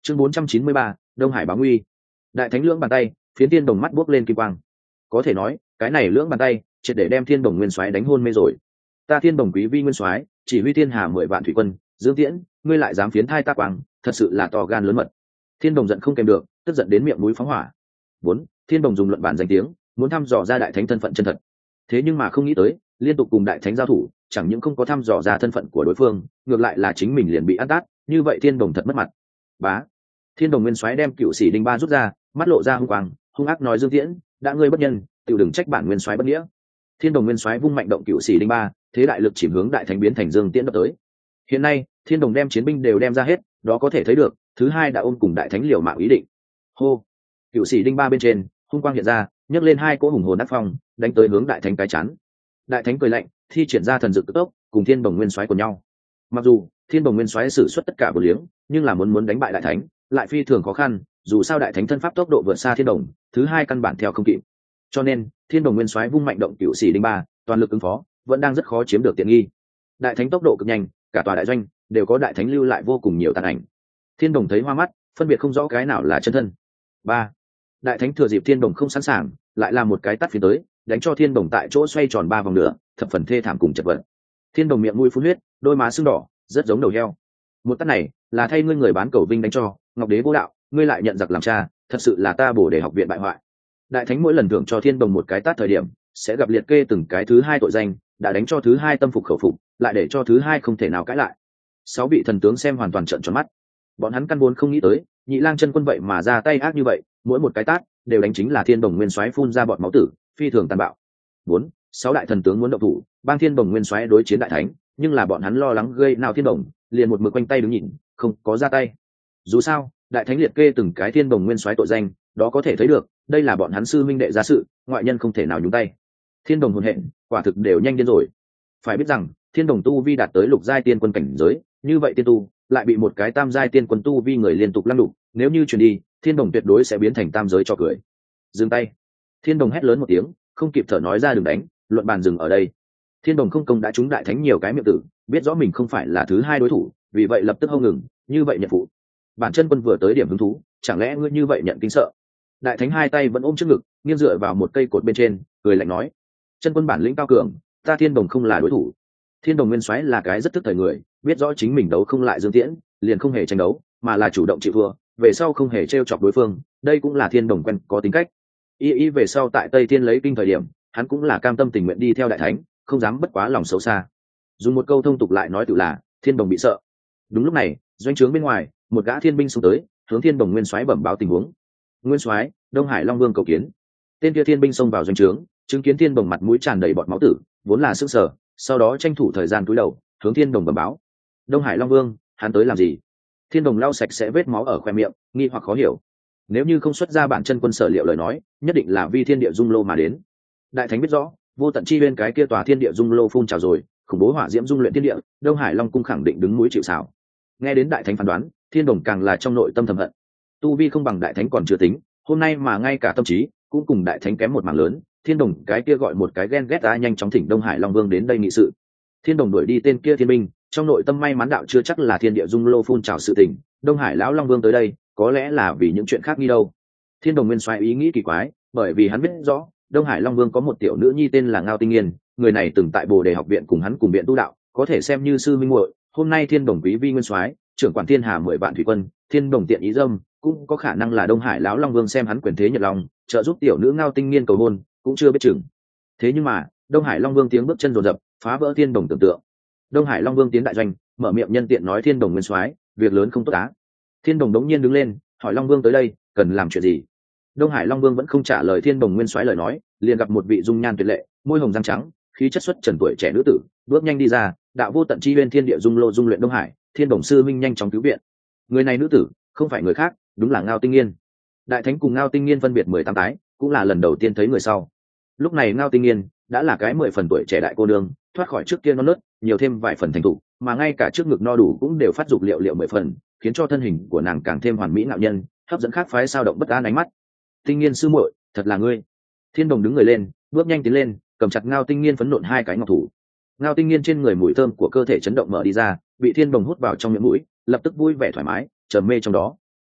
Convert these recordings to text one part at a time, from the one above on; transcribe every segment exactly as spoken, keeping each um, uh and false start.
chương bốn trăm chín mươi ba, Đông Hải báo nguy. Đại thánh lưỡng bàn tay, phiến thiên đồng mắt buốc lên kim quang. Có thể nói cái này lưỡng bàn tay triệt để đem thiên đồng nguyên soái đánh hôn mê rồi. Ta thiên đồng quý vi nguyên soái chỉ huy thiên hà mười vạn thủy quân, Dương Tiễn ngươi lại dám phiến thai ta quang, thật sự là to gan lớn mật. Thiên đồng giận không kèm được, tức giận đến miệng mũi phóng hỏa. Bốn, thiên đồng dùng luận bản danh tiếng muốn thăm dò ra đại thánh thân phận chân thật, thế nhưng mà không nghĩ tới liên tục cùng đại thánh giao thủ, chẳng những không có thăm dò ra thân phận của đối phương, ngược lại là chính mình liền bị ăn tát, như vậy thiên đồng thật mất mặt. Bá, thiên đồng nguyên soái đem cựu sĩ đinh ba rút ra, mắt lộ ra hung quang, hung ác nói Dương Tiễn đã ngươi bất nhân, tự đừng trách bản nguyên soái bất nghĩa. Thiên đồng nguyên soái vung mạnh động cựu sĩ đinh ba, thế đại lực chìm hướng đại thánh biến thành Dương Tiễn đập tới. Hiện nay thiên đồng đem chiến binh đều đem ra hết, đó có thể thấy được thứ hai đã ôm cùng đại thánh liều mạng ý định. Hô, cựu sĩ đinh ba bên trên hung quang hiện ra, nhấc lên hai cỗ hùng hồn đắc phong, đánh tới hướng đại thánh cái chán. Đại thánh cười lạnh, thi triển ra thần dược cực tốc, cùng thiên đồng nguyên soái của nhau. Mặc dù thiên đồng nguyên soái sử xuất tất cả vô liếng, nhưng là muốn muốn đánh bại đại thánh lại phi thường khó khăn, dù sao đại thánh thân pháp tốc độ vượt xa thiên đồng, thứ hai căn bản theo không kịp, cho nên thiên đồng nguyên soái vung mạnh động cựu sĩ đinh ba, toàn lực ứng phó vẫn đang rất khó chiếm được tiện nghi. Đại thánh tốc độ cực nhanh, cả tòa đại doanh đều có đại thánh lưu lại vô cùng nhiều tàn ảnh. Thiên đồng thấy hoa mắt, phân biệt không rõ cái nào là chân thân. Ba, đại thánh thừa dịp thiên đồng không sẵn sàng, lại làm một cái tát phía tới, đánh cho thiên đồng tại chỗ xoay tròn ba vòng nữa, thập phần thê thảm cùng chật vật. Thiên đồng miệng mũi phun huyết, đôi má sưng đỏ, rất giống đầu heo. Một tát này là thay ngươi người bán cầu vinh đánh cho ngọc đế vô đạo, ngươi lại nhận giặc làm cha, thật sự là ta bổ để học viện bại hoại. Đại thánh mỗi lần thưởng cho thiên đồng một cái tát thời điểm, sẽ gặp liệt kê từng cái thứ hai tội danh, đã đánh cho thứ hai tâm phục khẩu phục, lại để cho thứ hai không thể nào cãi lại. Sáu vị thần tướng xem hoàn toàn trợn tròn mắt, bọn hắn căn vốn không nghĩ tới Nhị Lang chân quân vậy mà ra tay ác như vậy, mỗi một cái tát đều đánh chính là thiên đồng nguyên soái phun ra bọt máu tử, phi thường tàn bạo. Bốn, sáu đại thần tướng muốn động thủ bang thiên đồng nguyên soái đối chiến đại thánh, nhưng là bọn hắn lo lắng gây nào thiên đồng, liền một mực quanh tay đứng nhìn, không có ra tay. Dù sao đại thánh liệt kê từng cái thiên đồng nguyên soái tội danh, đó có thể thấy được đây là bọn hắn sư minh đệ ra sự, ngoại nhân không thể nào nhúng tay. Thiên đồng hồn hện quả thực đều nhanh điên rồi. Phải biết rằng thiên đồng tu vi đạt tới lục giai tiên quân cảnh giới, như vậy tiên tu lại bị một cái tam giai tiên quân tu vi người liên tục lăng đục, nếu như chuyển đi thiên đồng tuyệt đối sẽ biến thành tam giới cho cười. Dừng tay, thiên đồng hét lớn một tiếng, không kịp thở nói ra đừng đánh, luận bàn dừng ở đây. Thiên đồng không công đã trúng đại thánh nhiều cái miệng tử, biết rõ mình không phải là thứ hai đối thủ, vì vậy lập tức hông ngừng, như vậy nhận phụ. Bản chân quân vừa tới điểm hứng thú, chẳng lẽ ngươi như vậy nhận kinh sợ? Đại thánh hai tay vẫn ôm trước ngực, nghiêng dựa vào một cây cột bên trên, cười lạnh nói: chân quân bản lĩnh cao cường, ta thiên đồng không là đối thủ. Thiên đồng nguyên soái là cái rất thức thời người, biết rõ chính mình đấu không lại Dương Tiễn, liền không hề tranh đấu, mà là chủ động chịu thua, về sau không hề trêu chọc đối phương, đây cũng là thiên đồng quen có tính cách. Y y về sau tại Tây Thiên lấy kinh thời điểm, hắn cũng là cam tâm tình nguyện đi theo đại thánh, không dám bất quá lòng xấu xa. Dùng một câu thông tục lại nói tự là thiên đồng bị sợ. Đúng lúc này doanh trướng bên ngoài một gã thiên binh xông tới, hướng thiên đồng nguyên soái bẩm báo tình huống. Nguyên soái, Đông Hải Long Vương cầu kiến. Tên kia thiên binh xông vào doanh trướng, chứng kiến thiên đồng mặt mũi tràn đầy bọt máu tử, vốn là sững sờ, sau đó tranh thủ thời gian cúi đầu hướng thiên đồng bẩm báo. Đông Hải Long Vương, hắn tới làm gì? Thiên đồng lau sạch sẽ vết máu ở khoe miệng, nghi hoặc khó hiểu. Nếu như không xuất ra bản chân quân sở liệu lời nói, nhất định là vi thiên địa dung lô mà đến. Đại thánh biết rõ vô tận chi bên cái kia tòa thiên địa dung lô phun trào rồi, khủng bố hỏa diễm dung luyện thiên địa, Đông Hải Long cung khẳng định đứng mũi chịu sào. Nghe đến đại thánh phán đoán, thiên đồng càng là trong nội tâm thầm hận. Tu vi không bằng đại thánh còn chưa tính, hôm nay mà ngay cả tâm trí cũng cùng đại thánh kém một mảng lớn. Thiên đồng cái kia gọi một cái ghen ghét ta, nhanh chóng thỉnh Đông Hải Long Vương đến đây nghị sự. Thiên đồng đuổi đi tên kia thiên binh, trong nội tâm may mắn đạo chưa chắc là thiên địa dung lô phun trào sự tình, Đông Hải lão Long Vương tới đây có lẽ là vì những chuyện khác đi đâu. Thiên đồng nguyên soái ý nghĩ kỳ quái, bởi vì hắn biết rõ Đông Hải Long Vương có một tiểu nữ nhi tên là Ngao Tinh Nghiên, người này từng tại Bồ Đề học viện cùng hắn cùng viện tu đạo, có thể xem như sư minh muội. Hôm nay thiên đồng quý vi nguyên soái trưởng quản thiên hà mười vạn thủy quân, thiên đồng tiện ý dâm, cũng có khả năng là Đông Hải lão Long Vương xem hắn quyền thế nhật long, trợ giúp tiểu nữ Ngao Tinh Nghiên cầu hôn, cũng chưa biết chừng. Thế nhưng mà Đông Hải Long Vương tiếng bước chân dồn dập, phá vỡ thiên đồng tưởng tượng. Đông Hải Long Vương tiến đại doanh, mở miệng nhân tiện nói thiên đồng nguyên soái, việc lớn không tốt á. Thiên đồng đống nhiên đứng lên, hỏi Long Vương tới đây cần làm chuyện gì. Đông Hải Long Vương vẫn không trả lời thiên đồng nguyên soái lời nói, liền gặp một vị dung nhan tuyệt lệ, môi hồng răng trắng, khí chất xuất trần tuổi trẻ nữ tử bước nhanh đi ra, đạo vô tận chi bên thiên địa dung lô dung luyện Đông Hải, thiên đồng sư minh nhanh chóng cứu viện. Người này nữ tử không phải người khác, đúng là Ngao Tinh Nghiên. Đại thánh cùng Ngao Tinh Nghiên phân biệt mười tám tái, cũng là lần đầu tiên thấy người sau. Lúc này Ngao Tinh Nghiên đã là cái mười phần tuổi trẻ đại cô nương, thoát khỏi trước kia non nớt, nhiều thêm vài phần thành thục, mà ngay cả trước ngực no đủ cũng đều phát dục liệu liệu mười phần, khiến cho thân hình của nàng càng thêm hoàn mỹ ngạo nhân, hấp dẫn khác phái sao động bất an ánh mắt. Tinh Nghiên sư muội, thật là ngươi. Thiên đồng đứng người lên, bước nhanh tiến lên, cầm chặt Ngao Tinh Nghiên phấn nộn hai cái ngọc thủ. Ngao Tinh Nghiên trên người mùi thơm của cơ thể chấn động mở đi ra, bị thiên đồng hút vào trong miệng mũi, lập tức vui vẻ thoải mái, trầm mê trong đó.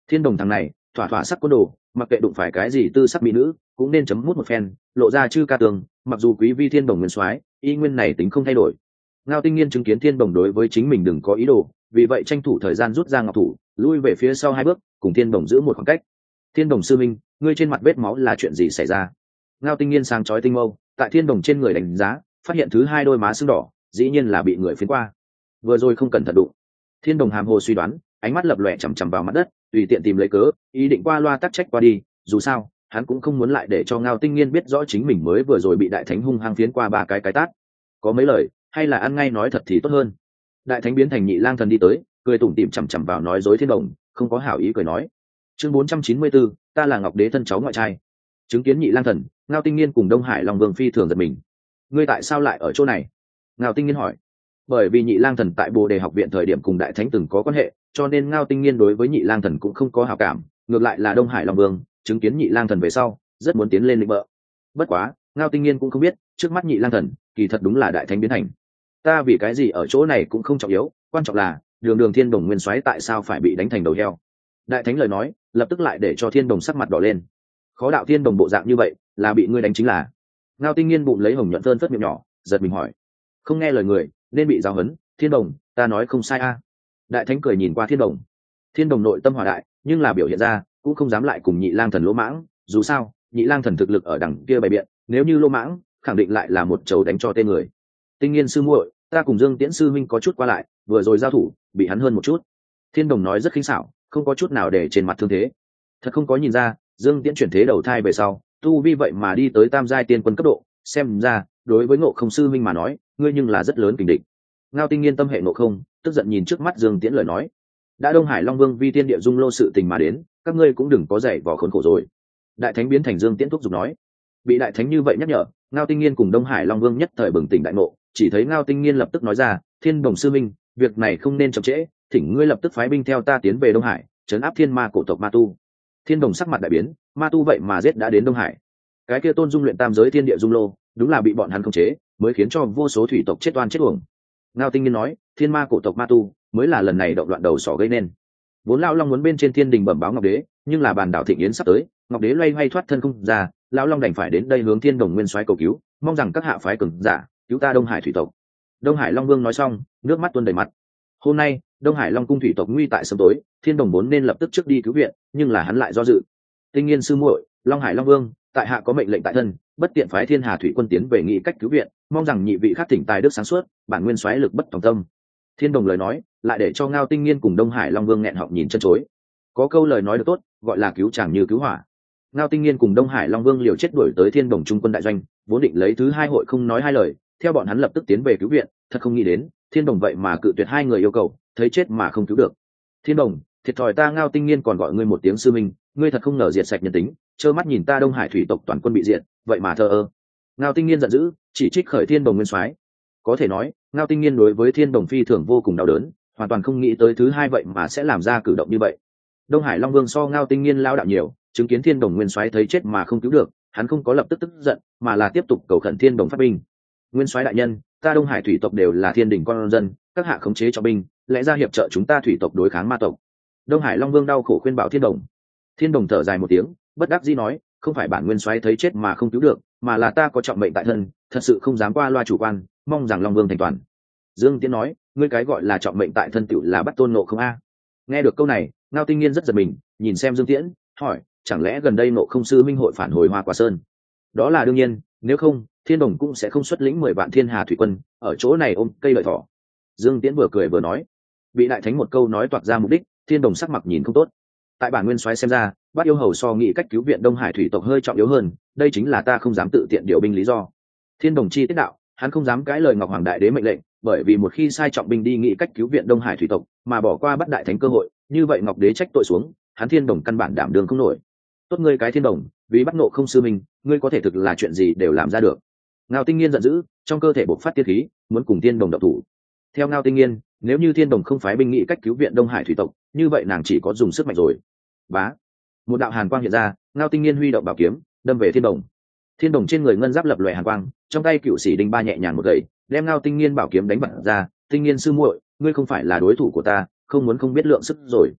Thiên đồng thằng này thỏa thỏa sắc côn đồ, mặc kệ đụng phải cái gì tư sắc mỹ nữ cũng nên chấm mút một phen, lộ ra chư ca tường. Mặc dù quý vi thiên đồng nguyên soái y nguyên này tính không thay đổi. Ngao Tinh Nghiên chứng kiến thiên đồng đối với chính mình đừng có ý đồ, vì vậy tranh thủ thời gian rút ra ngọc thủ, lui về phía sau hai bước, cùng thiên đồng giữ một khoảng cách. Thiên đồng sư minh, ngươi trên mặt vết máu là chuyện gì xảy ra? Ngao Tinh Nghiên sáng chói tinh mâu tại thiên đồng trên người đánh giá, phát hiện thứ hai đôi má sưng đỏ, dĩ nhiên là bị người phiến qua, vừa rồi không cẩn thận đụng. Thiên đồng hàm hồ suy đoán, ánh mắt lập lòe chằm chằm vào mặt đất, tùy tiện tìm lấy cớ, ý định qua loa tắc trách qua đi. Dù sao hắn cũng không muốn lại để cho Ngao Tinh Nghiên biết rõ chính mình mới vừa rồi bị đại thánh hung hăng phiến qua ba cái cái tát. Có mấy lời hay là ăn ngay nói thật thì tốt hơn. Đại thánh biến thành nhị lang thần đi tới, cười tủm tỉm chằm chằm vào nói dối thiên đồng, không có hảo ý cười nói. Chương bốn trăm chín mươi bốn, ta là Ngọc Đế thân cháu ngoại trai. Chứng kiến nhị lang thần, Ngao Tinh Nghiên cùng Đông Hải Long Vương phi thường giật mình. Ngươi tại sao lại ở chỗ này? Ngao Tinh Nghiên hỏi. Bởi vì nhị lang thần tại Bồ Đề học viện thời điểm cùng đại thánh từng có quan hệ, cho nên Ngao Tinh Nghiên đối với nhị lang thần cũng không có hảo cảm, ngược lại là Đông Hải Long Vương chứng kiến nhị lang thần về sau rất muốn tiến lên lĩnh bợ. Bất quá Ngao Tinh Nghiên cũng không biết trước mắt nhị lang thần kỳ thật đúng là đại thánh biến thành. Ta vì cái gì ở chỗ này cũng không trọng yếu, quan trọng là đường đường thiên đồng nguyên soái tại sao phải bị đánh thành đầu heo. Đại thánh lời nói lập tức lại để cho thiên đồng sắc mặt đỏ lên. Khó đạo thiên đồng bộ dạng như vậy là bị ngươi đánh chính là? Ngao Tinh Nghiên bụng lấy hồng nhuận thơn phất miệng nhỏ, giật mình hỏi. Không nghe lời người nên bị giáo huấn, thiên đồng ta nói không sai a. Đại thánh cười nhìn qua thiên đồng. Thiên đồng nội tâm hòa đại, nhưng là biểu hiện ra cũng không dám lại cùng nhị lang thần lỗ mãng, dù sao nhị lang thần thực lực ở đằng kia bày biện, nếu như lỗ mãng khẳng định lại là một chầu đánh cho tên người. Tinh Nghiên sư muội, ta cùng Dương Tiễn sư minh có chút qua lại, vừa rồi giao thủ bị hắn hơn một chút. Thiên đồng nói rất khinh xảo, không có chút nào để trên mặt thương thế. Thật không có nhìn ra Dương Tiễn chuyển thế đầu thai về sau tu vi vậy mà đi tới tam giai tiên quân cấp độ, xem ra đối với Ngộ Không sư minh mà nói ngươi nhưng là rất lớn kình địch. Ngao Tinh Nghiên tâm hệ Ngộ Không, tức giận nhìn trước mắt Dương Tiễn lời nói. Đã Đông Hải Long Vương vi tiên địa dung lô sự tình mà đến, các ngươi cũng đừng có dạy vò khốn khổ rồi. Đại thánh biến thành Dương Tiễn thúc giục nói. Bị đại thánh như vậy nhắc nhở, Ngao Tinh Nghiên cùng Đông Hải Long Vương nhất thời bừng tỉnh đại ngộ, chỉ thấy Ngao Tinh Nghiên lập tức nói ra, thiên đồng sư minh, việc này không nên chậm trễ, thỉnh ngươi lập tức phái binh theo ta tiến về Đông Hải, trấn áp thiên ma cổ tộc ma tu. Thiên đồng sắc mặt đại biến, ma tu vậy mà giết đã đến Đông Hải. Cái kia tôn dung luyện tam giới thiên địa dung lô, đúng là bị bọn hắn khống chế, mới khiến cho vô số thủy tộc chết oan chết uổng. Ngao Tinh Nghiên nói, thiên ma cổ tộc ma tu mới là lần này động loạn đầu sỏ gây nên. Vốn lão long muốn bên trên thiên đình bẩm báo Ngọc Đế, nhưng là bàn đảo thịnh yến sắp tới, Ngọc Đế loay hoay thoát thân không ra, lão long đành phải đến đây hướng thiên đồng nguyên soái cầu cứu, mong rằng các hạ phái cường giả cứu ta Đông Hải thủy tộc. Đông Hải Long Vương nói xong, nước mắt tuôn đầy mặt. Hôm nay Đông Hải Long cung thủy tộc nguy tại sớm tối, thiên đồng vốn nên lập tức trước đi cứu viện, nhưng là hắn lại do dự. Tinh Nghiên sư muội, Long Hải Long Vương tại hạ có mệnh lệnh tại thân, bất tiện phái thiên hà thủy quân tiến về nghị cách cứu viện, mong rằng nhị vị khác thỉnh tài đức sáng suốt, bản nguyên soái lực bất tòng tâm. Thiên đồng lời nói lại để cho Ngao Tinh Nghiên cùng Đông Hải Long Vương nghẹn họng nhìn chân chối. Có câu lời nói được tốt, gọi là cứu chàng như cứu hỏa. Ngao Tinh Nghiên cùng Đông Hải Long Vương liều chết đuổi tới thiên đồng trung quân đại doanh, vốn định lấy thứ hai hội không nói hai lời, theo bọn hắn lập tức tiến về cứu viện, thật không nghĩ đến thiên đồng vậy mà cự tuyệt hai người yêu cầu, thấy chết mà không cứu được. Thiên đồng, thiệt thòi ta Ngao Tinh Nghiên còn gọi ngươi một tiếng sư minh, ngươi thật không ngờ diệt sạch nhân tính, trơ mắt nhìn ta Đông Hải thủy tộc toàn quân bị diệt, vậy mà thờ ơ. Ngao Tinh Nghiên giận dữ, chỉ trích khởi thiên đồng nguyên soái. Có thể nói Ngao Tinh Nghiên đối với thiên đồng phi thường vô cùng đau đớn, hoàn toàn không nghĩ tới thứ hai vậy mà sẽ làm ra cử động như vậy. Đông Hải Long Vương so Ngao Tinh Nghiên lao đạo nhiều, chứng kiến thiên đồng nguyên soái thấy chết mà không cứu được, hắn không có lập tức tức giận, mà là tiếp tục cầu khẩn thiên đồng phát binh. Nguyên soái đại nhân, ta Đông Hải thủy tộc đều là thiên đình con dân, các hạ khống chế cho binh, lẽ ra hiệp trợ chúng ta thủy tộc đối kháng ma tộc. Đông Hải Long Vương đau khổ khuyên bảo thiên đồng. Thiên đồng thở dài một tiếng, bất đắc dĩ nói, không phải bản nguyên soái thấy chết mà không cứu được, mà là ta có trọng mệnh tại thân, thật sự không dám qua loa chủ quan, mong rằng Long Vương thành toàn. Dương Tiễn nói, ngươi cái gọi là trọng mệnh tại thân tựu là bắt tôn Ngộ Không a? Nghe được câu này, Ngao Tinh Nghiên rất giật mình, nhìn xem Dương Tiễn, hỏi, chẳng lẽ gần đây Ngộ Không sư minh hội phản hồi Hoa Quả Sơn? Đó là đương nhiên, nếu không thiên đồng cũng sẽ không xuất lĩnh mười vạn thiên hà thủy quân ở chỗ này ôm cây lợi thỏ. Dương Tiễn vừa cười vừa nói. Bị đại thánh một câu nói toạc ra mục đích, thiên đồng sắc mặt nhìn không tốt. Tại bản nguyên soái xem ra, bắt yêu hầu so nghị cách cứu viện Đông Hải thủy tộc hơi trọng yếu hơn, đây chính là ta không dám tự tiện điều binh lý do. Thiên đồng chi tiết đạo, hắn không dám cãi lời Ngọc Hoàng Đại Đế mệnh lệnh, bởi vì một khi sai trọng binh đi nghị cách cứu viện Đông Hải thủy tộc, mà bỏ qua bắt đại thánh cơ hội, như vậy Ngọc Đế trách tội xuống, hắn thiên đồng căn bản đảm đường không nổi. Tốt ngươi cái thiên đồng, vì bắt Ngộ Không sư minh, ngươi có thể thực là chuyện gì đều làm ra được. Ngao Tinh Nghiên giận dữ, trong cơ thể bộc phát tiết khí, muốn cùng thiên đồng độc thủ. Theo Ngao Tinh Nghiên, nếu như thiên đồng không phái binh nghị cách cứu viện Đông Hải thủy tộc, như vậy nàng chỉ có dùng sức mạnh rồi. Bá, một đạo hàn quang hiện ra, Ngao Tinh Nghiên huy động bảo kiếm, đâm về thiên đồng. Thiên đồng trên người ngân giáp lập lòe hàn quang, trong tay cựu sĩ đinh ba nhẹ nhàng một gậy, đem Ngao Tinh Nghiên bảo kiếm đánh bật ra. Tinh Nghiên sư muội, ngươi không phải là đối thủ của ta, không muốn không biết lượng sức rồi.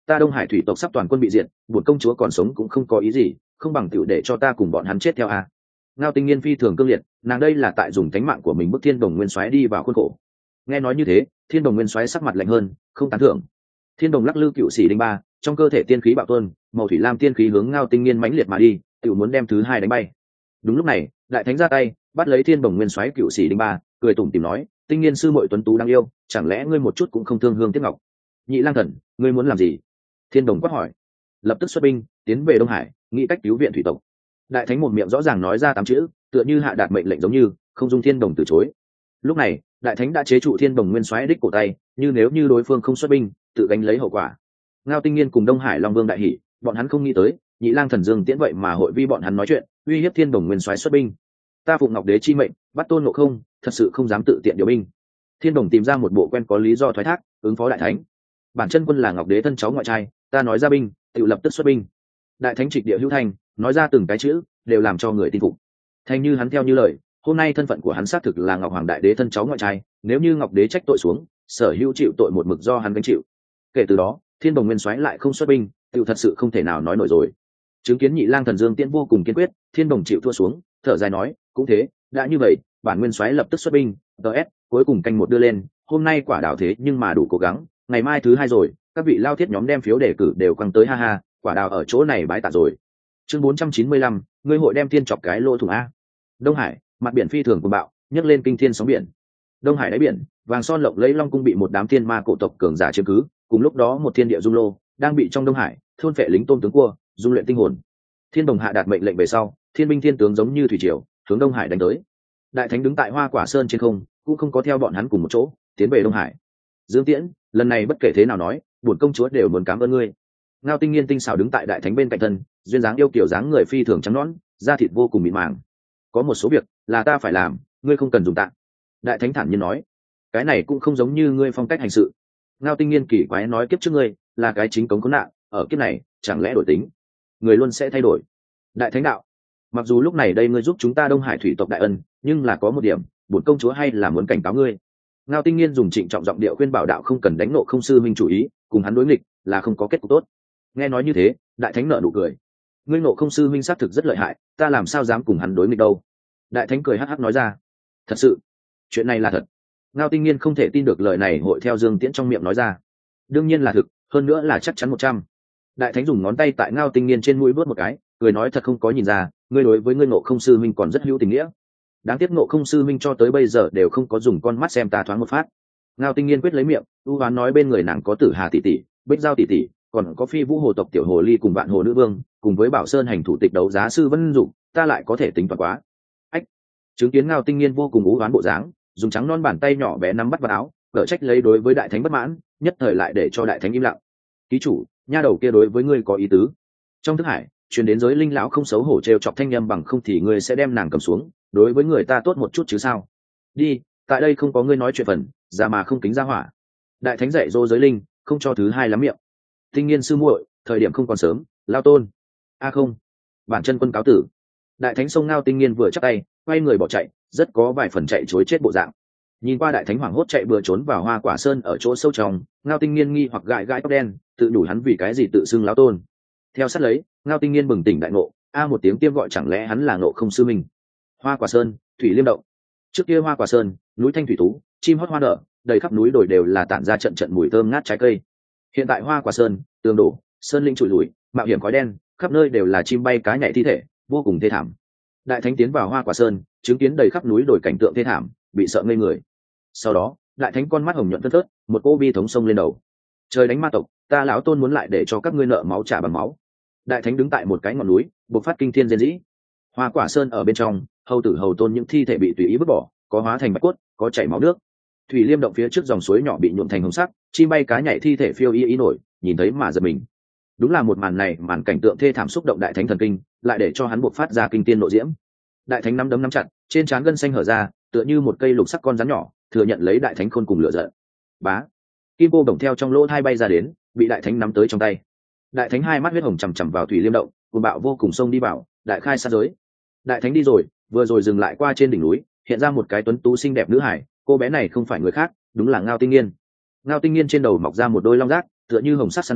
ta Đông Hải thủy tộc sắp toàn quân bị diệt, buồn công chúa còn sống cũng không có ý gì, không bằng tiểu để cho ta cùng bọn hắn chết theo a. Ngao Tinh Nghiên phi thường cương liệt, nàng đây là tại dùng tánh mạng của mình bức Thiên Đồng Nguyên Soái đi vào khuôn khổ. Nghe nói như thế, Thiên Đồng Nguyên Soái sắc mặt lạnh hơn, không tán thưởng. Thiên Đồng lắc lư cựu sĩ đinh ba, trong cơ thể tiên khí bạo tuôn, màu thủy lam tiên khí hướng Ngao Tinh Nghiên mãnh liệt mà đi, tiểu muốn đem thứ hai đánh bay. Đúng lúc này, đại thánh ra tay, bắt lấy Thiên Đồng Nguyên Soái cựu sĩ đinh ba, cười tủm tỉm nói, Tinh Nghiên sư muội tuấn tú đáng yêu, chẳng lẽ ngươi một chút cũng không thương hương tiếc ngọc? Nhị Lang Thần, ngươi muốn làm gì? Thiên Đồng quát hỏi. Lập tức xuất binh, tiến về Đông Hải, nghĩ cách cứu viện thủy tộc. Đại thánh một miệng rõ ràng nói ra tám chữ, tựa như hạ đạt mệnh lệnh giống như, không dung Thiên Đồng từ chối. Lúc này, đại thánh đã chế trụ Thiên Đồng Nguyên Soái đích cổ tay, như nếu như đối phương không xuất binh, tự gánh lấy hậu quả. Ngao Tinh Nghiên cùng Đông Hải Long Vương đại hỉ, bọn hắn không nghĩ tới, Nhị Lang Thần Dương Tiễn vậy mà hội vi bọn hắn nói chuyện, uy hiếp Thiên Đồng Nguyên Soái xuất binh. Ta phụng Ngọc Đế chi mệnh, bắt Tôn Ngộ Không, thật sự không dám tự tiện điều binh. Thiên Đồng tìm ra một bộ quen có lý do thoái thác, ứng phó đại thánh. Bản chân quân là Ngọc Đế thân cháu ngoại trai, ta nói ra binh, tự lập tức xuất binh. Đại thánh trịch địa hữu thành, nói ra từng cái chữ, đều làm cho người tin phục. Thành như hắn theo như lời, hôm nay thân phận của hắn xác thực là Ngọc Hoàng Đại Đế thân cháu ngoại trai, nếu như Ngọc Đế trách tội xuống, sở hữu chịu tội một mực do hắn gánh chịu. Kể từ đó, Thiên Đồng Nguyên Soái lại không xuất binh, tự thật sự không thể nào nói nổi rồi. Chứng kiến Nhị Lang Thần Dương Tiễn vô cùng kiên quyết, Thiên Đồng chịu thua xuống, thở dài nói, cũng thế, đã như vậy, bản Nguyên Soái lập tức xuất binh. ts cuối cùng canh một đưa lên, hôm nay quả đảo thế nhưng mà đủ cố gắng, ngày mai thứ hai rồi, các vị lao thiết nhóm đem phiếu đề cử đều quăng tới, ha ha, quả đào ở chỗ này bái tạ rồi. Chương bốn trăm chín mươi lăm, ngươi hội đem thiên chọc cái lỗ thủng a. Đông Hải, mặt biển phi thường cuồng bạo, nhấc lên kinh thiên sóng biển. Đông Hải đáy biển, vàng son lộng lẫy Long cung bị một đám thiên ma cổ tộc cường giả chiếm cứ, cùng lúc đó một thiên địa dung lô đang bị trong Đông Hải thôn phệ lính tôm tướng cua, dung luyện tinh hồn. Thiên Đồng hạ đạt mệnh lệnh về sau, thiên binh thiên tướng giống như thủy triều hướng Đông Hải đánh tới. Đại thánh đứng tại Hoa Quả Sơn trên không, cũng không có theo bọn hắn cùng một chỗ tiến về Đông Hải. Dương Tiễn, lần này bất kể thế nào nói, bổn công chúa đều muốn cảm ơn ngươi. Ngao Tinh Nghiên tinh xảo đứng tại đại thánh bên cạnh thân, duyên dáng yêu kiểu dáng người phi thường trắng nõn, da thịt vô cùng mịn màng. Có một số việc là ta phải làm, ngươi không cần dùng tạ. Đại thánh thản nhiên nói, cái này cũng không giống như ngươi phong cách hành sự. Ngao Tinh Nghiên kỳ quái nói, kiếp trước ngươi là cái chính cống có nạn, ở kiếp này chẳng lẽ đổi tính? Người luôn sẽ thay đổi. Đại thánh đạo, mặc dù lúc này đây ngươi giúp chúng ta Đông Hải thủy tộc đại ân, nhưng là có một điểm, bổn công chúa hay là muốn cảnh cáo ngươi. Ngao Tinh Nghiên dùng trịnh trọng giọng điệu khuyên bảo đạo, không cần đánh nộ không sư minh chủ ý, cùng hắn đối nghịch là không có kết cục tốt. Nghe nói như thế, đại thánh nở nụ cười, ngươi nộ không sư minh xác thực rất lợi hại, ta làm sao dám cùng hắn đối nghịch đâu. Đại thánh cười hắc hắc nói ra, thật sự, chuyện này là thật. Ngao Tinh Nghiên không thể tin được lời này hội theo Dương Tiễn trong miệng nói ra. Đương nhiên là thực, hơn nữa là chắc chắn một trăm. Đại thánh dùng ngón tay tại Ngao Tinh Nghiên trên mũi vuốt một cái, cười nói, thật không có nhìn ra, ngươi đối với ngươi nộ không sư minh còn rất hữu tình nghĩa. Đáng tiếc nộ không sư minh cho tới bây giờ đều không có dùng con mắt xem ta thoáng một phát. Ngao Tinh Nghiên quyết lấy miệng, u hoán nói, bên người nàng có Tử Hà tỷ tỷ, Bích Giao tỷ tỷ, còn có Phi Vũ hồ tộc tiểu hồ ly cùng Vạn Hồ nữ vương, cùng với Bảo Sơn hành thủ tịch đấu giá sư Vân Dục, ta lại có thể tính toán quá. Ách! Chứng kiến Ngao Tinh Nghiên vô cùng u hoán bộ dáng, dùng trắng non bàn tay nhỏ bé nắm bắt vào áo, cở trách lấy đối với đại thánh bất mãn, nhất thời lại để cho đại thánh im lặng. Ký chủ, nha đầu kia đối với ngươi có ý tứ. Trong thức hải, truyền đến giới linh lão không xấu hổ trêu chọc thanh âm, bằng không thì ngươi sẽ đem nàng cầm xuống, đối với người ta tốt một chút chứ sao. Đi, tại đây không có ngươi nói chuyện phần, ra mà không kính ra hỏa. Đại thánh dạy dỗ giới linh, không cho thứ hai lắm miệng. Tinh Nghiên sư muội, thời điểm không còn sớm, lao tôn. A không, bản chân quân cáo tử. Đại thánh xông Ngao Tinh Nghiên vừa chắp tay, quay người bỏ chạy, rất có vài phần chạy chối chết bộ dạng. Nhìn qua đại thánh hoảng hốt chạy bừa trốn vào Hoa Quả Sơn ở chỗ sâu trong, Ngao Tinh Nghiên nghi hoặc gãi gãi tóc đen, tự đủ hắn vì cái gì tự xưng lão tôn. Theo sát lấy, Ngao Tinh Nghiên bừng tỉnh đại ngộ, a một tiếng tiêm gọi, chẳng lẽ hắn là Ngộ Không sư mình. Hoa Quả Sơn, thủy liêm động. Trước kia Hoa Quả Sơn, núi thanh thủy tú, chim hót hoa nở, đầy khắp núi đồi đều là tản ra trận trận mùi thơm ngát trái cây. Hiện tại Hoa Quả Sơn, tường đổ, sơn linh trụi lùi, mạo hiểm khói đen, khắp nơi đều là chim bay cá nhảy thi thể, vô cùng thê thảm. Đại thánh tiến vào Hoa Quả Sơn, chứng kiến đầy khắp núi đồi cảnh tượng thê thảm, bị sợ ngây người. Sau đó, đại thánh con mắt hồng nhuận thất thớt, một cô bi thống sông lên đầu. Trời đánh ma tộc, ta lão tôn muốn lại để cho các ngươi nợ máu trả bằng máu. Đại thánh đứng tại một cái ngọn núi, bộc phát kinh thiên diên dĩ. Hoa Quả Sơn ở bên trong, hầu tử hầu tôn những thi thể bị tùy ý vứt bỏ, có hóa thành bạch cốt, có chảy máu nước. Thủy liêm động phía trước dòng suối nhỏ bị nhuộm thành hồng sắc, chim bay cá nhảy thi thể phiêu y ý nổi, nhìn thấy mà giật mình. Đúng là một màn này, màn cảnh tượng thê thảm xúc động đại thánh thần kinh, lại để cho hắn bộc phát ra kinh tiên nội diễm. Đại thánh nắm đấm nắm chặt, trên trán gân xanh hở ra, tựa như một cây lục sắc con rắn nhỏ, thừa nhận lấy đại thánh khôn cùng lửa giận. Bá, kim cô đồng theo trong lỗ hai bay ra đến, bị đại thánh nắm tới trong tay. Đại thánh hai mắt huyết hồng chằm chằm vào thủy liêm động, cuồng bạo vô cùng xông đi vào, đại khai sát giới. Đại thánh đi rồi, vừa rồi dừng lại qua trên đỉnh núi, hiện ra một cái tuấn tú xinh đẹp nữ hải, cô bé này không phải người khác, đúng là Ngao Tinh Nghiên. Ngao Tinh Nghiên trên đầu mọc ra một đôi long giác, tựa như hồng sắc san hô,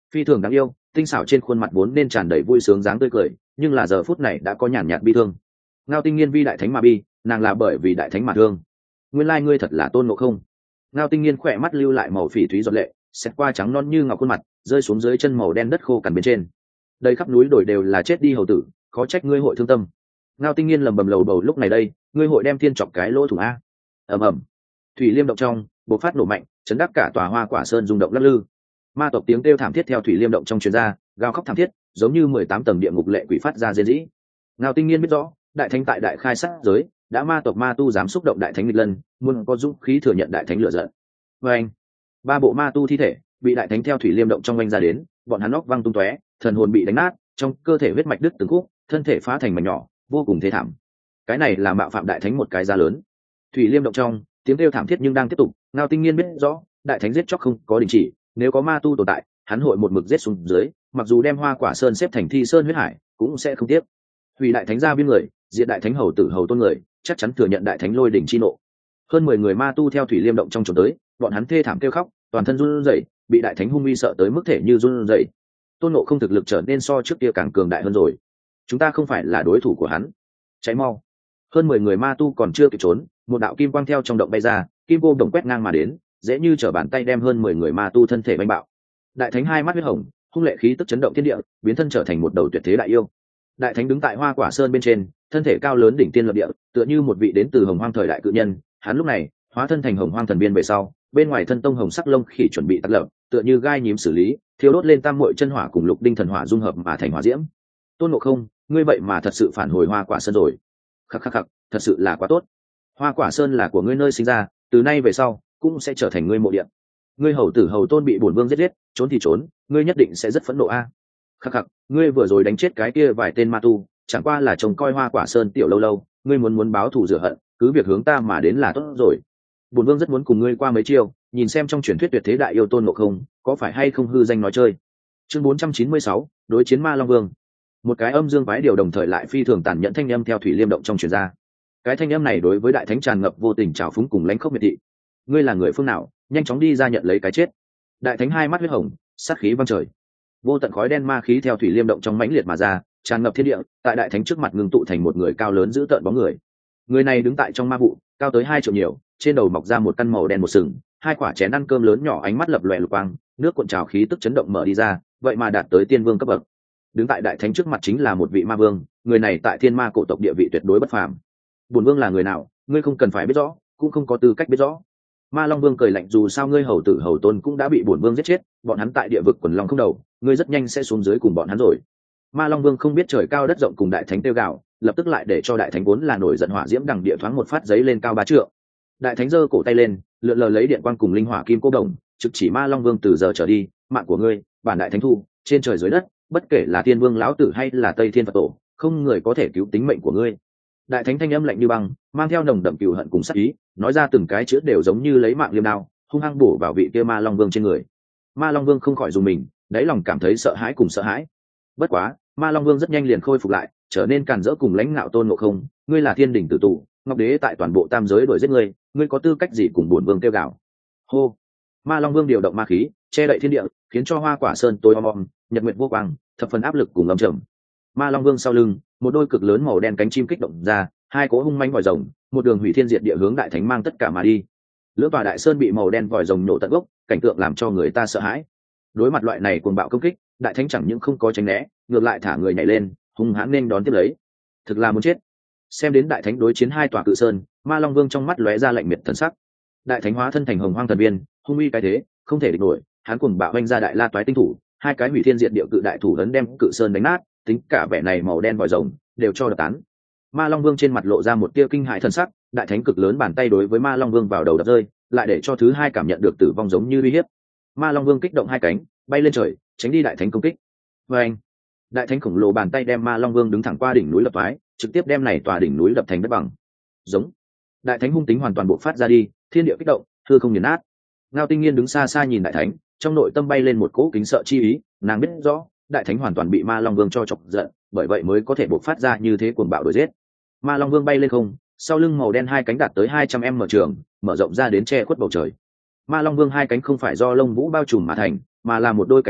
phi thường đáng yêu, tinh xảo trên khuôn mặt vốn nên tràn đầy vui sướng dáng tươi cười, nhưng là giờ phút này đã có nhàn nhạt bi thương. Ngao Tinh Nghiên vi đại thánh mà bi, nàng là bởi vì đại thánh mà thương. Nguyên lai ngươi thật là Tôn Ngộ Không. Ngao Tinh Nghiên khỏe mắt lưu lại màu phỉ thúy giọt lệ, xét qua trắng non như ngọc khuôn mặt, rơi xuống dưới chân màu đen đất khô cằn bên trên. Đây khắp núi đồi đều là chết đi hầu tử, khó trách ngươi hội thương tâm. Ngao Tinh Nghiên lầm bầm lầu bầu, lúc này đây ngươi hội đem thiên chọc cái lỗ thủng a. Ầm ầm, thủy liêm động trong bộc phát nổ mạnh, chấn đắc cả tòa Hoa Quả Sơn rung động lắc lư. Ma tộc tiếng kêu thảm thiết theo thủy liêm động trong truyền ra, gào khóc thảm thiết, giống như mười tám tầng địa ngục lệ quỷ phát ra rên rỉ. Ngao Tinh Nghiên biết rõ, đại thánh tại đại khai sát giới, đã ma tộc ma tu dám xúc động đại thánh nghịch lân, muốn có dũng khí thừa nhận đại thánh lựa giận. Và anh, ba bộ ma tu thi thể bị đại thánh theo thủy liêm động trong oanh ra đến, bọn hắn óc văng tung tóe, thần hồn bị đánh nát, trong cơ thể huyết mạch đứt từng khúc, thân thể phá thành mảnh nhỏ, vô cùng thê thảm. Cái này là mạo phạm đại thánh một cái giá lớn. Thủy liêm động trong tiếng kêu thảm thiết nhưng đang tiếp tục. Ngao Tinh Nghiên biết rõ, đại thánh giết chóc không có đình chỉ, nếu có ma tu tồn tại, hắn hội một mực giết xuống dưới, mặc dù đem Hoa Quả Sơn xếp thành thi sơn huyết hải, cũng sẽ không tiếc. Hủy đại thánh ra biên người, diệt đại thánh hầu tử hầu tôn người, chắc chắn thừa nhận đại thánh lôi đỉnh chi nộ. Hơn mười người ma tu theo thủy liêm động trong trốn tới, bọn hắn thê thảm kêu khóc, toàn thân run rẩy, bị đại thánh hung uy sợ tới mức thể như run rẩy. Tôn Ngộ Không thực lực trở nên so trước kia càng cường đại hơn rồi, chúng ta không phải là đối thủ của hắn. Cháy mau! Hơn mười người ma tu còn chưa kịp trốn, một đạo kim quang theo trong động bay ra, kim cô đồng quét ngang mà đến, dễ như trở bàn tay đem hơn mười người ma tu thân thể bánh bạo. Đại thánh hai mắt huyết hồng, hung lệ khí tức chấn động thiên địa, biến thân trở thành một đầu tuyệt thế đại yêu. Đại thánh đứng tại Hoa Quả Sơn bên trên, thân thể cao lớn đỉnh tiên lập địa, tựa như một vị đến từ hồng hoang thời đại cự nhân. Hắn lúc này hóa thân thành hồng hoang thần biên về sau, bên ngoài thân tông hồng sắc lông khỉ chuẩn bị tác lập, tựa như gai nhím xử lý, thiêu đốt lên tam muội chân hỏa cùng lục đinh thần hỏa dung hợp mà thành hỏa diễm. Tôn Ngộ Không, ngươi vậy mà thật sự phản hồi Hoa Quả Sơn rồi. Khắc khắc khắc, thật sự là quá tốt. Hoa Quả Sơn là của ngươi nơi sinh ra, từ nay về sau cũng sẽ trở thành ngươi mộ điện. Ngươi hầu tử hầu tôn bị bổn vương giết giết, trốn thì trốn, ngươi nhất định sẽ rất phẫn nộ a. À. Khắc khắc, ngươi vừa rồi đánh chết cái kia vài tên ma tu, chẳng qua là trông coi Hoa Quả Sơn tiểu lâu lâu, ngươi muốn muốn báo thù rửa hận, cứ việc hướng ta mà đến là tốt rồi. Bổn vương rất muốn cùng ngươi qua mấy chiêu, nhìn xem trong truyền thuyết tuyệt thế đại yêu Tôn Ngộ Không có phải hay không hư danh nói chơi. Chương bốn trăm chín mươi sáu, đối chiến Ma Long Vương. Một cái âm dương quái điều đồng thời lại phi thường tàn nhẫn thanh âm theo thủy liêm động trong truyền ra. Cái thanh âm này đối với đại thánh tràn ngập vô tình trào phúng cùng lãnh khốc miệt thị. Ngươi là người phương nào, nhanh chóng đi ra nhận lấy cái chết. Đại thánh hai mắt huyết hồng, sát khí văng trời, vô tận khói đen ma khí theo thủy liêm động trong mãnh liệt mà ra, tràn ngập thiên địa, tại đại thánh trước mặt ngưng tụ thành một người cao lớn giữ tợn bóng người. Người này đứng tại trong ma vụ, cao tới hai triệu nhiều, trên đầu mọc ra một căn màu đen một sừng, hai quả chén ăn cơm lớn nhỏ, ánh mắt lập lòe lục quang, nước cuộn trào khí tức chấn động mở đi ra, vậy mà đạt tới tiên vương cấp bậc. Đứng tại đại thánh trước mặt chính là một vị ma vương, người này tại thiên ma cổ tộc địa vị tuyệt đối bất phàm. Bổn vương là người nào, ngươi không cần phải biết rõ, cũng không có tư cách biết rõ. Ma Long Vương cười lạnh, dù sao ngươi hầu tử hầu tôn cũng đã bị bổn vương giết chết, bọn hắn tại địa vực quần long không đầu, ngươi rất nhanh sẽ xuống dưới cùng bọn hắn rồi. Ma Long Vương không biết trời cao đất rộng cùng đại thánh tiêu gạo, lập tức lại để cho đại thánh vốn là nổi giận hỏa diễm đằng địa thoáng một phát giấy lên cao ba trượng. Đại thánh giơ cổ tay lên, lượn lờ lấy điện quang cùng linh hỏa kim cô đồng, trực chỉ Ma Long Vương, từ giờ trở đi, mạng của ngươi, bản đại thánh thu, trên trời dưới đất, bất kể là thiên vương lão tử hay là tây thiên phật tổ, không người có thể cứu tính mệnh của ngươi. Đại thánh thanh âm lạnh như băng, mang theo nồng đậm cừu hận cùng sát ý, nói ra từng cái chữ đều giống như lấy mạng liêm đao, hung hăng bổ vào vị kia Ma Long Vương trên người. Ma Long Vương không khỏi dùng mình, đáy lòng cảm thấy sợ hãi cùng sợ hãi. Bất quá, Ma Long Vương rất nhanh liền khôi phục lại, trở nên càn rỡ cùng lãnh ngạo. Tôn Ngộ Không, ngươi là thiên đỉnh tử tù, ngọc đế tại toàn bộ tam giới đuổi giết ngươi, ngươi có tư cách gì cùng bổn vương kêu gào? Hô! Ma Long Vương điều động ma khí, che đậy thiên địa, khiến cho Hoa Quả Sơn tối om om, nhật nguyệt vô quang, thập phần áp lực cùng âm trầm. Ma Long Vương sau lưng, một đôi cực lớn màu đen cánh chim kích động ra, hai cỗ hung manh vòi rồng, một đường hủy thiên diệt địa hướng đại thánh mang tất cả mà đi. Lưỡng tòa đại sơn bị màu đen vòi rồng nổ tận gốc, cảnh tượng làm cho người ta sợ hãi. Đối mặt loại này cuồng bạo công kích, đại thánh chẳng những không có tránh né, ngược lại thả người nhảy lên, hung hãn nên đón tiếp lấy. Thực là muốn chết. Xem đến đại thánh đối chiến hai tòa cự sơn, Ma Long Vương trong mắt lóe ra lạnh miệt thần sắc. Đại thánh hóa thân thành hồng hoang thần viên, hung uy cái thế, không thể địch nổi, hắn cuồng bạo vung ra đại la toái tinh thủ, hai cái hủy thiên diệt địa cự đại thủ lớn đem cự sơn đánh nát, tính cả vẻ này màu đen vòi rồng đều cho đập tán. Ma Long Vương trên mặt lộ ra một tia kinh hãi thần sắc, đại thánh cực lớn bàn tay đối với Ma Long Vương vào đầu đập rơi, lại để cho thứ hai cảm nhận được tử vong giống như uy hiếp. Ma Long Vương kích động hai cánh, bay lên trời, tránh đi đại thánh công kích. Và anh, đại thánh khổng lồ bàn tay đem Ma Long Vương đứng thẳng qua đỉnh núi lập thoái, trực tiếp đem này tòa đỉnh núi đập thành đất bằng. Giống, đại thánh hung tính hoàn toàn bộc phát ra đi, thiên địa kích động, hư không nghiền nát. Ngao Tinh Nghiên đứng xa xa nhìn đại thánh, trong nội tâm bay lên một cỗ kính sợ chi ý, nàng biết rõ đại thánh hoàn toàn bị Ma Long Vương cho chọc giận, bởi vậy mới có thể bộc phát ra như thế cuồng bạo đuổi giết. Ma Long Vương bay lên không, sau lưng màu đen hai cánh đạt tới hai trăm mét trường, mở rộng ra đến che khuất bầu trời. Ma Long Vương hai cánh không phải do lông vũ bao trùm mà thành, mà là một đôi cánh bằng thịt,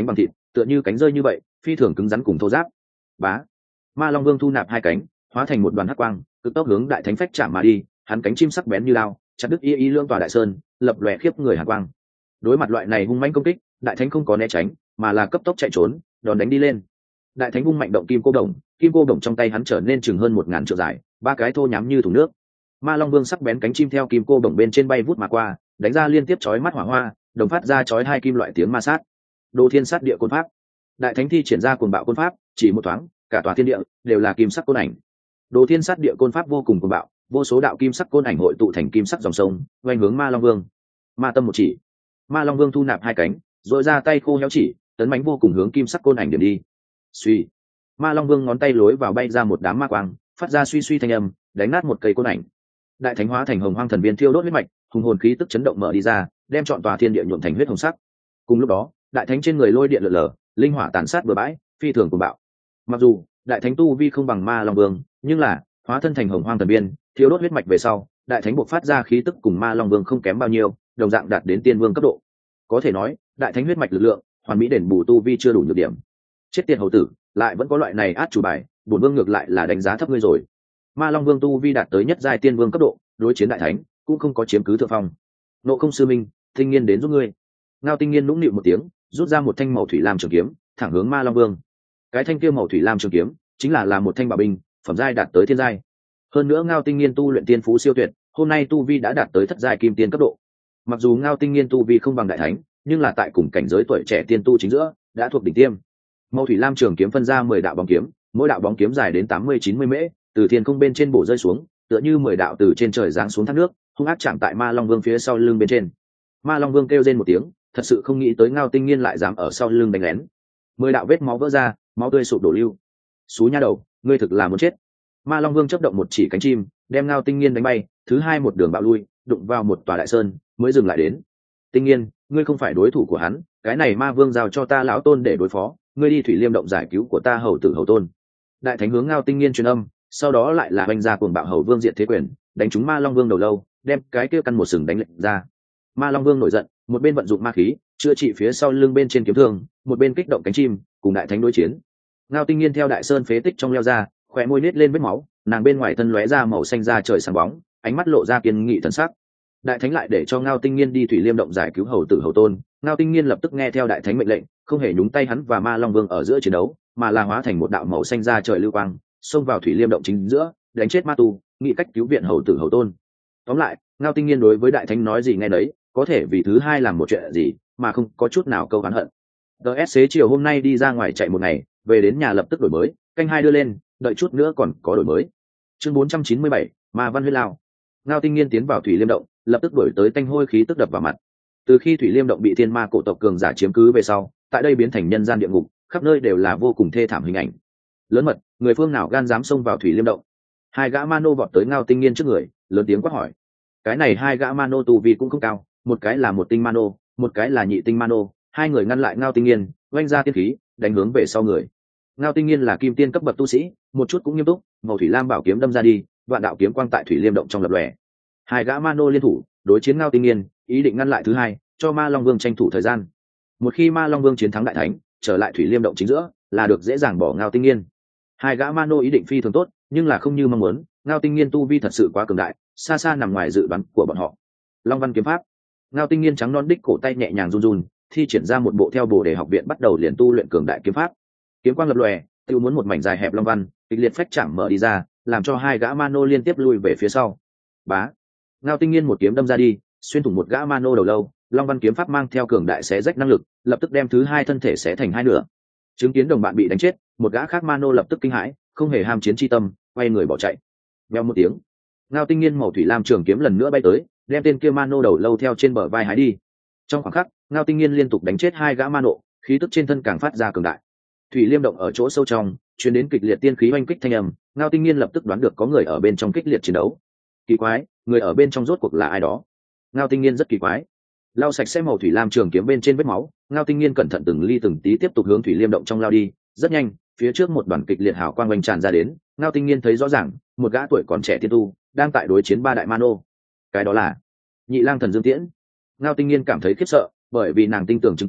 tựa như cánh rơi như vậy, phi thường cứng rắn cùng thô giáp. Bá, ma long vương thu nạp hai cánh, hóa thành một đoàn hắc quang, cực tốc hướng đại thánh phách chạm mà đi. Hắn cánh chim sắc bén như lao, chặt đứt y y lưỡng tòa đại sơn, lập lòe khiếp người hàn quang. Đối mặt loại này hung mãnh công kích, đại thánh không có né tránh, mà là cấp tốc chạy trốn, đòn đánh đi lên. Đại thánh vung mạnh động kim cô đồng, kim cô đồng trong tay hắn trở nên chừng hơn một ngàn trượng dài, ba cái thô nhắm như thùng nước. Ma long vương sắc bén cánh chim theo kim cô đồng bên trên bay vút mà qua, đánh ra liên tiếp chói mắt hỏa hoa, đồng phát ra chói hai kim loại tiếng ma sát. Đồ thiên sát địa côn pháp, đại thánh thi triển ra cuồng bạo côn pháp, chỉ một thoáng, cả tòa thiên địa đều là kim sắc côn ảnh. Đồ thiên sát địa côn pháp vô cùng cuồng bạo, vô số đạo kim sắc côn ảnh hội tụ thành kim sắc dòng sông, quanh hướng ma long vương. Ma tâm một chỉ, ma long vương thu nạp hai cánh, rồi ra tay khô héo chỉ, tấn mãnh vô cùng hướng kim sắc côn ảnh điểm đi. Suy, ma long vương ngón tay lối vào bay ra một đám ma quang, phát ra suy suy thanh âm, đánh nát một cây côn ảnh. Đại thánh hóa thành hồng hoang thần viên thiêu đốt huyết mạch, hùng hồn khí tức chấn động mở đi ra, đem trọn tòa thiên địa nhuộm thành huyết hồng sắc. Cùng lúc đó, đại thánh trên người lôi điện lở lở, linh hỏa tàn sát bừa bãi, phi thường cuồng bạo. Mặc dù đại thánh tu vi không bằng ma long vương, nhưng là hóa thân thành hồng hoang thần viên, thiêu đốt huyết mạch về sau, đại thánh buộc phát ra khí tức cùng ma long vương không kém bao nhiêu, đồng dạng đạt đến tiên vương cấp độ. Có thể nói, đại thánh huyết mạch lực lượng, hoàn mỹ đền bù tu vi chưa đủ nhược điểm. Chết tiệt hầu tử, lại vẫn có loại này át chủ bài, bổn vương ngược lại là đánh giá thấp ngươi rồi. Ma long vương tu vi đạt tới nhất giai tiên vương cấp độ, đối chiến đại thánh cũng không có chiếm cứ thượng phong. Nộ không sư minh, tinh nghiên đến giúp ngươi. Ngao tinh nghiên nũng nịu một tiếng, rút ra một thanh màu thủy lam trường kiếm, thẳng hướng ma long vương. Cái thanh kia màu thủy lam trường kiếm chính là là một thanh bảo binh, phẩm giai đạt tới thiên giai. Hơn nữa Ngao tinh nghiên tu luyện tiên phú siêu tuyệt, hôm nay tu vi đã đạt tới thất giai kim tiên cấp độ. Mặc dù Ngao tinh nghiên tu vi không bằng đại thánh, nhưng là tại cùng cảnh giới tuổi trẻ tiên tu chính giữa, đã thuộc đỉnh tiêm. Màu thủy lam trường kiếm phân ra mười đạo bóng kiếm, mỗi đạo bóng kiếm dài đến tám mươi chín mươi mễ, từ thiên không bên trên bổ rơi xuống, tựa như mười đạo từ trên trời giáng xuống thác nước, hung ác chạm tại ma long vương phía sau lưng bên trên. Ma long vương kêu rên một tiếng, thật sự không nghĩ tới Ngao tinh nghiên lại dám ở sau lưng đánh lén. Mười đạo vết máu vỡ ra, máu tươi sụp đổ lưu. Xú nha đầu, ngươi thực là muốn chết. Ma long vương chấp động một chỉ cánh chim, đem Ngao tinh nghiên đánh bay, thứ hai một đường bạo lui, đụng vào một tòa đại sơn, mới dừng lại đến. Tinh nghiên, ngươi không phải đối thủ của hắn, cái này ma vương giao cho ta lão tôn để đối phó, ngươi đi thủy liêm động giải cứu của ta hầu tử hầu tôn. Đại thánh hướng Ngao tinh nghiên truyền âm, sau đó lại là oanh ra cuồng bạo hầu vương diện thế quyền, đánh trúng ma long vương đầu lâu, đem cái kia căn một sừng đánh lệch ra. Ma long vương nổi giận, một bên vận dụng ma khí chữa trị phía sau lưng bên trên kiếm thương, một bên kích động cánh chim cùng đại thánh đối chiến. Ngao tinh nghiên theo đại sơn phế tích trong leo ra, khỏe môi nết lên vết máu, nàng bên ngoài thân lóe ra màu xanh da trời sáng bóng, ánh mắt lộ ra kiên nghị thần sắc. Đại thánh lại để cho Ngao tinh nghiên đi thủy liêm động giải cứu hầu tử hầu tôn. Ngao tinh nghiên lập tức nghe theo đại thánh mệnh lệnh, không hề nhúng tay hắn và ma long vương ở giữa chiến đấu, mà là hóa thành một đạo màu xanh da trời lưu quang, xông vào thủy liêm động chính giữa, đánh chết ma tu, nghĩ cách cứu viện hầu tử hầu tôn. Tóm lại, Ngao tinh nghiên đối với đại thánh nói gì nghe đấy, có thể vì thứ hai làm một chuyện gì mà không có chút nào câu oán hận. ts xế chiều hôm nay đi ra ngoài chạy một ngày, về đến nhà lập tức đổi mới, canh hai đưa lên, đợi chút nữa còn có đổi mới. Chương bốn trăm chín mươi bảy, ma văn huyết lao. Ngao tinh nghiên tiến vào thủy liêm động, lập tức đổi tới tanh hôi khí tức đập vào mặt. Từ khi thủy liêm động bị thiên ma cổ tộc cường giả chiếm cứ về sau, tại đây biến thành nhân gian địa ngục, khắp nơi đều là vô cùng thê thảm hình ảnh. Lớn mật, người phương nào gan dám xông vào thủy liêm động? Hai gã ma nô vọt tới Ngao tinh nghiên trước người, lớn tiếng quát hỏi. Cái này hai gã ma nô tu vi cũng không cao, một cái là một tinh ma nô, một cái là nhị tinh ma nô, hai người ngăn lại Ngao tinh nghiên, oanh ra tiên khí, đánh hướng về sau người. Ngao tinh nghiên là kim tiên cấp bậc tu sĩ, một chút cũng nghiêm túc, màu thủy lam bảo kiếm đâm ra đi, vạn đạo kiếm quang tại thủy liêm động trong lập lòe. Hai gã ma nô liên thủ đối chiến Ngao tinh nghiên, ý định ngăn lại thứ hai, cho ma long vương tranh thủ thời gian. Một khi ma long vương chiến thắng đại thánh, trở lại thủy liêm động chính giữa, là được dễ dàng bỏ Ngao tinh nghiên. Hai gã ma nô ý định phi thường tốt, nhưng là không như mong muốn, Ngao tinh nghiên tu vi thật sự quá cường đại, xa xa nằm ngoài dự đoán của bọn họ. Long văn kiếm pháp. Ngao tinh nghiên trắng non đích cổ tay nhẹ nhàng run run, thi triển ra một bộ theo bổ để học viện bắt đầu liền tu luyện cường đại kiếm pháp. Kiếm quang lập lòe, tiêu muốn một mảnh dài hẹp long văn, kịch liệt phách chạm mở đi ra, làm cho hai gã ma nô liên tiếp lui về phía sau. Bá. Ngao tinh nghiên một kiếm đâm ra đi, xuyên thủng một gã ma nô đầu lâu, long văn kiếm pháp mang theo cường đại xé rách năng lực, lập tức đem thứ hai thân thể xé thành hai nửa. Chứng kiến đồng bạn bị đánh chết, một gã khác ma nô lập tức kinh hãi, không hề ham chiến chi tâm, quay người bỏ chạy. Vèo một tiếng, Ngao tinh nghiên màu thủy lam trường kiếm lần nữa bay tới, đem tên kia ma nô đầu lâu theo trên bờ vai hái đi. Trong khoảng khắc, Ngao tinh nghiên liên tục đánh chết hai gã ma nô, khí tức trên thân càng phát ra cường đại. Thủy liêm động ở chỗ sâu trong, truyền đến kịch liệt tiên khí oanh kích thanh âm, Ngao tinh nghiên lập tức đoán được có người ở bên trong kịch liệt chiến đấu. Kỳ quái, người ở bên trong rốt cuộc là ai đó? Ngao tinh nghiên rất kỳ quái. Lau sạch sẽ màu thủy lam trường kiếm bên trên vết máu, Ngao tinh nghiên cẩn thận từng ly từng tí tiếp tục hướng thủy liêm động trong lao đi. Rất nhanh, phía trước một đoàn kịch liệt hào quang oanh tràn ra đến, Ngao tinh nghiên thấy rõ ràng, một gã tuổi còn trẻ tiên tu đang tại đối chiến ba đại ma nô. Cái đó là Nhị Lang Thần Dương Tiễn. Ngao tinh nghiên cảm thấy khiếp sợ, bởi vì nàng tin tưởng chứng kiến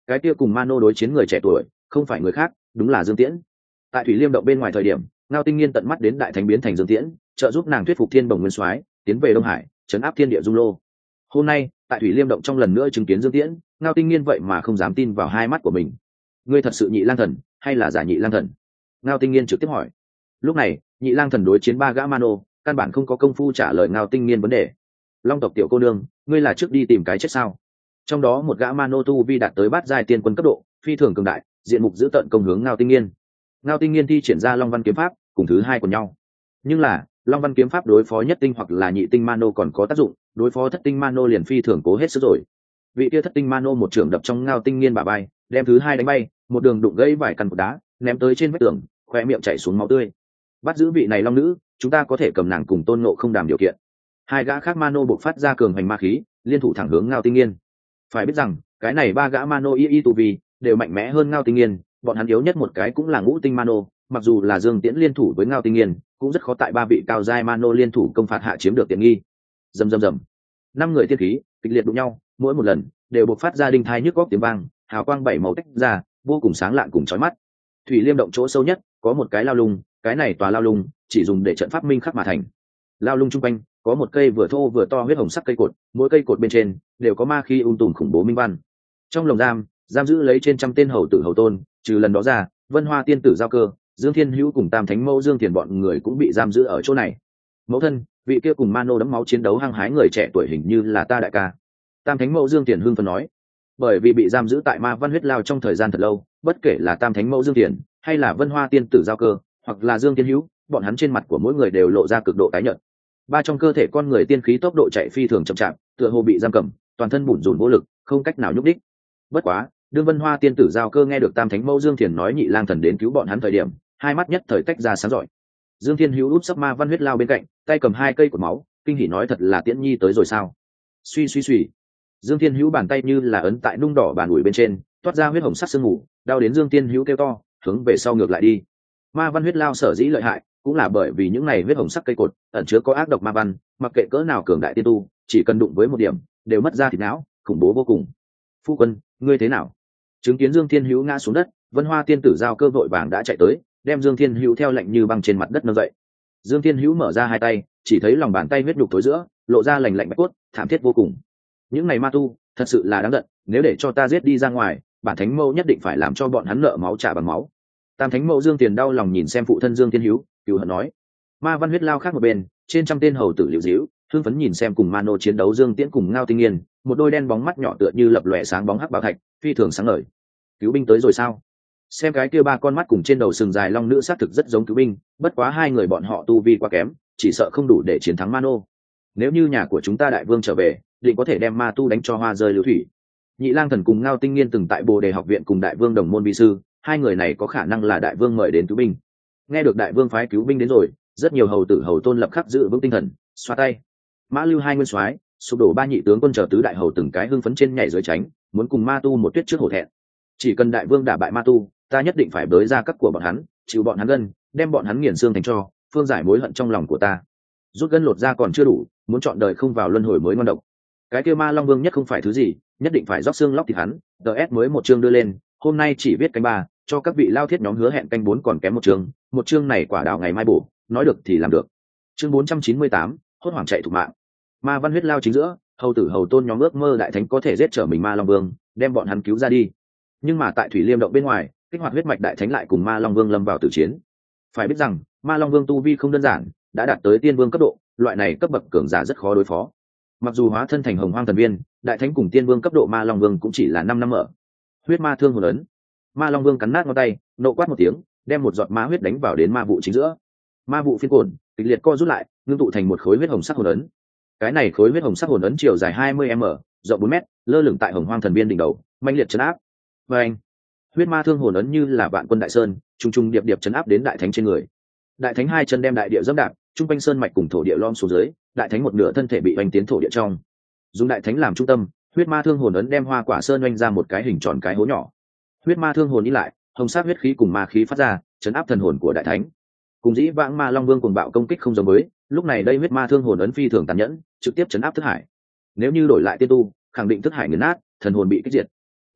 cái kia cùng Mano đối chiến người trẻ tuổi không phải người khác, đúng là Dương Tiễn. Tại thủy liêm động bên ngoài thời điểm, Ngao Tinh Nghiên tận mắt đến đại thánh biến thành Dương Tiễn, trợ giúp nàng thuyết phục Thiên Bồng Nguyên Soái tiến về Đông Hải chấn áp thiên địa dung lô. Hôm nay tại thủy liêm động trong lần nữa chứng kiến Dương Tiễn, Ngao Tinh Nghiên vậy mà không dám tin vào hai mắt của mình. Ngươi thật sự nhị lang thần hay là giả nhị lang thần? Ngao Tinh Nghiên trực tiếp hỏi. Lúc này nhị lang thần đối chiến ba gã Mano, căn bản không có công phu trả lời Ngao Tinh Nghiên vấn đề. Long tộc tiểu cô nương, ngươi là trước đi tìm cái chết sao? Trong đó một gã Mano tu vi đạt tới bát giai tiên quân cấp độ, phi thường cường đại, diện mục giữ tận công hướng Ngao Tinh Nghiên. Ngao Tinh Nghiên thi triển ra Long Văn kiếm pháp, cùng thứ hai của nhau. Nhưng là Long Văn kiếm pháp đối phó nhất tinh hoặc là nhị tinh Mano còn có tác dụng, đối phó thất tinh Mano liền phi thường cố hết sức rồi. Vị kia thất tinh Mano một trưởng đập trong Ngao Tinh Nghiên bả vai, đem thứ hai đánh bay, một đường đụng gãy vài căn cột đá, ném tới trên vách tường, khóe miệng chảy xuống máu tươi. Bắt giữ vị này long nữ, chúng ta có thể cầm nàng cùng Tôn Ngộ Không đàm điều kiện. Hai gã khác Mano bộc phát ra cường hành ma khí, liên thủ thẳng hướng Ngao Tinh Nghiên. Phải biết rằng cái này ba gã Mano y y tu vi đều mạnh mẽ hơn Ngao Tinh Nghiên, bọn hắn yếu nhất một cái cũng là ngũ tinh Mano, mặc dù là Dương Tiễn liên thủ với Ngao Tinh Nghiên, cũng rất khó tại ba vị cao giai Mano liên thủ công phạt hạ chiếm được tiện nghi. Rầm rầm rầm, năm người tiên khí kịch liệt đụng nhau, mỗi một lần đều bộc phát ra đinh thai nhức góc tiếng vang, hào quang bảy màu tách ra, vô cùng sáng lạng cùng chói mắt. Thủy liêm động chỗ sâu nhất có một cái lao lung, cái này tòa lao lung chỉ dùng để trận pháp minh khắc mà thành. Lao lung trung quanh có một cây vừa thô vừa to huyết hồng sắc cây cột, mỗi cây cột bên trên đều có ma khí ung tùm khủng bố minh văn. Trong lồng giam giam giữ lấy trên trăm tên hầu tử hầu tôn, trừ lần đó ra, Vân Hoa tiên tử Giao Cơ, Dương Thiên Hữu cùng Tam Thánh Mẫu Dương Thiền bọn người cũng bị giam giữ ở chỗ này. Mẫu thân, vị kia cùng Mano đẫm máu chiến đấu hăng hái người trẻ tuổi hình như là ta đại ca. Tam Thánh Mẫu Dương Thiền hưng phấn nói. Bởi vì bị giam giữ tại Ma Văn huyết lao trong thời gian thật lâu, bất kể là Tam Thánh Mẫu Dương Thiền hay là Vân Hoa tiên tử Giao Cơ, hoặc là Dương Thiên Hữu, bọn hắn trên mặt của mỗi người đều lộ ra cực độ tái nhợt. Ba trong cơ thể con người tiên khí tốc độ chạy phi thường chậm chạp, tựa hồ bị giam cầm, toàn thân bủn rủn vô lực, không cách nào nhúc đích. Bất quá, đương Vân Hoa tiên tử Giao Cơ nghe được Tam Thánh Mẫu Dương Thiền nói nhị lang thần đến cứu bọn hắn thời điểm, hai mắt nhất thời tách ra sáng rọi. Dương Thiên Hữu úp sấp Ma Văn huyết lao bên cạnh, tay cầm hai cây cột máu, kinh hỉ nói thật là Tiễn Nhi tới rồi sao? Suy suy suy. Dương Thiên Hữu bàn tay như là ấn tại nung đỏ bàn ủi bên trên, toát ra huyết hồng sắc sương mù, đau đến Dương Thiên Hữu kêu to, hướng về sau ngược lại đi. Ma Văn huyết lao sở dĩ lợi hại, cũng là bởi vì những này huyết hồng sắc cây cột ẩn chứa có ác độc ma văn, mặc kệ cỡ nào cường đại tiên tu, chỉ cần đụng với một điểm, đều mất ra thịt não, khủng bố vô cùng. Phu quân, ngươi thế nào? Chứng kiến Dương Thiên Hữu ngã xuống đất, Vân Hoa tiên tử Giao Cơ vội vàng đã chạy tới, đem Dương Thiên Hữu theo lạnh như băng trên mặt đất nâng dậy. Dương Thiên Hữu mở ra hai tay, chỉ thấy lòng bàn tay huyết nhục tối giữa, lộ ra lạnh lạnh bạch cốt, thảm thiết vô cùng. Những này ma tu, thật sự là đáng giận, nếu để cho ta giết đi ra ngoài, bản thánh mẫu nhất định phải làm cho bọn hắn nợ máu trả bằng máu. Tam Thánh Mẫu Dương Tiền đau lòng nhìn xem phụ thân Dương Thiên Hữu, cừu hận nói. Ma Văn huyết lao khác một bên, trên trăm tên hầu tử liễu díu, hưng phấn nhìn xem cùng Mano chiến đấu Dương Tiễn cùng Ngao Tinh Nghiên, một đôi đen bóng mắt nhỏ tựa như lập lòe sáng bóng hắc bảo thạch, phi thường sáng ngời. Cứu binh tới rồi sao? Xem cái kia ba con mắt cùng trên đầu sừng dài long nữ xác thực rất giống cứu binh, bất quá hai người bọn họ tu vi quá kém, chỉ sợ không đủ để chiến thắng Mano. Nếu như nhà của chúng ta đại vương trở về, định có thể đem ma tu đánh cho hoa rơi lưu thủy. Nhị Lang Thần cùng Ngao Tinh Nghiên từng tại Bồ Đề học viện cùng đại vương đồng môn vi sư, hai người này có khả năng là đại vương mời đến cứu binh. Nghe được đại vương phái cứu binh đến rồi, rất nhiều hầu tử hầu tôn lập khắc giữ vững tinh thần, xoa tay. Mã Lưu hai nguyên soái, sụp đổ ba nhị tướng quân chờ tứ đại hầu từng cái hưng phấn trên nhảy dưới tránh, muốn cùng ma tu một tuyết trước hổ thẹn. Chỉ cần đại vương đả bại ma tu, ta nhất định phải bới ra các của bọn hắn, chịu bọn hắn gân, đem bọn hắn nghiền xương thành tro, phương giải mối hận trong lòng của ta. Rút gân lột ra còn chưa đủ, muốn chọn đời không vào luân hồi mới ngon độc. Cái kia Ma Long Vương nhất không phải thứ gì, nhất định phải róc xương lóc thịt hắn. D S mới một chương đưa lên, hôm nay chỉ viết canh ba, cho các vị lao thiết nhóm hứa hẹn canh bốn còn kém một chương, một chương này quả đào ngày mai bổ, nói được thì làm được. Chương bốn trăm chín mươi tám, hốt hoảng chạy thục mạng. Ma Văn huyết lao chính giữa, hầu tử hầu tôn nhóm ước mơ đại thánh có thể giết trở mình Ma Long Vương, đem bọn hắn cứu ra đi. Nhưng mà tại thủy liêm động bên ngoài, kích hoạt huyết mạch đại thánh lại cùng Ma Long Vương lâm vào tử chiến. Phải biết rằng, Ma Long Vương tu vi không đơn giản, đã đạt tới tiên vương cấp độ, loại này cấp bậc cường giả rất khó đối phó. Mặc dù hóa thân thành hồng hoang thần viên, đại thánh cùng tiên vương cấp độ Ma Long Vương cũng chỉ là năm năm ở. Huyết ma thương hồn ấn. Ma Long Vương cắn nát ngón tay, nộ quát một tiếng, đem một giọt ma huyết đánh vào đến ma vụ chính giữa. Ma vụ phiên cồn kịch liệt co rút lại, ngưng tụ thành một khối huyết hồng sắc hồn ấn. Cái này khối huyết hồng sắc hồn ấn chiều dài hai mươi m, rộng bốn m, lơ lửng tại hồng hoang thần viên đỉnh đầu, mãnh liệt chấn áp. Và anh, huyết ma thương hồn ấn như là vạn quân đại sơn, trùng trùng điệp điệp chấn áp đến đại thánh trên người. Đại thánh hai chân đem đại địa dẫm đạp, trung quanh sơn mạch cùng thổ địa lom xuống dưới, đại thánh một nửa thân thể bị oanh tiến thổ địa trong. Dùng đại thánh làm trung tâm, huyết ma thương hồn ấn đem hoa quả sơn oanh ra một cái hình tròn cái hố nhỏ. Huyết ma thương hồn đi lại, hồng sắc huyết khí cùng ma khí phát ra, chấn áp thần hồn của đại thánh. Cùng dĩ vãng Ma Long Vương cuồng bạo công kích không giống với, lúc này đây huyết ma thương hồn ấn phi thường tàn nhẫn, trực tiếp chấn áp thức hải. Nếu như đổi lại tiên tu, khẳng định thức hải nghiền nát, thần hồn bị kích diệt.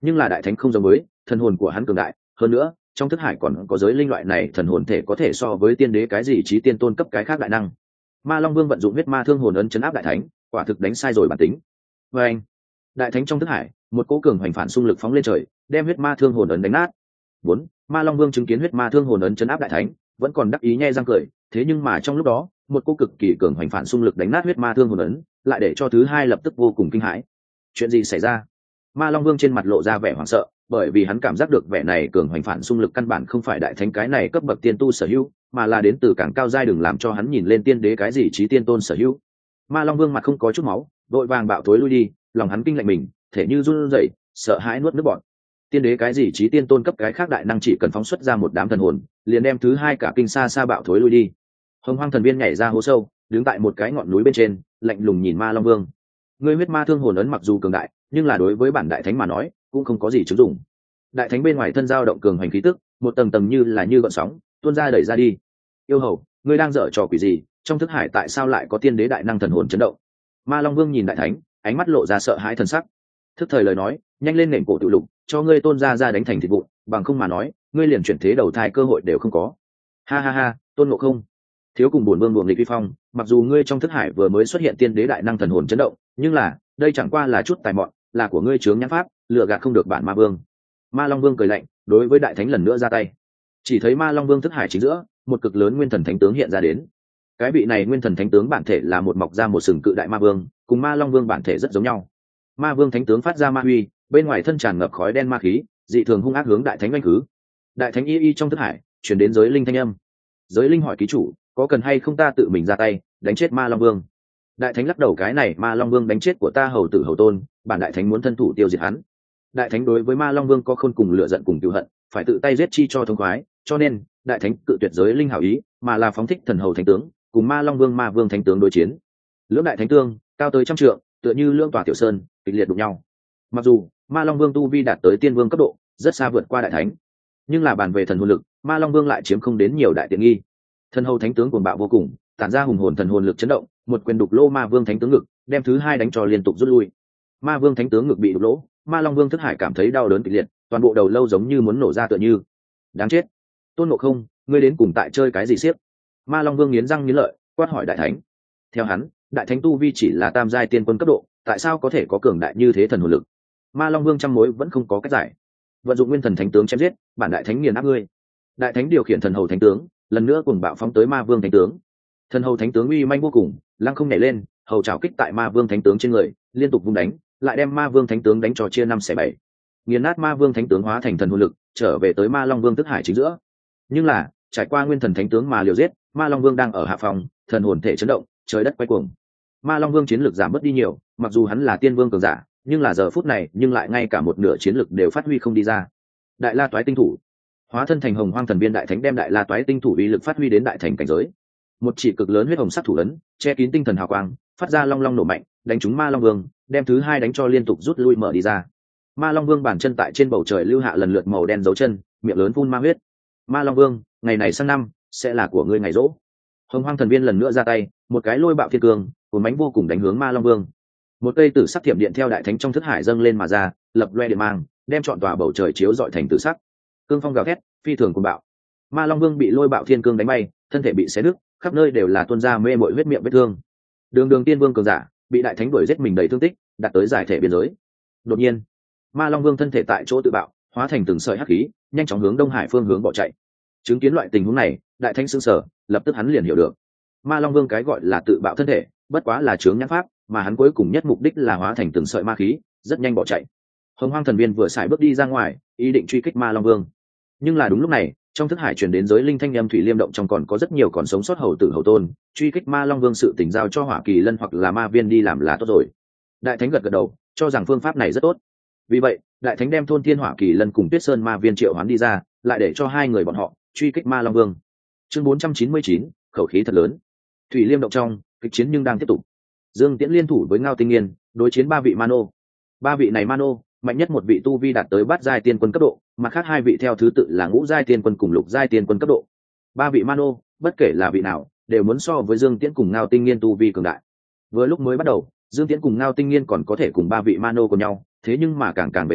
nhưng là đại thánh không giống với thần hồn của hắn cường đại hơn nữa trong thức hải còn có giới linh loại này thần hồn thể có thể so với tiên đế cái gì trí tiên tôn cấp cái khác đại năng. Ma Long Vương vận dụng huyết ma thương hồn ấn chấn áp đại thánh, quả thực đánh sai rồi bản tính. Và anh, đại thánh trong thức hải, một cỗ cường hoành phản xung lực phóng lên trời, đem huyết ma thương hồn ấn đánh nát. Bốn, Ma Long Vương chứng kiến huyết ma thương hồn ấn chấn áp đại thánh, vẫn còn đắc ý nhe răng cười, thế nhưng mà trong lúc đó, một cỗ cực kỳ cường hoành phản xung lực đánh nát huyết ma thương hồn ấn, lại để cho thứ hai lập tức vô cùng kinh hãi. Chuyện gì xảy ra? Ma Long Vương trên mặt lộ ra vẻ hoảng sợ, bởi vì hắn cảm giác được vẻ này cường hoành phản xung lực căn bản không phải đại thánh cái này cấp bậc tiên tu sở hữu, mà là đến từ càng cao giai đừng làm cho hắn nhìn lên tiên đế cái gì trí tiên tôn sở hữu. Ma Long Vương mặt không có chút máu, đội vàng bạo tối lui đi, lòng hắn kinh lạnh mình, thể như run rẩy, sợ hãi nuốt nước bọt. Tiên đế cái gì trí tiên tôn cấp cái khác đại năng chỉ cần phóng xuất ra một đám thần hồn, liền đem thứ hai cả kinh xa xa bạo thối lui đi. Hồng Hoang thần viên nhảy ra hố sâu, đứng tại một cái ngọn núi bên trên, lạnh lùng nhìn Ma Long Vương. Ngươi huyết ma thương hồn ấn mặc dù cường đại, nhưng là đối với bản đại thánh mà nói, cũng không có gì chứng dụng. Đại thánh bên ngoài thân giao động cường hành khí tức, một tầng tầng như là như gợn sóng, tuôn ra đẩy ra đi. Yêu hầu, ngươi đang dở trò quỷ gì? Trong thức hải tại sao lại có tiên đế đại năng thần hồn chấn động? Ma Long Vương nhìn đại thánh, ánh mắt lộ ra sợ hãi thần sắc. Thức thời lời nói, nhanh lên nền cổ tự lục, cho ngươi tôn gia ra đánh thành thịt vụn, bằng không mà nói, ngươi liền chuyển thế đầu thai cơ hội đều không có. Ha ha ha, Tôn Ngộ Không, thiếu cùng buồn vương buồn nghịch vi phong, mặc dù ngươi trong thức hải vừa mới xuất hiện tiên đế đại năng thần hồn chấn động, nhưng là, đây chẳng qua là chút tài mọn, là của ngươi chướng nhãn pháp, lừa gạt không được bản Ma Vương. Ma Long Vương cười lạnh, đối với đại thánh lần nữa ra tay. Chỉ thấy Ma Long Vương thức hải chính giữa, một cực lớn nguyên thần thánh tướng hiện ra đến. Cái vị này nguyên thần thánh tướng bản thể là một mọc ra một sừng cự đại ma vương, cùng Ma Long Vương bản thể rất giống nhau. Ma Vương thánh tướng phát ra ma huy, bên ngoài thân tràn ngập khói đen ma khí, dị thường hung ác hướng đại thánh oanh khứ. Đại thánh y y trong thức hải, chuyển đến giới linh thanh âm. Giới linh hỏi ký chủ, có cần hay không ta tự mình ra tay, đánh chết Ma Long Vương? Đại thánh lắc đầu, cái này Ma Long Vương đánh chết của ta hầu tử hầu tôn, bản đại thánh muốn thân thủ tiêu diệt hắn. Đại thánh đối với Ma Long Vương có khôn cùng lửa giận cùng cừu hận, phải tự tay giết chi cho thông khoái, cho nên đại thánh cự tuyệt giới linh hảo ý, mà là phóng thích thần hầu thánh tướng, cùng Ma Long Vương Ma Vương thánh tướng đối chiến. Lưỡng đại thánh tướng cao tới trăm trượng, tựa như lưỡng tòa tiểu sơn, kịch liệt đụng nhau. Mặc dù Ma Long Vương tu vi đạt tới tiên vương cấp độ, rất xa vượt qua đại thánh, nhưng là bàn về thần hồn lực, Ma Long Vương lại chiếm không đến nhiều đại tiện nghi. Thần hầu thánh tướng cuồng bạo vô cùng, tản ra hùng hồn thần hồn lực chấn động, một quyền đục lô Ma Vương thánh tướng ngực, đem thứ hai đánh cho liên tục rút lui. Ma Vương thánh tướng ngực bị đục lỗ, Ma Long Vương thức hải cảm thấy đau đớn kịch liệt, toàn bộ đầu lâu giống như muốn nổ ra tựa như. Đáng chết, Tôn Ngộ Không, ngươi đến cùng tại chơi cái gì xiếc? Ma Long Vương nghiến răng nghiến lợi, quát hỏi đại thánh. Theo hắn, đại thánh tu vi chỉ là tam giai tiên quân cấp độ, tại sao có thể có cường đại như thế thần hồn lực? Ma Long Vương trăm mối vẫn không có cách giải. Vận dụng nguyên thần thánh tướng chém giết, bản đại thánh nghiền áp ngươi. Đại thánh điều khiển thần hầu thánh tướng, lần nữa cùng bạo phóng tới Ma Vương thánh tướng. Thần hầu thánh tướng uy manh vô cùng, lăng không nhảy lên, hầu trảo kích tại Ma Vương thánh tướng trên người, liên tục vung đánh, lại đem Ma Vương thánh tướng đánh cho chia năm xẻ bảy. Nghiền nát Ma Vương thánh tướng hóa thành thần hồn lực, trở về tới Ma Long Vương thức hải chính giữa. Nhưng là, trải qua nguyên thần thánh tướng mà liều giết, Ma Long Vương đang ở hạ phòng, thần hồn thể chấn động, trời đất quay cuồng. Ma Long Vương chiến lực giảm bớt đi nhiều, mặc dù hắn là tiên vương cường giả, nhưng là giờ phút này, nhưng lại ngay cả một nửa chiến lực đều phát huy không đi ra. Đại La Toái tinh thủ, hóa thân thành Hồng Hoang thần viên đại thánh đem Đại La Toái tinh thủ uy lực phát huy đến đại thành cảnh giới. Một chỉ cực lớn huyết hồng sắc thủ ấn, che kín tinh thần hào quang, phát ra long long nổ mạnh, đánh trúng Ma Long Vương, đem thứ hai đánh cho liên tục rút lui mở đi ra. Ma Long Vương bàn chân tại trên bầu trời lưu hạ lần lượt màu đen dấu chân, miệng lớn phun ma huyết. Ma Long Vương, ngày này sang năm sẽ là của ngươi ngày rỗ. Hồng Hoang thần viên lần nữa ra tay, một cái lôi bạo thiên cương, cuốn bánh vô cùng đánh hướng Ma Long Vương. Một cây tử sắc thiểm điện theo đại thánh trong thức hải dâng lên mà ra, lập loe điện mang, đem trọn tòa bầu trời chiếu rọi thành tử sắc. Cương phong gào thét, phi thường cuồng bạo. Ma Long Vương bị lôi bạo thiên cương đánh bay, thân thể bị xé nứt, khắp nơi đều là tuôn ra mê mội huyết miệng vết thương. Đường Đường tiên vương cường giả, bị đại thánh đuổi giết mình đầy thương tích, đạt tới giải thể biên giới. Đột nhiên, Ma Long Vương thân thể tại chỗ tự bạo, hóa thành từng sợi hắc khí, nhanh chóng hướng Đông Hải phương hướng bỏ chạy. Chứng kiến loại tình huống này, đại thánh sững sờ, lập tức hắn liền hiểu được. Ma Long Vương cái gọi là tự bạo thân thể, bất quá là chướng nhãn pháp, mà hắn cuối cùng nhất mục đích là hóa thành từng sợi ma khí, rất nhanh bỏ chạy. Hồng Hoang thần viên vừa xài bước đi ra ngoài, ý định truy kích Ma Long Vương. Nhưng là đúng lúc này, trong thức hải truyền đến giới linh thanh âm thủy liêm động trong còn có rất nhiều còn sống sót hầu tử hầu tôn, truy kích Ma Long Vương sự tình giao cho Hỏa Kỳ Lân hoặc là Ma Viên đi làm là tốt rồi. Đại thánh gật gật đầu, cho rằng phương pháp này rất tốt. Vì vậy, đại thánh đem thôn thiên Hỏa Kỳ Lân cùng Tuyết Sơn Ma Viên triệu hoán đi ra, lại để cho hai người bọn họ truy kích Ma Long Vương. Chương bốn trăm chín mươi chín, khẩu khí thật lớn. Thủy liêm động trong, kịch chiến nhưng đang tiếp tục. Dương Tiễn liên thủ với Ngao Tinh Nghiên, đối chiến ba vị Mano. Ba vị này Mano, mạnh nhất một vị tu vi đạt tới bát giai tiên quân cấp độ, mặt khác hai vị theo thứ tự là ngũ giai tiên quân cùng lục giai tiên quân cấp độ. Ba vị Mano, bất kể là vị nào, đều muốn so với Dương Tiễn cùng Ngao Tinh Nghiên tu vi cường đại. Vừa lúc mới bắt đầu, Dương Tiễn cùng Ngao Tinh Nghiên còn có thể cùng ba vị Mano cùng nhau, thế nhưng mà càng càng về sau,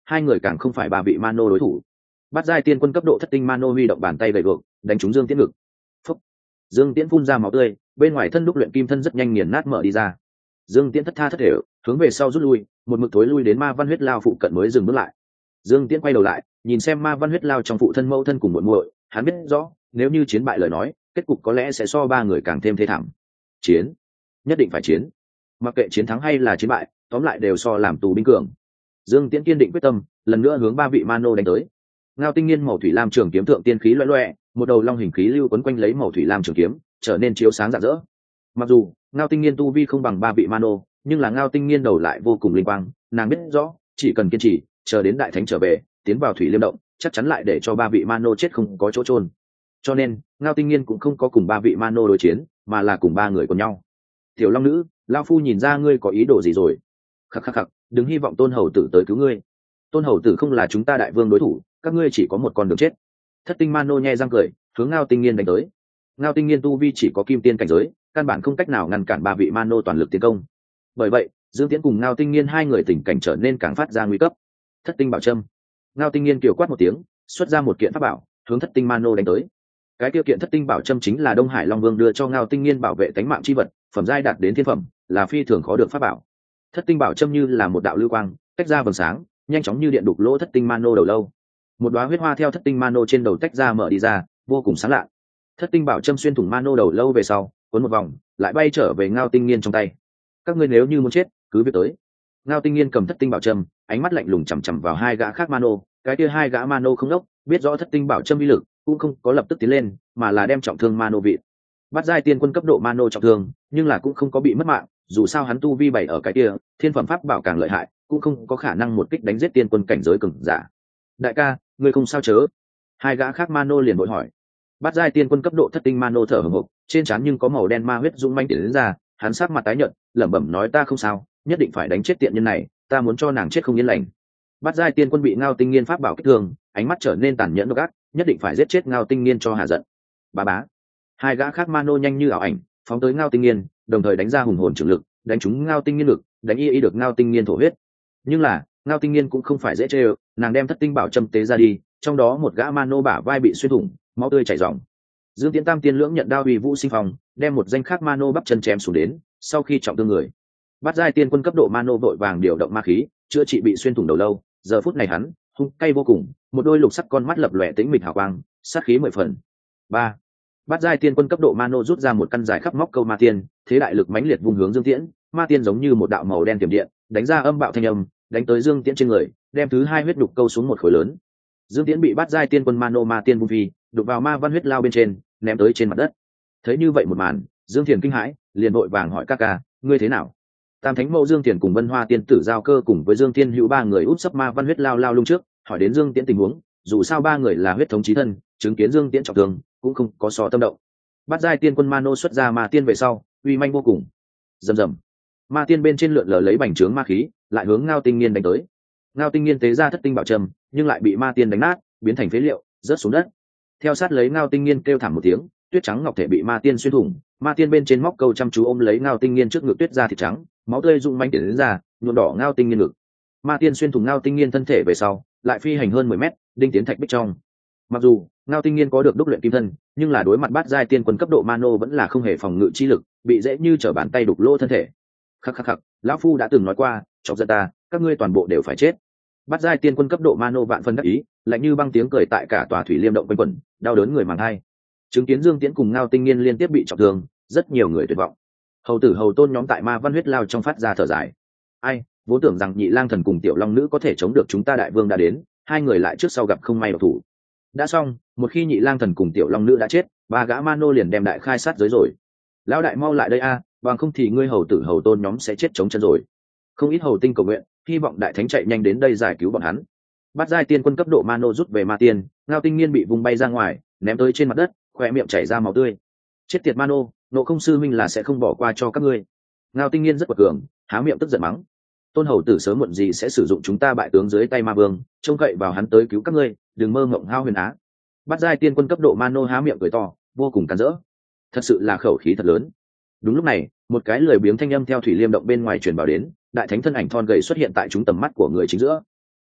hai người càng không phải ba vị Mano đối thủ. Bát giai tiên quân cấp độ thất tinh Mano huy động bàn tay gầy gộc, đánh trúng Dương Tiễn ngực. Phốc. Dương Tiễn phun ra máu tươi, bên ngoài thân đúc luyện kim thân rất nhanh nghiền nát mở đi ra. Dương Tiễn thất tha thất thể, hướng về sau rút lui, một mực thối lui đến Ma Văn Huyết Lao phụ cận mới dừng bước lại. Dương Tiễn quay đầu lại, nhìn xem Ma Văn Huyết Lao trong phụ thân mẫu thân cùng muội muội, hắn biết rõ, nếu như chiến bại lời nói, kết cục có lẽ sẽ so ba người càng thêm thê thảm. Chiến, nhất định phải chiến. Mặc kệ chiến thắng hay là chiến bại, tóm lại đều so làm tù binh cường. Dương Tiễn kiên định quyết tâm, lần nữa hướng ba vị Mano đánh tới. Ngao Tinh Nghiên màu thủy lam trường kiếm thượng tiên khí loé loé, một đầu long hình khí lưu quấn quanh lấy màu thủy lam trường kiếm, trở nên chiếu sáng rạng rỡ. Mặc dù Ngao Tinh Nghiên tu vi không bằng ba vị Mano, nhưng là Ngao Tinh Nghiên đầu lại vô cùng linh quang, nàng biết rõ, chỉ cần kiên trì, chờ đến đại thánh trở về, tiến vào thủy liêm động, chắc chắn lại để cho ba vị Mano chết không có chỗ chôn. Cho nên, Ngao Tinh Nghiên cũng không có cùng ba vị Mano đối chiến, mà là cùng ba người cùng nhau. Tiểu Long nữ, lão phu nhìn ra ngươi có ý đồ gì rồi. Khắc khắc khắc, đừng hy vọng Tôn hầu tử tới cứu ngươi. Tôn hầu tử không là chúng ta đại vương đối thủ, các ngươi chỉ có một con đường chết. Thất tinh Mano nhe răng cười, hướng Ngao Tinh Nghiên đánh tới. Ngao Tinh Nghiên tu vi chỉ có kim tiên cảnh giới, căn bản không cách nào ngăn cản ba vị Mano toàn lực tiến công. Bởi vậy, Dương Tiễn cùng Ngao Tinh Nghiên hai người tình cảnh trở nên càng phát ra nguy cấp. Thất tinh bảo châm. Ngao Tinh Nghiên kiều quát một tiếng, xuất ra một kiện pháp bảo, hướng thất tinh Mano đánh tới. Cái tiêu kiện thất tinh bảo châm chính là Đông Hải Long Vương đưa cho Ngao Tinh Nghiên bảo vệ tánh mạng chi vật, phẩm giai đạt đến thiên phẩm, là phi thường khó được pháp bảo. Thất tinh bảo châm như là một đạo lưu quang, tách ra vầng sáng, nhanh chóng như điện đục lỗ thất tinh Mano đầu lâu. Một đóa huyết hoa theo thất tinh Mano trên đầu tách ra mở đi ra, vô cùng sáng lạ. Thất tinh bảo châm xuyên thủng Mano đầu lâu về sau, cuốn một vòng, lại bay trở về Ngao Tinh Nghiên trong tay. Các ngươi nếu như muốn chết, cứ việc tới. Ngao Tinh Nghiên cầm thất tinh bảo châm, ánh mắt lạnh lùng chằm chằm vào hai gã khác Mano, cái kia hai gã Mano không đốc, biết rõ thất tinh bảo châm uy lực, cũng không có lập tức tiến lên, mà là đem trọng thương Mano vị. Bắt giai tiên quân cấp độ Mano trọng thương, nhưng là cũng không có bị mất mạng, dù sao hắn tu vi bảy ở cái kia, thiên phẩm pháp bảo càng lợi hại, cũng không có khả năng một kích đánh giết tiên quân cảnh giới cường giả. Đại ca, ngươi không sao chớ? Hai gã khác Mano liền vội hỏi. Bắt giai tiên quân cấp độ thất tinh Mano thở hổn hộc, trên trán nhưng có màu đen ma huyết dũng mãnh tiến đến ra, hắn sắc mặt tái nhợt, lẩm bẩm nói ta không sao, nhất định phải đánh chết tiện nhân này, ta muốn cho nàng chết không yên lành. Bắt giai tiên quân bị Ngao Tinh Nghiên pháp bảo kích thương, ánh mắt trở nên tàn nhẫn độc ác, nhất định phải giết chết Ngao Tinh Nghiên cho hạ giận. Bá bá. Hai gã khác Mano nhanh như ảo ảnh, phóng tới Ngao Tinh Nghiên, đồng thời đánh ra hùng hồn trường lực, đánh trúng Ngao Tinh Nghiên lực, đánh y y được Ngao Tinh Nghiên thổ huyết. Nhưng là, Ngao Tinh Nghiên cũng không phải dễ chơi, nàng đem thất tinh bảo châm tế ra đi, trong đó một gã Mano bả vai bị xuyên thủng, máu tươi chảy ròng. Dương Tiễn Tam Tiên Lưỡng nhận đao uy vũ sinh phong, đem một danh khác Mano bắp chân chém xuống đến, sau khi trọng thương người. Bắt giai tiên quân cấp độ Mano vội vàng điều động ma khí, chữa trị bị xuyên thủng đầu lâu, giờ phút này hắn, hung cay vô cùng, một đôi lục sắc con mắt lập lòe tĩnh mịch hào quang, sát khí mười phần. Ba. Bắt giai tiên quân cấp độ Mano rút ra một căn dài khắp móc câu ma tiên, thế đại lực mãnh liệt vung hướng Dương Tiễn, ma tiên giống như một đạo màu đen tiềm điện, đánh ra âm bạo thanh âm, đánh tới Dương Tiễn trên người, đem thứ hai huyết đục câu xuống một khối lớn. Dương Tiễn bị bắt giai tiên quân Mano ma tiên vung phi, đục vào ma văn huyết lao bên trên, ném tới trên mặt đất. Thấy như vậy một màn, Dương Thiền kinh hãi, liền vội vàng hỏi ca ca, ngươi thế nào? Tam Thánh Mẫu Dương Thiền cùng Vân Hoa Tiên Tử Giao Cơ cùng với Dương Thiên Hữu ba người út sấp ma văn huyết lao lao lung trước, hỏi đến Dương Tiễn tình huống, dù sao ba người là huyết thống chí thân, chứng kiến Dương Tiễn trọng thương, cũng không có so tâm động. Bắt giai tiên quân Mano xuất ra ma tiên về sau, uy manh vô cùng. Rầm rầm. Ma tiên bên trên lượn lờ lấy bành trướng ma khí, lại hướng Ngao Tinh Nghiên đánh tới. Ngao Tinh Nghiên tế ra thất tinh bảo trầm, nhưng lại bị ma tiên đánh nát, biến thành phế liệu, rớt xuống đất. Theo sát lấy Ngao Tinh Nghiên kêu thảm một tiếng, tuyết trắng ngọc thể bị ma tiên xuyên thủng, ma tiên bên trên móc câu chăm chú ôm lấy Ngao Tinh Nghiên trước ngực tuyết ra thịt trắng, máu tươi rụng manh tiến đến ra, nhuộm đỏ Ngao Tinh Nghiên ngực. Ma tiên xuyên thủng Ngao Tinh Nghiên thân thể về sau, lại phi hành hơn mười mét, đinh tiến thạch bích trong. Mặc dù Ngao Tinh Nghiên có được đúc luyện kim thân, nhưng là đối mặt bát giai tiên quân cấp độ Mano vẫn là không hề phòng ngự chi lực, bị dễ như trở bàn tay đục lỗ thân thể. Khắc khắc khắc, lão phu đã từng nói qua, chọc giận ta, các ngươi toàn bộ đều phải chết. Bát giai tiên quân cấp độ Mano vạn phân đắc ý, lạnh như băng tiếng cười tại cả tòa thủy liêm động quanh quẩn, đau đớn người màng hai. Chứng kiến Dương Tiễn cùng Ngao Tinh Nghiên liên tiếp bị trọng thương, rất nhiều người tuyệt vọng. Hầu tử hầu tôn nhóm tại ma văn huyết lao trong phát ra thở dài. Ai, vốn tưởng rằng Nhị Lang Thần cùng Tiểu Long Nữ có thể chống được chúng ta đại vương đã đến, hai người lại trước sau gặp không may độc thủ. Đã xong, một khi Nhị Lang Thần cùng Tiểu Long Nữ đã chết, ba gã Mano liền đem đại khai sát giới rồi. Lão đại mau lại đây a, bằng không thì ngươi hầu tử hầu tôn nhóm sẽ chết chống chân rồi. Không ít hầu tinh cầu nguyện, hy vọng đại thánh chạy nhanh đến đây giải cứu bọn hắn. Bát giai tiên quân cấp độ Mano rút về ma tiên, Ngao Tinh Nghiên bị vùng bay ra ngoài, ném tới trên mặt đất, khóe miệng chảy ra máu tươi. Chết tiệt Mano, Nộ Không sư minh là sẽ không bỏ qua cho các ngươi. Ngao Tinh Nghiên rất quật cường, há miệng tức giận mắng. Tôn hầu tử sớm muộn gì sẽ sử dụng chúng ta bại tướng dưới tay ma vương, trông cậy vào hắn tới cứu các ngươi, đừng mơ mộng hao huyền á. Bát giai tiên quân cấp độ Mano há miệng cười to, vô cùng cắn rỡ. Thật sự là khẩu khí thật lớn. Đúng lúc này, một cái lười biếng thanh âm theo thủy liêm động bên ngoài truyền vào đến, đại thánh thân ảnh thon gầy xuất hiện tại chúng tầm mắt của người chính giữa.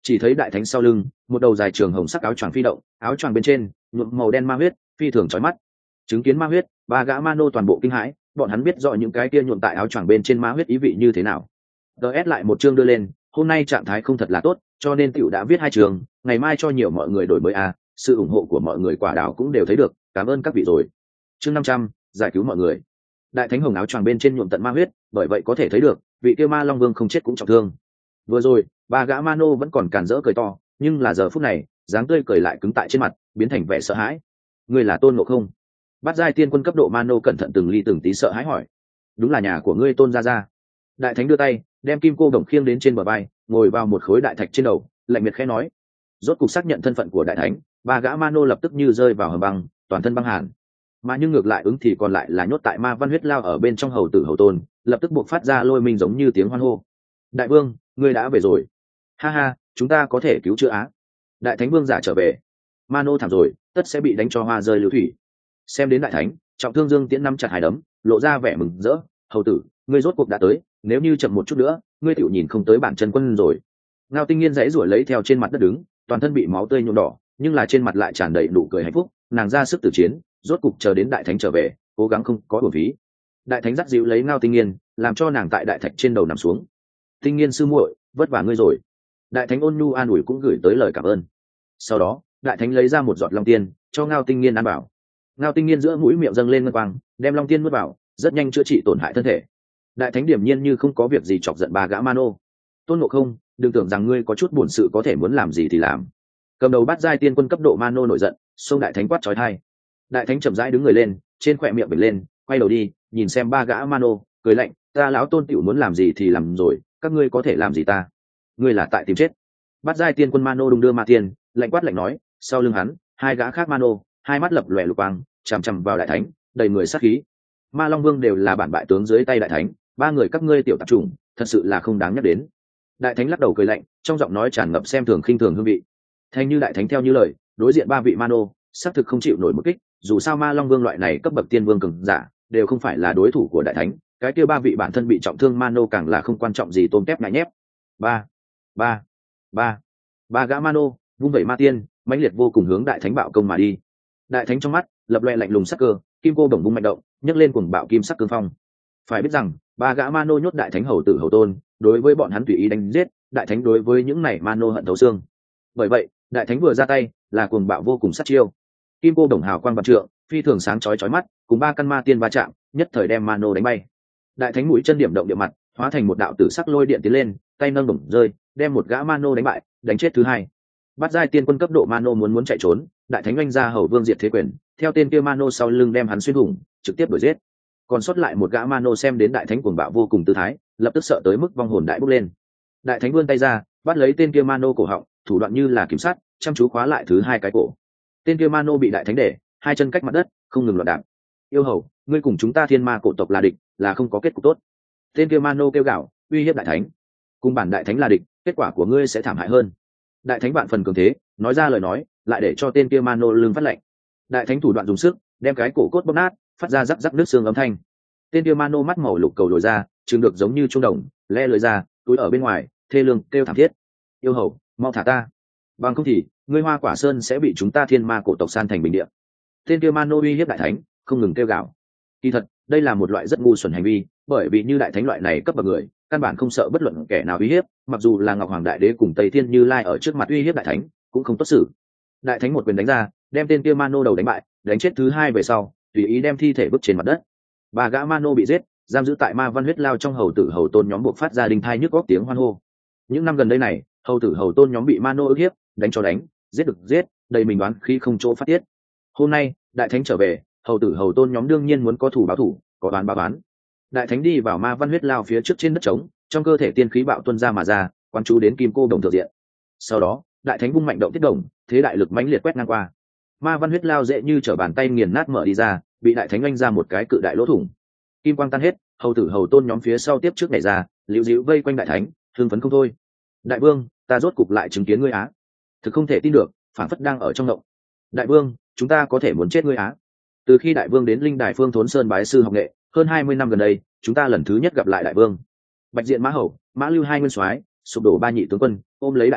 Chỉ thấy đại thánh sau lưng một đầu dài trường hồng sắc áo choàng phi động, áo choàng bên trên nhuộm màu đen ma huyết, phi thường chói mắt. Chứng kiến ma huyết, ba gã ma nô toàn bộ kinh hãi, bọn hắn biết rõ những cái kia nhuộm tại áo choàng bên trên ma huyết ý vị như thế nào. ds lại một chương đưa lên, hôm nay trạng thái không thật là tốt, cho nên tiểu đã viết hai trường, ngày mai cho nhiều mọi người đổi mới a, sự ủng hộ của mọi người quả đảo cũng đều thấy được, cảm ơn các vị rồi. Chương năm trăm, giải cứu mọi người. Đại thánh hồng áo choàng bên trên nhuộm tận ma huyết, bởi vậy có thể thấy được, vị kia ma long vương không chết cũng trọng thương. Vừa rồi, ba gã ma nô vẫn còn càn rỡ cười to, nhưng là giờ phút này, dáng tươi cười lại cứng tại trên mặt, biến thành vẻ sợ hãi. Ngươi là Tôn Ngộ Không? Bát giai tiên quân cấp độ ma nô cẩn thận từng ly từng tí sợ hãi hỏi. Đúng là nhà của ngươi Tôn gia gia. Đại thánh đưa tay, đem kim cô đồng khiêng đến trên bờ vai, ngồi vào một khối đại thạch trên đầu, lạnh miệt khẽ nói. Rốt cục xác nhận thân phận của đại thánh, ba gã ma nô lập tức như rơi vào hầm băng, toàn thân băng hàn. Mà nhưng ngược lại ứng thì còn lại là nhốt tại ma văn huyết lao ở bên trong hầu tử hầu tôn, lập tức buộc phát ra lôi minh giống như tiếng hoan hô. Đại vương, ngươi đã về rồi. Ha ha, chúng ta có thể cứu chữa á. Đại thánh vương giả trở về. Ma nô thảm rồi, tất sẽ bị đánh cho hoa rơi lưu thủy. Xem đến đại thánh, trọng thương dương tiễn năm chặt hai đấm, lộ ra vẻ mừng rỡ. Hầu tử, ngươi rốt cuộc đã tới, nếu như chậm một chút nữa, ngươi tiểu nhìn không tới bản chân quân rồi. Ngao Tinh Nghiên dãy rủa lấy theo trên mặt đất đứng, toàn thân bị máu tươi nhuộm đỏ, nhưng là trên mặt lại tràn đầy nụ cười hạnh phúc, nàng ra sức tử chiến, rốt cục chờ đến đại thánh trở về, cố gắng không có uổng phí. Đại thánh dắt dịu lấy Ngao Tinh Nghiên, làm cho nàng tại đại thạch trên đầu nằm xuống. Tinh Nghiên sư muội, vất vả ngươi rồi. Đại thánh ôn nhu an ủi cũng gửi tới lời cảm ơn. Sau đó, đại thánh lấy ra một giọt long tiên, cho Ngao Tinh Nghiên ăn bảo. Ngao Tinh Nghiên giữa mũi miệng dâng lên ngân quang, đem long tiên nuốt vào, rất nhanh chữa trị tổn hại thân thể. Đại thánh điểm nhiên như không có việc gì chọc giận ba gã ma nô. Tôn Ngộ Không, đừng tưởng rằng ngươi có chút buồn sự có thể muốn làm gì thì làm. Cầm đầu Bát giai tiên quân cấp độ ma nô nổi giận, xông đại thánh quát chói tai. Đại thánh chậm rãi đứng người lên, trên khóe miệng bật lên, quay đầu đi, nhìn xem ba gã ma nô, cười lạnh, ta lão Tôn tiểu muốn làm gì thì làm rồi, các ngươi có thể làm gì ta? Ngươi là tại tìm chết. Bát giai tiên quân ma nô đung đưa ma tiên, lạnh quát lạnh nói, sau lưng hắn, hai gã khác ma nô, hai mắt lập lòe lục quang, chằm chằm vào đại thánh, đầy người sát khí. Ma Long Vương đều là bản bại tướng dưới tay đại thánh, ba người các ngươi tiểu tạp chủng, thật sự là không đáng nhắc đến. Đại thánh lắc đầu cười lạnh, trong giọng nói tràn ngập xem thường khinh thường hương vị. Thanh như đại thánh theo như lời, đối diện ba vị ma nô, xác thực không chịu nổi một kích, dù sao Ma Long Vương loại này cấp bậc tiên vương cường giả, đều không phải là đối thủ của đại thánh, cái kia ba vị bản thân bị trọng thương ma nô càng là không quan trọng gì tôm tép ngại nhép. Ba, ba, ba, ba gã ma nô, vung vẩy ma tiên, mãnh liệt vô cùng hướng đại thánh bạo công mà đi. Đại thánh trong mắt lập loè lạnh lùng sắc cơ, kim cô đồng vung mạnh động, nhấc lên cuồng bạo kim sắc cương phong. Phải biết rằng, ba gã ma nô nhốt đại thánh hầu tử hầu tôn, đối với bọn hắn tùy ý đánh giết, đại thánh đối với những này ma nô hận thấu xương. Bởi vậy, đại thánh vừa ra tay, là cuồng bạo vô cùng sát chiêu. Kim cô đồng hào quang vạn trượng, phi thường sáng chói chói mắt, cùng ba căn ma tiên va chạm, nhất thời đem ma nô đánh bay. Đại thánh mũi chân điểm động địa mặt, hóa thành một đạo tử sắc lôi điện tiến lên, tay nâng bổng rơi, đem một gã ma nô đánh bại, đánh chết thứ hai. Bát giai tiên quân cấp độ ma nô muốn muốn chạy trốn, đại thánh oanh ra hầu vương diệt thế quyền, theo tên kia ma nô sau lưng đem hắn xuyên thủng, trực tiếp đuổi giết. Còn sót lại một gã ma nô xem đến đại thánh cuồng bạo vô cùng tư thái, lập tức sợ tới mức vong hồn đại bốc lên. Đại thánh vươn tay ra, bắt lấy tên kia ma nô cổ họng, thủ đoạn như là kiểm sát, chăm chú khóa lại thứ hai cái cổ. Tên kia ma nô bị đại thánh để hai chân cách mặt đất, không ngừng loạn đạp. Yêu hầu, ngươi cùng chúng ta thiên ma cổ tộc là địch, là không có kết cục tốt. Tên kia ma nô kêu gào, uy hiếp đại thánh. Cùng bản đại thánh là địch, kết quả của ngươi sẽ thảm hại hơn. Đại thánh vạn phần cường thế, nói ra lời nói, lại để cho tên kia ma nô lưng phát lạnh. Đại thánh thủ đoạn dùng sức, đem cái cổ cốt bóp nát, phát ra rắc rắc nước xương âm thanh. Tên kia ma nô mắt màu lục cầu đổi ra, trừng được giống như trung đồng, le lưỡi ra, túi ở bên ngoài, thê lương kêu thảm thiết. Yêu hầu, mau thả ta, bằng không thì ngươi Hoa Quả Sơn sẽ bị chúng ta thiên ma cổ tộc san thành bình địa. Tên kia ma nô uy hiếp đại thánh, không ngừng kêu gào. Kỳ thật, đây là một loại rất ngu xuẩn hành vi, bởi vì như đại thánh loại này cấp bậc người, căn bản không sợ bất luận kẻ nào uy hiếp, mặc dù là Ngọc Hoàng Đại Đế cùng Tây Thiên Như Lai ở trước mặt uy hiếp đại thánh, cũng không tốt xử. Đại thánh một quyền đánh ra, đem tên kia ma nô đầu đánh bại, đánh chết thứ hai về sau, tùy ý đem thi thể vứt trên mặt đất. Ba gã ma nô bị giết, giam giữ tại ma văn huyết lao trong hầu tử hầu tôn nhóm buộc phát ra đinh thai nhức góc tiếng hoan hô. Những năm gần đây này, hầu tử hầu tôn nhóm bị ma nô ức hiếp, đánh cho đánh, giết được giết, đầy mình đoán khi không chỗ phát tiết. Hôm nay, đại thánh trở về, hầu tử hầu tôn nhóm đương nhiên muốn có thủ báo thủ, có đoán báo đoán. Đại thánh đi vào ma văn huyết lao phía trước trên đất trống, trong cơ thể tiên khí bạo tuôn ra mà ra, quan chú đến kim cô đồng thượng diện. Sau đó, đại thánh vung mạnh động tiết đồng, thế đại lực mãnh liệt quét ngang qua. Ma văn huyết lao dễ như trở bàn tay nghiền nát mở đi ra, bị đại thánh oanh ra một cái cự đại lỗ thủng. Kim quang tan hết, hầu tử hầu tôn nhóm phía sau tiếp trước nhảy ra, liễu dĩu vây quanh đại thánh, hưng phấn không thôi. Đại vương, ta rốt cục lại chứng kiến ngươi á! Thực không thể tin được, phản phất đang ở trong động. Đại vương, chúng ta có thể muốn chết ngươi á! Từ khi đại vương đến linh đài phương thốn sơn bái sư học nghệ, hơn hai mươi năm gần đây, chúng ta lần thứ nhất gặp lại đại vương. Bạch diện mã hầu, mã lưu hai nguyên soái, sụp đổ ba nhị tướng quân, ôm lấy đại thánh,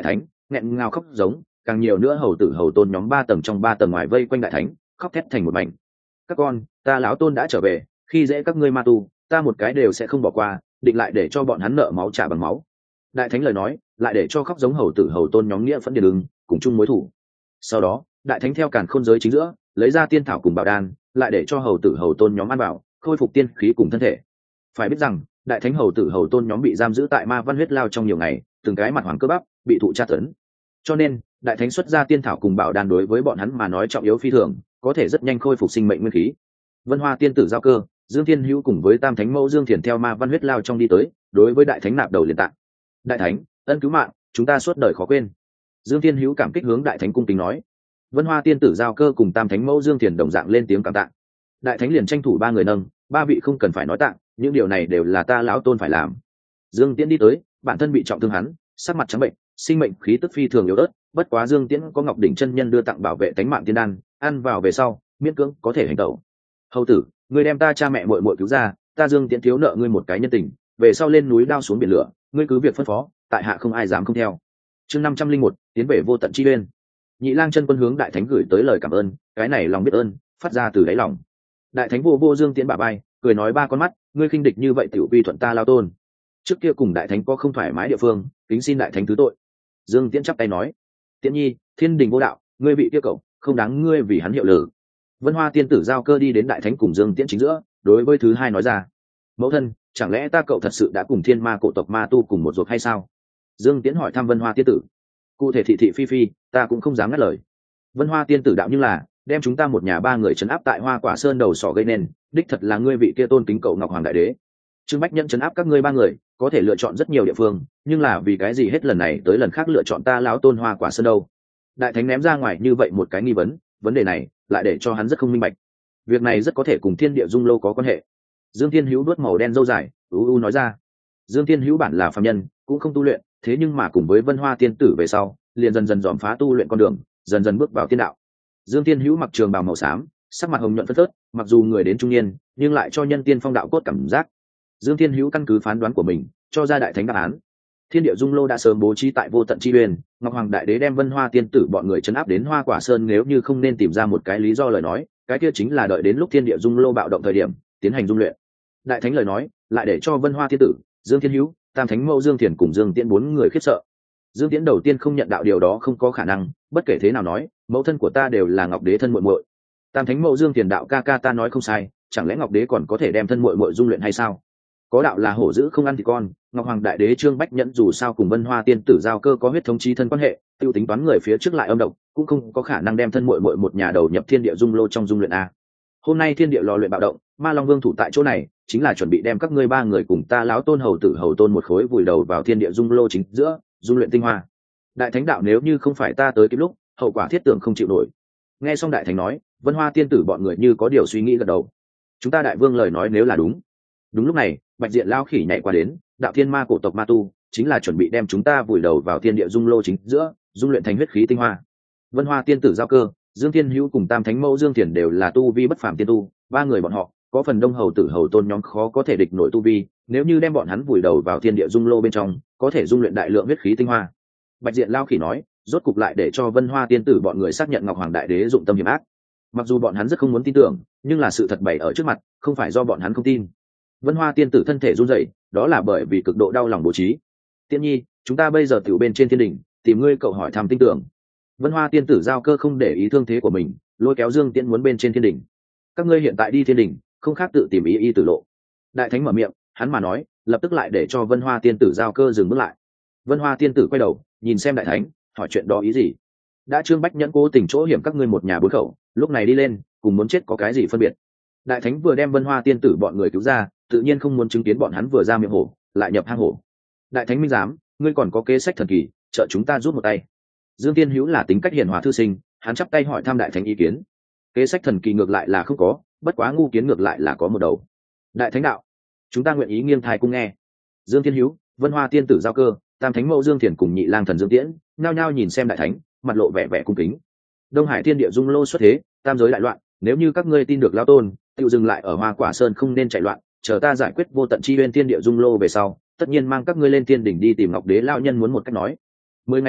nghẹn ngào khóc giống, càng nhiều nữa hầu tử hầu tôn nhóm ba tầng trong ba tầng ngoài vây quanh đại thánh, khóc thét thành một mảnh. Các con, ta lão tôn đã trở về, khi dễ các ngươi ma tu, ta một cái đều sẽ không bỏ qua, định lại để cho bọn hắn nợ máu trả bằng máu. Đại thánh lời nói lại để cho khóc giống hầu tử hầu tôn nhóm nghĩa phẫn điền ứng cùng chung mối thủ. Sau đó đại thánh theo càn khôn giới chính giữa lấy ra tiên thảo cùng bảo đan, lại để cho hầu tử hầu tôn nhóm ăn vào, khôi phục tiên khí cùng thân thể. Phải biết rằng đại thánh hầu tử hầu tôn nhóm bị giam giữ tại ma văn huyết lao trong nhiều ngày, từng cái mặt hoàng cơ bắp bị thụ tra tấn, cho nên đại thánh xuất ra tiên thảo cùng bảo đan đối với bọn hắn mà nói trọng yếu phi thường, có thể rất nhanh khôi phục sinh mệnh nguyên khí. Vân Hoa tiên tử giao cơ, Dương Thiên Hữu cùng với Tam Thánh Mẫu Dương Thiền theo ma văn huyết lao trong đi tới, đối với đại thánh nạp đầu liền tạng. Đại thánh, ân cứu mạng, chúng ta suốt đời khó quên. Dương Thiên Hữu cảm kích hướng đại thánh cung kính nói. Vân Hoa tiên tử giao cơ cùng Tam Thánh Mẫu Dương Thiền đồng dạng lên tiếng cảm tạ. Đại thánh liền tranh thủ ba người nâng, ba vị không cần phải nói tạ, những điều này đều là ta lão tôn phải làm. Dương Tiễn đi tới, bản thân bị trọng thương hắn, sắc mặt trắng bệnh, sinh mệnh khí tức phi thường yếu ớt, bất quá Dương Tiễn có Ngọc đỉnh chân nhân đưa tặng bảo vệ tánh mạng tiên đan, ăn vào về sau, miễn cưỡng có thể hành động. Hầu tử, ngươi đem ta cha mẹ muội muội cứu ra, ta Dương Tiễn thiếu nợ ngươi một cái nhân tình, về sau lên núi đao xuống biển lửa, ngươi cứ việc phân phó, tại hạ không ai dám không theo. Chương năm trăm linh một, tiến về vô tận chi uyên. Nhị Lang chân quân hướng đại thánh gửi tới lời cảm ơn, cái này lòng biết ơn, phát ra từ đáy lòng. Đại thánh vô vô Dương Tiễn bả vai, cười nói ba con mắt, ngươi khinh địch như vậy tiểu vi thuận ta lao tôn. Trước kia cùng đại thánh có không thoải mái địa phương, kính xin đại thánh thứ tội. Dương Tiễn chắp tay nói, Tiễn nhi, thiên đình vô đạo, ngươi bị kia cậu, không đáng ngươi vì hắn hiệu lử. Vân Hoa tiên tử giao cơ đi đến đại thánh cùng Dương Tiễn chính giữa, đối với thứ hai nói ra, mẫu thân, chẳng lẽ ta cậu thật sự đã cùng thiên ma cổ tộc ma tu cùng một ruột hay sao? Dương Tiễn hỏi thăm Vân Hoa tiên tử. Cụ thể thị thị phi phi, ta cũng không dám ngắt lời. Vân Hoa tiên tử đạo nhưng là đem chúng ta một nhà ba người trấn áp tại Hoa Quả Sơn đầu sỏ gây nên, đích thật là ngươi vị kia tôn kính cậu Ngọc Hoàng Đại Đế. Trương Bách Nhẫn trấn áp các ngươi ba người, có thể lựa chọn rất nhiều địa phương, nhưng là vì cái gì hết lần này tới lần khác lựa chọn ta lão tôn Hoa Quả Sơn đâu? Đại thánh ném ra ngoài như vậy một cái nghi vấn, vấn đề này lại để cho hắn rất không minh bạch. Việc này rất có thể cùng Thiên Địa Dung Lâu có quan hệ. Dương Thiên Hữu đuốt màu đen râu dài, u u nói ra. Dương Thiên Hữu bản là phàm nhân, cũng không tu luyện, thế nhưng mà cùng với Vân Hoa tiên tử về sau, liền dần dần dòm phá tu luyện con đường, dần dần bước vào tiên đạo. Dương Thiên Hữu mặc trường bào màu xám, sắc mặt hồng nhuận phớt phớt, mặc dù người đến trung niên, nhưng lại cho nhân tiên phong đạo cốt cảm giác. Dương Thiên Hữu căn cứ phán đoán của mình, cho ra đại thánh đáp án. Thiên Địa Dung Lô đã sớm bố trí tại vô tận chi uyên, Ngọc Hoàng Đại Đế đem Vân Hoa tiên tử bọn người trấn áp đến Hoa Quả Sơn, nếu như không nên tìm ra một cái lý do lời nói, cái kia chính là đợi đến lúc Thiên Địa Dung Lô bạo động thời điểm, tiến hành dung luyện. Đại thánh lời nói, lại để cho Vân Hoa tiên tử, Dương Thiên Hữu, Tam Thánh Mẫu Dương Thiền cùng Dương Tiễn bốn người khiếp sợ. Dương Tiễn đầu tiên không nhận đạo điều đó không có khả năng, bất kể thế nào nói, mẫu thân của ta đều là Ngọc Đế thân muội muội. Tam Thánh Mẫu Dương Thiền đạo ca ca ta nói không sai, chẳng lẽ Ngọc Đế còn có thể đem thân muội muội dung luyện hay sao? Có đạo là hổ dữ không ăn thì con, Ngọc Hoàng Đại Đế Trương Bách Nhẫn dù sao cùng Vân Hoa tiên tử giao cơ có huyết thống chí thân quan hệ, tiêu tính toán người phía trước lại âm độc, cũng không có khả năng đem thân muội muội một nhà đầu nhập Thiên Địa Dung Lô trong dung luyện a. Hôm nay Thiên Địa lò luyện bạo động, Ma Long Vương thủ tại chỗ này, chính là chuẩn bị đem các ngươi ba người cùng ta lão tôn hầu tử hầu tôn một khối vùi đầu vào Thiên Địa Dung Lô chính giữa, dung luyện tinh hoa. Đại thánh đạo nếu như không phải ta tới kịp lúc, hậu quả thiết tưởng không chịu nổi. Nghe xong đại thánh nói, Vân Hoa tiên tử bọn người như có điều suy nghĩ gật đầu. Chúng ta đại vương lời nói nếu là đúng. Đúng lúc này, Bạch Diện lao khỉ nhảy qua đến, đạo thiên ma cổ tộc ma tu, chính là chuẩn bị đem chúng ta vùi đầu vào Thiên Địa Dung Lô chính giữa, dung luyện thành huyết khí tinh hoa. Vân Hoa tiên tử giao cơ, Dương Thiên Hữu cùng Tam Thánh Mẫu Dương Thiền đều là tu vi bất phàm tiên tu, ba người bọn họ có phần đông hầu tử hầu tôn nhóm khó có thể địch nổi tu vi, nếu như đem bọn hắn vùi đầu vào Thiên Địa Dung Lô bên trong, có thể dung luyện đại lượng huyết khí tinh hoa. Bạch Diện lao khỉ nói, rốt cục lại để cho Vân Hoa tiên tử bọn người xác nhận Ngọc Hoàng Đại Đế dụng tâm hiểm ác. Mặc dù bọn hắn rất không muốn tin tưởng, nhưng là sự thật bày ở trước mặt, không phải do bọn hắn không tin. Vân Hoa tiên tử thân thể run rẩy, đó là bởi vì cực độ đau lòng bố trí. Tiễn nhi, chúng ta bây giờ tiểu bên trên thiên đỉnh, tìm ngươi cậu hỏi thăm tin tưởng. Vân Hoa tiên tử giao cơ không để ý thương thế của mình, lôi kéo Dương Tiễn muốn bên trên thiên đỉnh. Các ngươi hiện tại đi thiên đỉnh, không khác tự tìm ý y tử lộ. Đại thánh mở miệng, hắn mà nói, lập tức lại để cho Vân Hoa tiên tử giao cơ dừng bước lại. Vân Hoa tiên tử quay đầu, nhìn xem đại thánh, hỏi chuyện đó ý gì? Đã Trương Bách Nhẫn cố tình chỗ hiểm các ngươi một nhà bốn khẩu, lúc này đi lên, cùng muốn chết có cái gì phân biệt? Đại thánh vừa đem Vân Hoa tiên tử bọn người cứu ra, tự nhiên không muốn chứng kiến bọn hắn vừa ra miệng hổ, lại nhập hang hổ. Đại thánh minh giám, ngươi còn có kế sách thần kỳ, trợ chúng ta rút một tay. Dương Tiên Hữu là tính cách hiền hòa thư sinh, hắn chắp tay hỏi thăm đại thánh ý kiến. Kế sách thần kỳ ngược lại là không có, bất quá ngu kiến ngược lại là có một đầu. Đại thánh đạo, chúng ta nguyện ý nghiêng thai cung nghe. Dương Tiên Hữu, Vân Hoa tiên tử giao cơ, Tam Thánh Mẫu Dương Thiền cùng Nhị Lang thần Dương Tiễn, nhao nhao nhìn xem đại thánh, mặt lộ vẻ vẻ cung kính. Đông Hải Thiên Địa Dung Lô xuất thế, tam giới đại loạn, nếu như các ngươi tin được lão tôn, tự dừng lại ở Hoa Quả Sơn không nên chạy loạn, chờ ta giải quyết vô tận chi uyên Thiên Địa Dung Lô về sau, tất nhiên mang các ngươi lên thiên đỉnh đi tìm Ngọc Đế lão nhân muốn một cách nói. Mười ngày sau,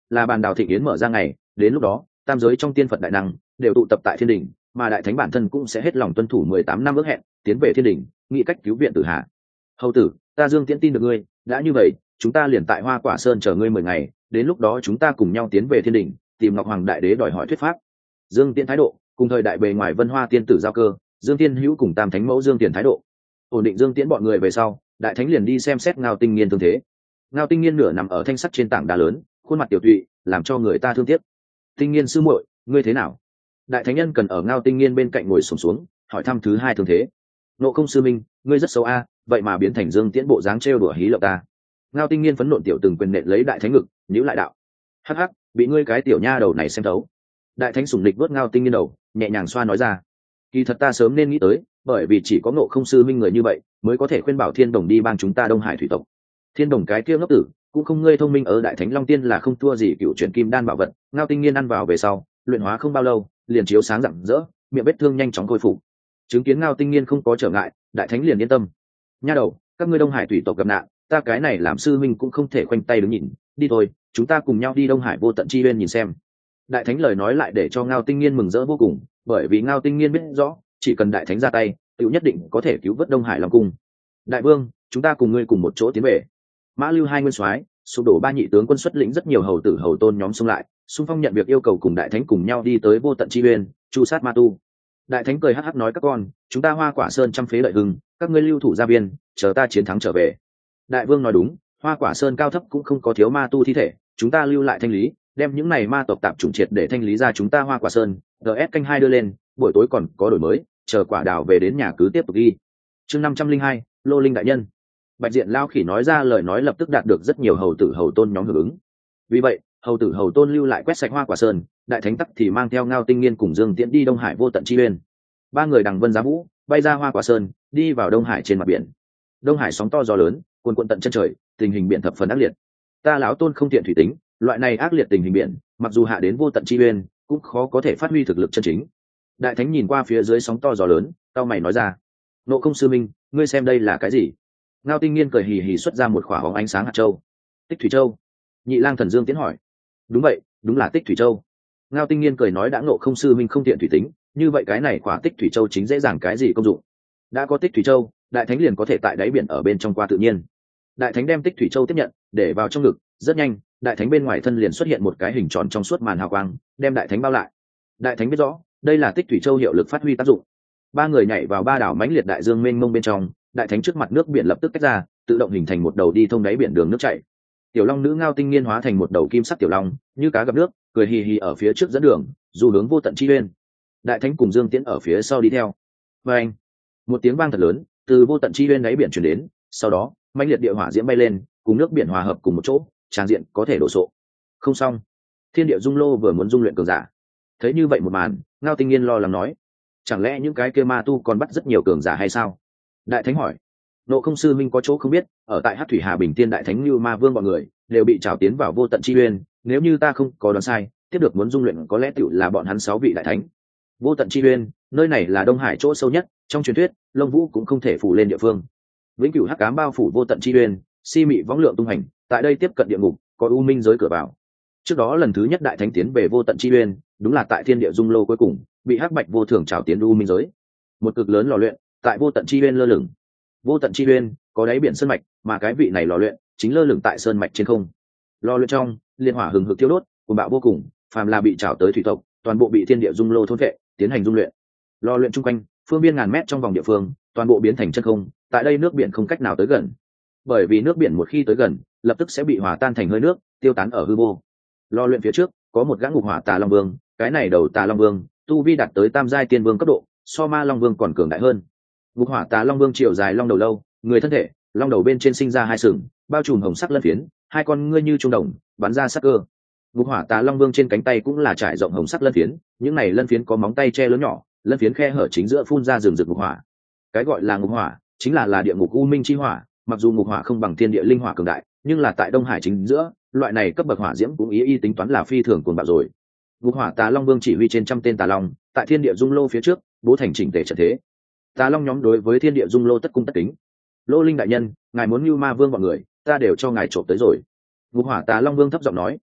là bàn đào thịnh yến mở ra ngày, đến lúc đó tam giới trong tiên Phật đại năng đều tụ tập tại thiên đình, mà đại thánh bản thân cũng sẽ hết lòng tuân thủ mười tám năm ước hẹn, tiến về thiên đình nghĩ cách cứu viện Tử Hà. Hầu tử, ta Dương Tiễn tin được ngươi, đã như vậy chúng ta liền tại Hoa Quả Sơn chờ ngươi mười ngày, đến lúc đó chúng ta cùng nhau tiến về thiên đình tìm Ngọc Hoàng đại đế đòi hỏi thuyết pháp. Dương Tiễn thái độ cùng thời đại bề ngoài Vân Hoa tiên tử giao cơ, Dương Tiên Hữu cùng Tam Thánh mẫu Dương Tiền thái độ ổn định Dương Tiễn bọn người về sau, đại thánh liền đi xem xét Ngao Tinh Nghiên thương thế. Ngao Tinh Nghiên nửa nằm ở thanh sắt trên tảng đá lớn, khuôn mặt tiểu tụy làm cho người ta thương tiếc. Tinh Nghiên sư muội, ngươi thế nào? Đại thánh nhân cần ở Ngao Tinh Nghiên bên cạnh ngồi xổm xuống, hỏi thăm thứ hai thương thế. Nộ Không sư minh, ngươi rất xấu a, vậy mà biến thành Dương Tiễn bộ dáng trêu đùa hí lộng ta. Ngao Tinh Nghiên phấn nộ tiểu từng quyền nện lấy đại thánh ngực, nhíu lại đạo: hắc hắc, bị ngươi cái tiểu nha đầu này xem thấu. Đại thánh sủng lịch vớt Ngao Tinh Nghiên đầu, nhẹ nhàng xoa nói ra: kỳ thật ta sớm nên nghĩ tới, bởi vì chỉ có Ngộ Không sư minh người như vậy mới có thể khuyên bảo Thiên Đồng đi bang chúng ta Đông Hải thủy tộc. Thiên Đồng cái kia ngốc tử cũng không ngươi thông minh, ở đại thánh Long Tiên là không thua gì cựu chuyển kim đan bảo vật. Ngao Tinh Nghiên ăn vào về sau, luyện hóa không bao lâu liền chiếu sáng rạng rỡ, miệng vết thương nhanh chóng khôi phục. Chứng kiến Ngao Tinh Nghiên không có trở ngại, đại thánh liền yên tâm. Nha đầu, các ngươi Đông Hải thủy tộc gặp nạn, ta cái này làm sư minh cũng không thể khoanh tay đứng nhìn, đi thôi, chúng ta cùng nhau đi Đông Hải vô tận chi uyên nhìn xem. Đại thánh lời nói lại để cho Ngao Tinh Nghiên mừng rỡ vô cùng, bởi vì Ngao Tinh Nghiên biết rõ, chỉ cần đại thánh ra tay, tự nhất định có thể cứu vớt Đông Hải Long cung. Đại vương, chúng ta cùng ngươi cùng một chỗ tiến về. Mã Lưu hai nguyên soái, sụp đổ ba nhị tướng quân xuất lĩnh rất nhiều hầu tử hầu tôn nhóm xung lại, xung phong nhận việc yêu cầu cùng đại thánh cùng nhau đi tới vô tận chi uyên, chu sát ma tu. Đại thánh cười hắc hắc nói: các con, chúng ta Hoa Quả Sơn trăm phế lợi hưng, các ngươi lưu thủ gia biên, chờ ta chiến thắng trở về. Đại vương nói đúng, Hoa Quả Sơn cao thấp cũng không có thiếu ma tu thi thể, chúng ta lưu lại thanh lý, đem những này ma tộc tạp chủng triệt để thanh lý ra chúng ta Hoa Quả Sơn. gs canh hai đưa lên, buổi tối còn có đổi mới, chờ quả đào về đến nhà cứ tiếp tục ghi. Chương năm trăm linh hai, Lô Linh đại nhân. Bạch Diện Lao Khỉ nói ra lời nói lập tức đạt được rất nhiều hầu tử hầu tôn nhóm hưởng ứng. Vì vậy, hầu tử hầu tôn lưu lại quét sạch Hoa Quả Sơn, đại thánh tắc thì mang theo Ngao Tinh Nghiên cùng Dương Tiễn đi Đông Hải vô tận chi uyên. Ba người đằng vân giá vũ, bay ra Hoa Quả Sơn, đi vào Đông Hải trên mặt biển. Đông Hải sóng to gió lớn, cuồn cuộn tận chân trời, tình hình biển thập phần ác liệt. Ta lão tôn không thiện thủy tính, loại này ác liệt tình hình biển, mặc dù hạ đến vô tận chi uyên, cũng khó có thể phát huy thực lực chân chính. Đại thánh nhìn qua phía dưới sóng to gió lớn, cao mày nói ra: Nộ Không sư minh, ngươi xem đây là cái gì? Ngao Tinh Nghiên cười hì hì xuất ra một khỏa bóng ánh sáng hạt châu. Tích thủy châu. Nhị lang thần Dương Tiễn hỏi. Đúng vậy, đúng là tích thủy châu. Ngao Tinh Nghiên cười nói: đã Nộ Không sư minh không tiện thủy tính, như vậy cái này khỏa tích thủy châu chính dễ dàng cái gì công dụng? Đã có tích thủy châu, đại thánh liền có thể tại đáy biển ở bên trong qua tự nhiên. Đại thánh đem tích thủy châu tiếp nhận, để vào trong ngực, rất nhanh, đại thánh bên ngoài thân liền xuất hiện một cái hình tròn trong suốt màn hào quang, đem đại thánh bao lại. Đại thánh biết rõ, đây là tích thủy châu hiệu lực phát huy tác dụng. Ba người nhảy vào ba đảo mãnh liệt đại dương mênh mông bên trong, đại thánh trước mặt nước biển lập tức tách ra, tự động hình thành một đầu đi thông đáy biển đường nước chảy. Tiểu long nữ Ngao Tinh Nghiên hóa thành một đầu kim sắc tiểu long, như cá gặp nước, cười hì hì ở phía trước dẫn đường, dù hướng vô tận chi uyên. Đại thánh cùng Dương Tiễn ở phía sau đi theo. Và anh, một tiếng vang thật lớn từ vô tận chi uyên đáy biển truyền đến, sau đó mãnh liệt địa hỏa diễm bay lên, cùng nước biển hòa hợp cùng một chỗ, tràng diện có thể đổ sộ. Không xong, thiên địa dung lô vừa muốn dung luyện cường giả. Thấy như vậy một màn, Ngao Tinh Nghiên lo lắng nói: chẳng lẽ những cái kia ma tu còn bắt rất nhiều cường giả hay sao? Đại thánh hỏi. Nộ Không sư minh có chỗ không biết, ở tại Hắc Thủy Hà Bình Tiên đại thánh Lưu Ma Vương bọn người đều bị trảo tiến vào vô tận chi uyên, nếu như ta không có đoán sai, tiếp được muốn dung luyện có lẽ tựu là bọn hắn sáu vị đại thánh. Vô tận chi uyên, nơi này là Đông Hải chỗ sâu nhất, trong truyền thuyết, Lông Vũ cũng không thể phủ lên địa phương. Vĩnh cửu hắc ám bao phủ vô tận chi uyên, si mị võng lượng tung hành, tại đây tiếp cận địa ngục, có u minh giới cửa vào. Trước đó lần thứ nhất đại thánh tiến về vô tận chi uyên, đúng là tại thiên địa dung lô cuối cùng, bị hắc bạch vô thường trảo tiến u minh giới. Một cực lớn lò luyện, tại vô tận chi uyên lơ lửng. Vô tận chi uyên có đáy biển sơn mạch, mà cái vị này lò luyện chính lơ lửng tại sơn mạch trên không. Lò luyện trong, liên hỏa hừng hực thiêu đốt, cuồng bạo vô cùng, phàm là bị trảo tới thủy tộc, toàn bộ bị thiên địa dung lô thôn phệ, tiến hành dung luyện. Lò luyện chung quanh, phương biên ngàn mét trong vòng địa phương, toàn bộ biến thành chân không, tại đây nước biển không cách nào tới gần. Bởi vì nước biển một khi tới gần, lập tức sẽ bị hòa tan thành hơi nước, tiêu tán ở hư vô. Lò luyện phía trước có một gã ngục hỏa Tà Long Vương, cái này đầu Tà Long Vương, tu vi đạt tới tam giai tiên vương cấp độ, so Ma Long Vương còn cường đại hơn. Ngục hỏa Tà Long Vương chiều dài long đầu lâu, người thân thể, long đầu bên trên sinh ra hai sừng, bao trùm hồng sắc lân phiến, hai con ngươi như trung đồng, bắn ra sắc cơ. Ngục hỏa Tà Long Vương trên cánh tay cũng là trải rộng hồng sắc lân phiến, những này lân phiến có móng tay che lớn nhỏ, lân phiến khe hở chính giữa phun ra rừng rực ngục hỏa. Cái gọi là ngục hỏa, chính là là địa ngục u minh chi hỏa, mặc dù ngục hỏa không bằng thiên địa linh hỏa cường đại, nhưng là tại Đông Hải chính giữa, loại này cấp bậc hỏa diễm cũng ý y tính toán là phi thường cuồng bạo rồi. Ngục hỏa Tà Long Vương chỉ huy trên trăm tên tà long, tại thiên địa dung lô phía trước, bố thành chỉnh tề trận thế. Tà long nhóm đối với thiên địa dung lô tất cung tất kính. Lô Linh đại nhân, ngài muốn Như Ma Vương bọn người, ta đều cho ngài trộm tới rồi. Ngục hỏa Tà Long Vương thấp giọng nói,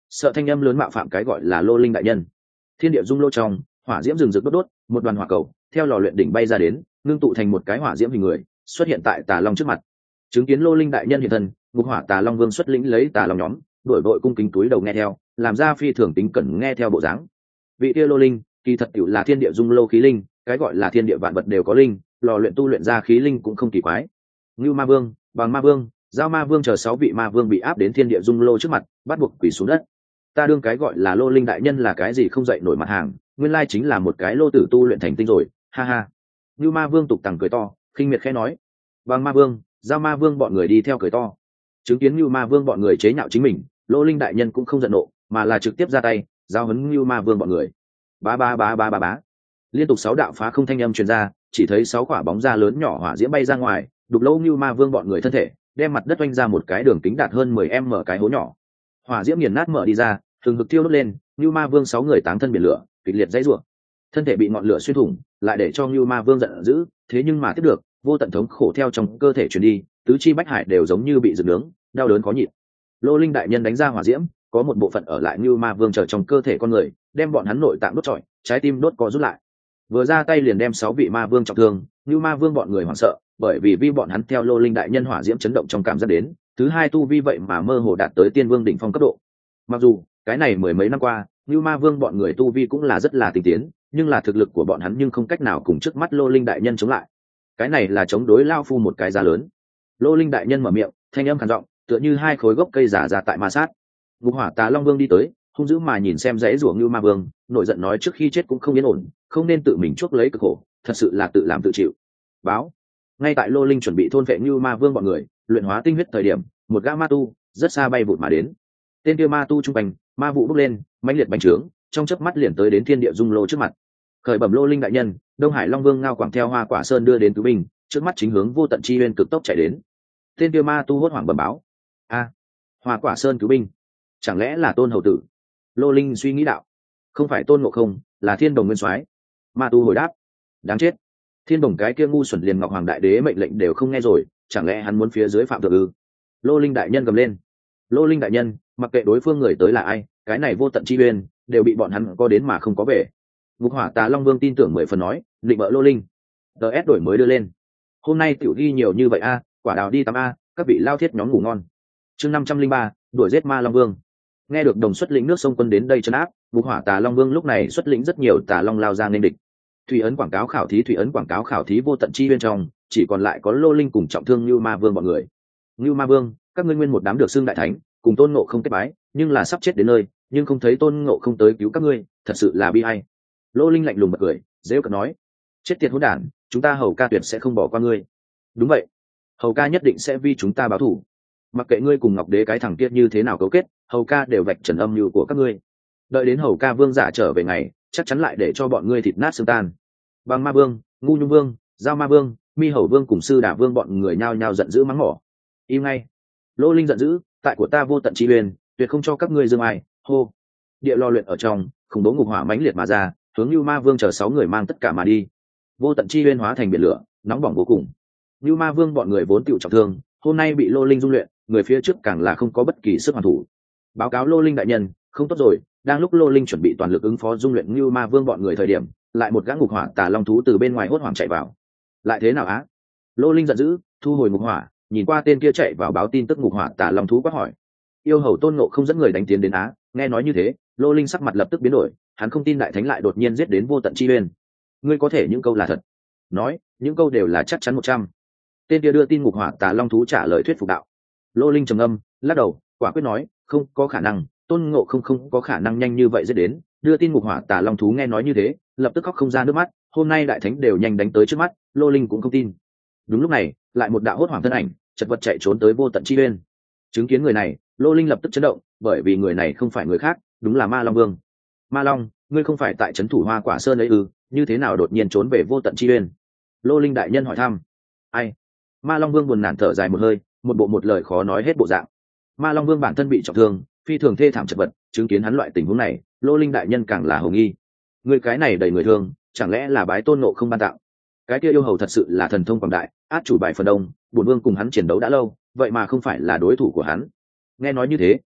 sợ thanh âm lớn mạo phạm cái gọi là lô linh đại nhân. Thiên địa dung lô trong, hỏa diễm rừng rực đốt đốt, một đoàn hỏa cầu theo lò luyện đỉnh bay ra đến, ngưng tụ thành một cái hỏa diễm hình người, xuất hiện tại Tà Long trước mặt. Chứng kiến lô linh đại nhân hiện thân, ngục hỏa Tà Long vương xuất lĩnh lấy Tà Long nhóm, đội đội cung kính túi đầu nghe theo, làm ra phi thường tính cẩn nghe theo bộ dáng. Vị kia lô linh, kỳ thật tiểu là thiên địa dung lô khí linh, cái gọi là thiên địa vạn vật đều có linh, lò luyện tu luyện ra khí linh cũng không kỳ quái. Ngưu Ma Vương, Bằng Ma Vương, Giao Ma Vương chờ sáu vị ma vương bị áp đến thiên địa dung lô trước mặt, bắt buộc quỳ xuống đất. Ta đương cái gọi là lô linh đại nhân là cái gì không dậy nổi mặt hàng, nguyên lai chính là một cái lô tử tu luyện thành tinh rồi, ha ha. Ngưu Ma Vương tục tằng cười to, khinh miệt khẽ nói. Bằng Ma Vương, Giao Ma Vương bọn người đi theo cười to. Chứng kiến Ngưu Ma Vương bọn người chế nhạo chính mình, lô linh đại nhân cũng không giận nộ, mà là trực tiếp ra tay, giao huấn Ngưu Ma Vương bọn người. Ba ba ba ba ba ba. Liên tục sáu đạo phá không thanh âm truyền ra, chỉ thấy sáu quả bóng da lớn nhỏ hỏa diễm bay ra ngoài, đục lỗ Ngưu Ma Vương bọn người thân thể, đem mặt đất oanh ra một cái đường kính đạt hơn mười em mở cái hố nhỏ. Hỏa diễm nghiền nát mở đi ra, thường hực tiêu đốt lên, Ngưu Ma Vương sáu người táng thân biển lửa, kịch liệt dãy rủa. Thân thể bị ngọn lửa xuyên thủng, lại để cho Ngưu Ma Vương giận dữ, thế nhưng mà tiếp được, vô tận thống khổ theo trong cơ thể truyền đi, tứ chi bách hải đều giống như bị rực nướng, đau đớn khó nhịn. Lô linh đại nhân đánh ra hỏa diễm, có một bộ phận ở lại Ngưu Ma Vương chờ trong cơ thể con người, đem bọn hắn nội tạng đốt trọi, trái tim đốt co rút lại. Vừa ra tay liền đem sáu vị ma vương trọng thương, Ngưu Ma Vương bọn người hoảng sợ, bởi vì vi bọn hắn theo lô linh đại nhân hỏa diễm chấn động trong cảm giác đến, thứ hai tu vi vậy mà mơ hồ đạt tới tiên vương đỉnh phong cấp độ. Mặc dù cái này mười mấy năm qua, Ngưu Ma Vương bọn người tu vi cũng là rất là tinh tiến, nhưng là thực lực của bọn hắn nhưng không cách nào cùng trước mắt lô linh đại nhân chống lại. Cái này là chống đối lao phu một cái giá lớn. Lô linh đại nhân mở miệng, thanh âm khàn giọng, tựa như hai khối gốc cây giả ra tại ma sát. Ngục hỏa Tà Long Vương đi tới, hung dữ mà nhìn xem dãy rủa Ngưu Ma Vương, nổi giận nói trước khi chết cũng không yên ổn, không nên tự mình chuốc lấy cực khổ, thật sự là tự làm tự chịu. Báo. Ngay tại lô linh chuẩn bị thôn vệ Ngưu Ma Vương bọn người, luyện hóa tinh huyết thời điểm, một gã ma tu rất xa bay vụt mà đến. Tên kia ma tu trung quanh, ma vụ bốc lên, mãnh liệt bành trướng, trong chớp mắt liền tới đến thiên địa dung lô trước mặt. Khởi bẩm lô linh đại nhân, Đông Hải Long Vương Ngao Quảng theo Hoa Quả Sơn đưa đến cứu binh, trước mắt chính hướng vô tận chi nguyên cực tốc chạy đến. Tên kia ma tu hốt hoảng bẩm báo. A, Hoa Quả Sơn cứu binh, chẳng lẽ là Tôn hầu tử? Lô linh suy nghĩ đạo. Không phải Tôn Ngộ Không, là Thiên Đồng Nguyên Soái. Ma tu hồi đáp. Đáng chết, Thiên Đồng cái kia ngu xuẩn liền Ngọc Hoàng Đại Đế mệnh lệnh đều không nghe rồi, chẳng lẽ hắn muốn phía dưới phạm thượng ư? Lô linh đại nhân gầm lên. Lô linh đại nhân, mặc kệ đối phương người tới là ai, cái này vô tận chi uyên đều bị bọn hắn có đến mà không có về. Ngục hỏa Tà Long Vương tin tưởng mười phần nói, định bợ lô linh. tê ét đổi mới đưa lên. Hôm nay tiểu ghi nhiều như vậy a, quả đào đi tắm a, các vị lao thiết nhóm ngủ ngon. Chương năm trăm linh ba, đuổi giết ma Long Vương. Nghe được đồng xuất lĩnh nước sông quân đến đây trấn áp, Ngục hỏa Tà Long Vương lúc này xuất lĩnh rất nhiều Tà Long lao ra nên địch. Thủy ấn quảng cáo khảo thí thủy ấn quảng cáo khảo thí vô tận chi bên trong, chỉ còn lại có lô linh cùng trọng thương Ngưu Ma Vương bọn người. Ngưu Ma Vương, các ngươi nguyên một đám được xưng đại thánh, cùng Tôn Ngộ Không kết bái, nhưng là sắp chết đến nơi, nhưng không thấy Tôn Ngộ Không tới cứu các ngươi, thật sự là bi ai. Lô linh lạnh lùng bật cười, dễ cợt nói, chết tiệt hỗn đản, chúng ta Hầu ca tuyệt sẽ không bỏ qua ngươi. Đúng vậy, Hầu ca nhất định sẽ vì chúng ta báo thù. Mặc kệ ngươi cùng Ngọc Đế cái thằng kia như thế nào cấu kết, Hầu ca đều vạch trần âm mưu của các ngươi. Đợi đến Hầu ca Vương giả trở về ngày, chắc chắn lại để cho bọn ngươi thịt nát xương tan. Bằng Ma Vương, Ngu Nhung Vương, Giao Ma Vương, Mi Hầu Vương cùng Sư Đả Vương bọn người nhao nhao giận dữ mắng mỏ. Im ngay. Lô linh giận dữ, tại của ta vô tận chi uyên, tuyệt không cho các ngươi dương ai. Hô. Địa lo luyện ở trong, khủng bố ngục hỏa mãnh liệt mà ra, hướng Nưu Ma Vương chờ sáu người mang tất cả mà đi. Vô tận chi uyên hóa thành biển lửa, nóng bỏng vô cùng. Nưu Ma Vương bọn người vốn tựu trọng thương, hôm nay bị Lô linh dung luyện, người phía trước càng là không có bất kỳ sức hoàn thủ. Báo cáo Lô linh đại nhân, không tốt rồi, đang lúc Lô linh chuẩn bị toàn lực ứng phó dung luyện Nưu Ma Vương bọn người thời điểm, lại một gã ngục hỏa Tà Long thú từ bên ngoài hốt hoảng chạy vào. Lại thế nào á? Lô linh giận dữ, thu hồi ngục hỏa, nhìn qua tên kia chạy vào báo tin tức ngục hỏa Tà Long thú quát hỏi. Yêu hầu Tôn Ngộ Không dẫn người đánh tiến đến á, nghe nói như thế, Lô linh sắc mặt lập tức biến đổi, hắn không tin đại thánh lại đột nhiên giết đến vô tận chi uyên. Ngươi có thể những câu là thật? Nói, những câu đều là chắc chắn một trăm. Tên kia đưa tin ngục hỏa Tà Long thú trả lời thuyết phục đạo. Lô linh trầm âm, lắc đầu, quả quyết nói, không có khả năng, Tôn Ngộ Không không có khả năng nhanh như vậy giết đến. Đưa tin ngục hỏa Tà Long thú nghe nói như thế, lập tức khóc không ra nước mắt, hôm nay đại thánh đều nhanh đánh tới trước mắt, Lô linh cũng không tin. Đúng lúc này, lại một đạo hốt hoảng thân ảnh chật vật chạy trốn tới vô tận chi uyên. Chứng kiến người này, Lô linh lập tức chấn động, bởi vì người này không phải người khác, đúng là Ma Long Vương. Ma Long, ngươi không phải tại trấn thủ Hoa Quả Sơn ấy ư? Như thế nào đột nhiên trốn về vô tận chi uyên? Lô linh đại nhân hỏi thăm. Ai? Ma Long Vương buồn nản thở dài một hơi, một bộ một lời khó nói hết bộ dạng. Ma Long Vương bản thân bị trọng thương, phi thường thê thảm chật vật, chứng kiến hắn loại tình huống này, Lô linh đại nhân càng là hồ nghi. Người cái này đầy người thương, chẳng lẽ là bái Tôn Ngộ Không ban tặng? Cái kia yêu hầu thật sự là thần thông quảng đại, át chủ bài phần đông, bổn vương cùng hắn chiến đấu đã lâu, vậy mà không phải là đối thủ của hắn. Nghe nói như thế,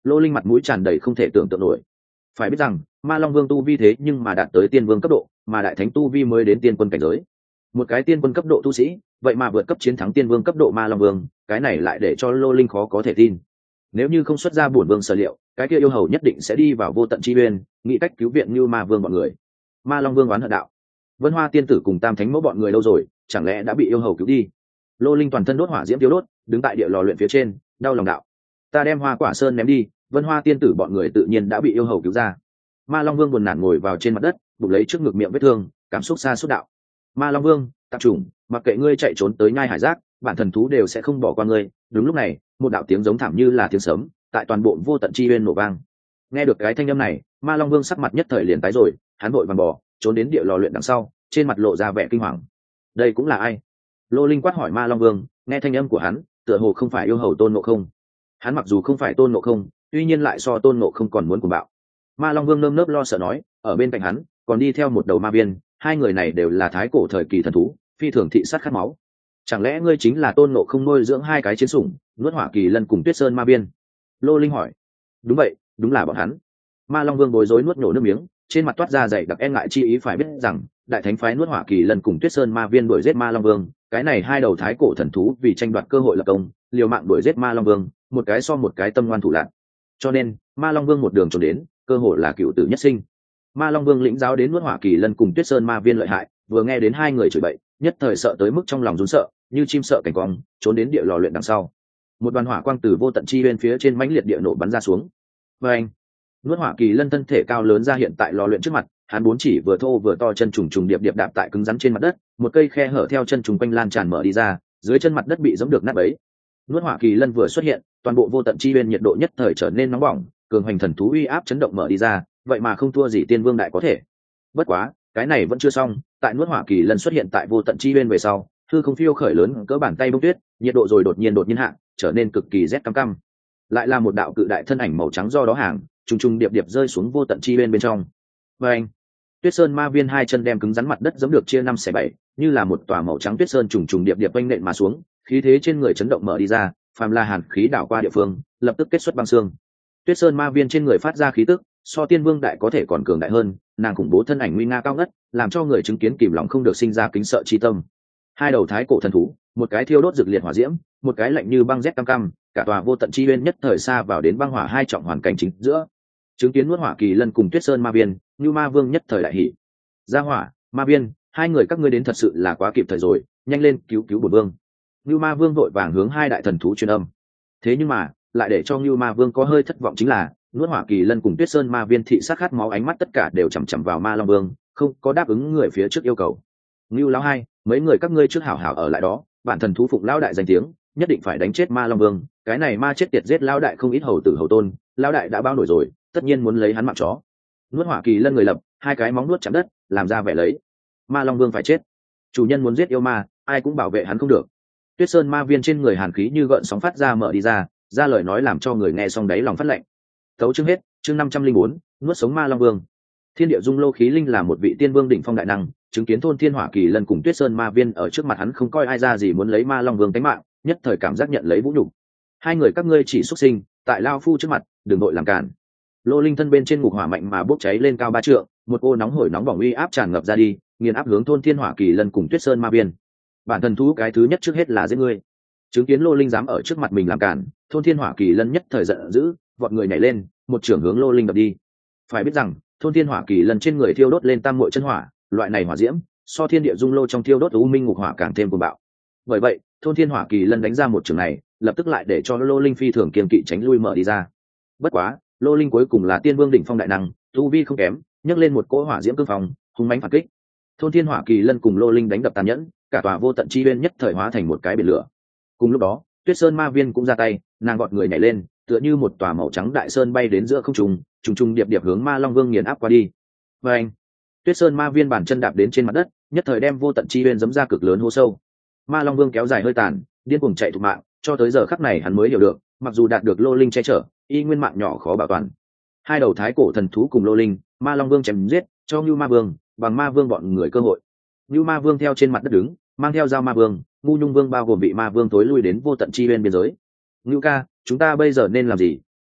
Lô Linh mặt mũi tràn đầy không thể tưởng tượng nổi. Phải biết rằng ma long vương tu vi thế nhưng mà đạt tới tiên vương cấp độ, mà đại thánh tu vi mới đến tiên quân cảnh giới. Một cái tiên quân cấp độ tu sĩ vậy mà vượt cấp chiến thắng tiên vương cấp độ ma long vương, cái này lại để cho Lô Linh khó có thể tin. Nếu như không xuất ra bổn vương sở liệu, cái kia yêu hầu nhất định sẽ đi vào vô tận chi uyên, nghĩ cách cứu viện như ma vương bọn người. Ma long vương oán hận đạo: Vân Hoa tiên tử cùng Tam Thánh mẫu bọn người đâu rồi, chẳng lẽ đã bị yêu hầu cứu đi? Lô Linh toàn thân đốt hỏa diễm tiêu đốt, đứng tại địa lò luyện phía trên, đau lòng đạo: Ta đem Hoa Quả Sơn ném đi, Vân Hoa tiên tử bọn người tự nhiên đã bị yêu hầu cứu ra. Ma long vương buồn nản ngồi vào trên mặt đất, bụng lấy trước ngực miệng vết thương, cảm xúc xa suốt đạo: Ma long vương, tạp chủng, mặc kệ ngươi chạy trốn tới nhai hải giác, bản thần thú đều sẽ không bỏ qua ngươi. Đúng lúc này, một đạo tiếng giống thảm như là tiếng sấm tại toàn bộ vô tận chi uyên nổ vang. Nghe được cái thanh âm này, ma long vương sắc mặt nhất thời liền tái rồi, hắn vội vàng bỏ trốn đến địa lò luyện đằng sau, trên mặt lộ ra vẻ kinh hoàng. Đây cũng là ai? Lô Linh quát hỏi ma long vương. Nghe thanh âm của hắn, tựa hồ không phải yêu hầu Tôn Ngộ Không. Hắn mặc dù không phải Tôn Ngộ Không, tuy nhiên lại so Tôn Ngộ Không còn muốn cuồng bạo. Ma long vương nơm nớp lo sợ nói, ở bên cạnh hắn còn đi theo một đầu ma viên, hai người này đều là thái cổ thời kỳ thần thú, phi thường thị sát khát máu. Chẳng lẽ ngươi chính là Tôn Ngộ Không nuôi dưỡng hai cái chiến sủng, nuốt hỏa kỳ lân cùng Tuyết Sơn ma viên? Lô Linh hỏi. Đúng vậy, đúng là bọn hắn. Ma long vương bối rối nuốt nhổ nước miếng, trên mặt toát ra dày đặc e ngại chi ý. Phải biết rằng đại thánh phái nuốt hỏa kỳ lân cùng Tuyết Sơn ma viên đuổi giết ma long vương, cái này hai đầu thái cổ thần thú vì tranh đoạt cơ hội lập công, liều mạng đuổi giết ma long vương, một cái so một cái tâm ngoan thủ lạn. Cho nên ma long vương một đường trốn đến, cơ hội là cựu tử nhất sinh. Ma long vương lĩnh giáo đến nuốt hỏa kỳ lân cùng Tuyết Sơn ma viên lợi hại, vừa nghe đến hai người chửi bậy, nhất thời sợ tới mức trong lòng run sợ, như chim sợ cảnh quang, trốn đến địa lò luyện đằng sau. Một đoàn hỏa quang từ vô tận chi bên phía trên mãnh liệt địa nổ bắn ra xuống. Và anh, nuốt hỏa kỳ lân thân thể cao lớn ra hiện tại lò luyện trước mặt, hắn bốn chỉ vừa thô vừa to chân trùng trùng điệp điệp đạp tại cứng rắn trên mặt đất, một cây khe hở theo chân trùng quanh lan tràn mở đi ra, dưới chân mặt đất bị giẫm được nát bấy. Nuốt hỏa kỳ lân vừa xuất hiện, toàn bộ vô tận chi bên nhiệt độ nhất thời trở nên nóng bỏng, cường hành thần thú uy áp chấn động mở đi ra, vậy mà không thua gì tiên vương đại có thể. Bất quá, cái này vẫn chưa xong, tại nuốt hỏa kỳ lân xuất hiện tại vô tận chi bên về sau, hư không phiêu khởi lớn cỡ bàn tay bông tuyết, nhiệt độ rồi đột nhiên đột nhiên hạ, trở nên cực kỳ rét căm căm. Lại là một đạo cự đại thân ảnh màu trắng do đó hàng trùng trùng điệp điệp rơi xuống vô tận chi bên bên trong. Và anh, Tuyết Sơn ma viên hai chân đem cứng rắn mặt đất giẫm được chia năm xẻ bảy, như là một tòa màu trắng tuyết sơn trùng trùng điệp điệp oanh nện mà xuống, khí thế trên người chấn động mở đi ra, phàm là hàn khí đảo qua địa phương, lập tức kết xuất băng xương. Tuyết Sơn ma viên trên người phát ra khí tức, so tiên vương đại có thể còn cường đại hơn, nàng khủng bố thân ảnh nguy nga cao ngất, làm cho người chứng kiến kìm lòng không được sinh ra kính sợ chi tâm. Hai đầu thái cổ thần thú, một cái thiêu đốt rực liệt hỏa diễm, một cái lạnh như băng rét cam cam, cả tòa vô tận chi uyên nhất thời xa vào đến băng hỏa hai trọng hoàn cảnh chính giữa. Chứng kiến nuốt hỏa kỳ lân cùng Tuyết Sơn ma viên, như ma vương nhất thời đại hỉ. Gia hỏa, ma viên, hai người các ngươi đến thật sự là quá kịp thời rồi, nhanh lên cứu cứu bổn vương. Như ma vương vội vàng hướng hai đại thần thú truyền âm. Thế nhưng mà, lại để cho như ma vương có hơi thất vọng chính là, nuốt hỏa kỳ lân cùng Tuyết Sơn ma viên thị sát khát máu ánh mắt tất cả đều chằm chằm vào ma long vương, không có đáp ứng người phía trước yêu cầu. Ngưu lão hai, mấy người các ngươi trước hảo hảo ở lại đó, bản thần thú phụng lão đại danh tiếng, nhất định phải đánh chết ma long vương, cái này ma chết tiệt giết lão đại không ít hầu tử hầu tôn, lão đại đã bao nổi rồi, tất nhiên muốn lấy hắn mạng chó. Nuốt hỏa kỳ lân người lập, hai cái móng nuốt chạm đất, làm ra vẻ lấy. Ma long vương phải chết. Chủ nhân muốn giết yêu ma, ai cũng bảo vệ hắn không được. Tuyết Sơn ma viên trên người hàn khí như gợn sóng phát ra mở đi ra, ra lời nói làm cho người nghe xong đáy lòng phát lạnh. Tấu chương hết, chương năm trăm linh bốn, nuốt sống ma long vương. Thiên địa dung lô khí linh là một vị tiên vương đỉnh phong đại năng, chứng kiến thôn thiên hỏa kỳ lân cùng Tuyết Sơn ma viên ở trước mặt hắn không coi ai ra gì muốn lấy ma long vương tính mạng, nhất thời cảm giác nhận lấy vũ nhục. Hai người các ngươi chỉ xuất sinh, tại lao phu trước mặt, đừng nội làm cản. Lô linh thân bên trên ngục hỏa mạnh mà bốc cháy lên cao ba trượng, một ô nóng hổi nóng bỏng uy áp tràn ngập ra đi, nghiền áp hướng thôn thiên hỏa kỳ lân cùng Tuyết Sơn ma viên. Bản thần thú cái thứ nhất trước hết là giết ngươi. Chứng kiến Lô linh dám ở trước mặt mình làm cản, thôn thiên hỏa kỳ lân nhất thời giận dữ, vọt người nhảy lên, một trưởng hướng Lô linh đập đi. Phải biết rằng thôn thiên hỏa kỳ lân trên người thiêu đốt lên tam muội chân hỏa, loại này hỏa diễm so thiên địa dung lô trong thiêu đốt u minh ngục hỏa càng thêm cuồng bạo. Bởi vậy thôn thiên hỏa kỳ lân đánh ra một trường này, lập tức lại để cho Lô linh phi thường kiên kỵ tránh lui mở đi ra. Bất quá Lô linh cuối cùng là tiên vương đỉnh phong đại năng, tu vi không kém, nhấc lên một cỗ hỏa diễm cương phong, hung mãnh phản kích. Thôn thiên hỏa kỳ lân cùng Lô linh đánh đập tàn nhẫn, cả tòa vô tận chi uyên nhất thời hóa thành một cái biển lửa. Cùng lúc đó Tuyết Sơn ma viên cũng ra tay, nàng gọt người nhảy lên, tựa như một tòa màu trắng đại sơn bay đến giữa không trung, trùng trùng điệp điệp hướng ma long vương nghiền áp qua đi. Và anh, Tuyết Sơn ma viên bàn chân đạp đến trên mặt đất, nhất thời đem vô tận chi uyên giẫm ra cực lớn hố sâu. Ma long vương kéo dài hơi tàn, điên cuồng chạy thục mạng, cho tới giờ khắc này hắn mới hiểu được, mặc dù đạt được Lô linh che chở, y nguyên mạng nhỏ khó bảo toàn. Hai đầu thái cổ thần thú cùng Lô linh, ma long vương chém giết, cho Nưu ma vương bằng ma vương bọn người cơ hội. Nưu ma vương theo trên mặt đất đứng, mang theo dao ma vương, ngu nhung vương bao gồm vị ma vương tối lui đến vô tận chi uyên biên giới. Nưu ca, chúng ta bây giờ nên làm gì?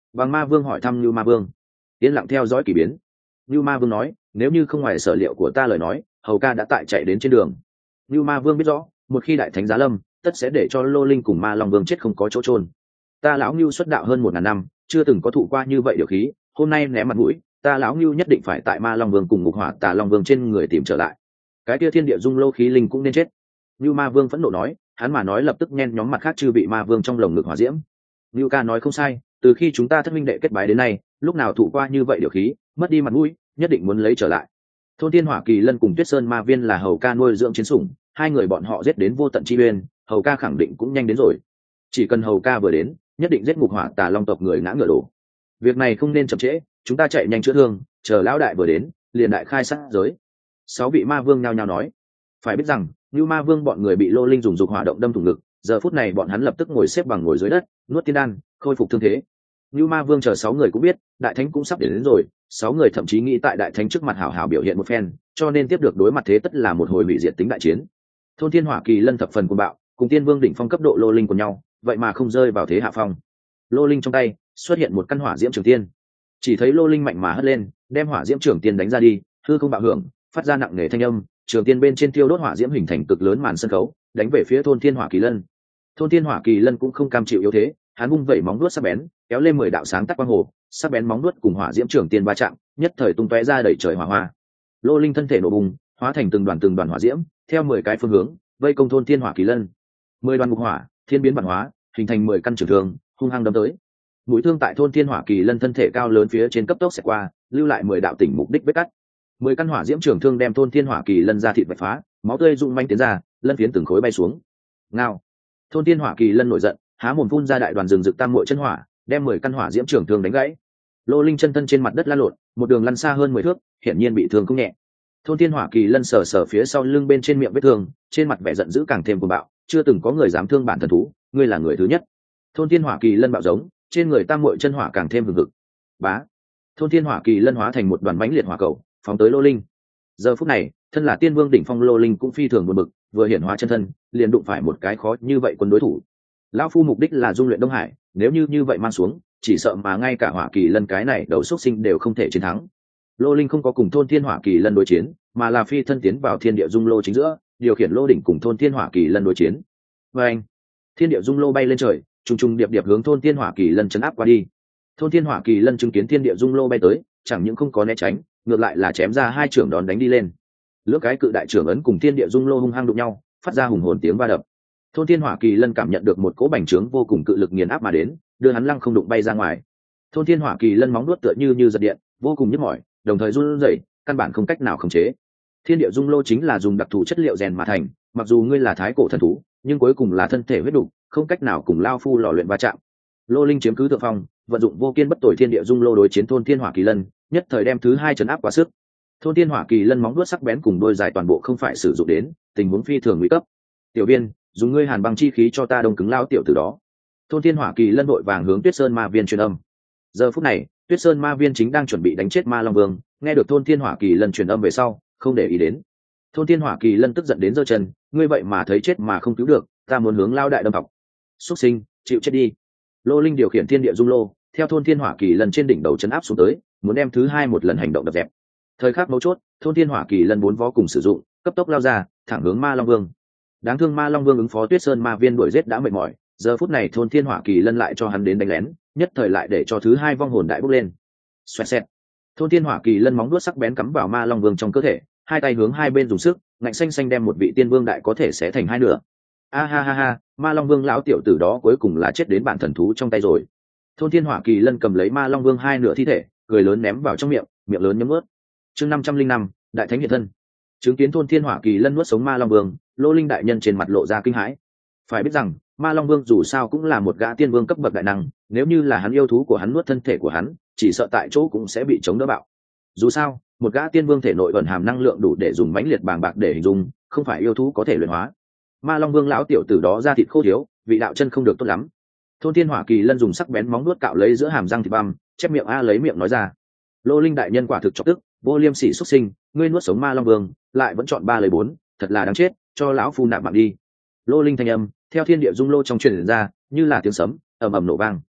Bằng Ma Vương hỏi thăm Như Ma Vương. Yên lặng theo dõi kỳ biến. Như Ma Vương nói, nếu như không ngoài sở liệu của ta lời nói, hầu ca đã tại chạy đến trên đường. Như Ma Vương biết rõ, một khi đại thánh giá lâm, tất sẽ để cho Lô Linh cùng Ma Long Vương chết không có chỗ trôn. Ta lão Ngưu xuất đạo hơn một ngàn năm, chưa từng có thụ qua như vậy điều khí, hôm nay ném mặt mũi, ta lão Ngưu nhất định phải tại Ma Long Vương cùng Ngục Hỏa Tà Long Vương trên người tìm trở lại. Cái kia thiên địa dung lô khí linh cũng nên chết. Như Ma Vương phẫn nộ nói, hắn mà nói lập tức nhen nhóm mặt khác chư vị ma vương trong lồng ngực hỏa diễm. Như ca nói không sai, từ khi chúng ta thất minh đệ kết bái đến nay, lúc nào thụ qua như vậy điều khí, mất đi mặt mũi, nhất định muốn lấy trở lại. Thôn Thiên Hỏa Kỳ Lân cùng Tuyết Sơn Ma Viên là hầu ca nuôi dưỡng chiến sủng, hai người bọn họ giết đến vô tận chi uyên, hầu ca khẳng định cũng nhanh đến rồi. Chỉ cần hầu ca vừa đến, nhất định giết Ngục Hỏa Tà Long tộc người ngã ngựa đổ. Việc này không nên chậm trễ, chúng ta chạy nhanh chữa thương, chờ lão đại vừa đến, liền đại khai sát giới. Sáu vị ma vương nhao nhao nói, phải biết rằng, như ma vương bọn người bị Lô Linh dùng dục hỏa động đâm thủng ngực, giờ phút này bọn hắn lập tức ngồi xếp bằng ngồi dưới đất, nuốt tiên đan, khôi phục thương thế. Như ma vương chờ sáu người cũng biết, đại thánh cũng sắp đến, đến rồi, sáu người thậm chí nghĩ tại đại thánh trước mặt hảo hảo biểu hiện một phen, cho nên tiếp được đối mặt thế tất là một hồi hủy diệt tính đại chiến. Thôn Thiên Hỏa Kỳ Lân thập phần cuồng bạo, cùng tiên vương đỉnh phong cấp độ Lô Linh của nhau, vậy mà không rơi vào thế hạ phong. Lô Linh trong tay xuất hiện một căn hỏa diễm trường tiên, chỉ thấy Lô Linh mạnh mà hất lên, đem hỏa diễm trường tiên đánh ra đi, hư không bạo hưởng, phát ra nặng nề thanh âm, trường tiên bên trên tiêu đốt hỏa diễm hình thành cực lớn màn sân khấu, đánh về phía Thôn Thiên Hỏa Kỳ Lân. Thôn Thiên Hỏa Kỳ Lân cũng không cam chịu yếu thế, hắn vung vẩy móng vuốt sắc bén, kéo lên mười đạo sáng tắt quang hồ, sắc bén móng vuốt cùng hỏa diễm trường tiên va chạm, nhất thời tung tóe ra đầy trời hỏa hoa. Lô Linh thân thể nổ bùng, hóa thành từng đoàn từng đoàn hỏa diễm, theo mười cái phương hướng, vây công Thôn Thiên Hỏa Kỳ Lân. Mười đoàn ngục hỏa, thiên biến bản hóa, hình thành mười căn trường thương, hung hăng đâm tới. Mũi thương tại Thôn Thiên Hỏa Kỳ Lân thân thể cao lớn phía trên cấp tốc xẹt qua, lưu lại mười đạo tỉnh mục đích vết cắt. Mười căn hỏa diễm trường thương đem Thôn Thiên Hỏa Kỳ Lân ra thịt vạch phá, máu tươi rung manh tiến ra, lân phiến từng khối bay xuống. Ngao! Thôn Thiên Hỏa Kỳ Lân nổi giận, há mồm phun ra đại đoàn rừng rực tam muội chân hỏa, đem mười căn hỏa diễm trường thương đánh gãy. Lô Linh chân thân trên mặt đất lăn lộn, một đường lăn xa hơn mười thước, hiển nhiên bị thương không nhẹ. Thôn Thiên Hỏa Kỳ Lân sờ sờ phía sau lưng bên trên miệng vết thương, trên mặt vẻ giận dữ càng thêm cuồng bạo, chưa từng có người dám thương bản thần thú, ngươi là người thứ nhất. Thôn Thiên Hỏa Kỳ Lân bạo giống, trên người tam muội chân hỏa càng thêm hừng hực. Bá! Thôn Thiên Hỏa Kỳ Lân hóa thành một đoàn mãnh liệt hỏa cầu, phóng tới Lô Linh. Giờ phút này, thân là tiên vương đỉnh phong Lô Linh cũng phi thường buồn bực, vừa hiển hóa chân thân, liền đụng phải một cái khó như vậy quân đối thủ. Lão phu mục đích là dung luyện Đông Hải, nếu như như vậy mang xuống, chỉ sợ mà ngay cả Hỏa Kỳ Lân cái này đầu xuất sinh đều không thể chiến thắng. Lô Linh không có cùng Thôn Thiên Hỏa Kỳ Lân đối chiến, mà là phi thân tiến vào thiên địa dung lô chính giữa, điều khiển lô đỉnh cùng Thôn Thiên Hỏa Kỳ Lân đối chiến. Và anh, thiên địa dung lô bay lên trời, trùng trùng điệp điệp hướng Thôn Thiên Hỏa Kỳ Lân chấn áp qua đi. Thôn Thiên Hỏa Kỳ Lân chứng kiến thiên địa dung lô bay tới, chẳng những không có né tránh, ngược lại là chém ra hai trưởng đòn đánh đi lên. Lưỡi cái cự đại trưởng ấn cùng thiên địa dung lô hung hăng đụng nhau, phát ra hùng hồn tiếng va đập. Thôn Thiên Hỏa Kỳ Lân cảm nhận được một cỗ bành trướng vô cùng cự lực nghiền áp mà đến, đưa hắn lăng không đụng bay ra ngoài. Thôn Thiên Hỏa Kỳ Lân móng đuốt tựa như như giật điện, vô cùng nhức mỏi, đồng thời run rẩy, căn bản không cách nào khống chế. Thiên địa dung lô chính là dùng đặc thù chất liệu rèn mà thành, mặc dù ngươi là thái cổ thần thú, nhưng cuối cùng là thân thể huyết đục, không cách nào cùng lao phu lò luyện va chạm. Lô Linh chiếm cứ thượng phong, vận dụng vô kiên bất tồi thiên địa dung lô đối chiến Thôn Thiên Hỏa Kỳ Lân, nhất thời đem thứ hai trấn áp quá sức. Thôn Thiên Hỏa Kỳ Lân móng vuốt sắc bén cùng đôi dài toàn bộ không phải sử dụng đến, tình huống phi thường nguy cấp. Tiểu Viên, dùng ngươi hàn băng chi khí cho ta đông cứng lao tiểu tử đó. Thôn Thiên Hỏa Kỳ Lân đội vàng hướng Tuyết Sơn Ma Viên truyền âm. Giờ phút này, Tuyết Sơn Ma Viên chính đang chuẩn bị đánh chết Ma Long Vương, nghe được Thôn Thiên Hỏa Kỳ Lân truyền âm về sau, không để ý đến. Thôn Thiên Hỏa Kỳ Lân tức giận đến giơ chân, ngươi vậy mà thấy chết mà không cứu được, ta muốn hướng lao đại đâm học. Xuất sinh, chịu chết đi. Lô Linh điều khiển thiên địa dung lô, theo Thôn Thiên Hỏa Kỳ Lân trên đỉnh đầu chấn áp xuống tới, muốn đem thứ hai một lần hành động đập dẹp. Thời khắc mấu chốt, Thôn Thiên Hỏa Kỳ Lân bốn vó cùng sử dụng, cấp tốc lao ra, thẳng hướng Ma Long Vương. Đáng thương Ma Long Vương ứng phó Tuyết Sơn Ma Viên đuổi giết đã mệt mỏi, giờ phút này Thôn Thiên Hỏa Kỳ Lân lại cho hắn đến đánh lén, nhất thời lại để cho thứ hai vong hồn đại bốc lên. Xoẹt xẹt. Thôn Thiên Hỏa Kỳ Lân móng đuốt sắc bén cắm vào Ma Long Vương trong cơ thể, hai tay hướng hai bên dùng sức, ngạnh xanh xanh đem một vị tiên vương đại có thể xé thành hai nửa. A ha ha ha, Ma Long Vương lão tiểu tử đó cuối cùng là chết đến bản thần thú trong tay rồi. Thôn Thiên Hỏa Kỳ Lân cầm lấy Ma Long Vương hai nửa thi thể, cười lớn ném vào trong miệng, miệng lớn nhấm nuốt. Chương năm trăm linh năm, Đại Thánh hiện thân. Chứng kiến Thôn Thiên Hỏa Kỳ Lân nuốt sống Ma Long Vương, Lô Linh đại nhân trên mặt lộ ra kinh hãi. Phải biết rằng, Ma Long Vương dù sao cũng là một gã tiên vương cấp bậc đại năng, nếu như là hắn yêu thú của hắn nuốt thân thể của hắn, chỉ sợ tại chỗ cũng sẽ bị chống đỡ bạo. Dù sao, một gã tiên vương thể nội ẩn hàm năng lượng đủ để dùng mãnh liệt bàng bạc để hình dung, không phải yêu thú có thể luyện hóa. Ma Long Vương lão tiểu tử đó da thịt khô thiếu, vị đạo chân không được tốt lắm. Thôn Thiên Hỏa Kỳ Lân dùng sắc bén móng nuốt cạo lấy giữa hàm răng thịt băm, chép miệng a lấy miệng nói ra. Lô Linh đại nhân quả thực chọc tức, vô liêm sỉ xuất sinh, ngươi nuốt sống Ma Long Vương, lại vẫn chọn ba lời bốn, thật là đáng chết, cho lão phu nạp mạng đi. Lô Linh thanh âm theo thiên địa dung lô trong truyền ra, như là tiếng sấm ầm ầm nổ vang.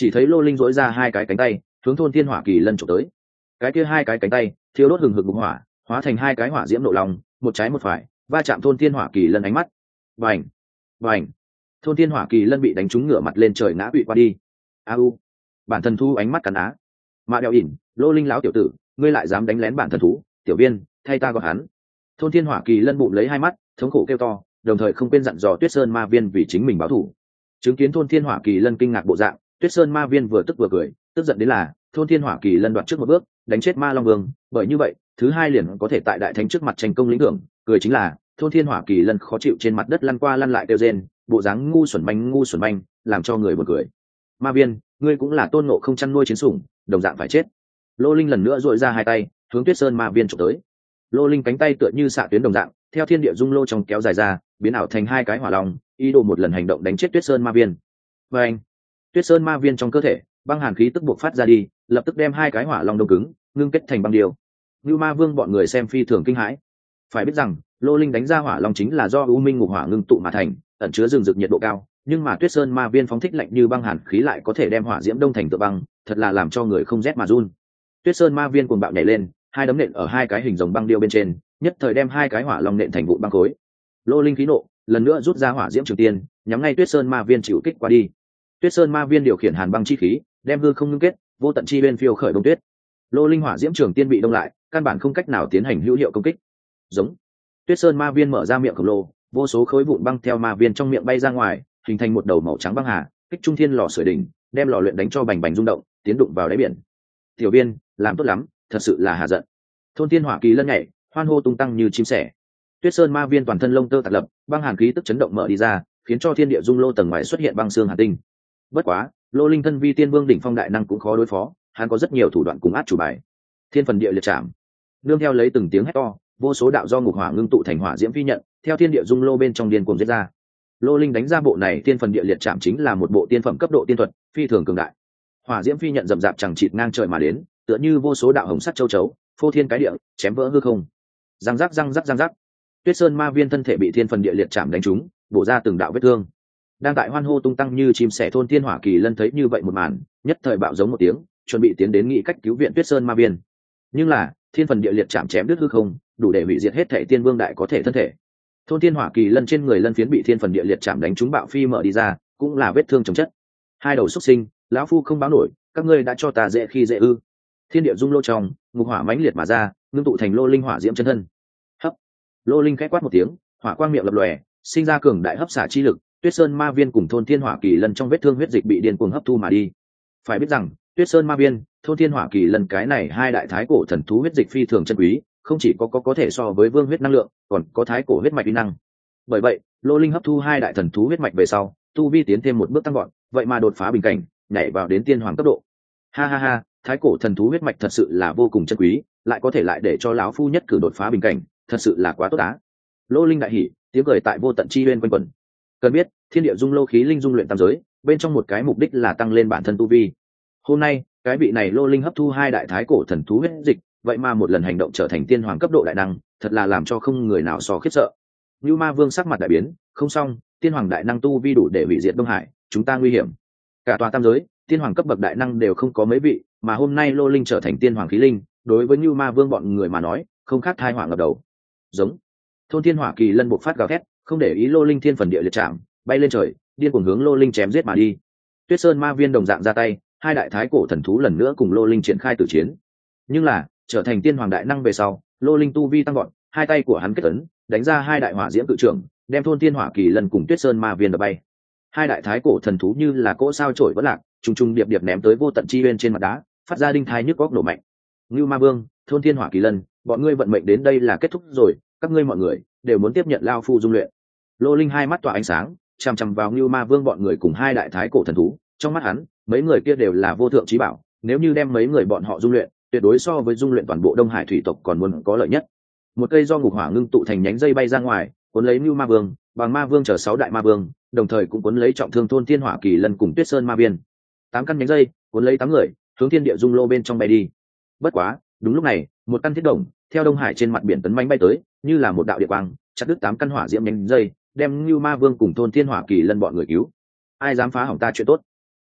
chỉ thấy Lô Linh dỗi ra hai cái cánh tay hướng thôn thiên hỏa kỳ lân trộm tới. Cái kia hai cái cánh tay thiêu đốt hừng hực bùng hỏa, hóa thành hai cái hỏa diễm nộ lòng, một trái một phải va chạm thôn thiên hỏa kỳ lân ánh mắt. Vành, vành, thôn thiên hỏa kỳ lân bị đánh trúng ngửa mặt lên trời ngã quỵ qua đi. A u, bản thân thú ánh mắt cắn á. Mạ đeo ỉn, Lô Linh lão tiểu tử, ngươi lại dám đánh lén bản thân thú, tiểu viên, thay ta gọi hắn. Thôn thiên hỏa kỳ lân bụng lấy hai mắt, thống khổ kêu to, đồng thời không quên dặn dò Tuyết Sơn ma viên vì chính mình báo thù. Chứng kiến thôn thiên hỏa kỳ lân kinh ngạc bộ dạng, Tuyết Sơn ma viên vừa tức vừa cười, tức giận đến là thôn thiên hỏa kỳ lân đoạt trước một bước đánh chết ma long vương, bởi như vậy thứ hai liền có thể tại đại thánh trước mặt tranh công lĩnh thưởng. Cười chính là thôn thiên hỏa kỳ lân khó chịu trên mặt đất lăn qua lăn lại kêu rên, bộ dáng ngu xuẩn manh ngu xuẩn manh, làm cho người buồn cười. Ma viên, ngươi cũng là tôn ngộ không chăn nuôi chiến sủng, đồng dạng phải chết. Lô Linh lần nữa duỗi ra hai tay hướng Tuyết Sơn ma viên chụp tới. Lô Linh cánh tay tựa như xạ tuyến đồng dạng theo thiên địa dung lô trong kéo dài ra, biến ảo thành hai cái hỏa long, ý đồ một lần hành động đánh chết Tuyết Sơn ma viên. Và anh, Tuyết Sơn ma viên trong cơ thể băng hàn khí tức buộc phát ra đi, lập tức đem hai cái hỏa long đông cứng ngưng kết thành băng điều. Như Ma Vương bọn người xem phi thường kinh hãi. Phải biết rằng Lô Linh đánh ra hỏa long chính là do U Minh ngục hỏa ngưng tụ mà thành, ẩn chứa rừng rực nhiệt độ cao, nhưng mà Tuyết Sơn ma viên phóng thích lạnh như băng hàn khí lại có thể đem hỏa diễm đông thành tựa băng, thật là làm cho người không rét mà run. Tuyết Sơn ma viên cuồng bạo nhảy lên, hai đấm nện ở hai cái hình rồng băng điêu bên trên, nhất thời đem hai cái hỏa long nện thành vụn băng khối. Lô Linh khí nộ, lần nữa rút ra hỏa diễm trường tiên, nhắm ngay Tuyết Sơn ma viên chịu kích qua đi. Tuyết Sơn ma viên điều khiển hàn băng chi khí, đem hư không ngưng kết, vô tận chi bên phiêu khởi đông tuyết. Lô Linh hỏa diễm trường tiên bị đông lại, căn bản không cách nào tiến hành hữu hiệu công kích. Giống. Tuyết Sơn ma viên mở ra miệng khổng lồ, vô số khối vụn băng theo ma viên trong miệng bay ra ngoài, hình thành một đầu màu trắng băng hà, kích trung thiên lò sưởi đỉnh, đem lò luyện đánh cho bành bành rung động, tiến đụng vào đáy biển. Tiểu Viên, làm tốt lắm, thật sự là hà giận. Thôn Thiên Hỏa Kỳ lân nhảy, hoan hô tung tăng như chim sẻ. Tuyết Sơn ma viên toàn thân lông tơ tạt lập, băng hàn khí tức chấn động mở đi ra, khiến cho thiên địa dung lô tầng ngoài xuất hiện băng xương hàn tinh. Bất quá, Lô Linh thân vi tiên vương đỉnh phong đại năng cũng khó đối phó, hắn có rất nhiều thủ đoạn cùng át chủ bài. Thiên phần địa liệt chạm, nương theo lấy từng tiếng hét to, vô số đạo do ngục hỏa ngưng tụ thành hỏa diễm phi nhận, theo thiên địa dung lô bên trong điên cuồng giết ra. Lô Linh đánh ra bộ này tiên phần địa liệt chạm chính là một bộ tiên phẩm cấp độ tiên thuật, phi thường cường đại. Hỏa diễm phi nhận rậm rạp chẳng chịt ngang trời mà đến, tựa như vô số đạo hồng sắt châu chấu, phô thiên cái địa, chém vỡ hư không. Răng rắc răng rắc răng rắc. Tuyết Sơn ma viên thân thể bị thiên phần địa liệt chạm đánh trúng, bổ ra từng đạo vết thương. Đang tại hoan hô tung tăng như chim sẻ thôn Thiên Hỏa Kỳ lân thấy như vậy một màn, nhất thời bạo giống một tiếng, chuẩn bị tiến đến nghị cách cứu viện Tuyết Sơn ma viên. Nhưng là, thiên phần địa liệt chạm chém đứt hư không, đủ để hủy diệt hết thể tiên vương đại có thể thân thể. Thôn Thiên Hỏa Kỳ lân trên người lân phiến bị thiên phần địa liệt chạm đánh trúng bạo phi mở đi ra, cũng là vết thương chồng chất. Hai đầu xuất sinh, lão phu không báo nổi, các ngươi đã cho ta dễ khi dễ ư? Thiên địa dung lô trong, ngục hỏa mãnh liệt mà ra, ngưng tụ thành lô linh hỏa diễm chân thân. Hấp. Lô linh khẽ quát một tiếng, hỏa quang miệng lập lòe, sinh ra cường đại hấp xả chi lực, Tuyết Sơn ma viên cùng thôn Thiên Hỏa Kỳ lân trong vết thương huyết dịch bị điên cuồng hấp thu mà đi. Phải biết rằng, Tuyết Sơn ma viên, thôn Thiên Hỏa Kỳ lân cái này hai đại thái cổ thần thú huyết dịch phi thường chân quý, không chỉ có có có thể so với vương huyết năng lượng, còn có thái cổ huyết mạch uy năng. Bởi vậy, Lô Linh hấp thu hai đại thần thú huyết mạch về sau, tu vi tiến thêm một bước tăng gọn, vậy mà đột phá bình cảnh, nhảy vào đến tiên hoàng cấp độ. Ha ha ha, thái cổ thần thú huyết mạch thật sự là vô cùng chân quý, lại có thể lại để cho lão phu nhất cử đột phá bình cảnh, thật sự là quá tốt á. Lô Linh đại hỉ, tiếng cười tại vô tận chi uyên quanh quẩn. Cần biết, thiên địa dung lô khí linh dung luyện tam giới, bên trong một cái mục đích là tăng lên bản thân tu vi. Hôm nay, cái vị này Lô Linh hấp thu hai đại thái cổ thần thú huyết dịch, vậy mà một lần hành động trở thành tiên hoàng cấp độ đại năng, thật là làm cho không người nào so khiếp sợ. Như Ma Vương sắc mặt đại biến, không xong, tiên hoàng đại năng tu vi đủ để hủy diệt Đông Hải, chúng ta nguy hiểm. Cả tòa tam giới, tiên hoàng cấp bậc đại năng đều không có mấy vị, mà hôm nay Lô Linh trở thành tiên hoàng khí linh, đối với Như Ma Vương bọn người mà nói, không khác thai hỏa ngập đầu. Giống. Thôn Thiên Hỏa Kỳ lân bộc phát gào thét, không để ý Lô Linh thiên phần địa liệt chạm, bay lên trời, điên cuồng hướng Lô Linh chém giết mà đi. Tuyết Sơn ma viên đồng dạng ra tay, hai đại thái cổ thần thú lần nữa cùng Lô Linh triển khai tử chiến. Nhưng là, trở thành tiên hoàng đại năng về sau, Lô Linh tu vi tăng gọn, hai tay của hắn kết ấn, đánh ra hai đại hỏa diễm cự trưởng, đem thôn Thiên Hỏa Kỳ lân cùng Tuyết Sơn ma viên đập bay. Hai đại thái cổ thần thú như là cỗ sao trổi vỡ lạc, trùng trùng điệp điệp ném tới vô tận chi bên trên mặt đá, phát ra đinh thai nhức góc nổ mạnh. Ngưu Ma Vương, thôn Thiên Hỏa Kỳ lân, bọn ngươi vận mệnh đến đây là kết thúc rồi, các ngươi mọi người đều muốn tiếp nhận lao phu dung luyện. Lô Linh hai mắt tỏa ánh sáng, chằm chằm vào Ngưu Ma Vương bọn người cùng hai đại thái cổ thần thú, trong mắt hắn, mấy người kia đều là vô thượng chí bảo, nếu như đem mấy người bọn họ dung luyện, tuyệt đối so với dung luyện toàn bộ Đông Hải thủy tộc còn muốn có lợi nhất. Một cây do ngục hỏa ngưng tụ thành nhánh dây bay ra ngoài, cuốn lấy Ngưu Ma Vương, Bằng Ma Vương chở sáu đại ma vương, đồng thời cũng cuốn lấy trọng thương thôn Thiên Hỏa Kỳ lân cùng Tuyết Sơn ma viên. Tám căn nhánh dây, cuốn lấy tám người, hướng thiên địa dung lô bên trong bay đi. Bất quá, đúng lúc này, một căn thiết đồng theo Đông Hải trên mặt biển tấn mãnh bay tới, như là một đạo địa quang, chặt đứt tám căn hỏa diễm nhánh dây, đem Ngưu Ma Vương cùng thôn Thiên Hỏa Kỳ lân bọn người cứu. Ai dám phá hỏng ta chuyện tốt?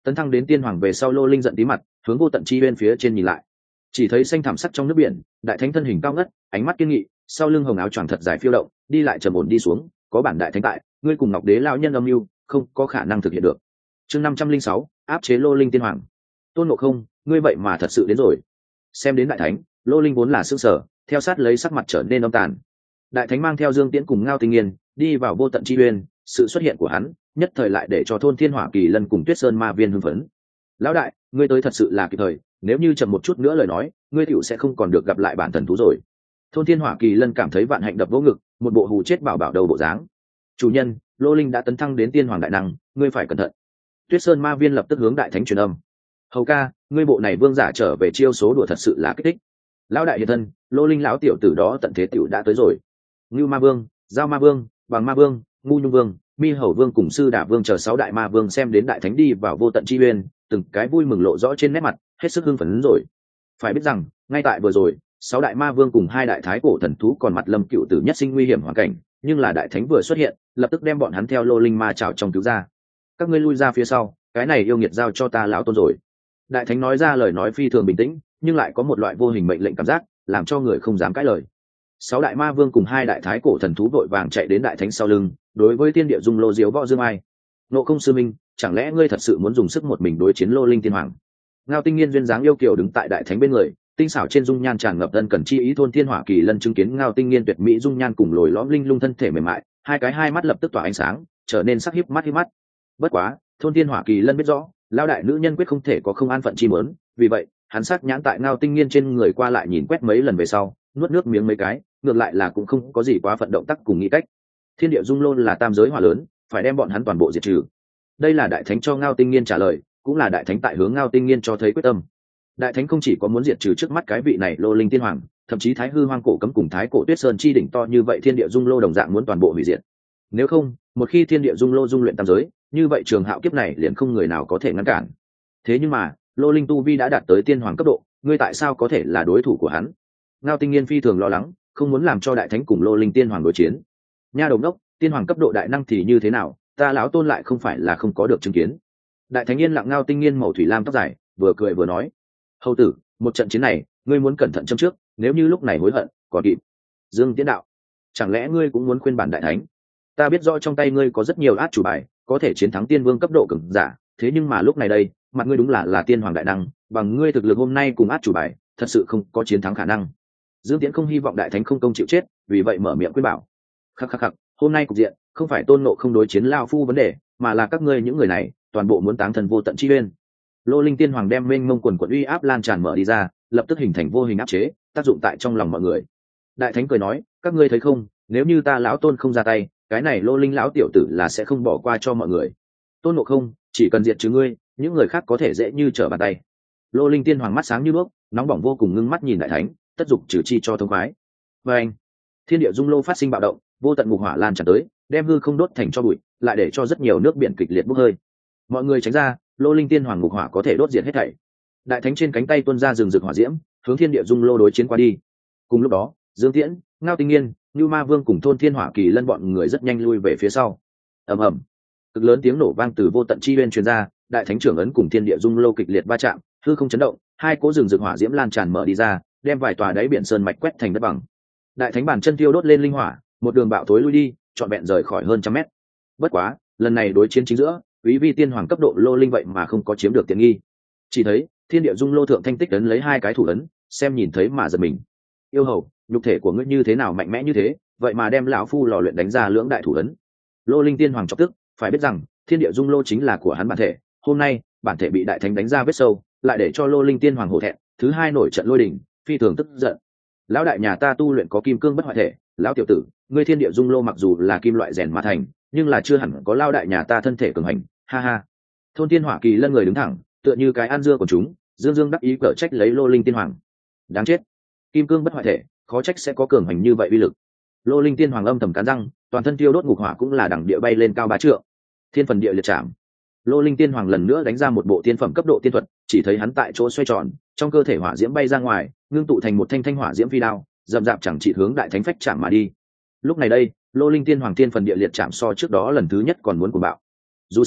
Tấn thăng đến tiên hoàng về sau, Lô Linh giận tí mặt hướng vô tận chi bên phía trên nhìn lại, chỉ thấy xanh thảm sắc trong nước biển, đại thánh thân hình cao ngất, ánh mắt kiên nghị, sau lưng hồng áo choàng thật dài phiêu động, đi lại trầm ổn đi xuống. Có bản đại thánh tại, ngươi cùng ngọc đế lão nhân âm mưu không có khả năng thực hiện được. Chương năm trăm linh sáu, áp chế Lô Linh tiên hoàng. Tôn Ngộ Không, ngươi vậy mà thật sự đến rồi. Xem đến đại thánh, Lô Linh vốn là sững sờ, theo sát lấy sắc mặt trở nên âm tàn. Đại thánh mang theo Dương Tiễn cùng Ngao Tinh Nghiên đi vào vô tận chi uyên, sự xuất hiện của hắn nhất thời lại để cho thôn Thiên Hỏa Kỳ Lân cùng Tuyết Sơn Ma Viên hưng phấn. Lão đại, ngươi tới thật sự là kịp thời, nếu như chậm một chút nữa lời nói, ngươi tiểu sẽ không còn được gặp lại bản thần thú rồi. Thôn Thiên Hỏa Kỳ Lân cảm thấy vạn hạnh đập vỗ ngực, một bộ hù chết bảo bảo đầu bộ dáng. Chủ nhân, Lô Linh đã tấn thăng đến tiên hoàng đại năng, ngươi phải cẩn thận. Tuyết Sơn Ma Viên lập tức hướng đại thánh truyền âm. Hầu ca, ngươi bộ này vương giả trở về chiêu số đùa thật sự là kích thích. Lão đại hiện thân, Lô Linh lão tiểu tử đó tận thế tiểu đã tới rồi. Ngưu Ma Vương, Giao Ma Vương, Bằng Ma Vương, Ngu Nhung Vương, Mi Hầu Vương cùng Sư Đả Vương chờ sáu đại ma vương xem đến đại thánh đi vào vô tận chi uyên, từng cái vui mừng lộ rõ trên nét mặt, hết sức hưng phấn rồi. Phải biết rằng, ngay tại vừa rồi, sáu đại ma vương cùng hai đại thái cổ thần thú còn mặt lâm cựu tử nhất sinh nguy hiểm hoàn cảnh, nhưng là đại thánh vừa xuất hiện, lập tức đem bọn hắn theo Lô Linh ma trảo trong cứu ra. Các ngươi lui ra phía sau, cái này yêu nghiệt giao cho ta lão tôn rồi. Đại thánh nói ra lời nói phi thường bình tĩnh, nhưng lại có một loại vô hình mệnh lệnh cảm giác, làm cho người không dám cãi lời. Sáu đại ma vương cùng hai đại thái cổ thần thú vội vàng chạy đến đại thánh sau lưng, đối với tiên địa dung lô diếu võ dương ai. Ngộ Không sư minh, chẳng lẽ ngươi thật sự muốn dùng sức một mình đối chiến Lô Linh tiên hoàng? Ngao Tinh Nghiên duyên dáng yêu kiều đứng tại đại thánh bên người, tinh xảo trên dung nhan tràn ngập ân cần chi ý. Thôn Thiên Hỏa Kỳ Lân chứng kiến Ngao Tinh Nghiên tuyệt mỹ dung nhan cùng lồi lõm linh lung thân thể mềm mại, hai cái hai mắt lập tức tỏa ánh sáng, trở nên sắc híp mắt híp mắt. Bất quá, Thôn Thiên Hỏa Kỳ Lân biết rõ, lao đại nữ nhân quyết không thể có không an phận chi muốn, vì vậy, hắn sắc nhãn tại Ngao Tinh Nghiên trên người qua lại nhìn quét mấy lần về sau, nuốt nước miếng mấy cái, ngược lại là cũng không có gì quá phận động tác cùng nghĩ cách. Thiên địa dung lôn là tam giới hỏa lớn, phải đem bọn hắn toàn bộ diệt trừ. Đây là đại thánh cho Ngao Tinh Nghiên trả lời, cũng là đại thánh tại hướng Ngao Tinh Nghiên cho thấy quyết tâm. Đại thánh không chỉ có muốn diệt trừ trước mắt cái vị này Lô Linh tiên hoàng, thậm chí Thái Hư Hoang Cổ Cấm cùng Thái Cổ Tuyết Sơn chi đỉnh to như vậy thiên địa dung lô đồng dạng muốn toàn bộ hủy diệt. Nếu không, một khi thiên địa dung lô dung luyện tam giới, như vậy trường hạo kiếp này liền không người nào có thể ngăn cản. Thế nhưng mà, Lô Linh tu vi đã đạt tới tiên hoàng cấp độ, ngươi tại sao có thể là đối thủ của hắn? Ngao Tinh Nghiên phi thường lo lắng, không muốn làm cho đại thánh cùng Lô Linh tiên hoàng đối chiến. Nha đồng đốc, tiên hoàng cấp độ đại năng thì như thế nào, ta lão tôn lại không phải là không có được chứng kiến. Đại thánh yên lặng. Ngao Tinh Nghiên màu thủy lam tóc dài, vừa cười vừa nói: hầu tử, một trận chiến này ngươi muốn cẩn thận châm trước, nếu như lúc này hối hận còn kịp. Dương Tiễn đạo: chẳng lẽ ngươi cũng muốn khuyên bản đại thánh? Ta biết rõ trong tay ngươi có rất nhiều át chủ bài, có thể chiến thắng tiên vương cấp độ cường giả, thế nhưng mà lúc này đây, mặt ngươi đúng là là tiên hoàng đại năng, bằng ngươi thực lực hôm nay cùng át chủ bài, thật sự không có chiến thắng khả năng. Dương Tiễn không hy vọng đại thánh không công chịu chết, vì vậy mở miệng khuyên bảo. Khắc khắc khắc, hôm nay cục diện không phải Tôn Ngộ Không đối chiến lao phu vấn đề, mà là các ngươi những người này toàn bộ muốn táng thần vô tận chi uyên. Lô Linh tiên hoàng đem mênh mông quần quần uy áp lan tràn mở đi ra, lập tức hình thành vô hình áp chế, tác dụng tại trong lòng mọi người. Đại thánh cười nói: các ngươi thấy không, nếu như ta lão tôn không ra tay, cái này Lô Linh lão tiểu tử là sẽ không bỏ qua cho mọi người. Tôn Ngộ Không, chỉ cần diệt trừ ngươi, những người khác có thể dễ như trở bàn tay. Lô Linh tiên hoàng mắt sáng như đuốc, nóng bỏng vô cùng, ngưng mắt nhìn đại thánh, tất dục trừ chi cho thông khoái. Và anh, thiên địa dung lô phát sinh bạo động, vô tận ngục hỏa lan tràn tới, đem hư không đốt thành cho bụi, lại để cho rất nhiều nước biển kịch liệt bốc hơi. Mọi người tránh ra, Lô Linh tiên hoàng ngục hỏa có thể đốt diệt hết thảy. Đại thánh trên cánh tay tuôn ra rừng rực hỏa diễm, hướng thiên địa dung lô đối chiến qua đi. Cùng lúc đó, Dương Tiễn, Ngao Tinh Nghiên, Nưu Ma Vương cùng Thôn Thiên Hỏa Kỳ Lân bọn người rất nhanh lui về phía sau. Ầm ầm, cực lớn tiếng nổ vang từ vô tận chi uyên truyền ra, đại thánh trưởng ấn cùng thiên địa dung lô kịch liệt va chạm, hư không chấn động, hai cỗ rừng rực hỏa diễm lan tràn mở đi ra, đem vài tòa đáy biển sơn mạch quét thành đất bằng. Đại thánh bản chân tiêu đốt lên linh hỏa, một đường bạo thối lui đi, trọn vẹn rời khỏi hơn trăm mét. Bất quá, lần này đối chiến chính giữa, quý vi tiên hoàng cấp độ Lô Linh vậy mà không có chiếm được tiện nghi. Chỉ thấy thiên địa dung lô thượng thanh tích ấn lấy hai cái thủ ấn, xem nhìn thấy mà giật mình. Yêu hầu, nhục thể của ngươi như thế nào mạnh mẽ như thế, vậy mà đem lão phu lò luyện đánh ra lưỡng đại thủ ấn. Lô Linh tiên hoàng chọc tức, phải biết rằng thiên địa dung lô chính là của hắn bản thể, hôm nay bản thể bị đại thánh đánh ra vết sâu, lại để cho Lô Linh tiên hoàng hổ thẹn, thứ hai nổi trận lôi đình, phi thường tức giận. Lão đại nhà ta tu luyện có kim cương bất hoại thể, lão tiểu tử, ngươi thiên địa dung lô mặc dù là kim loại rèn mà thành, nhưng là chưa hẳn có lao đại nhà ta thân thể cường hành, ha ha. Thôn Thiên Hỏa Kỳ Lân người đứng thẳng, tựa như cái ăn dưa của chúng, dương dương đắc ý cở trách lấy Lô Linh tiên hoàng. Đáng chết, kim cương bất hoại thể, khó trách sẽ có cường hành như vậy uy lực. Lô Linh tiên hoàng âm thầm cắn răng, toàn thân tiêu đốt ngục hỏa cũng là đẳng địa bay lên cao bá trượng. Thiên phần địa liệt chạm. Lô Linh tiên hoàng lần nữa đánh ra một bộ tiên phẩm cấp độ tiên thuật, chỉ thấy hắn tại chỗ xoay tròn, trong cơ thể hỏa diễm bay ra ngoài, ngưng tụ thành một thanh thanh hỏa diễm phi đao, dậm dạp chẳng chỉ hướng đại thánh phách chạm mà đi. Lúc này đây, Lô Linh tiên hoàng tiên phần địa liệt chạm so trước đó lần thứ nhất còn muốn cuồng bạo. Dù sao,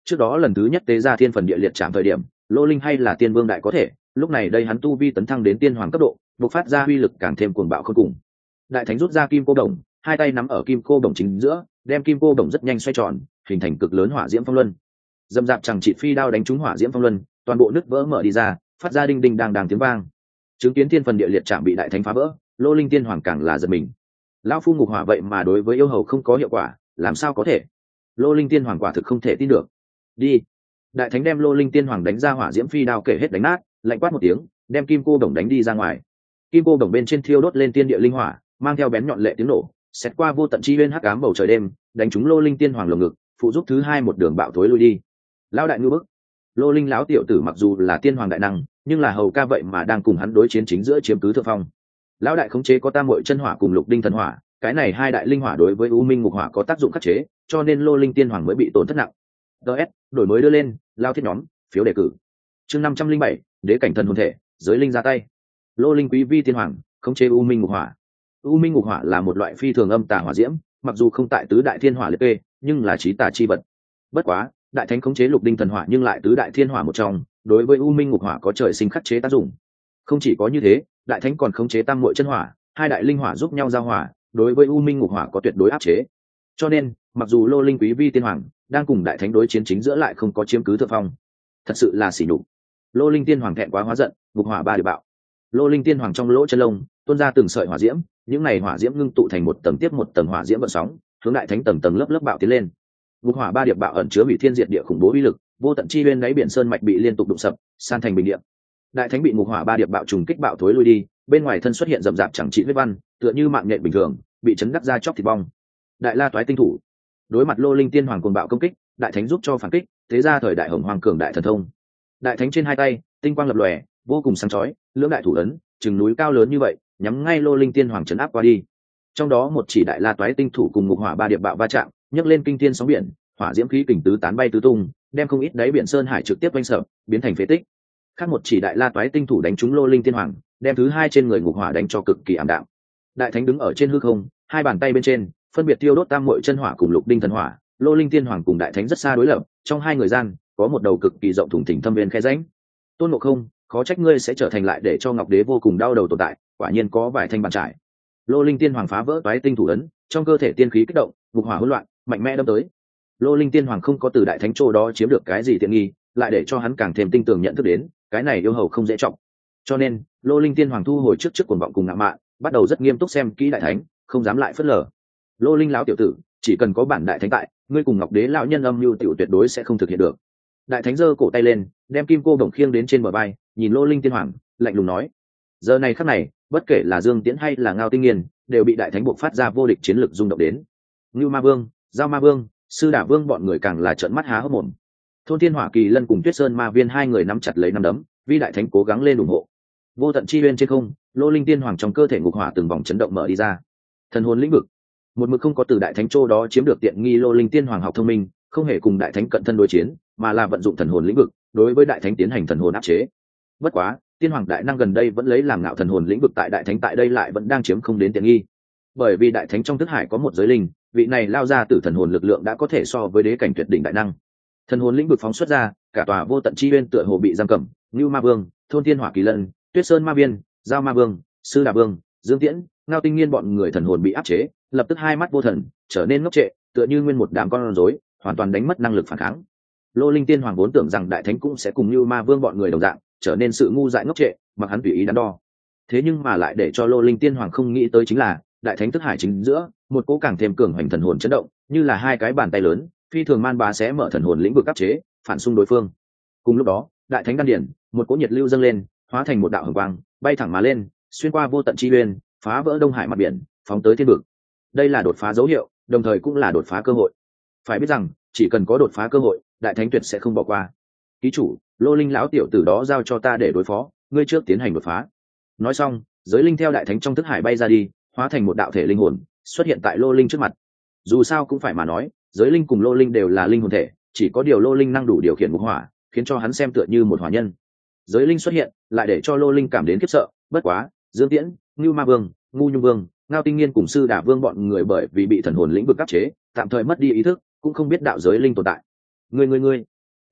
trước đó lần thứ nhất tế ra thiên phần địa liệt chạm thời điểm lô linh hay là tiên vương đại có thể, lúc này đây hắn tu vi tấn thăng đến tiên hoàng cấp độ, bộc phát ra uy lực càng thêm cuồng bạo khôn cùng. Đại thánh rút ra kim cô đồng, hai tay nắm ở kim cô đồng chính giữa, đem kim cô đồng rất nhanh xoay tròn, hình thành cực lớn hỏa diễm phong luân. Dầm dạp chẳng trị phi đao đánh trúng hỏa diễm phong luân, toàn bộ nứt vỡ mở đi ra, phát ra đinh đinh đang đang tiếng vang. Chứng kiến thiên phần địa liệt chạm bị đại thánh phá vỡ, lô linh tiên hoàng càng là giật mình. Lão phu ngục hỏa vậy mà đối với yêu hầu không có hiệu quả, làm sao có thể? Lô linh tiên hoàng quả thực không thể tin được. Đi. Đại thánh đem lô linh tiên hoàng đánh ra hỏa diễm phi đao kể hết đánh nát, lạnh quát một tiếng, đem kim cô đồng đánh đi ra ngoài. Kim cô đồng bên trên thiêu đốt lên tiên địa linh hỏa, mang theo bén nhọn lệ tiếng nổ, xét qua vô tận chi uyên hắc ám bầu trời đêm, đánh trúng lô linh tiên hoàng lồng ngực, phụ giúp thứ hai một đường bạo thối lui đi. Lão đại ngư bức. Lô linh lão tiểu tử mặc dù là tiên hoàng đại năng, nhưng là hầu ca vậy mà đang cùng hắn đối chiến chính giữa chiếm cứ thượng phong. Lão đại khống chế có tam muội chân hỏa cùng lục đinh thần hỏa, cái này hai đại linh hỏa đối với u minh ngục hỏa có tác dụng khắc chế, cho nên lô linh tiên hoàng mới bị tổn thất nặng. ds đổi mới đưa lên, lao thiết nhóm phiếu đề cử. Chương năm trăm linh bảy, đế cảnh thần hồn thể, giới linh ra tay. Lô linh quý vi tiên hoàng khống chế u minh ngục hỏa. U minh ngục hỏa là một loại phi thường âm tà hỏa diễm, mặc dù không tại tứ đại thiên hỏa liệt kê, nhưng là chí tà chi vật. Bất quá, đại thánh khống chế lục đinh thần hỏa nhưng lại tứ đại thiên hỏa một trong, đối với u minh ngục hỏa có trời sinh khắc chế tác dụng. Không chỉ có như thế, đại thánh còn khống chế tam muội chân hỏa, hai đại linh hỏa giúp nhau giao hỏa, đối với u minh ngục hỏa có tuyệt đối áp chế. Cho nên, mặc dù lô linh quý vi tiên hoàng đang cùng đại thánh đối chiến chính giữa lại không có chiếm cứ thượng phong, thật sự là sỉ nhục. Lô linh tiên hoàng thẹn quá hóa giận, ngục hỏa ba địa bạo. Lô linh tiên hoàng trong lỗ chân lông tuôn ra từng sợi hỏa diễm, những này hỏa diễm ngưng tụ thành một tầng tiếp một tầng hỏa diễm vận sóng, hướng đại thánh tầng tầng lớp lớp bạo tiến lên. Ngục hỏa ba điệp bạo ẩn chứa hủy thiên diệt địa khủng bố uy lực, vô tận chi bên đáy biển sơn mạch bị liên tục đụng sập, san thành bình địa. Đại thánh bị ngục hỏa ba điệp bạo trùng kích bạo thối lui đi, bên ngoài thân xuất hiện rậm rạp chẳng trị huyết văn, tựa như mạng nhện bình thường, bị chấn đắc ra chóc thịt bong. Đại la toái tinh thủ. Đối mặt lô linh tiên hoàng cuồng bạo công kích, đại thánh giúp cho phản kích, thế ra thời đại hồng hoàng cường đại thần thông. Đại thánh trên hai tay, tinh quang lập lòe, vô cùng sáng chói, lưỡng đại thủ ấn, chừng núi cao lớn như vậy, nhắm ngay lô linh tiên hoàng chấn áp qua đi. Trong đó một chỉ đại la toái tinh thủ cùng ngục hỏa ba điệp bạo va chạm, nhấc lên kinh thiên sóng biển, hỏa diễm khí kình tứ tán bay tứ tung, đem không ít đáy biển sơn hải trực tiếp vây sập, biến thành phế tích. Khác một chỉ đại la toái tinh thủ đánh trúng lô linh tiên hoàng, đem thứ hai trên người ngục hỏa đánh cho cực kỳ ảm đạm. Đại thánh đứng ở trên hư không, hai bàn tay bên trên phân biệt tiêu đốt tam muội chân hỏa cùng lục đinh thần hỏa. Lô linh tiên hoàng cùng đại thánh rất xa đối lập, trong hai người gian có một đầu cực kỳ rộng thủng thình thâm viên khe rãnh. Tôn Ngộ Không, khó trách ngươi sẽ trở thành lại để cho Ngọc Đế vô cùng đau đầu tồn tại, quả nhiên có vài thanh bàn trải. Lô linh tiên hoàng phá vỡ toái tinh thủ ấn, trong cơ thể tiên khí kích động, ngục hỏa hỗn loạn, mạnh mẽ đâm tới. Lô linh tiên hoàng không có từ đại thánh chỗ đó chiếm được cái gì tiện nghi, lại để cho hắn càng thêm tinh tường nhận thức đến cái này yêu hầu không dễ trọng. Cho nên lô linh tiên hoàng thu hồi trước trước cuồng vọng cùng ngạo mạn, bắt đầu rất nghiêm túc xem kỹ đại thánh, không dám lại phớt lờ. Lô linh lão tiểu tử, chỉ cần có bản đại thánh tại, ngươi cùng Ngọc Đế lão nhân âm mưu tiểu tuyệt đối sẽ không thực hiện được. Đại thánh giơ cổ tay lên, đem kim cô đồng khiêng đến trên bờ vai, nhìn lô linh tiên hoàng, lạnh lùng nói: giờ này khắc này, bất kể là Dương Tiễn hay là Ngao Tinh Nghiên, đều bị đại thánh buộc phát ra vô địch chiến lực rung động đến. Ngưu Ma Vương, Giao Ma Vương, Sư Đả Vương bọn người càng là trợn mắt há hốc mồm. Thôn Thiên Hỏa Kỳ Lân cùng Tuyết Sơn Ma Viên hai người nắm chặt lấy nắm đấm, vì đại thánh cố gắng lên ủng hộ. Vô tận chi uyên trên không, lô linh tiên hoàng trong cơ thể ngục hỏa từng vòng chấn động mở đi ra. Thần hồn lĩnh vực, một mực không có từ đại thánh châu đó chiếm được tiện nghi lô linh tiên hoàng học thông minh, không hề cùng đại thánh cận thân đối chiến, mà là vận dụng thần hồn lĩnh vực đối với đại thánh tiến hành thần hồn áp chế. Bất quá, tiên hoàng đại năng gần đây vẫn lấy làm ngạo thần hồn lĩnh vực tại đại thánh tại đây lại vẫn đang chiếm không đến tiện nghi. Bởi vì đại thánh trong thức hải có một giới linh, vị này lao ra từ thần hồn lực lượng đã có thể so với đế cảnh tuyệt đỉnh đại năng. Thần hồn lĩnh vực phóng xuất ra, cả tòa vô tận chi uyên tựa hồ bị giam cầm, Ngưu Ma Vương, Thôn Thiên Hỏa Kỳ Lân, Tuyết Sơn Ma Viên, Giao Ma Vương, Sư Đà Vương, Dương Tiễn, Ngao Tinh Nghiên bọn người thần hồn bị áp chế, lập tức hai mắt vô thần, trở nên ngốc trệ, tựa như nguyên một đám con rối, hoàn toàn đánh mất năng lực phản kháng. Lô linh tiên hoàng vốn tưởng rằng đại thánh cũng sẽ cùng Ngưu Ma Vương bọn người đồng dạng, trở nên sự ngu dại ngốc trệ, mặc hắn tùy ý đắn đo. Thế nhưng mà lại để cho lô linh tiên hoàng không nghĩ tới chính là, đại thánh thức hải chính giữa, một cỗ càng thêm cường hoành thần hồn chấn động, như là hai cái bàn tay lớn, phi thường man bá sẽ mở thần hồn lĩnh vực áp chế, phản xung đối phương. Cùng lúc đó, đại thánh đan điển, một cỗ nhiệt lưu dâng lên, hóa thành một đạo hồng quang, bay thẳng mà lên, xuyên qua vô tận chi uyên, phá vỡ đông hải mặt biển, phóng tới thiên vực. Đây là đột phá dấu hiệu, đồng thời cũng là đột phá cơ hội. Phải biết rằng, chỉ cần có đột phá cơ hội, đại thánh tuyệt sẽ không bỏ qua. Ký chủ, lô linh lão tiểu tử đó giao cho ta để đối phó, ngươi trước tiến hành đột phá. Nói xong, giới linh theo đại thánh trong thức hải bay ra đi, hóa thành một đạo thể linh hồn, xuất hiện tại lô linh trước mặt. Dù sao cũng phải mà nói, giới linh cùng lô linh đều là linh hồn thể, chỉ có điều lô linh năng đủ điều khiển ngục hỏa, khiến cho hắn xem tựa như một hỏa nhân. Giới linh xuất hiện, lại để cho lô linh cảm đến khiếp sợ. Bất quá, Dương Tiễn, Ngưu Ma Vương, Ngu Nhung Vương, Ngao Tinh Nghiên cùng Sư Đả Vương bọn người bởi vì bị thần hồn lĩnh vực áp chế, tạm thời mất đi ý thức, cũng không biết đạo giới linh tồn tại. Ngươi ngươi ngươi,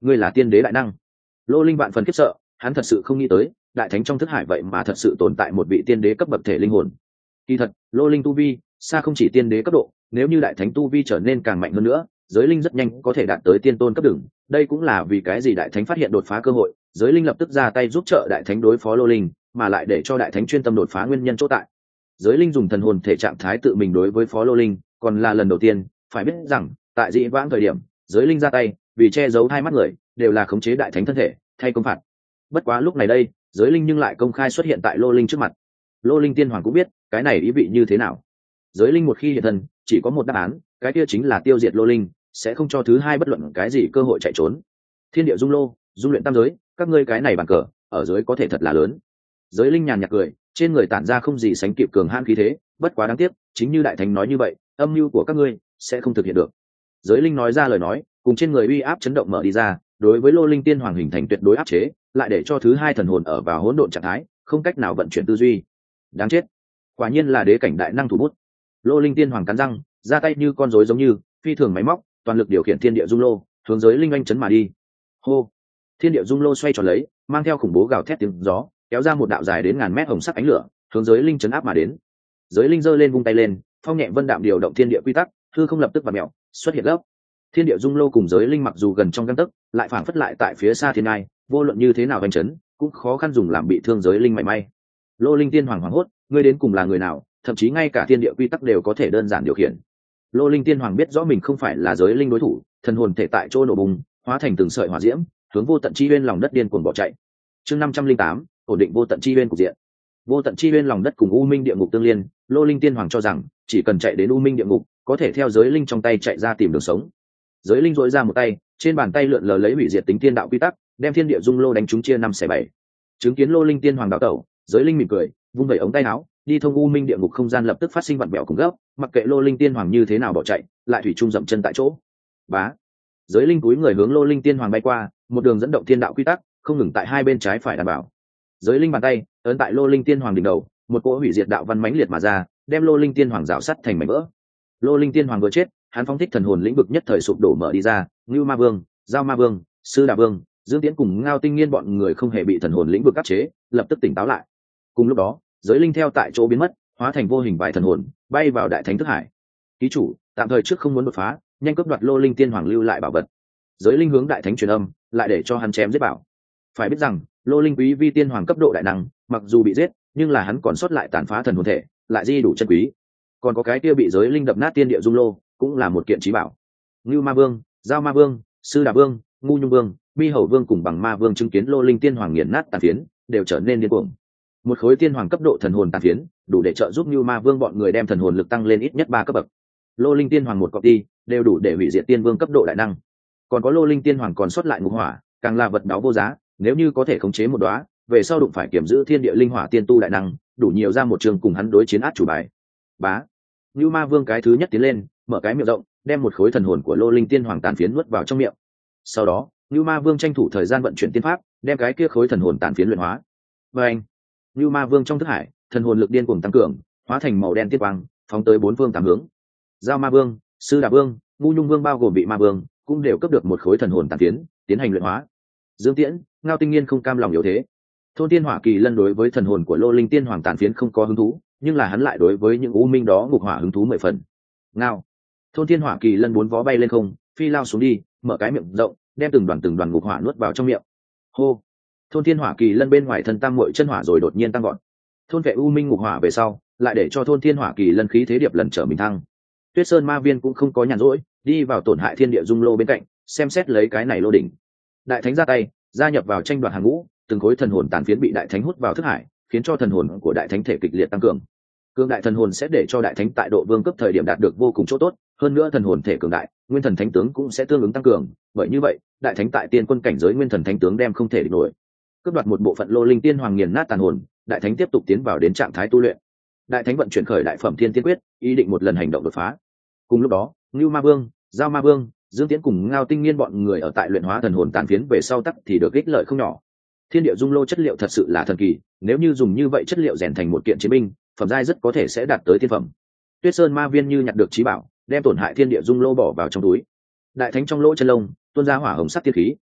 ngươi là tiên đế đại năng. Lô Linh vạn phần khiếp sợ, hắn thật sự không nghĩ tới đại thánh trong thức hải vậy mà thật sự tồn tại một vị tiên đế cấp bậc thể linh hồn. Kỳ thật Lô Linh tu vi xa không chỉ tiên đế cấp độ, nếu như đại thánh tu vi trở nên càng mạnh hơn nữa, giới linh rất nhanh có thể đạt tới tiên tôn cấp đường. Đây cũng là vì cái gì đại thánh phát hiện đột phá cơ hội, giới linh lập tức ra tay giúp trợ đại thánh đối phó Lô Linh, mà lại để cho đại thánh chuyên tâm đột phá nguyên nhân chỗ tại. Giới linh dùng thần hồn thể trạng thái tự mình đối với phó Lô Linh còn là lần đầu tiên. Phải biết rằng tại dị vãng thời điểm giới linh ra tay vì che giấu hai mắt người đều là khống chế đại thánh thân thể thay công phạt. Bất quá lúc này đây giới linh nhưng lại công khai xuất hiện tại Lô Linh trước mặt. Lô Linh tiên hoàng cũng biết cái này ý vị như thế nào. Giới linh một khi hiện thân chỉ có một đáp án, cái kia chính là tiêu diệt Lô Linh, sẽ không cho thứ hai bất luận cái gì cơ hội chạy trốn. Thiên địa dung lô, dung luyện tam giới, các ngươi cái này bàn cờ ở dưới có thể thật là lớn. Giới linh nhàn nhạt cười, trên người tản ra không gì sánh kịp cường hãn khí thế. Bất quá đáng tiếc, chính như đại thánh nói như vậy, âm mưu của các ngươi sẽ không thực hiện được. Giới linh nói ra lời nói, cùng trên người uy áp chấn động mở đi ra, đối với Lô Linh tiên hoàng hình thành tuyệt đối áp chế, lại để cho thứ hai thần hồn ở vào hỗn độn trạng thái, không cách nào vận chuyển tư duy. Đáng chết, quả nhiên là đế cảnh đại năng thủ bút. Lô Linh tiên hoàng cắn răng, ra tay như con rối giống như phi thường máy móc, toàn lực điều khiển thiên địa dung lô, hướng giới linh oanh chấn mà đi. Hô, thiên địa dung lô xoay tròn lấy, mang theo khủng bố gào thét tiếng gió, kéo ra một đạo dài đến ngàn mét hồng sắc ánh lửa, hướng giới linh chấn áp mà đến. Giới linh giơ lên vung tay lên, phong nhẹ vân đạm điều động thiên địa quy tắc, hư không lập tức vặn mèo, xuất hiện gấp. Thiên địa dung lô cùng giới linh mặc dù gần trong gang tấc, lại phảng phất lại tại phía xa thiên ai, vô luận như thế nào hành chấn, cũng khó khăn dùng làm bị thương giới linh mảy may. Lô Linh tiên hoàng hoảng hốt, ngươi đến cùng là người nào, thậm chí ngay cả thiên địa quy tắc đều có thể đơn giản điều khiển. Lô Linh tiên hoàng biết rõ mình không phải là giới linh đối thủ, thần hồn thể tại chỗ nổ bùng, hóa thành từng sợi hỏa diễm, hướng vô tận chi uyên lòng đất điên cuồng bỏ chạy. Chương năm trăm linh tám, ổn định vô tận chi uyên cục diện. Vô tận chi uyên lòng đất cùng u minh địa ngục tương liên, Lô Linh tiên hoàng cho rằng chỉ cần chạy đến u minh địa ngục, có thể theo giới linh trong tay chạy ra tìm đường sống. Giới linh dội ra một tay, trên bàn tay lượn lờ lấy hủy diệt tính thiên đạo quy tắc, đem thiên địa dung lô đánh trúng chia năm xẻ bảy. Chứng kiến Lô Linh tiên hoàng đảo tẩu, giới linh mỉm cười, vung vẩy ống tay áo, đi thông u minh địa ngục không gian lập tức phát sinh vặn vẹo cùng gấp, mặc kệ Lô Linh tiên hoàng như thế nào bỏ chạy, lại thủy chung dậm chân tại chỗ. Bá, giới linh cúi người hướng Lô Linh tiên hoàng bay qua, một đường dẫn động thiên đạo quy tắc, không ngừng tại hai bên trái phải đảm bảo. Giới linh bàn tay ấn tại Lô Linh tiên hoàng đỉnh đầu, một cỗ hủy diệt đạo văn mãnh liệt mà ra, đem Lô Linh tiên hoàng rào sắt thành mảnh vỡ. Lô Linh tiên hoàng vừa chết, hắn phóng thích thần hồn lĩnh vực nhất thời sụp đổ mở đi ra, Ngưu Ma Vương, Giao Ma Vương, Sư Đà Vương, Dương Tiễn cùng Ngao Tinh Nghiên bọn người không hề bị thần hồn lĩnh vực áp chế, lập tức tỉnh táo lại. Cùng lúc đó, giới linh theo tại chỗ biến mất, hóa thành vô hình vài thần hồn, bay vào đại thánh thức hải. Ký chủ, tạm thời trước không muốn đột phá, nhanh cướp đoạt Lô Linh tiên hoàng lưu lại bảo vật. Giới linh hướng đại thánh truyền âm, lại để cho hắn chém giết bảo. Phải biết rằng, Lô Linh quý vi tiên hoàng cấp độ đại năng, mặc dù bị giết, nhưng là hắn còn sót lại tàn phá thần hồn thể, lại di đủ chân quý. Còn có cái kia bị giới linh đập nát tiên địa dung lô, cũng là một kiện trí bảo. Ngưu Ma Vương, Giao Ma Vương, Sư Đà Vương, Ngu Nhung Vương, Mi Hầu Vương cùng Bằng Ma Vương chứng kiến Lô Linh tiên hoàng nghiền nát tàn phiến, đều trở nên điên cuồng. Một khối tiên hoàng cấp độ thần hồn tàn phiến, đủ để trợ giúp Ngưu Ma Vương bọn người đem thần hồn lực tăng lên ít nhất ba cấp bậc. Lô Linh tiên hoàng một cọp đi, đều đủ để hủy diệt tiên vương cấp độ đại năng. Còn có Lô Linh tiên hoàng còn sót lại ngũ hỏa, càng là vật đáo vô giá, nếu như có thể khống chế một đóa, về sau đụng phải kiểm giữ thiên địa linh hỏa tiên tu đại năng, đủ nhiều ra một trường cùng hắn đối chiến át chủ bài. Bá, Ngưu Ma Vương cái thứ nhất tiến lên, mở cái miệng rộng, đem một khối thần hồn của Lô Linh tiên hoàng tàn phiến nuốt vào trong miệng. Sau đó, Ngưu Ma Vương tranh thủ thời gian vận chuyển tiên pháp, đem cái kia khối thần hồn tàn phiến luyện hóa. Và anh, Ngưu Ma Vương trong thức hải, thần hồn lực điên cuồng tăng cường, hóa thành màu đen tiên quang, phóng tới bốn phương tám hướng. Giao Ma Vương, Sư Đà Vương, Ngu Nhung Vương bao gồm vị Ma Vương, cũng đều cấp được một khối thần hồn tàn phiến, tiến hành luyện hóa. Dương Tiễn, Ngao Tinh Nghiên không cam lòng yếu thế. Thôn Tiên Hỏa Kỳ Lân đối với thần hồn của Lô Linh tiên hoàng tàn phiến không có hứng thú, nhưng là hắn lại đối với những u minh đó ngục hỏa hứng thú mười phần. Ngao, Thôn Tiên Hỏa Kỳ Lân bốn vó bay lên không, phi lao xuống đi, mở cái miệng rộng, đem từng đoàn từng đoàn ngục hỏa nuốt vào trong miệng. Hô, Thôn Tiên Hỏa Kỳ Lân bên ngoài thân tam muội chân hỏa rồi đột nhiên tăng gọn. Thôn vệ u minh ngục hỏa về sau, lại để cho Thôn Tiên Hỏa Kỳ Lân khí thế điệp lần trở mình thăng. Tuyết Sơn Ma Viên cũng không có nhàn rỗi, đi vào tổn hại thiên địa dung lô bên cạnh, xem xét lấy cái này lô đỉnh. Đại thánh ra tay, gia nhập vào tranh đoạt hàng ngũ, từng khối thần hồn tàn phiến bị đại thánh hút vào thức hải, khiến cho thần hồn của đại thánh thể kịch liệt tăng cường. Cường đại thần hồn sẽ để cho đại thánh tại độ vương cấp thời điểm đạt được vô cùng chỗ tốt, hơn nữa thần hồn thể cường đại, nguyên thần thánh tướng cũng sẽ tương ứng tăng cường, bởi như vậy, đại thánh tại tiên quân cảnh giới nguyên thần thánh tướng đem không thể địch nổi. Cướp đoạt một bộ phận Lô Linh tiên hoàng nghiền nát tàn hồn, đại thánh tiếp tục tiến vào đến trạng thái tu luyện. Đại thánh vận chuyển khởi đại phẩm thiên tiên quyết, ý định một lần hành động đột phá. Cùng lúc đó, Ngưu Ma Vương, Giao Ma Vương, Dương Tiễn cùng Ngao Tinh Nghiên bọn người ở tại luyện hóa thần hồn tàn phiến về sau tắc thì được ích lợi không nhỏ. Thiên địa dung lô chất liệu thật sự là thần kỳ, nếu như dùng như vậy chất liệu rèn thành một kiện chiến binh, phẩm giai rất có thể sẽ đạt tới tiên phẩm. Tuyết Sơn Ma Viên như nhặt được trí bảo, đem tổn hại thiên địa dung lô bỏ vào trong túi. Đại thánh trong lỗ chân lông tuôn ra hỏa hồng sắc tiên khí,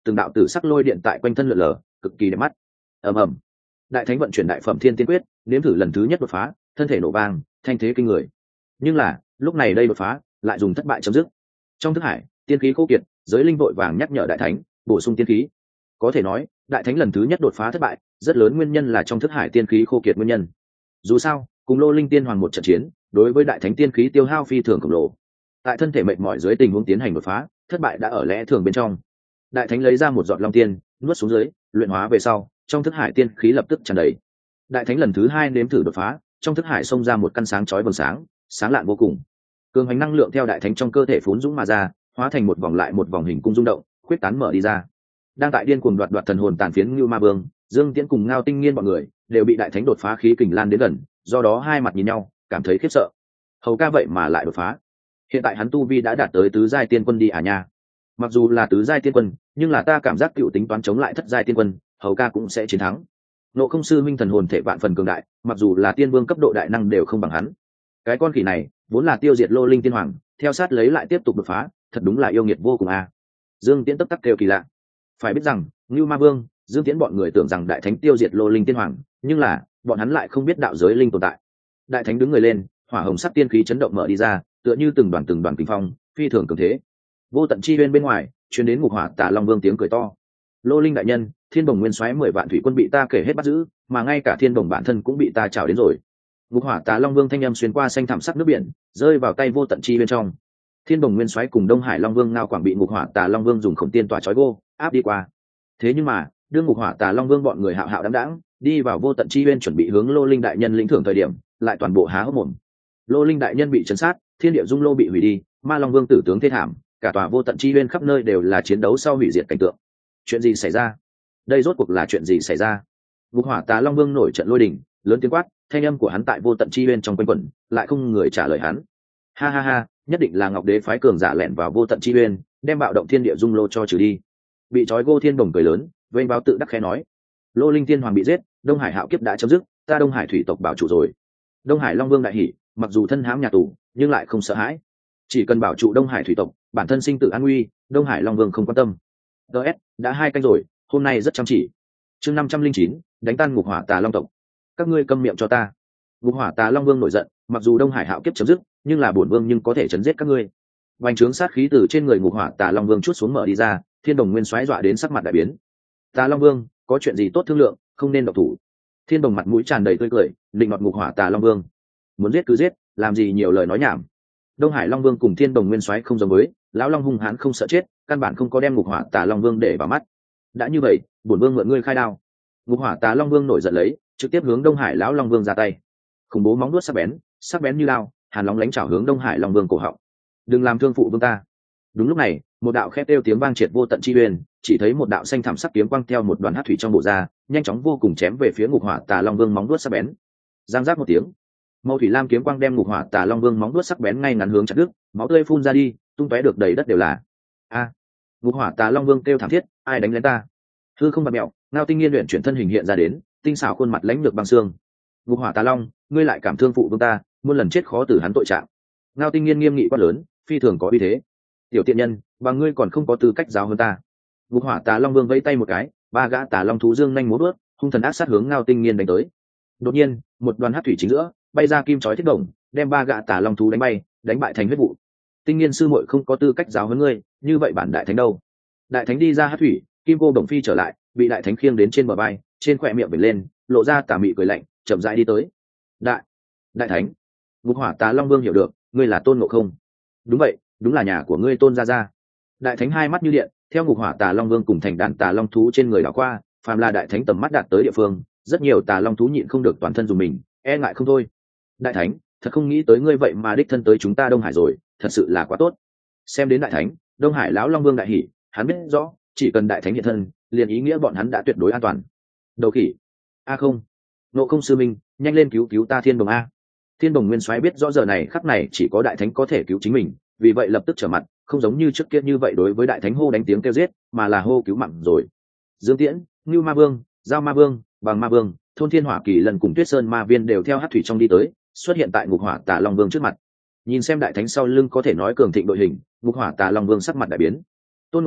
từng đạo tử sắc lôi điện tại quanh thân lượn lờ, cực kỳ đẹp mắt. ầm ầm, đại thánh vận chuyển đại phẩm thiên tiên quyết, nếm thử lần thứ nhất đột phá, thân thể nổ vang, thanh thế kinh người. Nhưng là lúc này đây đột phá lại dùng thất bại chấm dứt. Trong thức hải tiên khí khô kiệt, giới linh vội vàng nhắc nhở đại thánh bổ sung tiên khí. Có thể nói đại thánh lần thứ nhất đột phá thất bại, rất lớn nguyên nhân là trong thức hải tiên khí khô kiệt nguyên nhân. Dù sao cùng lô linh tiên hoàng một trận chiến, đối với đại thánh tiên khí tiêu hao phi thường khổng lồ. Tại thân thể mệt mỏi dưới tình huống tiến hành đột phá, thất bại đã ở lẽ thường bên trong. Đại thánh lấy ra một giọt long tiên nuốt xuống dưới, luyện hóa về sau trong thức hải tiên khí lập tức tràn đầy. Đại thánh lần thứ hai nếm thử đột phá, trong thức hải xông ra một căn sáng chói vầng sáng, sáng lạn vô cùng. Cường hành năng lượng theo đại thánh trong cơ thể phún dũng mà ra, hóa thành một vòng lại một vòng hình cung rung động, khuyết tán mở đi ra. Đang tại điên cuồng đoạt đoạt thần hồn tàn phiến như ma vương, Dương Tiễn cùng Ngao Tinh Nghiên bọn người đều bị đại thánh đột phá khí kình lan đến gần, do đó hai mặt nhìn nhau, cảm thấy khiếp sợ. Hầu ca vậy mà lại đột phá. Hiện tại hắn tu vi đã đạt tới tứ giai tiên quân đi à nha. Mặc dù là tứ giai tiên quân, nhưng là ta cảm giác cựu tính toán chống lại thất giai tiên quân, hầu ca cũng sẽ chiến thắng. Nộ Không sư minh thần hồn thể vạn phần cường đại, mặc dù là tiên vương cấp độ đại năng đều không bằng hắn. Cái con khỉ này vốn là tiêu diệt lô linh tiên hoàng, theo sát lấy lại tiếp tục đột phá, thật đúng là yêu nghiệt vô cùng à. Dương Tiễn tức tắc kêu kỳ lạ. Phải biết rằng Ngưu Ma Vương, Dương Tiễn bọn người tưởng rằng đại thánh tiêu diệt lô linh tiên hoàng, nhưng là bọn hắn lại không biết đạo giới linh tồn tại. Đại thánh đứng người lên, hỏa hồng sắc tiên khí chấn động mở đi ra, tựa như từng đoàn từng đoàn kinh phong, phi thường cường thế. Vô tận chi bên bên ngoài truyền đến ngục hỏa Tà Long Vương tiếng cười to. Lô linh đại nhân, Thiên Bồng Nguyên Soái mười vạn thủy quân bị ta kể hết bắt giữ, mà ngay cả Thiên Bồng bản thân cũng bị ta trảo đến rồi. Ngục hỏa Tà Long Vương thanh âm xuyên qua xanh thẳm sắc nước biển, rơi vào tay vô tận chi bên trong. Thiên Bồng Nguyên Soái cùng Đông Hải Long Vương Ngao Quảng bị ngục hỏa Tà Long Vương dùng khổng tiên tỏa chói gô áp đi qua. Thế nhưng mà đương ngục hỏa Tà Long Vương bọn người hạo hạo đãng đãng đi vào vô tận chi bên chuẩn bị hướng Lô linh đại nhân lĩnh thưởng thời điểm, lại toàn bộ há hốc mồm. Lô linh đại nhân bị chấn sát, thiên địa dung lô bị hủy đi, Ma Long Vương tử tướng thê thảm, cả tòa vô tận chi bên khắp nơi đều là chiến đấu sau hủy diệt cảnh tượng. Chuyện gì xảy ra? Đây rốt cuộc là chuyện gì xảy ra? Ngục hỏa Tà Long Vương nổi trận lôi đình, lớn tiếng quát, thanh âm của hắn tại vô tận chi bên trong quanh quẩn, lại không người trả lời hắn. Ha ha ha, nhất định là Ngọc Đế phái cường giả lẻn vào vô tận chi bên, đem bạo động thiên địa dung lô cho trừ đi. Bị trói Gô Thiên Bồng cười lớn, vênh báo tự đắc khẽ nói, Lô linh tiên hoàng bị giết, Đông Hải hạo kiếp đã chấm dứt, ta Đông Hải thủy tộc bảo chủ rồi. Đông Hải Long Vương đại hỉ, mặc dù thân hãm nhà tù, nhưng lại không sợ hãi. Chỉ cần bảo trụ Đông Hải thủy tộc, bản thân sinh tử an nguy, Đông Hải Long Vương không quan tâm. ds đã hai canh rồi, hôm nay rất chăm chỉ. Chương năm trăm linh chín, đánh tan ngục hỏa Tà Long tộc. Các ngươi câm miệng cho ta. Ngục hỏa Tà Long Vương nổi giận, mặc dù Đông Hải hạo kiếp chấm dứt, nhưng là bổn vương nhưng có thể chấn giết các ngươi. Vành trướng sát khí từ trên người ngục hỏa Tà Long Vương chút xuống mở đi ra, Thiên Đồng Nguyên Soái dọa đến sắc mặt đại biến. Tà Long Vương, có chuyện gì tốt thương lượng, không nên động thủ. Thiên Đồng mặt mũi tràn đầy tươi cười, định mặt ngục hỏa Tà Long Vương. Muốn giết cứ giết, làm gì nhiều lời nói nhảm. Đông Hải Long Vương cùng Thiên Đồng Nguyên Soái không giống với, lão long hung hãn không sợ chết, căn bản không có đem ngục hỏa Tà Long Vương để vào mắt. Đã như vậy, bổn vương mượn ngươi khai đao. Ngục hỏa Tà Long Vương nổi giận lấy, trực tiếp hướng Đông Hải lão Long Vương ra tay. Khủng bố móng vuốt sắc bén, sắc bén như lao, hàn lóng lánh chảo hướng Đông Hải Long Vương cổ họng. Đừng làm thương phụ vương ta. Đúng lúc này, một đạo khét kêu tiếng vang triệt vô tận chi uyên, chỉ thấy một đạo xanh thảm sắc kiếm quang theo một đoàn hắc thủy trong bộ ra, nhanh chóng vô cùng chém về phía ngục hỏa Tà Long Vương móng vuốt sắc bén. Giang giác một tiếng, màu thủy lam kiếm quang đem ngục hỏa Tà Long Vương móng vuốt sắc bén ngay ngắn hướng chặt đứt, máu tươi phun ra đi, tung tóe được đầy đất đều là. A! Ngục hỏa Tà Long Vương kêu thảm thiết, ai đánh lên ta? Hư không bạt mèo, Ngao Tinh Nghiên luyện chuyển thân hình hiện ra đến, tinh xảo khuôn mặt lãnh lược băng xương. Ngục hỏa Tà Long, ngươi lại cảm thương phụ vương ta, muôn lần chết khó từ hắn tội trạng. Ngao Tinh Nghiên nghiêm nghị quát lớn, phi thường có uy thế. Tiểu tiện nhân, và ngươi còn không có tư cách giáo hơn ta. Ngục hỏa Tà Long Vương vẫy tay một cái, ba gã Tà Long thú dương nhanh múa bước, hung thần ác sát hướng Ngao Tinh Nghiên đánh tới. Đột nhiên, một đoàn hắc thủy chính giữa, bay ra kim chói thiết đồng, đem ba gã Tà Long thú đánh bay, đánh bại thành huyết vụ. Tinh Nghiên sư muội không có tư cách giáo huấn ngươi, như vậy bản đại thánh đâu? Đại thánh đi ra hắc thủy, kim cô đồng phi trở lại, bị đại thánh khiêng đến trên bờ bay, trên khóe miệng vểnh lên, lộ ra tà mị cười lạnh, chậm rãi đi tới. Đại, đại thánh. Ngục hỏa Tà Long Vương hiểu được, ngươi là Tôn Ngộ Không. Đúng vậy, đúng là nhà của ngươi Tôn gia gia. Đại thánh hai mắt như điện, theo ngục hỏa Tà Long Vương cùng thành đàn Tà Long thú trên người đảo qua, phàm là đại thánh tầm mắt đạt tới địa phương, rất nhiều Tà Long thú nhịn không được toàn thân dùng mình, e ngại không thôi. Đại thánh, thật không nghĩ tới ngươi vậy mà đích thân tới chúng ta Đông Hải rồi, thật sự là quá tốt. Xem đến đại thánh, Đông Hải lão Long Vương đại hỉ, hắn biết rõ, chỉ cần đại thánh hiện thân, liền ý nghĩa bọn hắn đã tuyệt đối an toàn. Đầu khỉ. A không. Nộ Không sư minh, nhanh lên cứu cứu ta Thiên Đồng a. Thiên Đồng Nguyên Soái biết rõ giờ này khắc này chỉ có đại thánh có thể cứu chính mình, vì vậy lập tức trở mặt, không giống như trước kia như vậy đối với đại thánh hô đánh tiếng kêu giết, mà là hô cứu mạng rồi. Dương Tiễn, Ngưu Ma Vương, Giao Ma Vương, Bằng Ma Vương, Thôn Thiên Hỏa Kỳ lần cùng Tuyết Sơn Ma Viên đều theo hắc thủy trong đi tới, xuất hiện tại ngục hỏa Tà Long Vương trước mặt. Nhìn xem đại thánh sau lưng có thể nói cường thịnh đội hình, ngục hỏa Tà Long Vương sắc mặt đại biến. Tôn Ngộ Không,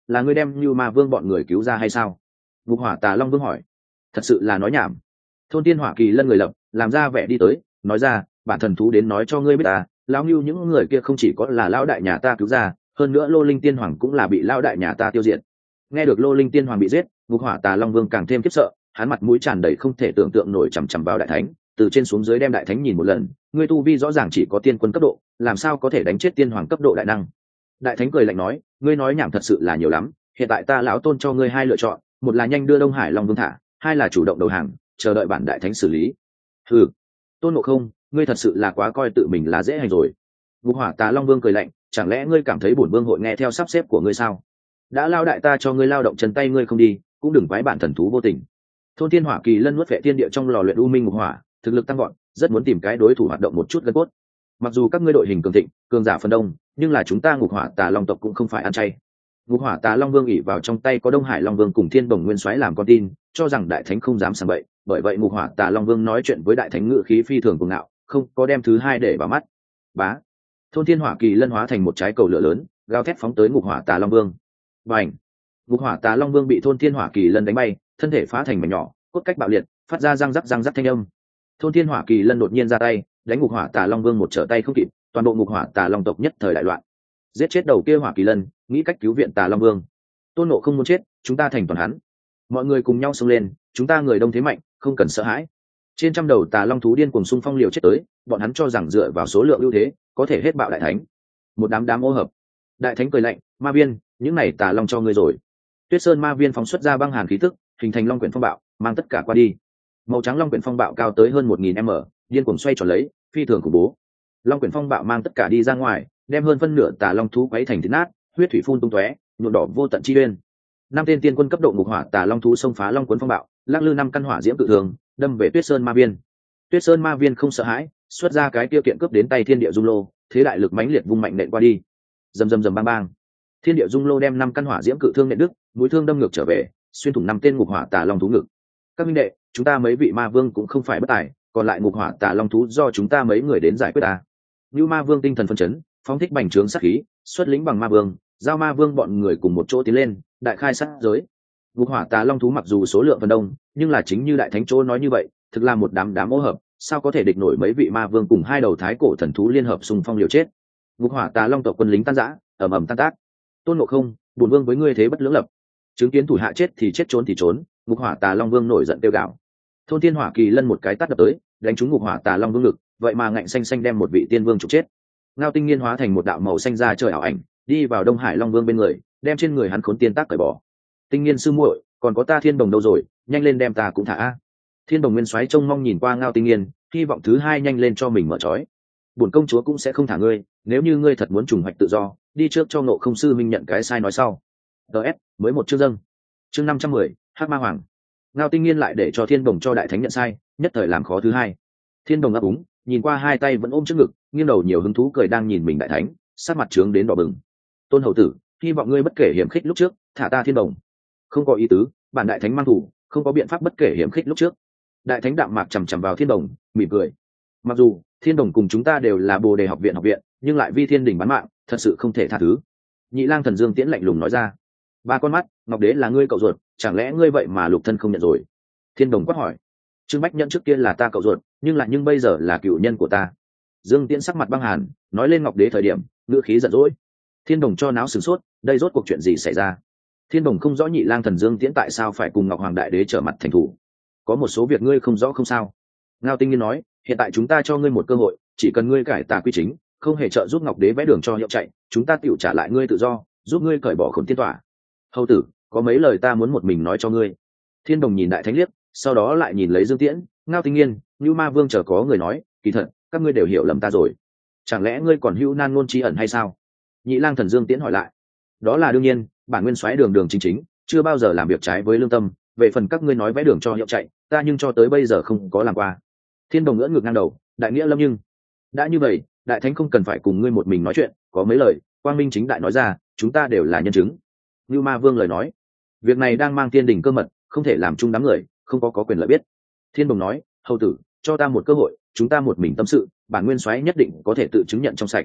là ngươi đem như ma vương bọn người cứu ra hay sao? Ngục hỏa tà long vương hỏi. Thật sự là nói nhảm. Thôn tiên hỏa kỳ lân người lập làm ra vẻ đi tới, nói ra, bản thần thú đến nói cho ngươi biết ta, lão ngưu những người kia không chỉ có là lão đại nhà ta cứu ra, hơn nữa lô linh tiên hoàng cũng là bị lão đại nhà ta tiêu diệt. Nghe được lô linh tiên hoàng bị giết, ngục hỏa tà long vương càng thêm khiếp sợ, hắn mặt mũi tràn đầy không thể tưởng tượng nổi, chằm chằm vào đại thánh, từ trên xuống dưới đem đại thánh nhìn một lần. Ngươi tu vi rõ ràng chỉ có tiên quân cấp độ, làm sao có thể đánh chết tiên hoàng cấp độ đại năng? Đại thánh cười lạnh nói, ngươi nói nhảm thật sự là nhiều lắm, hiện tại ta lão tôn cho ngươi hai lựa chọn, một là nhanh đưa Đông Hải Long Vương thả, hai là chủ động đầu hàng, chờ đợi bản đại thánh xử lý. Ừ, Tôn Ngộ Không, ngươi thật sự là quá coi tự mình là dễ hành rồi. Ngục hỏa tà long vương cười lạnh, chẳng lẽ ngươi cảm thấy bổn vương hội nghe theo sắp xếp của ngươi sao? Đã lao đại ta cho ngươi lao động chân tay ngươi không đi, cũng đừng quái bản thần thú vô tình. Thôn thiên hỏa kỳ lân nuốt vệ thiên địa trong lò luyện u minh ngục hỏa, thực lực tăng gọn, rất muốn tìm cái đối thủ hoạt động một chút gân cốt. Mặc dù các ngươi đội hình cường thịnh, cường giả phần đông, nhưng là chúng ta ngục hỏa tà long tộc cũng không phải ăn chay. Ngục hỏa tà long vương ỉ vào trong tay có Đông Hải Long Vương cùng Thiên Bồng Nguyên Soái làm con tin, cho rằng đại thánh không dám sảng bậy, bởi vậy ngục hỏa tà long vương nói chuyện với đại thánh ngự khí phi thường cuồng ngạo, không có đem thứ hai để vào mắt. Bá, thôn thiên hỏa kỳ lân hóa thành một trái cầu lửa lớn, gào thét phóng tới ngục hỏa tà long vương. Bành, ngục hỏa tà long vương bị thôn thiên hỏa kỳ lân đánh bay, thân thể phá thành mảnh nhỏ, cốt cách bạo liệt, phát ra răng rắc răng rắc thanh âm. Thôn thiên hỏa kỳ lân đột nhiên ra tay, đánh ngục hỏa tà long vương một trở tay không kịp, toàn bộ ngục hỏa tà long tộc nhất thời đại loạn. Giết chết đầu kia hỏa kỳ lân, nghĩ cách cứu viện tà long vương. Tôn Ngộ không muốn chết, chúng ta thành toàn hắn. Mọi người cùng nhau xông lên, chúng ta người đông thế mạnh, không cần sợ hãi. Trên trăm đầu tà long thú điên cuồng xung phong liều chết tới, bọn hắn cho rằng dựa vào số lượng ưu thế, có thể hết bạo đại thánh. Một đám đám ô hợp. Đại thánh cười lạnh, ma viên, những này tà long cho ngươi rồi. Tuyết sơn ma viên phóng xuất ra băng hàn khí tức, hình thành long quyển phong bạo, mang tất cả qua đi. Màu trắng long quyển phong bạo cao tới hơn một nghìn m, điên cuồng xoay tròn lấy, phi thường khủng bố. Long quyển phong bạo mang tất cả đi ra ngoài, đem hơn phân nửa tà long thú quấy thành thịt nát, huyết thủy phun tung tóe, nhuộm đỏ vô tận chi uyên. Năm tên tiên quân cấp độ ngục hỏa tà long thú xông phá long cuốn phong bạo, lắc lư năm căn hỏa diễm tự thường, đâm về Tuyết Sơn Ma Viên. Tuyết Sơn Ma Viên không sợ hãi, xuất ra cái tiêu kiện cướp đến tay thiên địa dung lô, thế đại lực mãnh liệt vung mạnh nện qua đi. Rầm rầm rầm bang bang. Thiên địa dung lô đem năm căn hỏa diễm cự thương nện đứt, mũi thương đâm ngược trở về, xuyên thủng năm tên ngục hỏa tà long thú ngực. Các minh đệ, chúng ta mấy vị ma vương cũng không phải bất tài, còn lại ngục hỏa tà long thú do chúng ta mấy người đến giải quyết ta. Như Ma Vương tinh thần phân chấn, phóng thích bành trướng sát khí, xuất lĩnh bằng ma vương, giao ma vương bọn người cùng một chỗ tiến lên, đại khai sát giới. Ngục hỏa tà long thú mặc dù số lượng phần đông, nhưng là chính như đại thánh chỗ nói như vậy, thực là một đám đám ô hợp, sao có thể địch nổi mấy vị ma vương cùng hai đầu thái cổ thần thú liên hợp xung phong liều chết. Ngục hỏa tà long tộc quân lính tan rã, ầm ầm tan tác. Tôn Ngộ Không, bổn vương với ngươi thế bất lưỡng lập. Chứng kiến thủ hạ chết thì chết, trốn thì trốn, ngục hỏa tà long vương nổi giận tiêu gạo. Thôn thiên hỏa kỳ lân một cái tát đập tới, đánh trúng ngục hỏa tà long vương lực, vậy mà ngạnh xanh xanh đem một vị tiên vương trục chết. Ngao Tinh Nghiên hóa thành một đạo màu xanh ra trời ảo ảnh, đi vào Đông Hải Long Vương bên người, đem trên người hắn khốn tiên tác cởi bỏ. Tinh Nghiên sư muội, còn có ta Thiên Đồng đâu rồi, nhanh lên đem ta cũng thả a. Thiên Đồng Nguyên Soái trông mong nhìn qua Ngao Tinh Nghiên, hy vọng thứ hai nhanh lên cho mình mở trói. Bổn công chúa cũng sẽ không thả ngươi, nếu như ngươi thật muốn trùng hoạch tự do, đi trước cho Ngộ Không sư minh nhận cái sai nói sau. ds mới một chương dâng, chương năm trăm mười, Hắc Ma Hoàng. Ngao Tinh Nghiên lại để cho Thiên Đồng cho đại thánh nhận sai, nhất thời làm khó thứ hai. Thiên Đồng ấp úng, nhìn qua hai tay vẫn ôm trước ngực, nghiêng đầu nhiều hứng thú cười đang nhìn mình đại thánh, sát mặt trướng đến đỏ bừng. Tôn hậu tử, hy vọng ngươi bất kể hiểm khích lúc trước, thả ta Thiên Đồng. Không có ý tứ, bản đại thánh mang thủ, không có biện pháp bất kể hiểm khích lúc trước. Đại thánh đạm mạc chằm chằm vào Thiên Đồng, mỉm cười. Mặc dù Thiên Đồng cùng chúng ta đều là Bồ Đề học viện học viện, nhưng lại vi thiên đình bán mạng, thật sự không thể tha thứ. Nhị Lang Thần Dương Tiễn lạnh lùng nói ra. Ba con mắt, Ngọc Đế là ngươi cậu ruột, chẳng lẽ ngươi vậy mà lục thân không nhận rồi? Thiên Đồng quát hỏi. Trương Bách Nhẫn trước kia là ta cậu ruột, nhưng lại nhưng bây giờ là cựu nhân của ta. Dương Tiễn sắc mặt băng hàn, nói lên Ngọc Đế thời điểm, ngữ khí giận dỗi. Thiên Đồng cho náo sửng sốt, đây rốt cuộc chuyện gì xảy ra? Thiên Đồng không rõ Nhị Lang Thần Dương Tiễn tại sao phải cùng Ngọc Hoàng Đại Đế trở mặt thành thủ. Có một số việc ngươi không rõ không sao. Ngao Tinh Nghiên nói, hiện tại chúng ta cho ngươi một cơ hội, chỉ cần ngươi cải tà quy chính, không hề trợ giúp Ngọc Đế vẽ đường cho hiệu chạy, chúng ta tựu trả lại ngươi tự do, giúp ngươi cởi bỏ khốn tiên tỏa. Hầu tử, có mấy lời ta muốn một mình nói cho ngươi. Thiên Đồng nhìn đại thánh liếc, sau đó lại nhìn lấy Dương Tiễn, Ngao Tinh Nghiên, Như Ma Vương chờ có người nói, kỳ thật, các ngươi đều hiểu lầm ta rồi. Chẳng lẽ ngươi còn hữu nan ngôn trí ẩn hay sao? Nhị Lang Thần Dương Tiễn hỏi lại. Đó là đương nhiên, bản nguyên soái đường đường chính chính, chưa bao giờ làm việc trái với lương tâm. Về phần các ngươi nói vẽ đường cho hiệu chạy, ta nhưng cho tới bây giờ không có làm qua. Thiên Đồng ngỡ ngược ngang đầu, đại nghĩa lâm nhưng. Đã như vậy, đại thánh không cần phải cùng ngươi một mình nói chuyện, có mấy lời, quang minh chính đại nói ra, chúng ta đều là nhân chứng. Như Ma Vương lời nói, việc này đang mang thiên đình cơ mật, không thể làm chung đám người, không có có quyền lợi biết. Thiên Đồng nói, hầu tử, cho ta một cơ hội, chúng ta một mình tâm sự, bản nguyên soái nhất định có thể tự chứng nhận trong sạch.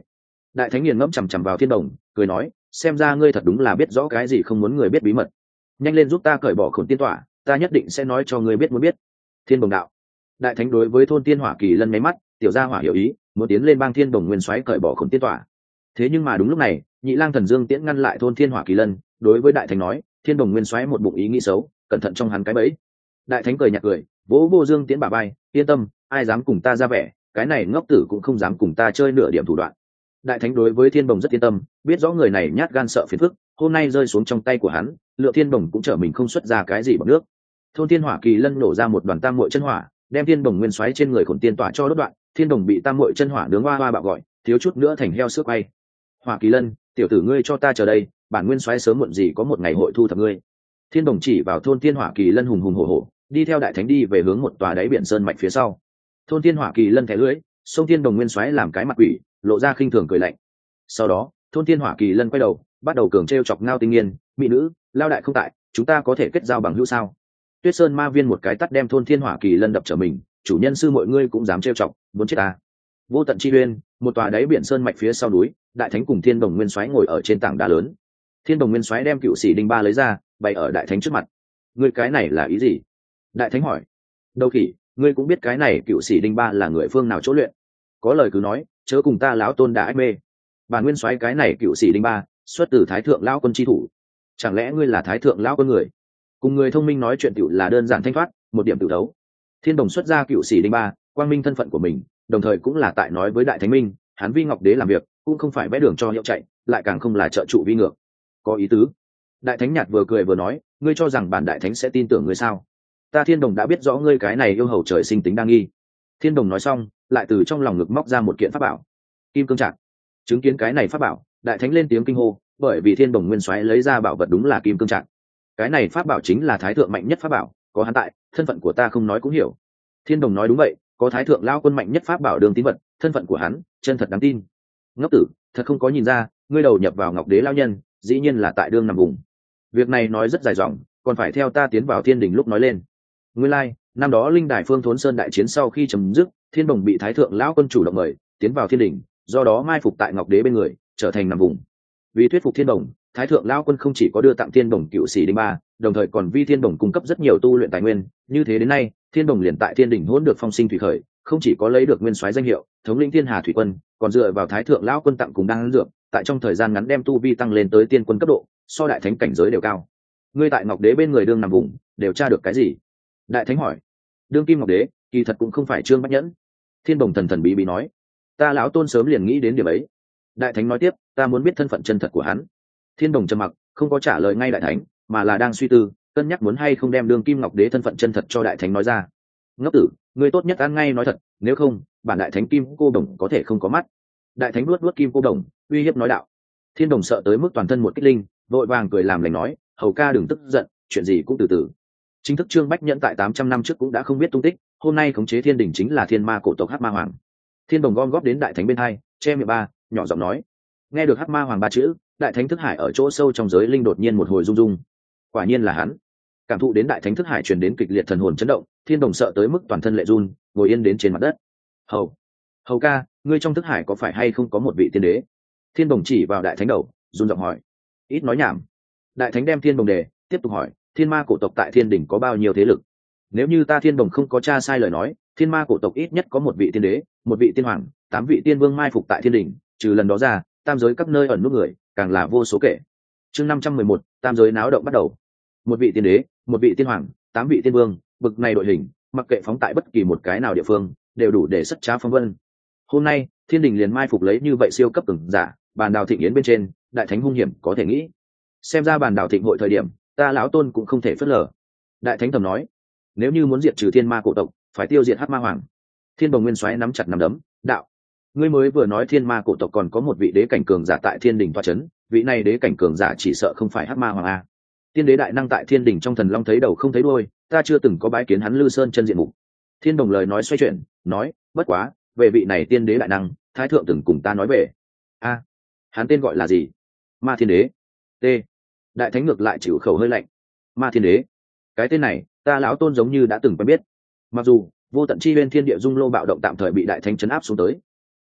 Đại thánh nghiền ngẫm chằm chằm vào thiên đồng cười nói, xem ra ngươi thật đúng là biết rõ cái gì không muốn người biết bí mật. Nhanh lên giúp ta cởi bỏ khổn tiên tỏa, ta nhất định sẽ nói cho ngươi biết muốn biết. Thiên đồng đạo. Đại thánh đối với thôn tiên hỏa kỳ lân máy mắt, tiểu gia hỏa hiểu ý, muốn tiến lên bang thiên đồng nguyên soái cởi bỏ khổn tiên tỏa. Thế nhưng mà đúng lúc này, nhị lang thần dương tiễn ngăn lại thôn thiên hỏa kỳ lân, đối với đại thánh nói, thiên đồng nguyên soái một bụng ý nghĩ xấu, cẩn thận trong hắn cái bẫy. Đại thánh cười nhạt cười, vỗ vô dương tiễn bả bay, yên tâm, ai dám cùng ta ra vẻ, cái này ngốc tử cũng không dám cùng ta chơi nửa điểm thủ đoạn. Đại thánh đối với thiên đồng rất yên tâm, biết rõ người này nhát gan sợ phiền phức, hôm nay rơi xuống trong tay của hắn, lựa thiên đồng cũng trở mình không xuất ra cái gì bằng nước. Thôn thiên hỏa kỳ lân nổ ra một đoàn tam muội chân hỏa, đem thiên đồng nguyên xoáy trên người khổn tiên tỏa cho đốt đoạn, thiên đồng bị tam muội chân hỏa nướng hoa hoa bạo gọi, thiếu chút nữa thành heo sữa quay. Hỏa kỳ lân, tiểu tử ngươi cho ta chờ đây, bản nguyên xoáy sớm muộn gì có một ngày hội thu thập ngươi. Thiên đồng chỉ vào thôn thiên hỏa kỳ lân hùng hùng hổ hổ, đi theo đại thánh đi về hướng một tòa đáy biển sơn mạch phía sau. Thôn thiên hỏa kỳ lân thẻ lưỡi, sông thiên đồng nguyên xoáy làm cái mặt quỷ, lộ ra khinh thường cười lạnh. Sau đó thôn thiên hỏa kỳ lân quay đầu bắt đầu cường t r e o chọc ngao tinh nghiên, mỹ nữ lao đại không tại, chúng ta có thể kết giao bằng hữu sao? Tuyết sơn ma viên một cái tắt đem thôn thiên hỏa kỳ lân đập trở mình, chủ nhân sư mọi ngươi cũng dám t r e o chọc, muốn chết ta. Vô tận chi uyên, một tòa đáy biển sơn mạch phía sau núi, đại thánh cùng thiên đồng nguyên soái ngồi ở trên tảng đá lớn. Thiên đồng nguyên soái đem cựu sĩ đinh ba lấy ra bày ở đại thánh trước mặt. Ngươi cái này là ý gì? Đại thánh hỏi. Đâu khỉ, ngươi cũng biết cái này cựu sĩ đinh ba là người phương nào chỗ luyện, có lời cứ nói, chớ cùng ta lão tôn đã ách mê. Bản nguyên soái cái này cựu sĩ đinh ba xuất từ thái thượng lão quân chi thủ, chẳng lẽ ngươi là thái thượng lão quân người? Cùng người thông minh nói chuyện tiểu là đơn giản thanh thoát, một điểm tự đấu. Thiên đồng xuất ra cựu sĩ đinh ba, quang minh thân phận của mình, đồng thời cũng là tại nói với đại thánh minh, hắn vi ngọc đế làm việc cũng không phải vẽ đường cho hiệu chạy, lại càng không là trợ trụ vi ngược. Có ý tứ. Đại thánh nhạt vừa cười vừa nói, ngươi cho rằng bản đại thánh sẽ tin tưởng ngươi sao? Ta thiên đồng đã biết rõ ngươi cái này yêu hầu trời sinh tính đa nghi. Thiên đồng nói xong, lại từ trong lòng ngực móc ra một kiện pháp bảo, kim cương trạc. Chứng kiến cái này pháp bảo, đại thánh lên tiếng kinh hô, bởi vì thiên đồng nguyên soái lấy ra bảo vật đúng là kim cương trạc. Cái này pháp bảo chính là thái thượng mạnh nhất pháp bảo, có hắn tại, thân phận của ta không nói cũng hiểu. Thiên đồng nói đúng vậy, có thái thượng lao quân mạnh nhất pháp bảo đường tín vật, thân phận của hắn chân thật đáng tin. Ngốc tử, thật không có nhìn ra, ngươi đầu nhập vào ngọc đế lao nhân, dĩ nhiên là tại đương nằm vùng. Việc này nói rất dài dòng, còn phải theo ta tiến vào thiên đình lúc nói lên. Nguyên lai, like, năm đó linh đài phương thốn sơn đại chiến sau khi chấm dứt, thiên đồng bị thái thượng lão quân chủ động mời tiến vào thiên đình, do đó mai phục tại ngọc đế bên người, trở thành nằm vùng. Vì thuyết phục thiên đồng, thái thượng lão quân không chỉ có đưa tặng thiên đồng cựu sĩ đinh ba, đồng thời còn vi thiên đồng cung cấp rất nhiều tu luyện tài nguyên. Như thế đến nay, thiên đồng liền tại thiên đình hỗn được phong sinh thủy khởi, không chỉ có lấy được nguyên soái danh hiệu thống lĩnh thiên hà thủy quân, còn dựa vào thái thượng lão quân tặng cùng đan dược, tại trong thời gian ngắn đem tu vi tăng lên tới tiên quân cấp độ, so đại thánh cảnh giới đều cao. Ngươi tại ngọc đế bên người đương nằm vùng, đều tra được cái gì? Đại thánh hỏi. Đương kim ngọc đế kỳ thật cũng không phải trương bách nhẫn. Thiên đồng thần thần bí bí nói. Ta lão tôn sớm liền nghĩ đến điểm ấy. Đại thánh nói tiếp, ta muốn biết thân phận chân thật của hắn. Thiên đồng trầm mặc, không có trả lời ngay đại thánh, mà là đang suy tư, cân nhắc muốn hay không đem đương kim ngọc đế thân phận chân thật cho đại thánh nói ra. Ngốc tử, ngươi tốt nhất ăn ngay nói thật, nếu không bản đại thánh kim cô đồng có thể không có mắt. Đại thánh nuốt nuốt kim cô đồng, uy hiếp nói đạo. Thiên đồng sợ tới mức toàn thân một kích linh, vội vàng cười làm lành nói, hầu ca đừng tức giận, chuyện gì cũng từ từ. Chính thức trương bách nhẫn tại tám trăm năm trước cũng đã không biết tung tích, hôm nay khống chế thiên đình chính là thiên ma cổ tộc hắc ma hoàng. Thiên đồng gom góp đến đại thánh bên hai, che miệng ba, nhỏ giọng nói. Nghe được hắc ma hoàng ba chữ, đại thánh thức hải ở chỗ sâu trong giới linh đột nhiên một hồi rung rung. Quả nhiên là hắn. Cảm thụ đến đại thánh thức hải truyền đến kịch liệt thần hồn chấn động, thiên đồng sợ tới mức toàn thân lệ run, ngồi yên đến trên mặt đất. Hầu, hầu ca, ngươi trong thức hải có phải hay không có một vị tiên đế? Thiên đồng chỉ vào đại thánh đầu, run giọng hỏi. Ít nói nhảm. Đại thánh đem thiên đồng đề, tiếp tục hỏi, thiên ma cổ tộc tại thiên đình có bao nhiêu thế lực? Nếu như ta thiên đồng không có tra sai lời nói, thiên ma cổ tộc ít nhất có một vị tiên đế, một vị tiên hoàng, tám vị tiên vương mai phục tại thiên đình, trừ lần đó ra, tam giới các nơi ẩn nút người càng là vô số kể. Chương năm trăm mười một, tam giới náo động bắt đầu. Một vị tiên đế, một vị tiên hoàng, tám vị tiên vương, bực này đội hình, mặc kệ phóng tại bất kỳ một cái nào địa phương, đều đủ để sất trá phong vân. Hôm nay, thiên đình liền mai phục lấy như vậy siêu cấp cường giả, bàn đào thịnh yến bên trên, đại thánh hung hiểm có thể nghĩ. Xem ra bàn đào thịnh hội thời điểm, ta lão tôn cũng không thể phớt lờ. Đại thánh thầm nói, nếu như muốn diệt trừ thiên ma cổ tộc, phải tiêu diệt hắc ma hoàng. Thiên đồng nguyên soái nắm chặt nắm đấm, đạo, ngươi mới vừa nói thiên ma cổ tộc còn có một vị đế cảnh cường giả tại thiên đình toa chấn, vị này đế cảnh cường giả chỉ sợ không phải hắc ma hoàng a. Tiên đế đại năng tại thiên đình trong thần long thấy đầu không thấy đuôi, ta chưa từng có bái kiến hắn lư sơn chân diện mục. Thiên đồng lời nói xoay chuyển, nói, bất quá, về vị này tiên đế đại năng, thái thượng từng cùng ta nói về. A, hắn tên gọi là gì? Ma thiên đế. T. Đại thánh ngược lại chịu khẩu hơi lạnh. Ma thiên đế, cái tên này ta lão tôn giống như đã từng quen biết. Mặc dù vô tận chi bên thiên địa dung lô bạo động tạm thời bị đại thánh chấn áp xuống tới,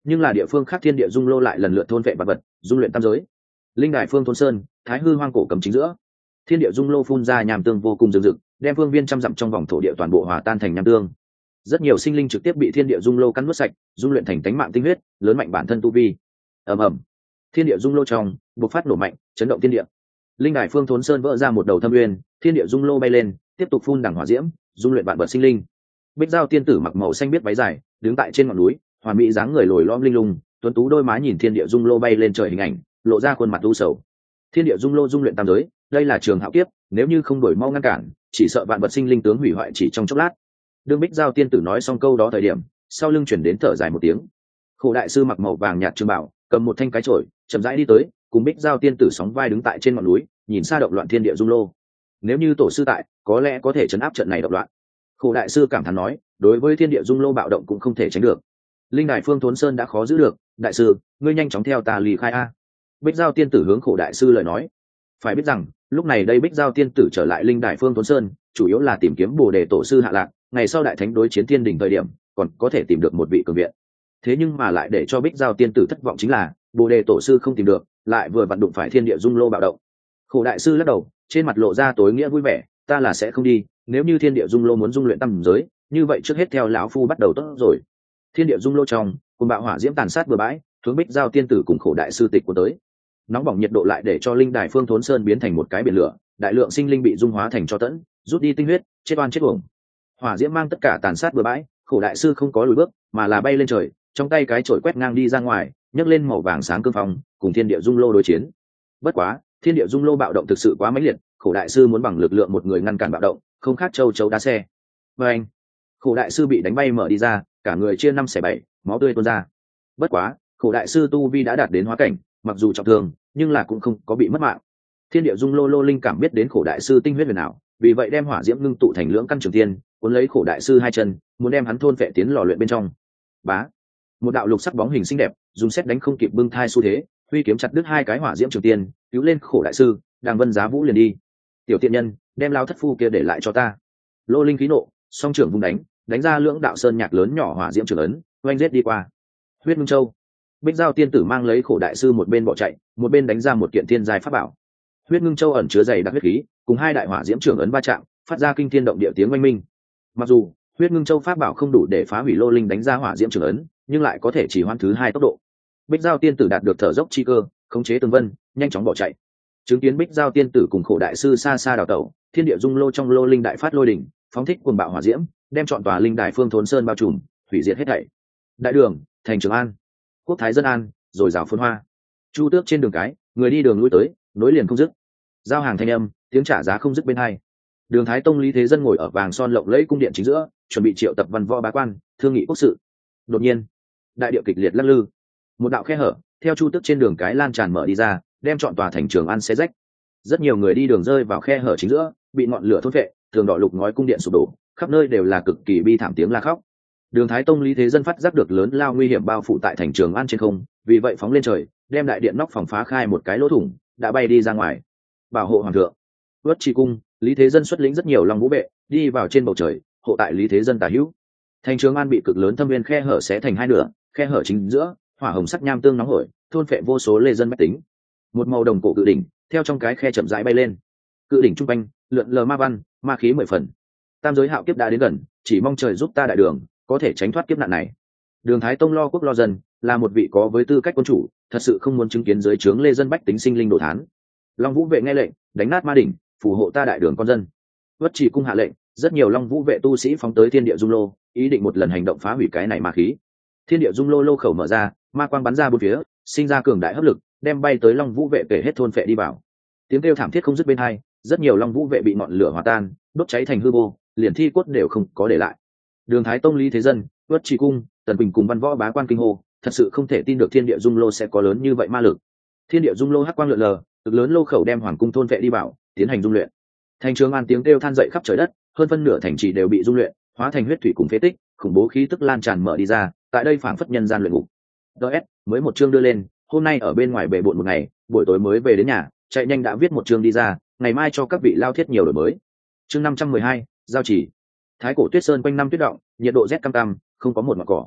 nhưng là địa phương khác thiên địa dung lô lại lần lượt thôn vệ vật vật dung luyện tam giới. Linh đài phương thôn sơn, thái hư hoang cổ cầm chính giữa, thiên địa dung lô phun ra nham tương vô cùng rừng rực, đem phương viên trăm dặm trong vòng thổ địa toàn bộ hòa tan thành nham tương. Rất nhiều sinh linh trực tiếp bị thiên địa dung lô cắn nuốt sạch, dung luyện thành tánh mạng tinh huyết, lớn mạnh bản thân tu vi. ầm ầm, thiên địa dung lô trong bộc phát nổ mạnh, chấn động thiên địa. Linh đài phương thốn sơn vỡ ra một đầu thâm uyên, thiên địa dung lô bay lên, tiếp tục phun đằng hỏa diễm, dung luyện vạn vật sinh linh. Bích Giao tiên tử mặc màu xanh biết váy dài, đứng tại trên ngọn núi, hoàn mỹ dáng người lồi lõm linh lung, tuấn tú đôi má nhìn thiên địa dung lô bay lên trời hình ảnh, lộ ra khuôn mặt u sầu. Thiên địa dung lô dung luyện tam giới, đây là trường hạo kiếp, nếu như không đổi mau ngăn cản, chỉ sợ vạn vật sinh linh tướng hủy hoại chỉ trong chốc lát. Đương Bích Giao tiên tử nói xong câu đó thời điểm, sau lưng chuyển đến thở dài một tiếng. Khổ đại sư mặc màu vàng nhạt trường bảo, cầm một thanh cái chổi, chậm rãi đi tới, cùng Bích Giao tiên tử sóng vai đứng tại trên ngọn núi, nhìn xa động loạn thiên địa dung lô. Nếu như tổ sư tại, có lẽ có thể chấn áp trận này động loạn. Khổ đại sư cảm thán nói, đối với thiên địa dung lô bạo động cũng không thể tránh được. Linh đài phương thốn sơn đã khó giữ được, đại sư, ngươi nhanh chóng theo ta ly khai a. Bích Giao tiên tử hướng Khổ đại sư lời nói. Phải biết rằng, lúc này đây Bích Giao tiên tử trở lại linh đài phương thốn sơn, chủ yếu là tìm kiếm Bồ đề tổ sư hạ lạc, ngày sau đại thánh đối chiến thiên đình thời điểm, còn có thể tìm được một vị cường viện. Thế nhưng mà lại để cho Bích Giao tiên tử thất vọng chính là, Bồ đề tổ sư không tìm được, lại vừa vặn đụng phải thiên địa dung lô bạo động. Khổ đại sư lắc đầu, trên mặt lộ ra tối nghĩa vui vẻ, ta là sẽ không đi, nếu như thiên địa dung lô muốn dung luyện tam giới, như vậy trước hết theo lão phu bắt đầu tốt rồi. Thiên địa dung lô trong, cùng bạo hỏa diễm tàn sát bừa bãi, hướng Bích Giao tiên tử cùng Khổ đại sư tịch của tới. Nóng bỏng nhiệt độ lại để cho linh đài phương thốn sơn biến thành một cái biển lửa, đại lượng sinh linh bị dung hóa thành tro tẫn, rút đi tinh huyết, chết oan chết uổng. Hỏa diễm mang tất cả tàn sát bừa bãi, Khổ đại sư không có lùi bước, mà là bay lên trời, trong tay cái chổi quét ngang đi ra ngoài, nhấc lên màu vàng sáng cương phong, cùng thiên địa dung lô đối chiến. Bất quá, thiên địa dung lô bạo động thực sự quá mãnh liệt, Khổ đại sư muốn bằng lực lượng một người ngăn cản bạo động, không khác châu chấu đá xe. Và anh, Khổ đại sư bị đánh bay mở đi ra, cả người chia năm xẻ bảy, máu tươi tuôn ra. Bất quá, Khổ đại sư tu vi đã đạt đến hóa cảnh, mặc dù trọng thương, nhưng là cũng không có bị mất mạng. Thiên địa dung lô lô linh cảm biết đến Khổ đại sư tinh huyết huyền ảo, vì vậy đem hỏa diễm ngưng tụ thành lưỡng căn trường tiên, cuốn lấy Khổ đại sư hai chân, muốn đem hắn thôn phệ tiến lò luyện bên trong. Bá, một đạo lục sắc bóng hình xinh đẹp, dùng xét đánh không kịp bưng thai xu thế, huy kiếm chặt đứt hai cái hỏa diễm trường tiên, cứu lên Khổ đại sư, đang vân giá vũ liền đi. Tiểu tiện nhân, đem lao thất phu kia để lại cho ta. Lô linh khí nộ, song trưởng vung đánh, đánh ra lưỡng đạo sơn nhạc lớn nhỏ hỏa diễm trường ấn, oanh giết đi qua. Huyết Ngưng Châu, Bích Giao tiên tử mang lấy Khổ đại sư một bên bỏ chạy, một bên đánh ra một kiện thiên giai pháp bảo. Huyết Ngưng Châu ẩn chứa dày đặc huyết khí, cùng hai đại hỏa diễm trường ấn va chạm, phát ra kinh thiên động địa tiếng oanh minh. Mặc dù Huyết Ngưng Châu pháp bảo không đủ để phá hủy lô linh đánh ra hỏa diễm trường ấn, nhưng lại có thể chỉ hoãn thứ hai tốc độ. Bích Giao tiên tử đạt được thở dốc chi cơ, khống chế tường vân, nhanh chóng bỏ chạy. Chứng kiến Bích Giao tiên tử cùng Khổ đại sư xa xa đào tẩu, thiên địa dung lô trong lô linh đại phát lôi đỉnh, phóng thích cuồng bạo hỏa diễm, đem trọn tòa linh đài phương thốn sơn bao trùm, hủy diệt hết thảy. Đại đường, thành Trường An, quốc thái dân an, rồi rào phồn hoa. Chu tước trên đường cái, người đi đường lui tới, nối liền không dứt. Giao hàng thanh âm, tiếng trả giá không dứt bên hai. Đường Thái Tông Lý Thế Dân ngồi ở vàng son lộng lẫy cung điện chính giữa, chuẩn bị triệu tập văn võ bá quan, thương nghị quốc sự. Đột nhiên, đại địa kịch liệt lắc lư, một đạo khe hở theo chu tước trên đường cái lan tràn mở đi ra, đem trọn tòa thành Trường An xé rách. Rất nhiều người đi đường rơi vào khe hở chính giữa, bị ngọn lửa thôn phệ, tường đỏ lục ngói cung điện sụp đổ, khắp nơi đều là cực kỳ bi thảm tiếng la khóc. Đường Thái Tông Lý Thế Dân phát giác được lớn lao nguy hiểm bao phủ tại thành Trường An trên không, vì vậy phóng lên trời, đem đại điện nóc phòng phá khai một cái lỗ thủng, đã bay đi ra ngoài. Bảo hộ hoàng thượng. Vất Trì cung, Lý Thế Dân xuất lĩnh rất nhiều long vũ vệ, đi vào trên bầu trời, hộ tại Lý Thế Dân tả hữu. Thành Trường An bị cực lớn thâm viên khe hở xé thành hai nửa, khe hở chính giữa, hỏa hồng sắc nham tương nóng hổi, thôn phệ vô số lê dân bách tính. Một màu đồng cổ cự đỉnh, theo trong cái khe chậm rãi bay lên. Cự đỉnh trung quanh, lượn lờ ma văn, ma khí mười phần. Tam giới hạo kiếp đã đến gần, chỉ mong trời giúp ta đại đường, có thể tránh thoát kiếp nạn này. Đường Thái Tông lo quốc lo dân, là một vị có với tư cách quân chủ, thật sự không muốn chứng kiến dưới trướng lê dân bách tính sinh linh đổ thán. Long Vũ vệ nghe lệnh, đánh nát ma đỉnh, phù hộ ta đại đường con dân. Vất Trì cung hạ lệnh, rất nhiều Long Vũ vệ tu sĩ phóng tới thiên địa dung lô, ý định một lần hành động phá hủy cái này ma khí. Thiên địa dung lô lô khẩu mở ra, ma quang bắn ra bốn phía, sinh ra cường đại hấp lực, đem bay tới Long Vũ vệ kể hết thôn phệ đi vào. Tiếng kêu thảm thiết không dứt bên hai, rất nhiều Long Vũ vệ bị ngọn lửa hòa tan, đốt cháy thành hư vô, liền thi cốt đều không có để lại. Đường Thái Tông Lý Thế Dân, Vất Trì cung, Tần Bình cùng văn võ bá quan kinh hô, thật sự không thể tin được thiên địa dung lô sẽ có lớn như vậy ma lực. Thiên địa dung lô hắc quang lượn lờ, cực lớn lô khẩu đem hoàng cung thôn vệ đi vào, tiến hành dung luyện. Thành Trường An tiếng kêu than dậy khắp trời đất, hơn phân nửa thành trì đều bị dung luyện, hóa thành huyết thủy cùng phế tích, khủng bố khí tức lan tràn mở đi ra, tại đây phảng phất nhân gian luyện ngục. ds mới một chương đưa lên, hôm nay ở bên ngoài bề bộn một ngày, buổi tối mới về đến nhà, chạy nhanh đã viết một chương đi ra, ngày mai cho các vị lao thiết nhiều đổi mới. Chương năm trăm mười hai, giao chỉ. Thái cổ tuyết sơn quanh năm tuyết động, nhiệt độ rét cam cam, không có một ngọn cỏ.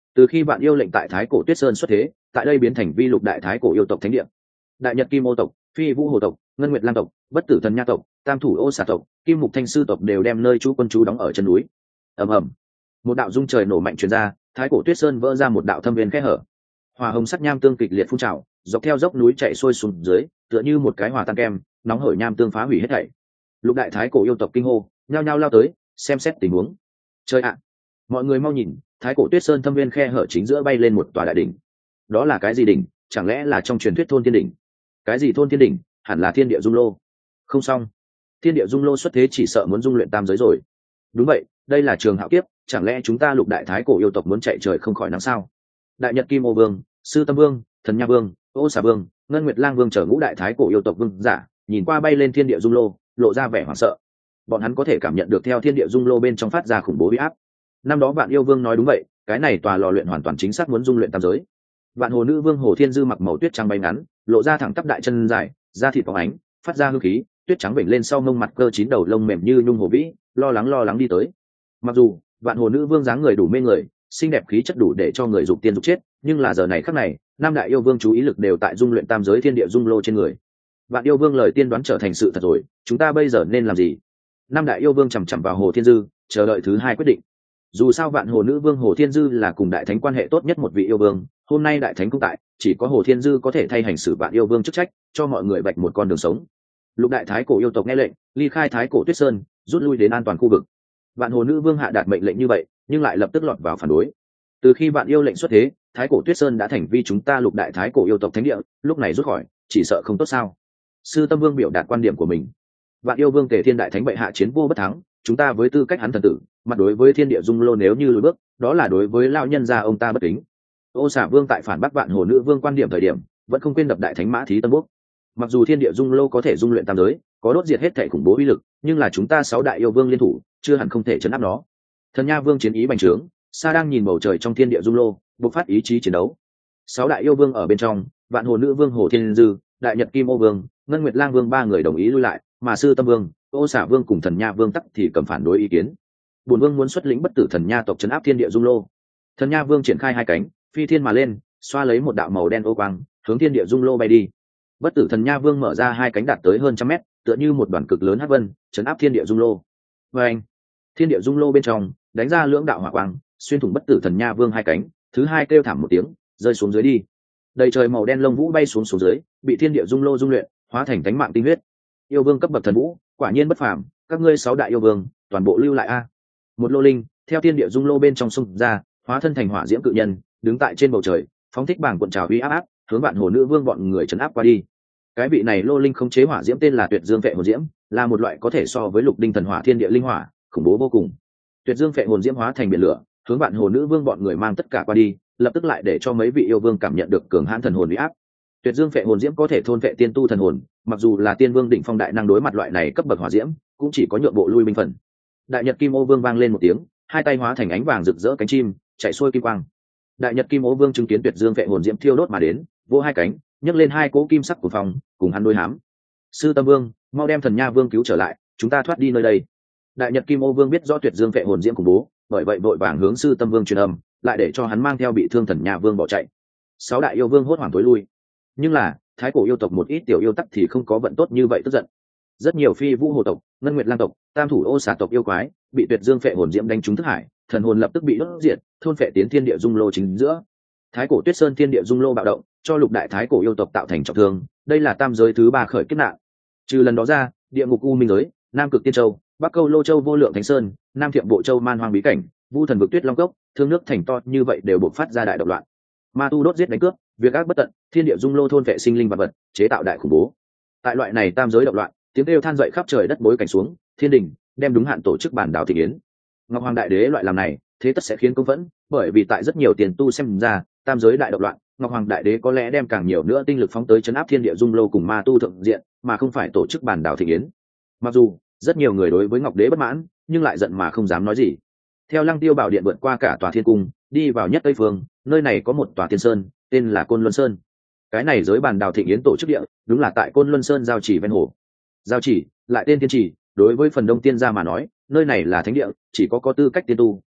Từ khi vạn yêu lệnh tại thái cổ tuyết sơn xuất thế, tại đây biến thành vi lục đại thái cổ yêu tộc thánh địa. Đại nhật kim ô tộc, phi vũ hồ tộc, ngân nguyệt lang tộc, bất tử thần nha tộc, tam thủ ô xà tộc, kim mục thanh sư tộc đều đem nơi trú quân trú đóng ở chân núi. Ầm ầm, một đạo dung trời nổ mạnh truyền ra, thái cổ tuyết sơn vỡ ra một đạo thâm viên khe hở. Hỏa hồng sắc nham tương kịch liệt phun trào, dọc theo dốc núi chạy xuôi xuống dưới, tựa như một cái hòa tan kem, nóng hởi nham tương phá hủy hết thảy. Lục đại thái cổ yêu tộc kinh hô, nhao nhao lao tới, xem xét tình huống. Chơi ạ, mọi người mau nhìn, thái cổ tuyết sơn thâm viên khe hở chính giữa bay lên một tòa đại đỉnh. Đó là cái gì đỉnh? Chẳng lẽ là trong truyền thuyết thôn thiên đỉnh? Cái gì thôn thiên đỉnh? Hẳn là thiên địa dung lô. Không xong, thiên địa dung lô xuất thế chỉ sợ muốn dung luyện tam giới rồi. Đúng vậy, đây là trường hạo kiếp, chẳng lẽ chúng ta lục đại thái cổ yêu tộc muốn chạy trời không khỏi nắng sao? Đại nhật kim ô vương, sư tâm vương, thần nha vương, ô xà vương, ngân nguyệt lang vương chở ngũ đại thái cổ yêu tộc vương giả nhìn qua bay lên thiên địa dung lô, lộ ra vẻ hoảng sợ. Bọn hắn có thể cảm nhận được theo thiên địa dung lô bên trong phát ra khủng bố uy áp. Năm đó vạn yêu vương nói đúng vậy, cái này tòa lò luyện hoàn toàn chính xác muốn dung luyện tam giới. Vạn hồ nữ vương hồ thiên dư mặc màu tuyết trắng bay ngắn, lộ ra thẳng tắp đại chân dài, da thịt phóng ánh, phát ra hương khí, tuyết trắng vểnh lên sau mông mặt cơ chín đầu lông mềm như nhung hồ vĩ, lo lắng lo lắng đi tới. Mặc dù vạn hồ nữ vương dáng người đủ mê người, xinh đẹp khí chất đủ để cho người dục tiên dục chết, nhưng là giờ này khắc này, năm đại yêu vương chú ý lực đều tại dung luyện tam giới thiên địa dung lô trên người. Vạn yêu vương lời tiên đoán trở thành sự thật rồi, chúng ta bây giờ nên làm gì? Năm đại yêu vương chằm chằm vào hồ thiên dư, chờ đợi thứ hai quyết định. Dù sao vạn hồ nữ vương hồ thiên dư là cùng đại thánh quan hệ tốt nhất một vị yêu vương, hôm nay đại thánh cũng tại, chỉ có hồ thiên dư có thể thay hành xử vạn yêu vương chức trách, cho mọi người vạch một con đường sống. Lục đại thái cổ yêu tộc nghe lệnh, ly khai thái cổ tuyết sơn, rút lui đến an toàn khu vực. Vạn hồ nữ vương hạ đạt mệnh lệnh như vậy, nhưng lại lập tức lọt vào phản đối. Từ khi vạn yêu lệnh xuất thế, thái cổ tuyết sơn đã thành vi chúng ta lục đại thái cổ yêu tộc thánh địa, lúc này rút khỏi, chỉ sợ không tốt sao? Sư tâm vương biểu đạt quan điểm của mình. Vạn yêu vương Tề Thiên đại thánh bệ hạ chiến vô bất thắng, chúng ta với tư cách hắn thần tử, mặt đối với thiên địa dung lô nếu như lùi bước, đó là đối với lão nhân gia ông ta bất kính. Ô xả vương tại phản bác vạn hồ nữ vương quan điểm thời điểm, vẫn không quên đập đại thánh mã thí tân quốc. Mặc dù thiên địa dung lô có thể dung luyện tam giới, có đốt diệt hết thể khủng bố uy lực, nhưng là chúng ta sáu đại yêu vương liên thủ, chưa hẳn không thể chấn áp nó. Thần nha vương chiến ý bành trướng, sa đang nhìn bầu trời trong thiên địa dung lô, bộc phát ý chí chiến đấu. Sáu đại yêu vương ở bên trong, vạn hồ nữ vương hồ thiên dư, đại nhật kim ô vương, ngân nguyệt lang vương ba người đồng ý lui lại, mà sư tâm vương, ô xả vương cùng thần nha vương tắc thì cầm phản đối ý kiến. Bổn vương muốn xuất lĩnh bất tử thần nha tộc chấn áp thiên địa dung lô. Thần nha vương triển khai hai cánh, phi thiên mà lên, xoa lấy một đạo màu đen ô quang, hướng thiên địa dung lô bay đi. Bất tử thần nha vương mở ra hai cánh đạt tới hơn trăm mét, tựa như một đoàn cực lớn hắc vân, chấn áp thiên địa dung lô. Và anh, thiên địa dung lô bên trong đánh ra lưỡng đạo hỏa quang, xuyên thủng bất tử thần nha vương hai cánh, thứ hai kêu thảm một tiếng, rơi xuống dưới đi. Đầy trời màu đen lông vũ bay xuống xuống dưới, bị thiên địa dung lô dung luyện, hóa thành cánh mạng tinh huyết. Yêu vương cấp bậc thần vũ, quả nhiên bất phàm, các ngươi sáu đại yêu vương, toàn bộ lưu lại a. Một lô linh theo thiên địa dung lô bên trong sông ra, hóa thân thành hỏa diễm cự nhân, đứng tại trên bầu trời, phóng thích bảng cuộn trào uy áp áp, hướng vạn hồ nữ vương bọn người trấn áp qua đi. Cái vị này lô linh khống chế hỏa diễm tên là Tuyệt Dương Phệ Hồn Diễm, là một loại có thể so với lục đinh thần hỏa thiên địa linh hỏa, khủng bố vô cùng. Tuyệt Dương Phệ Hồn Diễm hóa thành biển lửa, hướng vạn hồ nữ vương bọn người mang tất cả qua đi, lập tức lại để cho mấy vị yêu vương cảm nhận được cường hãn thần hồn uy áp. Tuyệt Dương Phệ Hồn Diễm có thể thôn vệ tiên tu thần hồn, mặc dù là tiên vương đỉnh phong đại năng đối mặt loại này cấp bậc hỏa diễm, cũng chỉ có nhượng bộ lui binh phần. Đại Nhật Kim Ô Vương vang lên một tiếng, hai tay hóa thành ánh vàng rực rỡ cánh chim, chạy xuôi kim quang. Đại Nhật Kim Ô Vương chứng kiến Tuyệt Dương Phệ Hồn Diễm thiêu đốt mà đến, vỗ hai cánh, nhấc lên hai cỗ kim sắc của phòng, cùng hắn đối hám. Sư Tâm Vương, mau đem Thần Nha Vương cứu trở lại, chúng ta thoát đi nơi đây. Đại Nhật Kim Ô Vương biết rõ Tuyệt Dương Phệ Hồn Diễm khủng bố, bởi vậy vội vàng hướng Sư Tâm Vương truyền âm, lại để cho hắn mang theo bị thương Thần Nha Vương bỏ chạy. Sáu đại yêu vương hốt hoảng tối lui. Nhưng là thái cổ yêu tộc một ít tiểu yêu tắc thì không có vận tốt như vậy tức giận. Rất nhiều phi vũ hồ tộc, ngân nguyệt lang tộc, tam thủ ô xà tộc yêu quái bị Tuyệt Dương Phệ Hồn Diễm đánh trúng thức hải, thần hồn lập tức bị đốt diệt, thôn phệ tiến thiên địa dung lô chính giữa. Thái cổ Tuyết Sơn thiên địa dung lô bạo động, cho lục đại thái cổ yêu tộc tạo thành trọng thương, đây là tam giới thứ ba khởi kiếp nạn. Trừ lần đó ra, địa ngục u minh giới, nam cực tiên châu, bắc câu lô châu vô lượng thánh sơn, nam thiệm bộ châu man hoang bí cảnh, vu thần vực tuyết long cốc, thương nước thành to như vậy đều bộc phát ra đại độc loạn. Ma tu đốt giết đánh cướp, việc ác bất tận, thiên địa dung lô thôn vệ sinh linh vật vật, chế tạo đại khủng bố. Tại loại này tam giới động loạn, tiếng kêu than dậy khắp trời đất bối cảnh xuống, thiên đình đem đúng hạn tổ chức bản đảo thị yến. Ngọc Hoàng Đại Đế loại làm này, thế tất sẽ khiến công phẫn, bởi vì tại rất nhiều tiền tu xem ra, tam giới đại động loạn, Ngọc Hoàng Đại Đế có lẽ đem càng nhiều nữa tinh lực phóng tới chấn áp thiên địa dung lô cùng ma tu thượng diện, mà không phải tổ chức bản đảo thị yến. Mặc dù rất nhiều người đối với Ngọc Đế bất mãn, nhưng lại giận mà không dám nói gì. Theo Lăng Tiêu Bảo Điện vượt qua cả tòa thiên cung, đi vào nhất Tây Phương, nơi này có một tòa tiên sơn, tên là Côn Luân Sơn. Cái này giới bàn đào thịnh yến tổ chức địa, đúng là tại Côn Luân Sơn giao chỉ ven hồ. Giao chỉ, lại tên tiên chỉ, đối với phần đông tiên gia mà nói, nơi này là thánh địa, chỉ có có tư cách tiên tu,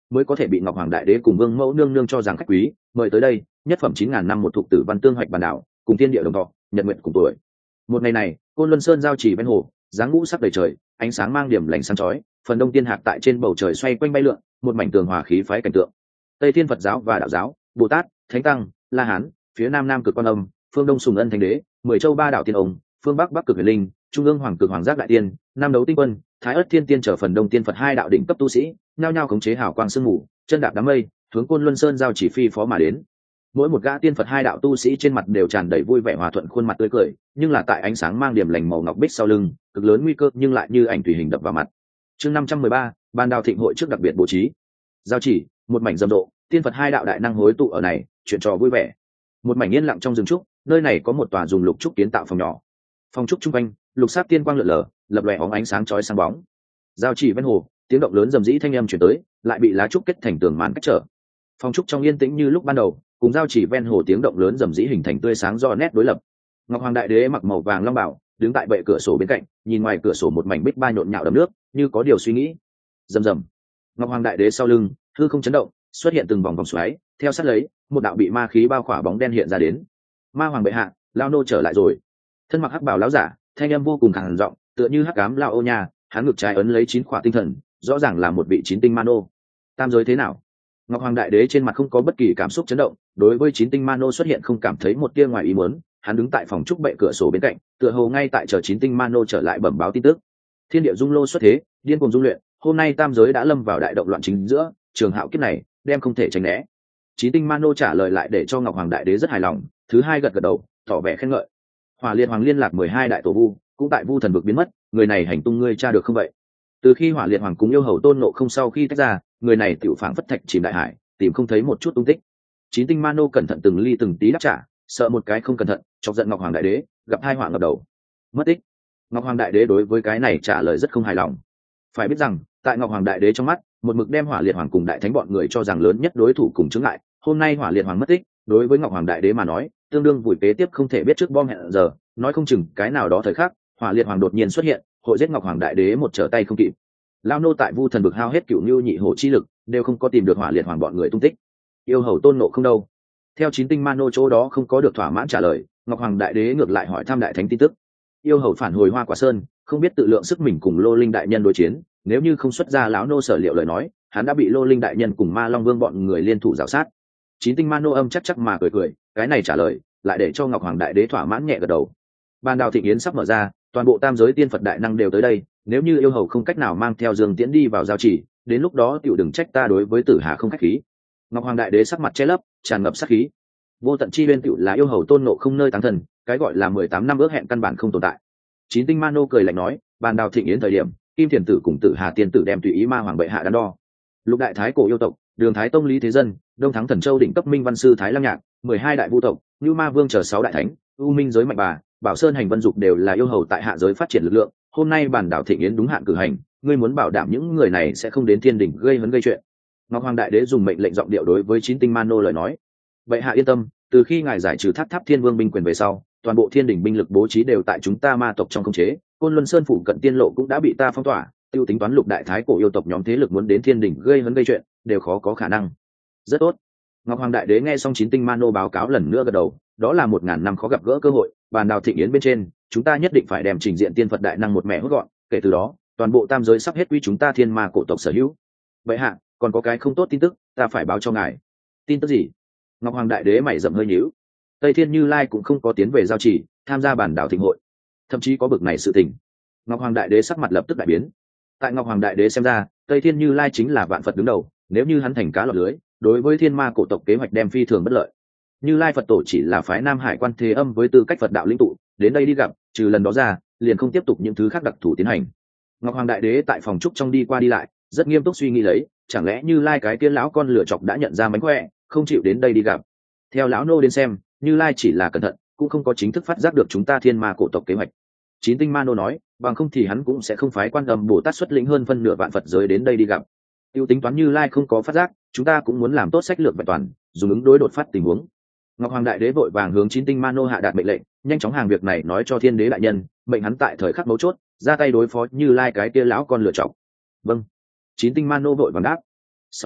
mới có thể bị ngọc hoàng đại đế cùng vương mẫu nương nương cho rằng khách quý mời tới đây. Nhất phẩm chín ngàn năm một thục tử văn tương hoạch bản đảo, cùng thiên địa đồng thọ, nhật nguyện cùng tuổi. Một ngày này, côn luân sơn giao chỉ ven hồ, dáng ngũ sắc đầy trời, ánh sáng mang điểm lành sáng chói, phần đông tiên hạc tại trên bầu trời xoay quanh bay lượn, một mảnh tường hòa khí phái cảnh tượng. Tây thiên Phật giáo và đạo giáo, Bồ Tát, Thánh tăng, La Hán, phía nam nam cực quan âm, phương đông sùng ân thánh đế, mười châu ba đạo tiên ông, phương bắc bắc cực huyền linh, trung ương hoàng cực hoàng giác đại tiên, nam đấu tinh quân, thái ất thiên tiên trở phần đông tiên Phật hai đạo đỉnh cấp tu sĩ, nhao nhao khống chế hào quang sương mù, chân đạp đám mây, hướng côn luân sơn giao chỉ phi phó mà đến. Mỗi một gã tiên Phật hai đạo tu sĩ trên mặt đều tràn đầy vui vẻ hòa thuận, khuôn mặt tươi cười, nhưng là tại ánh sáng mang điểm lành màu ngọc bích sau lưng, cực lớn nguy cơ nhưng lại như ảnh tùy hình đập vào mặt. Chương năm trăm mười ba, ban đào thịnh hội trước đặc biệt bố trí. Giao chỉ, một mảnh rầm rộ, tiên Phật hai đạo đại năng hối tụ ở này, chuyện trò vui vẻ. Một mảnh yên lặng trong rừng trúc, nơi này có một tòa dùng lục trúc kiến tạo phòng nhỏ. Phòng trúc trung quanh, lục sắc tiên quang lượn lờ, lập lòe óng ánh sáng chói sáng bóng. Giao chỉ ven hồ, tiếng động lớn rầm rĩ thanh âm truyền tới, lại bị lá trúc kết thành tường màn cách trở. Phòng trúc trong yên tĩnh như lúc ban đầu, cùng giao chỉ ven hồ tiếng động lớn rầm rĩ hình thành tươi sáng do nét đối lập. Ngọc hoàng đại đế mặc màu vàng long bào, đứng tại bệ cửa sổ bên cạnh, nhìn ngoài cửa sổ một mảnh bích ba nhộn nhạo đầm nước, như có điều suy nghĩ. Rầm rầm. Ngọc hoàng đại đế sau lưng, hư không chấn động, xuất hiện từng vòng vòng xoáy, theo sát lấy, một đạo bị ma khí bao khỏa bóng đen hiện ra đến. Ma hoàng bệ hạ, lao nô trở lại rồi. Thân mặc hắc bào lão giả, thanh âm vô cùng khàn giọng, tựa như hắc ám lao ô nha, hắn ngực trái ấn lấy chín khỏa tinh thần, rõ ràng là một vị chín tinh ma nô. Tam giới thế nào? Ngọc hoàng đại đế trên mặt không có bất kỳ cảm xúc chấn động, đối với chín tinh ma nô xuất hiện không cảm thấy một tia ngoài ý muốn. Hắn đứng tại phòng trúc bệ cửa sổ bên cạnh, tựa hồ ngay tại chờ chín tinh ma nô trở lại bẩm báo tin tức. Thiên địa dung lô xuất thế, điên cuồng dung luyện, hôm nay tam giới đã lâm vào đại động loạn chính giữa, trường hạo kiếp này đem không thể tránh né. Chín tinh ma nô trả lời lại để cho ngọc hoàng đại đế rất hài lòng, thứ hai gật gật đầu, tỏ vẻ khen ngợi. Hỏa liệt hoàng liên lạc mười hai đại tổ vu, cũng tại vu thần vực biến mất, người này hành tung ngươi tra được không vậy? Từ khi hỏa liệt hoàng cúng yêu hầu tôn nộ không sau khi tách ra, người này tiểu phảng phất thạch chìm đại hải, tìm không thấy một chút tung tích. Chín tinh ma nô cẩn thận từng ly từng tí đáp trả, sợ một cái không cẩn thận chọc giận ngọc hoàng đại đế, gặp hai họa ngập đầu. Mất tích. Ngọc hoàng đại đế đối với cái này trả lời rất không hài lòng. Phải biết rằng, tại ngọc hoàng đại đế trong mắt, một mực đem hỏa liệt hoàng cùng đại thánh bọn người cho rằng lớn nhất đối thủ cùng chứng lại, hôm nay hỏa liệt hoàng mất tích, đối với ngọc hoàng đại đế mà nói, tương đương vùi kế tiếp không thể biết trước bom hẹn giờ, nói không chừng cái nào đó thời khắc, hỏa liệt hoàng đột nhiên xuất hiện, hội giết ngọc hoàng đại đế một trở tay không kịp. Lao nô tại vu thần vực hao hết cựu lưu nhị hổ chi lực, đều không có tìm được hỏa liệt hoàng bọn người tung tích. Yêu hầu tôn nộ không đâu? Theo chín tinh ma nô chỗ đó không có được thỏa mãn trả lời, ngọc hoàng đại đế ngược lại hỏi thăm đại thánh tin tức. Yêu hầu phản hồi hoa quả sơn, không biết tự lượng sức mình cùng lô linh đại nhân đối chiến, nếu như không xuất ra lão nô sở liệu lời nói, hắn đã bị lô linh đại nhân cùng ma long vương bọn người liên thủ rào sát. Chín tinh ma nô âm chắc chắc mà cười cười, cái này trả lời lại để cho ngọc hoàng đại đế thỏa mãn nhẹ gật đầu. Ban đào thịnh yến sắp mở ra, toàn bộ tam giới tiên phật đại năng đều tới đây, nếu như yêu hầu không cách nào mang theo Dương Tiễn đi vào giao chỉ, đến lúc đó tiểu đừng trách ta đối với tử hà không khách khí. Ngọc hoàng đại đế sắc mặt che lấp, tràn ngập sát khí. Vô tận chi bên tiểu là yêu hầu tôn nộ không nơi táng thần, cái gọi là mười tám năm ước hẹn căn bản không tồn tại. Chín tinh ma nô cười lạnh nói, bàn đào thịnh yến thời điểm, kim thiền tử cùng tử hà tiên tử đem tùy ý ma hoàng bệ hạ đắn đo. Lục đại thái cổ yêu tộc, đường thái tông lý thế dân, đông thắng thần châu đỉnh cấp minh văn sư thái lăng nhạc, mười hai đại vu tộc, như ma vương chờ sáu đại thánh, u minh giới mạnh bà, bảo sơn hành vân dục đều là yêu hầu tại hạ giới phát triển lực lượng. Hôm nay bàn đảo thịnh yến đúng hạn cử hành, ngươi muốn bảo đảm những người này sẽ không đến thiên đỉnh gây hấn gây chuyện. Ngọc hoàng đại đế dùng mệnh lệnh giọng điệu đối với chín tinh ma nô lời nói. Bệ hạ yên tâm, từ khi ngài giải trừ tháp tháp thiên vương binh quyền về sau, toàn bộ thiên đỉnh binh lực bố trí đều tại chúng ta ma tộc trong khống chế, côn luân sơn phủ cận tiên lộ cũng đã bị ta phong tỏa, tiêu tính toán lục đại thái cổ yêu tộc nhóm thế lực muốn đến thiên đỉnh gây hấn gây chuyện đều khó có khả năng. Rất tốt. Ngọc hoàng đại đế nghe xong chín tinh ma nô báo cáo lần nữa gật đầu, đó là một ngàn năm khó gặp gỡ cơ hội, bàn đào thịnh yến bên trên, chúng ta nhất định phải đem trình diện tiên phật đại năng một mẹ hốt gọn, kể từ đó, toàn bộ tam giới sắp hết quy chúng ta thiên ma cổ tộc sở hữu. Vậy hạ, còn có cái không tốt tin tức, ta phải báo cho ngài. Tin tức gì? Ngọc hoàng đại đế mày rậm hơi nhíu. Tây Thiên Như Lai cũng không có tiến về giao chỉ, tham gia bản đảo thịnh hội, thậm chí có bực này sự tình. Ngọc hoàng đại đế sắc mặt lập tức đại biến. Tại Ngọc hoàng đại đế xem ra, Tây Thiên Như Lai chính là vạn Phật đứng đầu, nếu như hắn thành cá lọt lưới, đối với thiên ma cổ tộc kế hoạch đem phi thường bất lợi. Như Lai Phật tổ chỉ là phái Nam Hải Quan Thế Âm với tư cách Phật đạo lĩnh tụ, đến đây đi gặp, trừ lần đó ra, liền không tiếp tục những thứ khác đặc thù tiến hành. Ngọc hoàng đại đế tại phòng trúc trong đi qua đi lại, rất nghiêm túc suy nghĩ lấy, chẳng lẽ Như Lai cái tiên lão con lửa chọc đã nhận ra mánh khỏe, không chịu đến đây đi gặp. Theo lão nô đến xem, Như Lai chỉ là cẩn thận, cũng không có chính thức phát giác được chúng ta thiên ma cổ tộc kế hoạch. Chín tinh ma nô nói, bằng không thì hắn cũng sẽ không phái Quan Âm Bồ Tát xuất lĩnh hơn phân nửa vạn Phật giới đến đây đi gặp. Tiêu tính toán Như Lai không có phát giác, chúng ta cũng muốn làm tốt sách lược vẹn toàn, dùng ứng đối đột phát tình huống. Ngọc hoàng đại đế vội vàng hướng chín tinh ma nô hạ đạt mệnh lệnh, nhanh chóng hàng việc này nói cho thiên đế đại nhân, mệnh hắn tại thời khắc mấu chốt ra tay đối phó Như Lai cái kia lão con lựa chọc. Vâng. Chín tinh ma nô vội vàng đáp. Sau đó,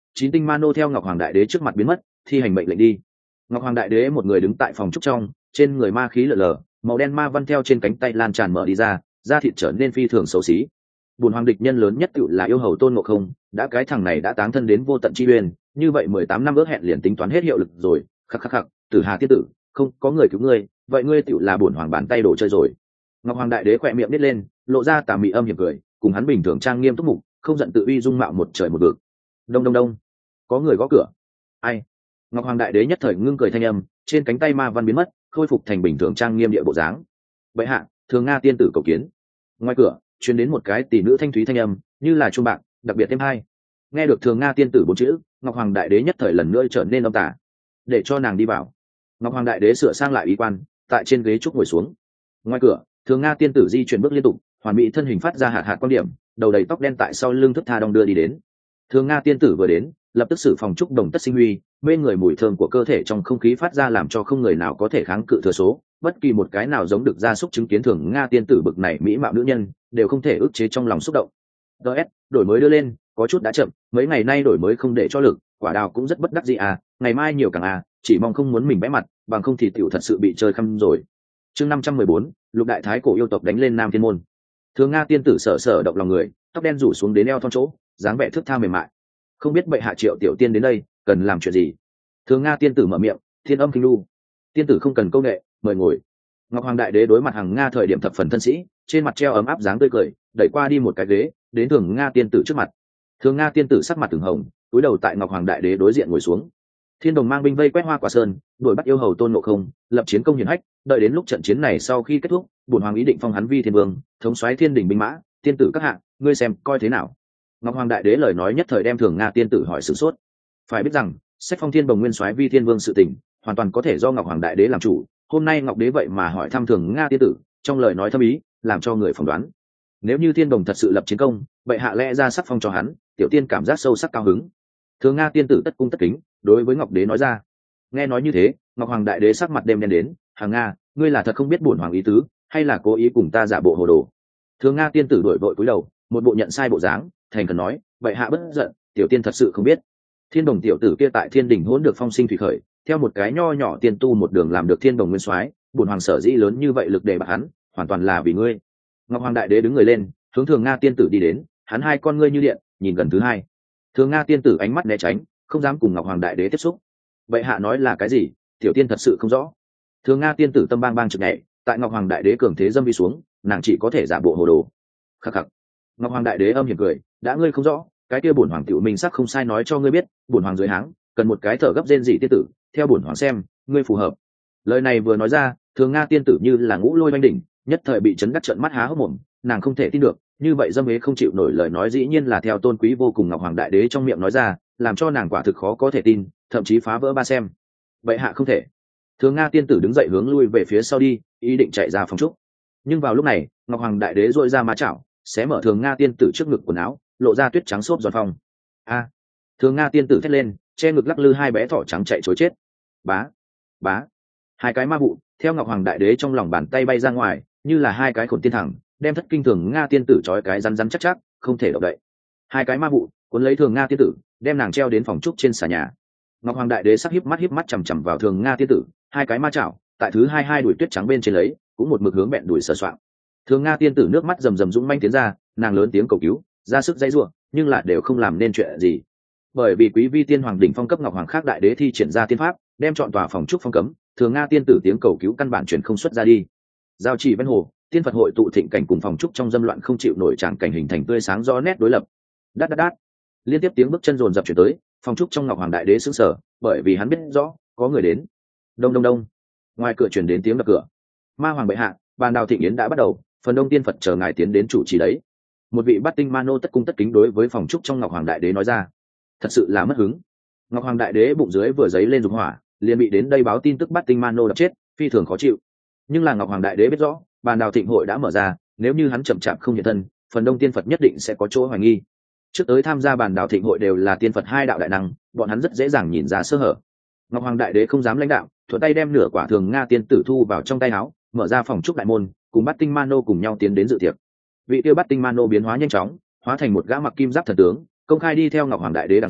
chín tinh ma nô theo ngọc hoàng đại đế trước mặt biến mất, thi hành mệnh lệnh đi. Ngọc hoàng đại đế một người đứng tại phòng trúc trong, trên người ma khí lở lở, màu đen ma văn theo trên cánh tay lan tràn mở đi ra, da thịt trở nên phi thường xấu xí. Bùn hoàng địch nhân lớn nhất tựu là yêu hầu Tôn Ngộ Không, đã cái thằng này đã táng thân đến vô tận chi uyên, như vậy mười tám năm ước hẹn liền tính toán hết hiệu lực rồi. Khắc khắc khắc, Tử Hà tiên tử, không có người cứu ngươi, vậy ngươi tựu là bùn hoàng bàn tay đổ chơi rồi. Ngọc hoàng đại đế khỏe miệng nít lên, lộ ra tà mị âm hiểm cười, cùng hắn bình thường trang nghiêm túc mục, không giận tự uy dung mạo một trời một vực. Đông đông đông, có người gõ cửa. Ai? Ngọc hoàng đại đế nhất thời ngưng cười thanh âm, trên cánh tay ma văn biến mất, khôi phục thành bình thường trang nghiêm địa bộ dáng. Bệ hạ, Thường Nga tiên tử cầu kiến. Ngoài cửa truyền đến một cái tỷ nữ thanh thúy thanh âm, như là chuông bạc, đặc biệt thêm hai. Nghe được Thường Nga tiên tử bốn chữ, Ngọc hoàng đại đế nhất thời lần nữa trở nên âm tà. Để cho nàng đi vào. Ngọc hoàng đại đế sửa sang lại y quan, tại trên ghế trúc ngồi xuống. Ngoài cửa, Thường Nga tiên tử di chuyển bước liên tục, hoàn mỹ thân hình phát ra hạt hạt quan điểm, đầu đầy tóc đen tại sau lưng thức tha đong đưa đi đến. Thường Nga tiên tử vừa đến, lập tức sử phòng trúc đồng tất sinh huy, mê người mùi thơm của cơ thể trong không khí phát ra làm cho không người nào có thể kháng cự thừa số, bất kỳ một cái nào giống được gia súc chứng kiến Thường Nga tiên tử bực này mỹ mạo nữ nhân, đều không thể ức chế trong lòng xúc động. ds đổi mới đưa lên, có chút đã chậm, mấy ngày nay đổi mới không để cho lực, quả đào cũng rất bất đắc dĩ à, ngày mai nhiều càng à, chỉ mong không muốn mình bẽ mặt, bằng không thì tiểu thật sự bị chơi khăm rồi. Chương năm trăm mười bốn, lục đại thái cổ yêu tộc đánh lên Nam Thiên môn. Thường Nga tiên tử sở sở động lòng người, tóc đen rủ xuống đến eo thon chỗ, dáng vẻ thước tha mềm mại. Không biết bệ hạ Triệu tiểu tiên đến đây cần làm chuyện gì? Thường Nga tiên tử mở miệng, thiên âm kinh lu. Tiên tử không cần công nghệ, mời ngồi. Ngọc hoàng đại đế đối mặt hàng Nga thời điểm thập phần thân sĩ, trên mặt treo ấm áp dáng tươi cười, đẩy qua đi một cái ghế, đến Thường Nga tiên tử trước mặt. Thường Nga tiên tử sắc mặt từng hồng, cúi đầu tại Ngọc hoàng đại đế đối diện ngồi xuống. Thiên đồng mang binh vây quét Hoa Quả Sơn, đuổi bắt yêu hầu Tôn Ngộ Không, lập chiến công hiển hách, đợi đến lúc trận chiến này sau khi kết thúc, bổn hoàng ý định phong hắn vi thiên vương, thống soái thiên đình binh mã, tiên tử các hạng, ngươi xem coi thế nào. Ngọc hoàng đại đế lời nói nhất thời đem Thường Nga tiên tử hỏi sửng sốt. Phải biết rằng, sách phong thiên bồng nguyên soái vi thiên vương sự tình, hoàn toàn có thể do Ngọc hoàng đại đế làm chủ, hôm nay Ngọc đế vậy mà hỏi thăm Thường Nga tiên tử, trong lời nói thâm ý, làm cho người phỏng đoán. Nếu như thiên đồng thật sự lập chiến công, vậy hạ lẽ ra sắc phong cho hắn, tiểu tiên cảm giác sâu sắc cao hứng. Thường Nga tiên tử tất cung tất kính, đối với Ngọc đế nói ra. Nghe nói như thế, Ngọc hoàng đại đế sắc mặt đêm đen đến, hàng Nga, ngươi là thật không biết bổn hoàng ý tứ, hay là cố ý cùng ta giả bộ hồ đồ? Thường Nga tiên tử đổi vội cúi đầu, một bộ nhận sai bộ dáng, thành khẩn nói, vậy hạ bất giận, tiểu tiên thật sự không biết. Thiên đồng tiểu tử kia tại thiên đình hỗn được phong sinh thủy khởi, theo một cái nho nhỏ tiên tu một đường làm được thiên đồng nguyên soái, bổn hoàng sở dĩ lớn như vậy lực đề bạt hắn, hoàn toàn là vì ngươi. Ngọc hoàng đại đế đứng người lên, hướng Thường Nga tiên tử đi đến, hắn hai con ngươi như điện, nhìn gần thứ hai. Thường Nga tiên tử ánh mắt né tránh, không dám cùng Ngọc hoàng đại đế tiếp xúc. Vậy hạ nói là cái gì, tiểu tiên thật sự không rõ. Thường Nga tiên tử tâm bang bang trực nhảy, tại Ngọc hoàng đại đế cường thế dâm vi xuống, nàng chỉ có thể giả bộ hồ đồ. Khắc khắc. Ngọc hoàng đại đế âm hiểm cười, đã ngươi không rõ, cái kia bổn hoàng tiểu minh sắc không sai nói cho ngươi biết, bổn hoàng dưới háng cần một cái thở gấp rên dị tiên tử, theo bổn hoàng xem, ngươi phù hợp. Lời này vừa nói ra, Thường Nga tiên tử như là ngũ lôi oanh đỉnh, nhất thời bị chấn đắc trợn mắt há hốc mồm, nàng không thể tin được, như vậy dâm ế không chịu nổi lời nói dĩ nhiên là theo tôn quý vô cùng Ngọc hoàng đại đế trong miệng nói ra, làm cho nàng quả thực khó có thể tin, thậm chí phá vỡ ba xem. Vậy hạ không thể. Thường Nga tiên tử đứng dậy hướng lui về phía sau đi, ý định chạy ra phòng trúc. Nhưng vào lúc này, Ngọc hoàng đại đế dội ra má chảo, xé mở Thường Nga tiên tử trước ngực quần áo, lộ ra tuyết trắng xốp giòn phong. A! Thường Nga tiên tử thét lên, che ngực lắc lư hai bé thỏ trắng chạy trối chết. Bá, bá. Hai cái ma vụ theo Ngọc hoàng đại đế trong lòng bàn tay bay ra ngoài, như là hai cái khổn tiên thẳng, đem thất kinh Thường Nga tiên tử trói cái rắn rắn chắc chắc, không thể động đậy. Hai cái ma vụ cuốn lấy Thường Nga tiên tử, đem nàng treo đến phòng trúc trên xà nhà. Ngọc hoàng đại đế sắc híp mắt híp mắt chằm chằm vào Thường Nga tiên tử, hai cái ma chảo tại thứ hai hai đuổi tuyết trắng bên trên lấy, cũng một mực hướng bẹn đuổi sờ soạng. Thường Nga tiên tử nước mắt rầm rầm dũng manh tiến ra, nàng lớn tiếng cầu cứu, ra sức dãy giụa, nhưng lại đều không làm nên chuyện gì. Bởi vì quý vi tiên hoàng đỉnh phong cấp Ngọc hoàng khác đại đế thi triển ra tiên pháp, đem chọn tòa phòng trúc phong cấm, Thường Nga tiên tử tiếng cầu cứu căn bản truyền không xuất ra đi. Giao chỉ ven hồ, tiên phật hội tụ thịnh cảnh cùng phòng trúc trong dâm loạn không chịu nổi tràng cảnh hình thành tươi sáng rõ nét đối lập. Đát đát đát. Liên tiếp tiếng bước chân rồn rập chuyển tới, phòng trúc trong Ngọc hoàng đại đế sững sờ, bởi vì hắn biết rõ có người đến. Đông đông đông. Ngoài cửa truyền đến tiếng đập cửa. Ma hoàng bệ hạ, bàn đào thịnh yến đã bắt đầu, phần đông tiên phật chờ ngài tiến đến chủ trì đấy. Một vị bát tinh ma nô tất cung tất kính đối với phòng trúc trong Ngọc hoàng đại đế nói ra. Thật sự là mất hứng. Ngọc hoàng đại đế bụng dưới vừa giấy lên dục hỏa, liền bị đến đây báo tin tức bát tinh ma nô đập chết, phi thường khó chịu. Nhưng là Ngọc hoàng đại đế biết rõ, bàn đào thịnh hội đã mở ra, nếu như hắn chậm chạp không hiện thân, phần đông tiên phật nhất định sẽ có chỗ hoài nghi. Trước tới tham gia bàn đào thịnh hội đều là tiên phật hai đạo đại năng, bọn hắn rất dễ dàng nhìn ra sơ hở. Ngọc hoàng đại đế không dám lãnh đạo, thuận tay đem nửa quả Thường Nga tiên tử thu vào trong tay áo, mở ra phòng trúc đại môn, cùng bát tinh ma nô cùng nhau tiến đến dự tiệc. Vị tiêu bát tinh ma nô biến hóa nhanh chóng, hóa thành một gã mặc kim giáp thần tướng, công khai đi theo Ngọc hoàng đại đế đằng sau,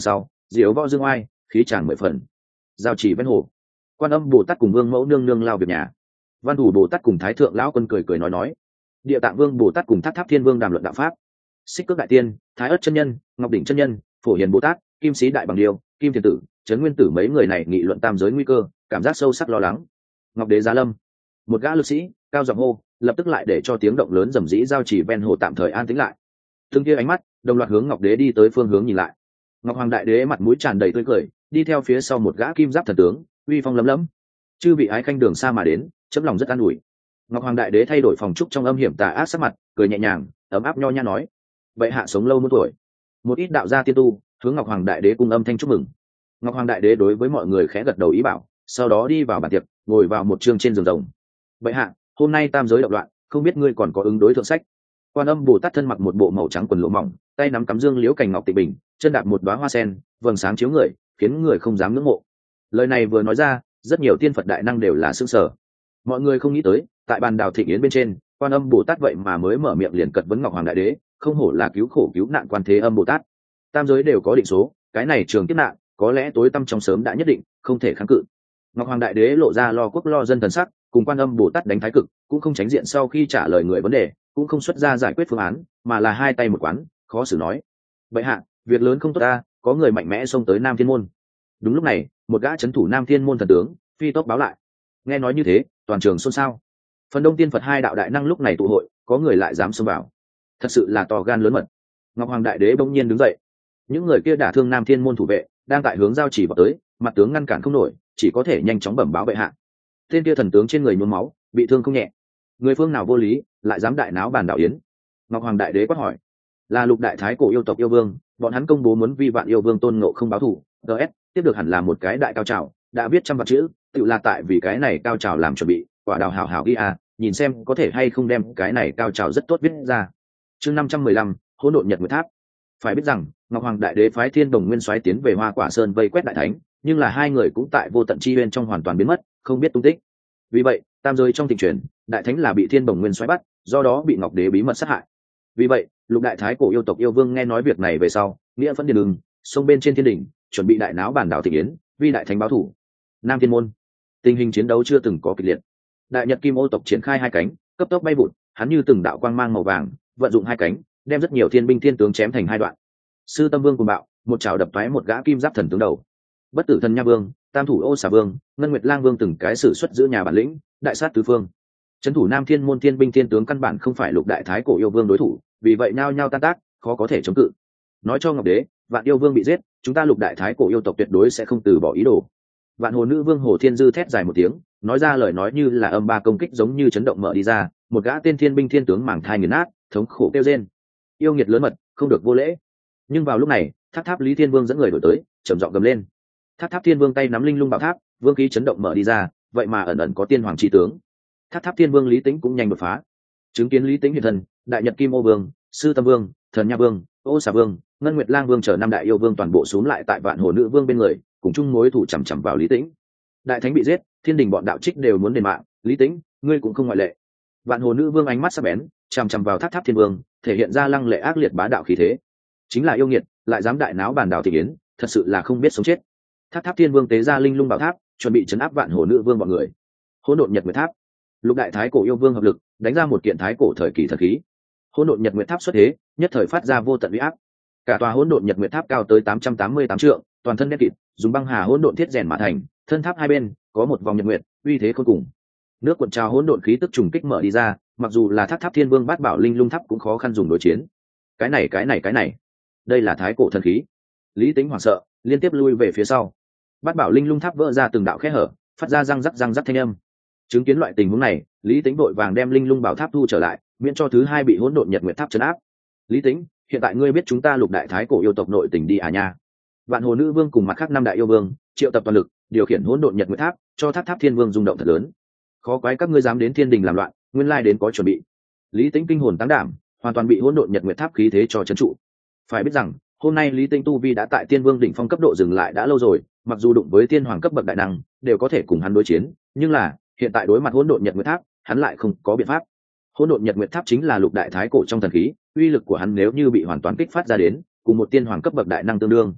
diếu võ dương oai, khí tràng mười phần. Giao chỉ ven hồ, Quan Âm Bồ Tát cùng Vương Mẫu nương nương lao việc nhà. Văn Thủ Bồ Tát cùng Thái Thượng lão quân cười cười nói nói. Địa Tạng Vương Bồ Tát cùng Tháp Tháp Thiên Vương đàm luận đạo pháp. Xích Cước Đại Tiên, Thái Ất chân nhân, Ngọc Đỉnh chân nhân, Phổ Hiền Bồ Tát, Kim Sĩ Đại Bằng Điêu, Kim Thiền Tử, Trấn Nguyên Tử mấy người này nghị luận tam giới nguy cơ, cảm giác sâu sắc lo lắng. Ngọc Đế giá lâm, một gã lực sĩ cao giọng hô, lập tức lại để cho tiếng động lớn rầm rĩ giao chỉ ven hồ tạm thời an tĩnh lại. Từng kia ánh mắt đồng loạt hướng Ngọc Đế đi tới phương hướng nhìn lại. Ngọc Hoàng Đại Đế mặt mũi tràn đầy tươi cười, đi theo phía sau một gã kim giáp thần tướng, uy phong lấm lấm. Chư vị ái khanh đường xa mà đến, chấm lòng rất an ủi. Ngọc Hoàng Đại Đế thay đổi phòng trúc trong âm hiểm tà ác sắc mặt, cười nhẹ nhàng, ấm áp nho nhã nói: vậy hạ sống lâu muôn tuổi. Một ít đạo gia tiên tu hướng Ngọc Hoàng Đại Đế cung âm thanh chúc mừng. Ngọc Hoàng Đại Đế đối với mọi người khẽ gật đầu ý bảo, sau đó đi vào bàn tiệc, ngồi vào một chương trên giường rồng. Vậy hạ, hôm nay tam giới động loạn, không biết ngươi còn có ứng đối thượng sách. Quan Âm Bồ Tát thân mặc một bộ màu trắng quần lụa mỏng, tay nắm cắm dương liễu cành ngọc tịnh bình, chân đạp một đóa hoa sen, vầng sáng chiếu người, khiến người không dám ngưỡng mộ. Lời này vừa nói ra, rất nhiều tiên Phật đại năng đều là sửng sở. Mọi người không nghĩ tới, tại bàn đào thịnh yến bên trên, Quan Âm Bồ Tát vậy mà mới mở miệng liền cật vấn Ngọc Hoàng Đại Đế, không hổ là cứu khổ cứu nạn Quan Thế Âm Bồ Tát. Tam giới đều có định số, cái này trường kiếp nạn, có lẽ tối tăm trong sớm đã nhất định, không thể kháng cự. Ngọc Hoàng Đại Đế lộ ra lo quốc lo dân thần sắc, cùng Quan Âm Bồ Tát đánh thái cực, cũng không tránh diện sau khi trả lời người vấn đề, cũng không xuất ra giải quyết phương án, mà là hai tay một quán, khó xử nói: vậy hạ, việc lớn không tốt ta, có người mạnh mẽ xông tới Nam Thiên môn. Đúng lúc này, một gã chấn thủ Nam Thiên môn thần tướng phi tốc báo lại. Nghe nói như thế, toàn trường xôn xao. Phần đông tiên Phật hai đạo đại năng lúc này tụ hội, có người lại dám xông vào, thật sự là to gan lớn mật. Ngọc Hoàng Đại Đế bỗng nhiên đứng dậy. Những người kia đả thương Nam Thiên môn thủ vệ, đang tại hướng giao chỉ vào tới, mặt tướng ngăn cản không nổi, chỉ có thể nhanh chóng bẩm báo bệ hạ. Tên kia thần tướng trên người nhuốm máu, bị thương không nhẹ. Người phương nào vô lý, lại dám đại náo bàn đạo yến? Ngọc Hoàng Đại Đế quát hỏi. Là Lục Đại Thái Cổ yêu tộc yêu vương, bọn hắn công bố muốn vi vạn yêu vương tôn ngộ không báo thù. ds tiếp được hẳn là một cái đại cao trào, đã viết trăm vạn chữ, tự là tại vì cái này cao trào làm chuẩn bị. Quả đào hảo hảo ghi à, nhìn xem có thể hay không đem cái này cao trào rất tốt viết ra. Chương năm trăm mười lăm, hỗn độn nhật nguyệt tháp. Phải biết rằng Ngọc Hoàng Đại Đế phái Thiên Đồng Nguyên Soái tiến về Hoa Quả Sơn vây quét đại thánh, nhưng là hai người cũng tại vô tận chi bên trong hoàn toàn biến mất, không biết tung tích. Vì vậy, tam giới trong tình truyền, đại thánh là bị Thiên Đồng Nguyên Soái bắt, do đó bị Ngọc Đế bí mật sát hại. Vì vậy, Lục Đại Thái Cổ yêu tộc yêu vương nghe nói việc này về sau, nghĩa phẫn điên đường, xông bên trên thiên đỉnh, chuẩn bị đại náo bản đảo Thịnh Yến, vì đại thánh báo thủ. Nam Thiên môn, tình hình chiến đấu chưa từng có kịch liệt. Đại Nhật Kim Ô tộc triển khai hai cánh, cấp tốc bay vụt, hắn như từng đạo quang mang màu vàng, vận dụng hai cánh, đem rất nhiều thiên binh thiên tướng chém thành hai đoạn. Sư Tâm Vương cùng bạo, một chảo đập toái một gã kim giáp thần tướng đầu. Bất Tử Thần Nha Vương, Tam Thủ Ô Xà Vương, Ngân Nguyệt Lang Vương từng cái sử xuất giữ nhà bản lĩnh, đại sát tứ phương. Trấn thủ Nam Thiên môn thiên binh thiên tướng căn bản không phải Lục Đại Thái Cổ yêu vương đối thủ, vì vậy nhao nhao tan tác, khó có thể chống cự. Nói cho Ngọc Đế, Vạn yêu vương bị giết, chúng ta Lục Đại Thái Cổ yêu tộc tuyệt đối sẽ không từ bỏ ý đồ. Vạn Hồ Nữ Vương Hồ Thiên Dư thét dài một tiếng, nói ra lời nói như là âm ba công kích giống như chấn động mở đi ra, một gã tên thiên binh thiên tướng mảng thai nghiền nát, thống khổ kêu rên. Yêu nghiệt lớn mật, không được vô lễ. Nhưng vào lúc này, Tháp Tháp Lý Thiên Vương dẫn người đổi tới, trầm giọng gầm lên. Tháp Tháp Thiên Vương tay nắm linh lung bảo tháp, vương khí chấn động mở đi ra, vậy mà ẩn ẩn có tiên hoàng chi tướng. Tháp Tháp Thiên Vương Lý Tĩnh cũng nhanh đột phá. Chứng kiến Lý Tĩnh hiện thân, Đại Nhật Kim Ô Vương, Sư Tâm Vương, Thần Nha Vương, Ô Xà Vương, Ngân Nguyệt Lang Vương chờ năm đại yêu vương toàn bộ xuống lại tại Vạn Hồ Nữ Vương bên người, cùng chung mối thủ chằm chằm vào Lý Tĩnh. Đại thánh bị giết, thiên đình bọn đạo trích đều muốn đền mạng, Lý Tĩnh, ngươi cũng không ngoại lệ. Vạn Hồ Nữ Vương ánh mắt sắc bén, chằm chằm vào Tháp Tháp Thiên Vương, thể hiện ra lăng lệ ác liệt bá đạo khí thế. Chính là yêu nghiệt, lại dám đại náo bàn đảo Thịnh Yến, thật sự là không biết sống chết. Tháp Tháp Thiên Vương tế ra linh lung bảo tháp, chuẩn bị chấn áp Vạn Hồ Nữ Vương bọn người. Hỗn độn nhật nguyệt tháp. Lục Đại Thái Cổ yêu vương hợp lực, đánh ra một kiện thái cổ thời kỳ thần khí. Hỗn độn nhật nguyệt tháp xuất thế, nhất thời phát ra vô tận uy áp. Cả tòa hỗn độn nhật nguyệt tháp cao tới tám trăm tám mươi tám trượng, toàn thân đen kịt, dùng băng hà hỗn độn thiết rèn mà thành, thân tháp hai bên có một vòng nhật nguyệt, uy thế khôn cùng. Nước cuộn trào hỗn độn khí tức trùng kích mở đi ra, mặc dù là Tháp Tháp Thiên Vương bát bảo linh lung tháp cũng khó khăn dùng đối chiến. Cái này cái này cái này, đây là thái cổ thần khí. Lý Tĩnh hoảng sợ, liên tiếp lui về phía sau. Bát bảo linh lung tháp vỡ ra từng đạo khe hở, phát ra răng rắc răng rắc thanh âm. Chứng kiến loại tình huống này, Lý Tĩnh vội vàng đem linh lung bảo tháp thu trở lại, miễn cho thứ hai bị hỗn độn nhật nguyệt tháp trấn áp. Lý Tĩnh, hiện tại ngươi biết chúng ta Lục Đại Thái Cổ yêu tộc nội tình đi à nha? Vạn Hồ Nữ Vương cùng mặt khác năm đại yêu vương triệu tập toàn lực, điều khiển hỗn độn nhật nguyệt tháp, cho Tháp Tháp Thiên Vương rung động thật lớn. Khó quái các ngươi dám đến thiên đình làm loạn, nguyên lai đến có chuẩn bị. Lý Tĩnh kinh hồn tăng đảm, hoàn toàn bị hỗn độn nhật nguyệt tháp khí thế cho trấn trụ. Phải biết rằng, hôm nay Lý Tĩnh tu vi đã tại tiên vương đỉnh phong cấp độ dừng lại đã lâu rồi, mặc dù đụng với tiên hoàng cấp bậc đại năng, đều có thể cùng hắn đối chiến, nhưng là hiện tại đối mặt hỗn độn nhật nguyệt tháp, hắn lại không có biện pháp. Hỗn độn nhật nguyệt tháp chính là Lục Đại Thái Cổ trong thần khí, uy lực của hắn nếu như bị hoàn toàn kích phát ra đến, cùng một tiên hoàng cấp bậc đại năng tương đương.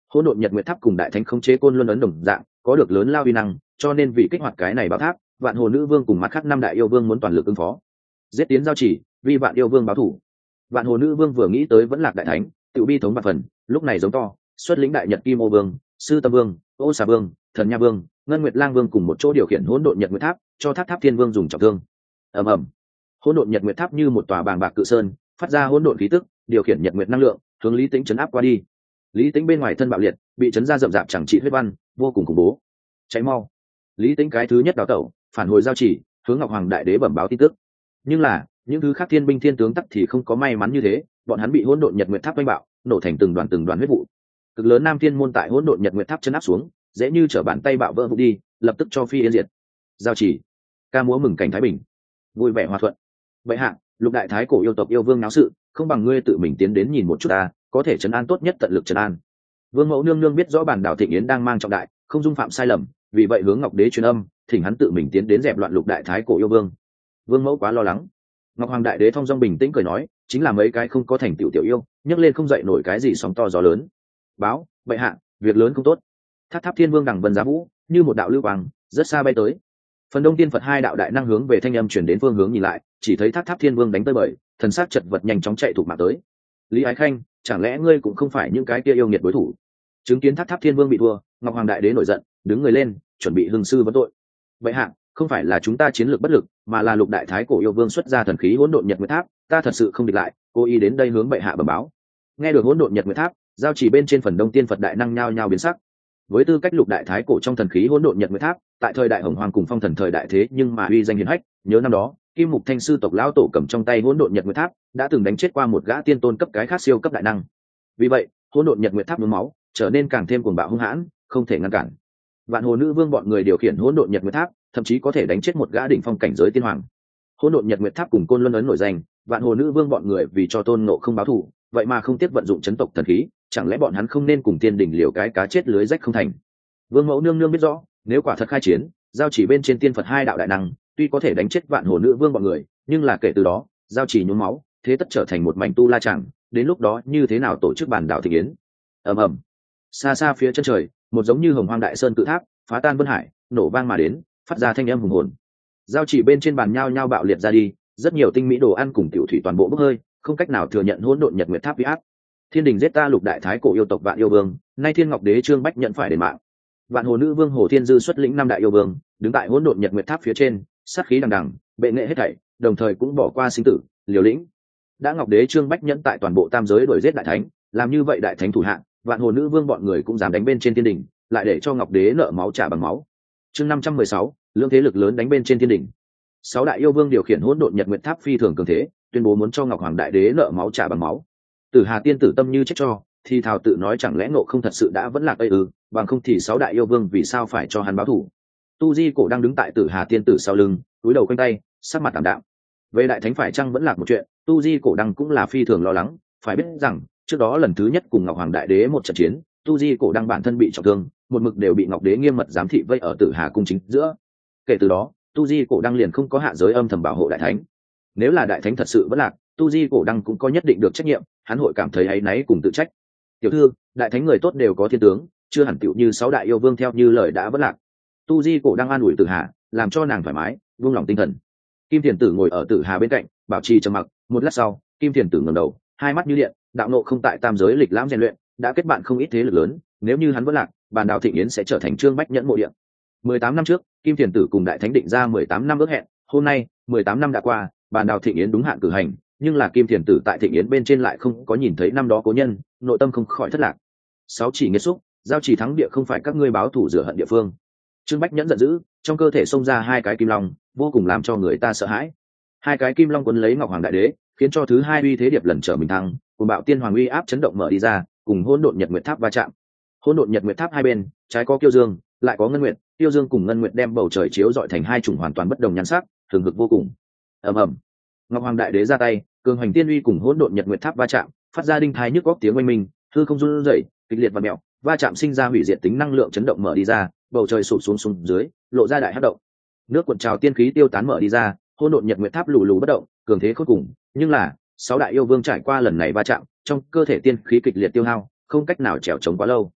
hỗn độn nhật nguyệt tháp cùng đại thánh khống chế côn luân ấn đồng dạng có được lớn lao uy năng, cho nên vì kích hoạt cái này bảo tháp, vạn hồ nữ vương cùng mắt khác năm đại yêu vương muốn toàn lực ứng phó, giết tiến giao chỉ, vì vạn yêu vương báo thủ. Vạn hồ nữ vương vừa nghĩ tới vẫn lạc đại thánh, tự bi thống bạc phần, lúc này giống to xuất lĩnh đại nhật kim ô vương, sư tâm vương, ô xà vương, thần nha vương, ngân nguyệt lang vương cùng một chỗ điều khiển hỗn độn nhật nguyệt tháp, cho tháp tháp thiên vương dùng trọng thương. ầm ầm, hỗn độn nhật nguyệt tháp như một tòa bàng bạc cự sơn, phát ra hỗn độn khí tức, điều khiển nhật nguyệt năng lượng hướng lý tĩnh chấn áp qua đi. Lý tĩnh bên ngoài thân bạo liệt, bị chấn ra rậm rạp chẳng trị huyết văn, vô cùng khủng bố. Cháy mau! Lý tĩnh cái thứ nhất đào tẩu, phản hồi giao chỉ, hướng ngọc hoàng đại đế bẩm báo tin tức. Nhưng là những thứ khác thiên binh thiên tướng tắc thì không có may mắn như thế, bọn hắn bị hỗn độn nhật nguyệt tháp đánh bạo, nổ thành từng đoàn từng đoàn huyết vụ. Cực lớn nam thiên môn tại hỗn độn nhật nguyệt tháp chấn áp xuống, dễ như trở bàn tay bạo vỡ vụ đi, lập tức cho phi yên diệt. Giao chỉ, ca múa mừng cảnh thái bình, vui vẻ hòa thuận. Vậy hạ, lục đại thái cổ yêu tộc yêu vương náo sự, không bằng ngươi tự mình tiến đến nhìn một chút ta, có thể trấn an tốt nhất tận lực trấn an. Vương mẫu nương nương biết rõ bản đảo thịnh yến đang mang trọng đại, không dung phạm sai lầm, vì vậy hướng ngọc đế truyền âm, thỉnh hắn tự mình tiến đến dẹp loạn lục đại thái cổ yêu vương. Vương mẫu quá lo lắng. Ngọc hoàng đại đế thong dong bình tĩnh cười nói, chính là mấy cái không có thành tựu tiểu yêu, nhấc lên không dậy nổi cái gì sóng to gió lớn. Báo, vậy hạ, việc lớn không tốt. Tháp tháp thiên vương đằng vân giá vũ, như một đạo lưu quang, rất xa bay tới. Phần đông tiên phật hai đạo đại năng hướng về thanh âm chuyển đến phương hướng nhìn lại, chỉ thấy tháp tháp thiên vương đánh tới bời, thần sắc chật vật nhanh chóng chạy thục mạng tới. Lý ái khanh, chẳng lẽ ngươi cũng không phải những cái kia yêu nghiệt đối thủ? Chứng kiến tháp tháp thiên vương bị thua, ngọc hoàng đại đế nổi giận, đứng người lên, chuẩn bị hưng sư vấn tội. Vậy hạ, không phải là chúng ta chiến lược bất lực, mà là lục đại thái cổ yêu vương xuất ra thần khí hỗn độn nhật nguyệt tháp, ta thật sự không địch lại, cố ý đến đây hướng bệ hạ bẩm báo. Nghe được hỗn độn nhật nguyệt tháp, giao chỉ bên trên phần đông tiên phật đại năng nhao nhao biến sắc. Với tư cách lục đại thái cổ trong thần khí hỗn độn nhật nguyệt tháp, tại thời đại hồng hoàng cùng phong thần thời đại thế nhưng mà uy danh hiển hách, nhớ năm đó kim mục thanh sư tộc lão tổ cầm trong tay hỗn độn nhật nguyệt tháp, đã từng đánh chết qua một gã tiên tôn cấp cái khác siêu cấp đại năng. Vì vậy hỗn độn nhật nguyệt tháp nhuốm máu, trở nên càng thêm cuồng bạo hung hãn, không thể ngăn cản. Vạn hồ nữ vương bọn người điều khiển hỗn độn nhật nguyệt tháp, thậm chí có thể đánh chết một gã đỉnh phong cảnh giới tiên hoàng. Hỗn độn nhật nguyệt tháp cùng côn luân ấn nổi danh, vạn hồ nữ vương bọn người vì cho tôn ngộ không báo thù, vậy mà không tiếc vận dụng chấn tộc thần khí, chẳng lẽ bọn hắn không nên cùng tiên đỉnh liều cái cá chết lưới rách không thành? Vương mẫu nương nương biết rõ, nếu quả thật khai chiến, giao chỉ bên trên tiên phật hai đạo đại năng, tuy có thể đánh chết vạn hồ nữ vương bọn người, nhưng là kể từ đó, giao chỉ nhuốm máu, thế tất trở thành một mảnh tu la chẳng, đến lúc đó như thế nào tổ chức bản đảo thịnh yến? Ầm ầm. Xa xa phía chân trời, một giống như hồng hoang đại sơn cự tháp, phá tan vân hải, nổ vang mà đến, phát ra thanh âm hùng hồn. Giao chỉ bên trên bàn nhao nhao bạo liệt ra đi, rất nhiều tinh mỹ đồ ăn cùng tiểu thủy toàn bộ bốc hơi, không cách nào thừa nhận hỗn độn nhật nguyệt tháp uy áp. Thiên đình giết ta lục đại thái cổ yêu tộc vạn yêu vương, nay thiên ngọc đế trương bách nhận phải đền mạng. Vạn hồ nữ vương hồ thiên dư xuất lĩnh năm đại yêu vương, đứng tại hỗn độn nhật nguyệt tháp phía trên, sát khí đằng đằng, bệ nghệ hết thảy, đồng thời cũng bỏ qua sinh tử, liều lĩnh. Đã ngọc đế trương bách nhẫn tại toàn bộ tam giới đuổi giết đại thánh, làm như vậy đại thánh thủ hạng, vạn hồ nữ vương bọn người cũng dám đánh bên trên thiên đình, lại để cho ngọc đế nợ máu trả bằng máu. Chương năm trăm mười sáu, lưỡng thế lực lớn đánh bên trên thiên đình. Sáu đại yêu vương điều khiển hỗn độn nhật nguyệt tháp phi thường cường thế, tuyên bố muốn cho ngọc hoàng đại đế nợ máu trả bằng máu. Tử Hà tiên tử tâm như chết cho, thì thào tự nói chẳng lẽ ngộ không thật sự đã vẫn lạc ây ư, bằng không thì sáu đại yêu vương vì sao phải cho hắn báo thù? Tu Di cổ đang đứng tại Tử Hà tiên tử sau lưng, cúi đầu quanh tay, sắc mặt tạm đạm. Về đại thánh phải chăng vẫn lạc một chuyện, Tu Di cổ đăng cũng là phi thường lo lắng, phải biết rằng trước đó lần thứ nhất cùng ngọc hoàng đại đế một trận chiến, Tu Di cổ đăng bản thân bị trọng thương, một mực đều bị ngọc đế nghiêm mật giám thị vây ở Tử Hà cung chính giữa. Kể từ đó, Tu Di cổ đăng liền không có hạ giới âm thầm bảo hộ đại thánh. Nếu là đại thánh thật sự vẫn lạc, Tu Di cổ đăng cũng có nhất định được trách nhiệm, hắn hội cảm thấy áy náy cùng tự trách. Tiểu thư, đại thánh người tốt đều có thiên tướng, chưa hẳn tựu như sáu đại yêu vương theo như lời đã vẫn lạc. Tu Di cổ đăng an ủi Tử Hà, làm cho nàng thoải mái, buông lòng tinh thần. Kim Thiền Tử ngồi ở Tử Hà bên cạnh, bảo trì trầm mặc. Một lát sau, Kim Thiền Tử ngẩng đầu, hai mắt như điện, đạo nộ không tại tam giới lịch lãm rèn luyện, đã kết bạn không ít thế lực lớn. Nếu như hắn vẫn lạc, bản đạo thịnh yến sẽ trở thành trương bách nhẫn mộ địa. Mười tám năm trước, Kim Thiền Tử cùng đại thánh định ra mười tám năm ước hẹn, hôm nay, mười tám năm đã qua, bản đạo thịnh yến đúng hạn cử hành, nhưng là Kim Thiền Tử tại thịnh yến bên trên lại không có nhìn thấy năm đó cố nhân, nội tâm không khỏi thất lạc. Sáu chỉ nghiệt xúc, giao chỉ thắng địa không phải các ngươi báo thù rửa hận địa phương. Trương bách nhẫn giận dữ, trong cơ thể xông ra hai cái kim long, vô cùng làm cho người ta sợ hãi. Hai cái kim long quấn lấy ngọc hoàng đại đế, khiến cho thứ hai uy thế điệp lần trở mình thăng, cùng bạo tiên hoàng uy áp chấn động mở đi ra, cùng hỗn độn nhật nguyệt tháp va chạm. Hỗn độn nhật nguyệt tháp hai bên, trái có kiêu dương, lại có ngân nguyệt, kiêu dương cùng ngân nguyệt đem bầu trời chiếu rọi thành hai chủng hoàn toàn bất đồng nhan sắc, thường hực vô cùng. Ầm ầm, ngọc hoàng đại đế ra tay, cường hoành tiên uy cùng hỗn độn nhật nguyệt tháp va chạm, phát ra đinh thái nhức góc tiếng oanh minh, hư không run rẩy, kịch liệt và mèo, va chạm sinh ra hủy diệt tính năng lượng chấn động mở đi ra, bầu trời sụp xuống xuống dưới, lộ ra đại hắc động. Nước cuộn trào tiên khí tiêu tán mở đi ra, hỗn độn nhật nguyệt tháp lù lù bất động, cường thế khôn cùng, nhưng là sáu đại yêu vương trải qua lần này va chạm, trong cơ thể tiên khí kịch liệt tiêu hao, không cách nào trèo chống quá lâu.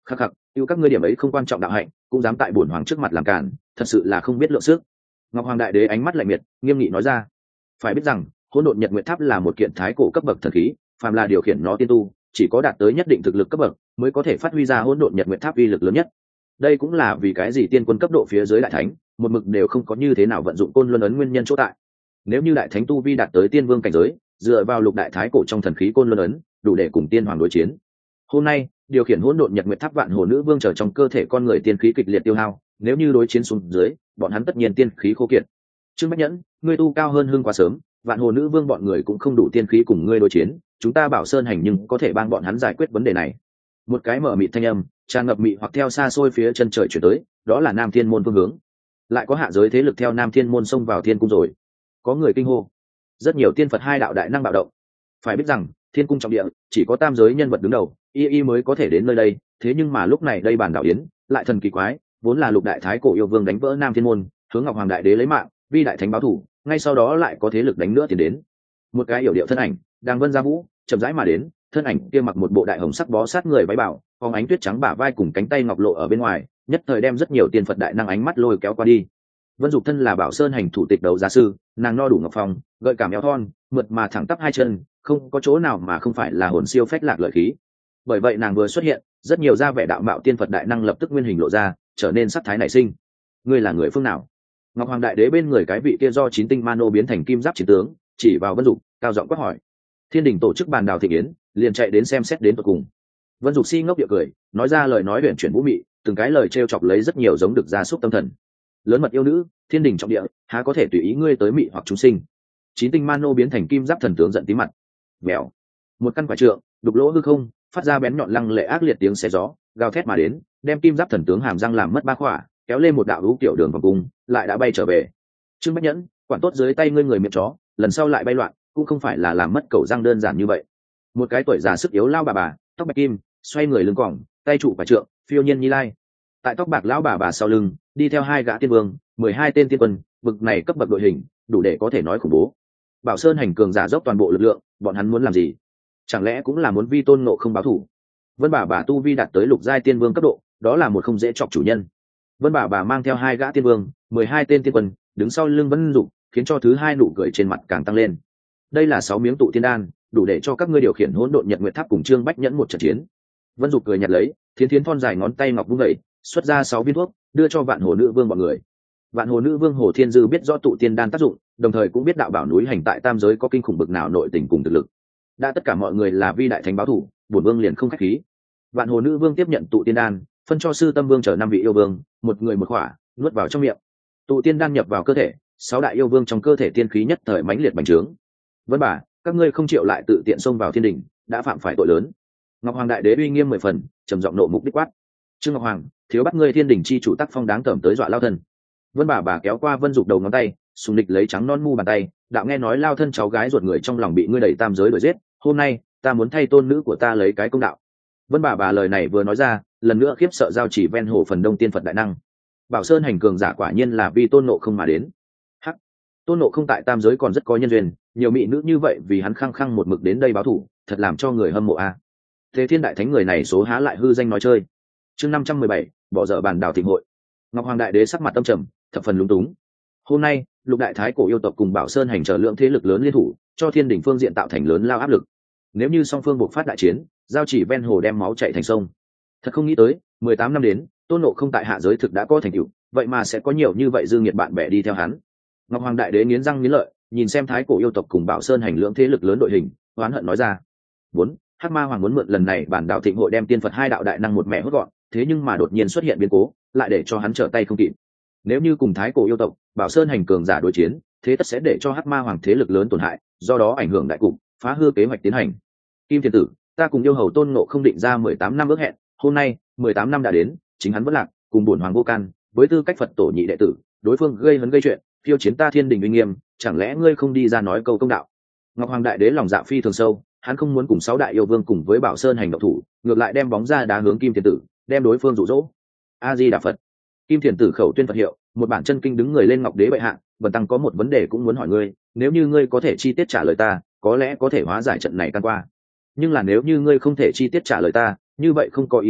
khắc khắc, yêu các ngươi điểm ấy không quan trọng đạo hạnh cũng dám tại bổn hoàng trước mặt làm cản, thật sự là không biết lượng sức. Ngọc Hoàng Đại Đế ánh mắt lạnh miệt, nghiêm nghị nói ra. Phải biết rằng hỗn độn nhật nguyệt tháp là một kiện thái cổ cấp bậc thần khí, phàm là điều khiển nó tiên tu chỉ có đạt tới nhất định thực lực cấp bậc mới có thể phát huy ra hỗn độn nhật nguyệt tháp uy lực lớn nhất. Đây cũng là vì cái gì tiên quân cấp độ phía dưới đại thánh một mực đều không có như thế nào vận dụng côn luân ấn nguyên nhân chỗ tại. Nếu như đại thánh tu vi đạt tới tiên vương cảnh giới, dựa vào lục đại thái cổ trong thần khí côn luân ấn đủ để cùng tiên hoàng đối chiến. Hôm nay điều khiển hỗn độn nhật nguyệt tháp vạn hồ nữ vương trở trong cơ thể con người tiên khí kịch liệt tiêu hao, nếu như đối chiến xuống dưới bọn hắn tất nhiên tiên khí khô kiệt. Trương Bách Nhẫn, ngươi tu cao hơn hưng quá sớm, vạn hồ nữ vương bọn người cũng không đủ tiên khí cùng ngươi đối chiến, chúng ta Bảo Sơn hành nhưng có thể帮bọn hắn giải quyết vấn đề này. Một cái mở mịt thanh âm tràn ngập mị hoặc theo xa xôi phía chân trời chuyển tới, đó là Nam Thiên môn phương hướng. Lại có hạ giới thế lực theo Nam Thiên môn xông vào thiên cung rồi. Có người kinh hô, rất nhiều tiên Phật hai đạo đại năng bạo động. Phải biết rằng thiên cung trọng địa chỉ có tam giới nhân vật đứng đầu y y mới có thể đến nơi đây, thế nhưng mà lúc này đây bản đạo yến lại thần kỳ quái, vốn là lục đại thái cổ yêu vương đánh vỡ Nam Thiên môn hướng Ngọc Hoàng Đại Đế lấy mạng, vi đại thánh báo thủ, ngay sau đó lại có thế lực đánh nữa tiến đến. Một cái yểu điệu thân ảnh đang vân ra vũ chậm rãi mà đến, thân ảnh kia mặc một bộ đại hồng sắc bó sát người váy bảo, phóng ánh tuyết trắng bả vai cùng cánh tay ngọc lộ ở bên ngoài, nhất thời đem rất nhiều tiên Phật đại năng ánh mắt lôi kéo qua đi. Vân Dục thân là Bảo Sơn hành thủ tịch đấu giá sư, nàng no đủ ngọc phong, gợi cảm eo thon, mượt mà thẳng tắp hai chân, không có chỗ nào mà không phải là hồn siêu phách lạc lợi khí. Bởi vậy nàng vừa xuất hiện, rất nhiều gia vẻ đạo mạo tiên Phật đại năng lập tức nguyên hình lộ ra, trở nên sắc thái nảy sinh. Ngươi là người phương nào? Ngọc Hoàng Đại Đế bên người cái vị kia do chín tinh mano biến thành kim giáp chiến tướng, chỉ vào Vân Dục, cao giọng quát hỏi. Thiên đình tổ chức bàn đào thị yến, liền chạy đến xem xét đến tận cùng. Vân Dục si ngốc địa cười, nói ra lời nói huyền chuyển vũ mị, từng cái lời trêu chọc lấy rất nhiều giống được gia súc tâm thần. Lớn mật yêu nữ, thiên đình trọng địa, há có thể tùy ý ngươi tới mị hoặc chúng sinh. Chín tinh mano biến thành kim giáp thần tướng giận tí mặt. Mèo. Một căn quả trượng, đục lỗ hư không, phát ra bén nhọn lăng lệ ác liệt tiếng xé gió, gào thét mà đến, đem kim giáp thần tướng hàm răng làm mất ba khỏa, kéo lên một đạo lũ kiểu đường vòng cung, lại đã bay trở về. Trương Bách Nhẫn, quản tốt dưới tay ngươi người miệng chó, lần sau lại bay loạn, cũng không phải là làm mất cầu răng đơn giản như vậy. Một cái tuổi già sức yếu lao bà bà, tóc bạch kim, xoay người lưng còng, tay trụ quả trượng, phiêu nhiên như lai. Tại tóc bạc lão bà bà sau lưng, đi theo hai gã tiên vương, mười hai tên tiên quân, bực này cấp bậc đội hình, đủ để có thể nói khủng bố. Bảo Sơn hành cường giả dốc toàn bộ lực lượng, bọn hắn muốn làm gì? Chẳng lẽ cũng là muốn vi tôn ngộ không báo thủ? Vân bà bà tu vi đạt tới lục giai tiên vương cấp độ, đó là một không dễ chọc chủ nhân. Vân bà bà mang theo hai gã tiên vương, mười hai tên tiên quân, đứng sau lưng Vân Dục, khiến cho thứ hai nụ cười trên mặt càng tăng lên. Đây là sáu miếng tụ tiên đan, đủ để cho các ngươi điều khiển hỗn độn nhật nguyệt tháp cùng Trương Bách Nhẫn một trận chiến. Vân Dục cười nhặt lấy, thiến thiến thon dài ngón tay ngọc vung dậy, xuất ra sáu viên thuốc, đưa cho Vạn Hồ Nữ Vương bọn người. Vạn Hồ Nữ Vương Hồ Thiên Dư biết rõ tụ tiên đan tác dụng, đồng thời cũng biết đạo bảo núi hành tại tam giới có kinh khủng bực nào nội tình cùng thực lực. Đã tất cả mọi người là vi đại thánh báo thủ, bổn vương liền không khách khí. Vạn Hồ Nữ Vương tiếp nhận tụ tiên đan, phân cho sư tâm vương chờ năm vị yêu vương, một người một khỏa, nuốt vào trong miệng. Tụ tiên đan nhập vào cơ thể, sáu đại yêu vương trong cơ thể tiên khí nhất thời mãnh liệt bành trướng. Vân bà, các ngươi không chịu lại tự tiện xông vào thiên đình, đã phạm phải tội lớn. Ngọc Hoàng Đại Đế uy nghiêm mười phần, trầm giọng nộ mục đích quát. Trương Ngọc Hoàng, thiếu bắt ngươi thiên đình chi chủ tác phong đáng tởm tới dọa lao thân. Vân bà bà kéo qua Vân Dục đầu ngón tay, sùng địch lấy trắng non mu bàn tay, đạo nghe nói lao thân cháu gái ruột người trong lòng bị ngươi đẩy tam giới đuổi giết, hôm nay ta muốn thay tôn nữ của ta lấy cái công đạo. Vân bà bà lời này vừa nói ra, lần nữa khiếp sợ giao chỉ ven hồ phần đông tiên Phật đại năng. Bảo Sơn hành cường giả quả nhiên là vì tôn nộ không mà đến. Hắc, tôn nộ không tại tam giới còn rất có nhân duyên, nhiều mỹ nữ như vậy vì hắn khăng khăng một mực đến đây báo thủ, thật làm cho người hâm mộ a. À. Thế thiên đại thánh người này số há lại hư danh nói chơi. Chương năm trăm mười bảy, bỏ dở bàn đào thịnh hội. Ngọc Hoàng Đại Đế sắc mặt tâm trầm, thập phần lúng túng. Hôm nay, lục đại thái cổ yêu tộc cùng Bảo Sơn hành trở lượng thế lực lớn liên thủ, cho thiên đỉnh phương diện tạo thành lớn lao áp lực. Nếu như song phương buộc phát đại chiến, giao chỉ ven hồ đem máu chảy thành sông. Thật không nghĩ tới, mười tám năm đến, tôn nộ không tại hạ giới thực đã có thành tựu, vậy mà sẽ có nhiều như vậy dư nghiệt bạn bè đi theo hắn. Ngọc Hoàng Đại Đế nghiến răng nghiến lợi, nhìn xem thái cổ yêu tộc cùng Bảo Sơn hành lượng thế lực lớn đội hình, oán hận nói ra: "Bốn, Hắc Ma Hoàng muốn mượn lần này bản đạo thịnh hội đem tiên Phật hai đạo đại năng một mẹ hốt gọn, thế nhưng mà đột nhiên xuất hiện biến cố, lại để cho hắn trở tay không kịp. Nếu như cùng thái cổ yêu tộc, Bảo Sơn hành cường giả đối chiến, thế tất sẽ để cho Hắc Ma Hoàng thế lực lớn tổn hại, do đó ảnh hưởng đại cục, phá hư kế hoạch tiến hành. Kim Thiên Tử, ta cùng yêu hầu tôn ngộ không định ra mười tám năm ước hẹn, hôm nay mười tám năm đã đến, chính hắn vẫn lạc, cùng bổn hoàng vô can, với tư cách Phật tổ nhị đệ tử, đối phương gây hấn gây chuyện, phiêu chiến ta thiên đình uy nghiêm, chẳng lẽ ngươi không đi ra nói câu công đạo?" Ngọc Hoàng Đại Đế lòng dạ phi thường sâu, hắn không muốn cùng sáu đại yêu vương cùng với Bảo Sơn hành động thủ, ngược lại đem bóng ra đá hướng Kim Thiên Tử, đem đối phương dụ dỗ. A Di Đà Phật. Kim Thiên Tử khẩu tuyên Phật hiệu, một bản chân kinh đứng người lên. Ngọc Đế bệ hạ, bần tăng có một vấn đề cũng muốn hỏi ngươi, nếu như ngươi có thể chi tiết trả lời ta, có lẽ có thể hóa giải trận này can qua. Nhưng là nếu như ngươi không thể chi tiết trả lời ta, như vậy không có ý tứ,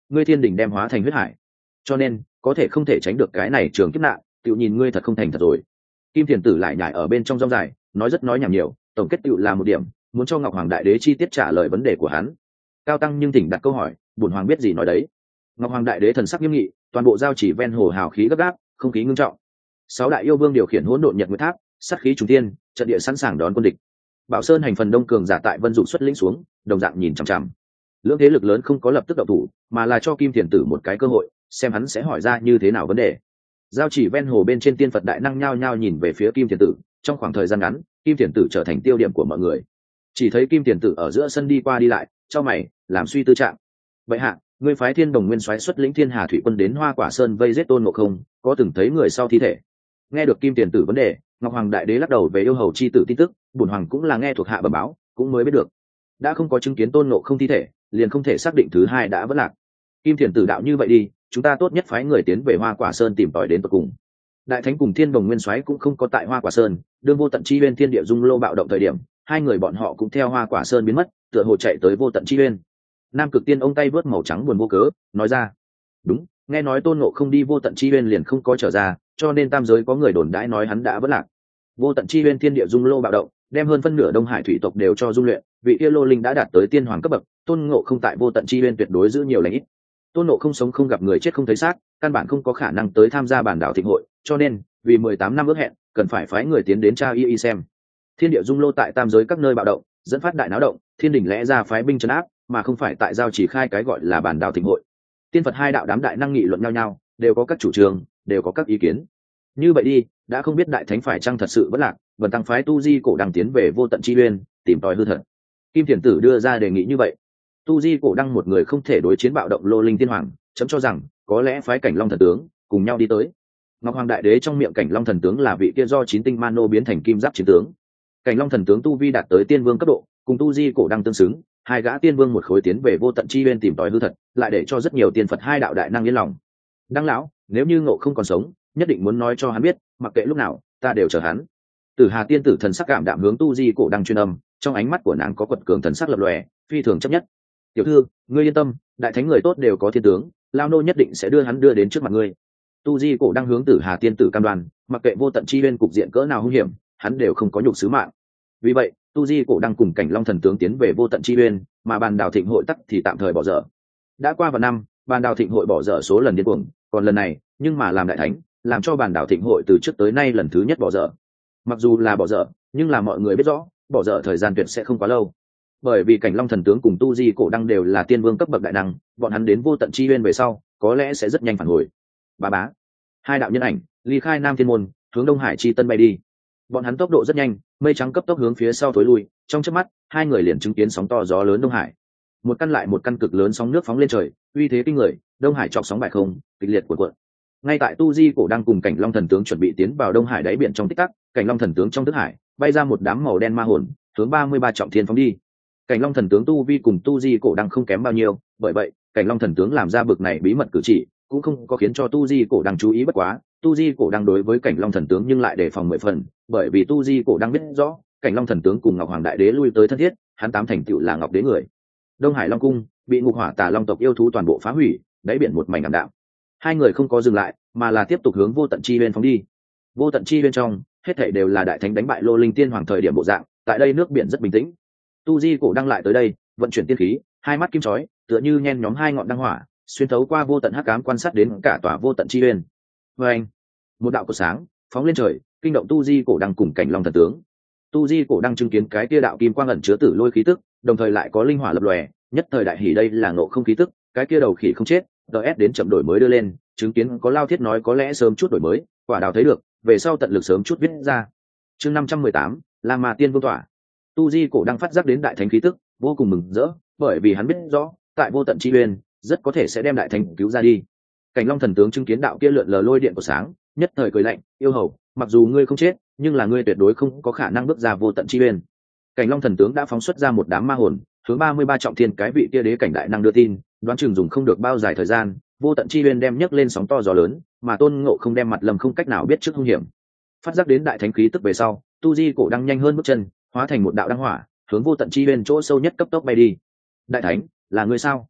ngươi thiên đình đem hóa thành huyết hải, cho nên có thể không thể tránh được cái này trường kiếp nạn. Tự nhìn ngươi thật không thành thật rồi. Kim Thiền Tử lại nhảy ở bên trong rong dài, nói rất nói nhảm nhiều, tổng kết tựu là một điểm, muốn cho Ngọc Hoàng Đại Đế chi tiết trả lời vấn đề của hắn. Cao Tăng nhưng thỉnh đặt câu hỏi, bổn hoàng biết gì nói đấy. Ngọc Hoàng Đại Đế thần sắc nghiêm nghị, toàn bộ giao chỉ ven hồ hào khí gấp gáp, không khí ngưng trọng. Sáu đại yêu vương điều khiển hỗn độn nhật nguyệt tháp, sát khí trùng thiên, trận địa sẵn sàng đón quân địch. Bảo Sơn hành phần đông cường giả tại Vân Dụ xuất lĩnh xuống, đồng dạng nhìn chằm chằm. Lưỡng thế lực lớn không có lập tức động thủ, mà là cho Kim Thiền Tử một cái cơ hội, xem hắn sẽ hỏi ra như thế nào vấn đề. Giao chỉ ven hồ bên trên tiên Phật đại năng nhao nhao nhìn về phía Kim Thiền Tử, trong khoảng thời gian ngắn, Kim Thiền Tử trở thành tiêu điểm của mọi người. Chỉ thấy Kim Thiền Tử ở giữa sân đi qua đi lại, chau mày, làm suy tư trạng. Vậy hạ, ngươi phái Thiên Đồng Nguyên soái xuất lĩnh Thiên Hà Thủy quân đến Hoa Quả Sơn vây giết Tôn Ngộ Không, có từng thấy người sau thi thể? Nghe được Kim Thiền Tử vấn đề, Ngọc Hoàng Đại Đế lắc đầu về yêu hầu chi tử tin tức, bổn hoàng cũng là nghe thuộc hạ bẩm báo, cũng mới biết được. Đã không có chứng kiến Tôn Ngộ Không thi thể, liền không thể xác định thứ hai đã vỡ lạc. Kim Thiền Tử đạo như vậy đi, chúng ta tốt nhất phái người tiến về Hoa Quả Sơn tìm tòi đến tận cùng. Đại Thánh cùng Thiên Đồng Nguyên soái cũng không có tại Hoa Quả Sơn, đương Vô Tận Chi Uyên thiên địa dung lô bạo động thời điểm, hai người bọn họ cũng theo Hoa Quả Sơn biến mất, tựa hồ chạy tới Vô Tận Chi Uyên. Nam Cực Tiên ông tay vớt màu trắng buồn vô cớ, nói ra: "Đúng, nghe nói Tôn Ngộ Không đi Vô Tận Chi Uyên liền không có trở ra, cho nên tam giới có người đồn đãi nói hắn đã vỡ lạc. Vô Tận Chi Uyên thiên địa dung lô bạo động, đem hơn phân nửa Đông Hải thủy tộc đều cho dung luyện, vị kia lô linh đã đạt tới tiên hoàng cấp bậc, Tôn Ngộ Không tại Vô Tận Chi Uyên tuyệt đối giữ nhiều lành ít. Tôn Ngộ Không sống không gặp người chết không thấy xác, căn bản không có khả năng tới tham gia bản đảo thịnh hội, cho nên vì mười tám năm ước hẹn, cần phải phái người tiến đến tra y y xem. Thiên địa dung lô tại tam giới các nơi bạo động, dẫn phát đại náo động, thiên đình lẽ ra phái binh trấn áp, mà không phải tại giao chỉ khai cái gọi là bản đảo thịnh hội." Tiên Phật hai đạo đám đại năng nghị luận nhau nhau, đều có các chủ trương, đều có các ý kiến. Như vậy đi, đã không biết Đại Thánh phải chăng thật sự vẫn lạc, Vân tăng phái Tu Di cổ đăng tiến về Vô Tận Chi Uyên, tìm tòi hư thật. Kim Thiền Tử đưa ra đề nghị như vậy. Tu Di cổ đăng một người không thể đối chiến bạo động lô linh tiên hoàng, chấm cho rằng có lẽ phái Cảnh Long thần tướng cùng nhau đi tới. Ngọc Hoàng Đại Đế trong miệng Cảnh Long thần tướng là vị kia do chín tinh Mano biến thành kim giáp chiến tướng. Cảnh Long thần tướng tu vi đạt tới tiên vương cấp độ, cùng Tu Di cổ đăng tương xứng, hai gã tiên vương một khối tiến về Vô Tận Chi Uyên tìm tòi hư thật, lại để cho rất nhiều tiên Phật hai đạo đại năng yên lòng. Đăng lão, nếu như Ngộ không còn sống, nhất định muốn nói cho hắn biết, mặc kệ lúc nào, ta đều chờ hắn. Tử Hà tiên tử thần sắc cảm đạm hướng Tu Di cổ đăng truyền âm, trong ánh mắt của nàng có quật cường thần sắc lập lòe, phi thường chấp nhất. "Tiểu thư, ngươi yên tâm, đại thánh người tốt đều có thiên tướng, lao nô nhất định sẽ đưa hắn đưa đến trước mặt ngươi." Tu Di cổ đăng hướng Tử Hà tiên tử cam đoan, mặc kệ Vô Tận Chi Uyên cục diện cỡ nào hung hiểm, hắn đều không có nhục sứ mạng. Vì vậy, Tu Di cổ đăng cùng Cảnh Long thần tướng tiến về Vô Tận Chi Uyên, mà bàn đào thịnh hội tắc thì tạm thời bỏ dở. Đã qua vài năm, bàn đào thịnh hội bỏ dở số lần điên cuồng, còn lần này, nhưng mà làm đại thánh, làm cho bàn đảo thịnh hội từ trước tới nay lần thứ nhất bỏ dở. Mặc dù là bỏ dở, nhưng là mọi người biết rõ, bỏ dở thời gian tuyệt sẽ không quá lâu. Bởi vì Cảnh Long thần tướng cùng Tu Di cổ đăng đều là tiên vương cấp bậc đại năng, bọn hắn đến Vô Tận Chi Uyên về sau, có lẽ sẽ rất nhanh phản hồi. Bá bá, hai đạo nhân ảnh ly khai Nam Thiên môn, hướng Đông Hải chi tân bay đi. Bọn hắn tốc độ rất nhanh, mây trắng cấp tốc hướng phía sau thối lui, trong chớp mắt, hai người liền chứng kiến sóng to gió lớn Đông Hải. Một căn lại một căn cực lớn sóng nước phóng lên trời, uy thế kinh người, Đông Hải chọc sóng bại không, kịch liệt cuộn cuộn. Ngay tại Tu Di cổ đang cùng Cảnh Long thần tướng chuẩn bị tiến vào Đông Hải đáy biển trong tích tắc, Cảnh Long thần tướng trong thức hải bay ra một đám màu đen ma hồn, hướng ba mươi ba trọng thiên phóng đi. Cảnh Long thần tướng tu vi cùng Tu Di cổ đang không kém bao nhiêu, bởi vậy, Cảnh Long thần tướng làm ra bực này bí mật cử chỉ, cũng không có khiến cho Tu Di cổ đang chú ý bất quá, Tu Di cổ đang đối với Cảnh Long thần tướng nhưng lại đề phòng mười phần, bởi vì Tu Di cổ đang biết rõ, Cảnh Long thần tướng cùng Ngọc Hoàng đại đế lui tới thân thiết, hắn tám thành tựu là Ngọc đế người. Đông Hải Long cung bị Ngục Hỏa Tà Long tộc yêu thú toàn bộ phá hủy, đáy biển một mảnh ảm đạm. Hai người không có dừng lại, mà là tiếp tục hướng Vô Tận Chi Uyên phóng đi. Vô Tận Chi Uyên trong, hết thảy đều là đại thánh đánh bại Lô Linh Tiên Hoàng thời điểm bộ dạng, tại đây nước biển rất bình tĩnh. Tu Di cổ đang lại tới đây, vận chuyển tiên khí, hai mắt kim chói, tựa như nhen nhóm hai ngọn đăng hỏa, xuyên thấu qua vô tận hắc ám quan sát đến cả tòa Vô Tận Chi Uyên. Oeng! Một đạo cột sáng phóng lên trời, kinh động Tu Di cổ đang cùng Cảnh Long thần tướng. Tu Di cổ đang chứng kiến cái kia đạo kim quang ẩn chứa tử lôi khí tức, đồng thời lại có linh hỏa lập lòe, nhất thời đại hỉ đây là ngộ không khí tức, cái kia đầu khỉ không chết, ds đến chậm đổi mới đưa lên, chứng kiến có lao thiết nói có lẽ sớm chút đổi mới, quả đào thấy được, về sau tận lực sớm chút viết ra. Chương năm trăm mười tám, La Ma Tiên Vương tỏa. Tu Di cổ đang phát giác đến đại thánh khí tức, vô cùng mừng rỡ, bởi vì hắn biết rõ, tại Vô Tận Chi Uyên, rất có thể sẽ đem đại thánh cứu ra đi. Cảnh Long thần tướng chứng kiến đạo kia lượn lờ lôi điện của sáng, nhất thời cười lạnh, yêu hầu, mặc dù ngươi không chết, nhưng là ngươi tuyệt đối không có khả năng bước ra Vô Tận Chi Uyên. Cảnh Long thần tướng đã phóng xuất ra một đám ma hồn, hướng ba mươi ba trọng thiên cái vị kia đế cảnh đại năng đưa tin, đoán chừng dùng không được bao dài thời gian, Vô Tận Chi Uyên đem nhấc lên sóng to gió lớn, mà Tôn Ngộ không đem mặt lầm không cách nào biết trước hung hiểm. Phát giác đến đại thánh khí tức về sau, Tu Di cổ đang nhanh hơn bước chân, hóa thành một đạo đăng hỏa, hướng Vô Tận Chi Uyên chỗ sâu nhất cấp tốc bay đi. Đại thánh, là ngươi sao?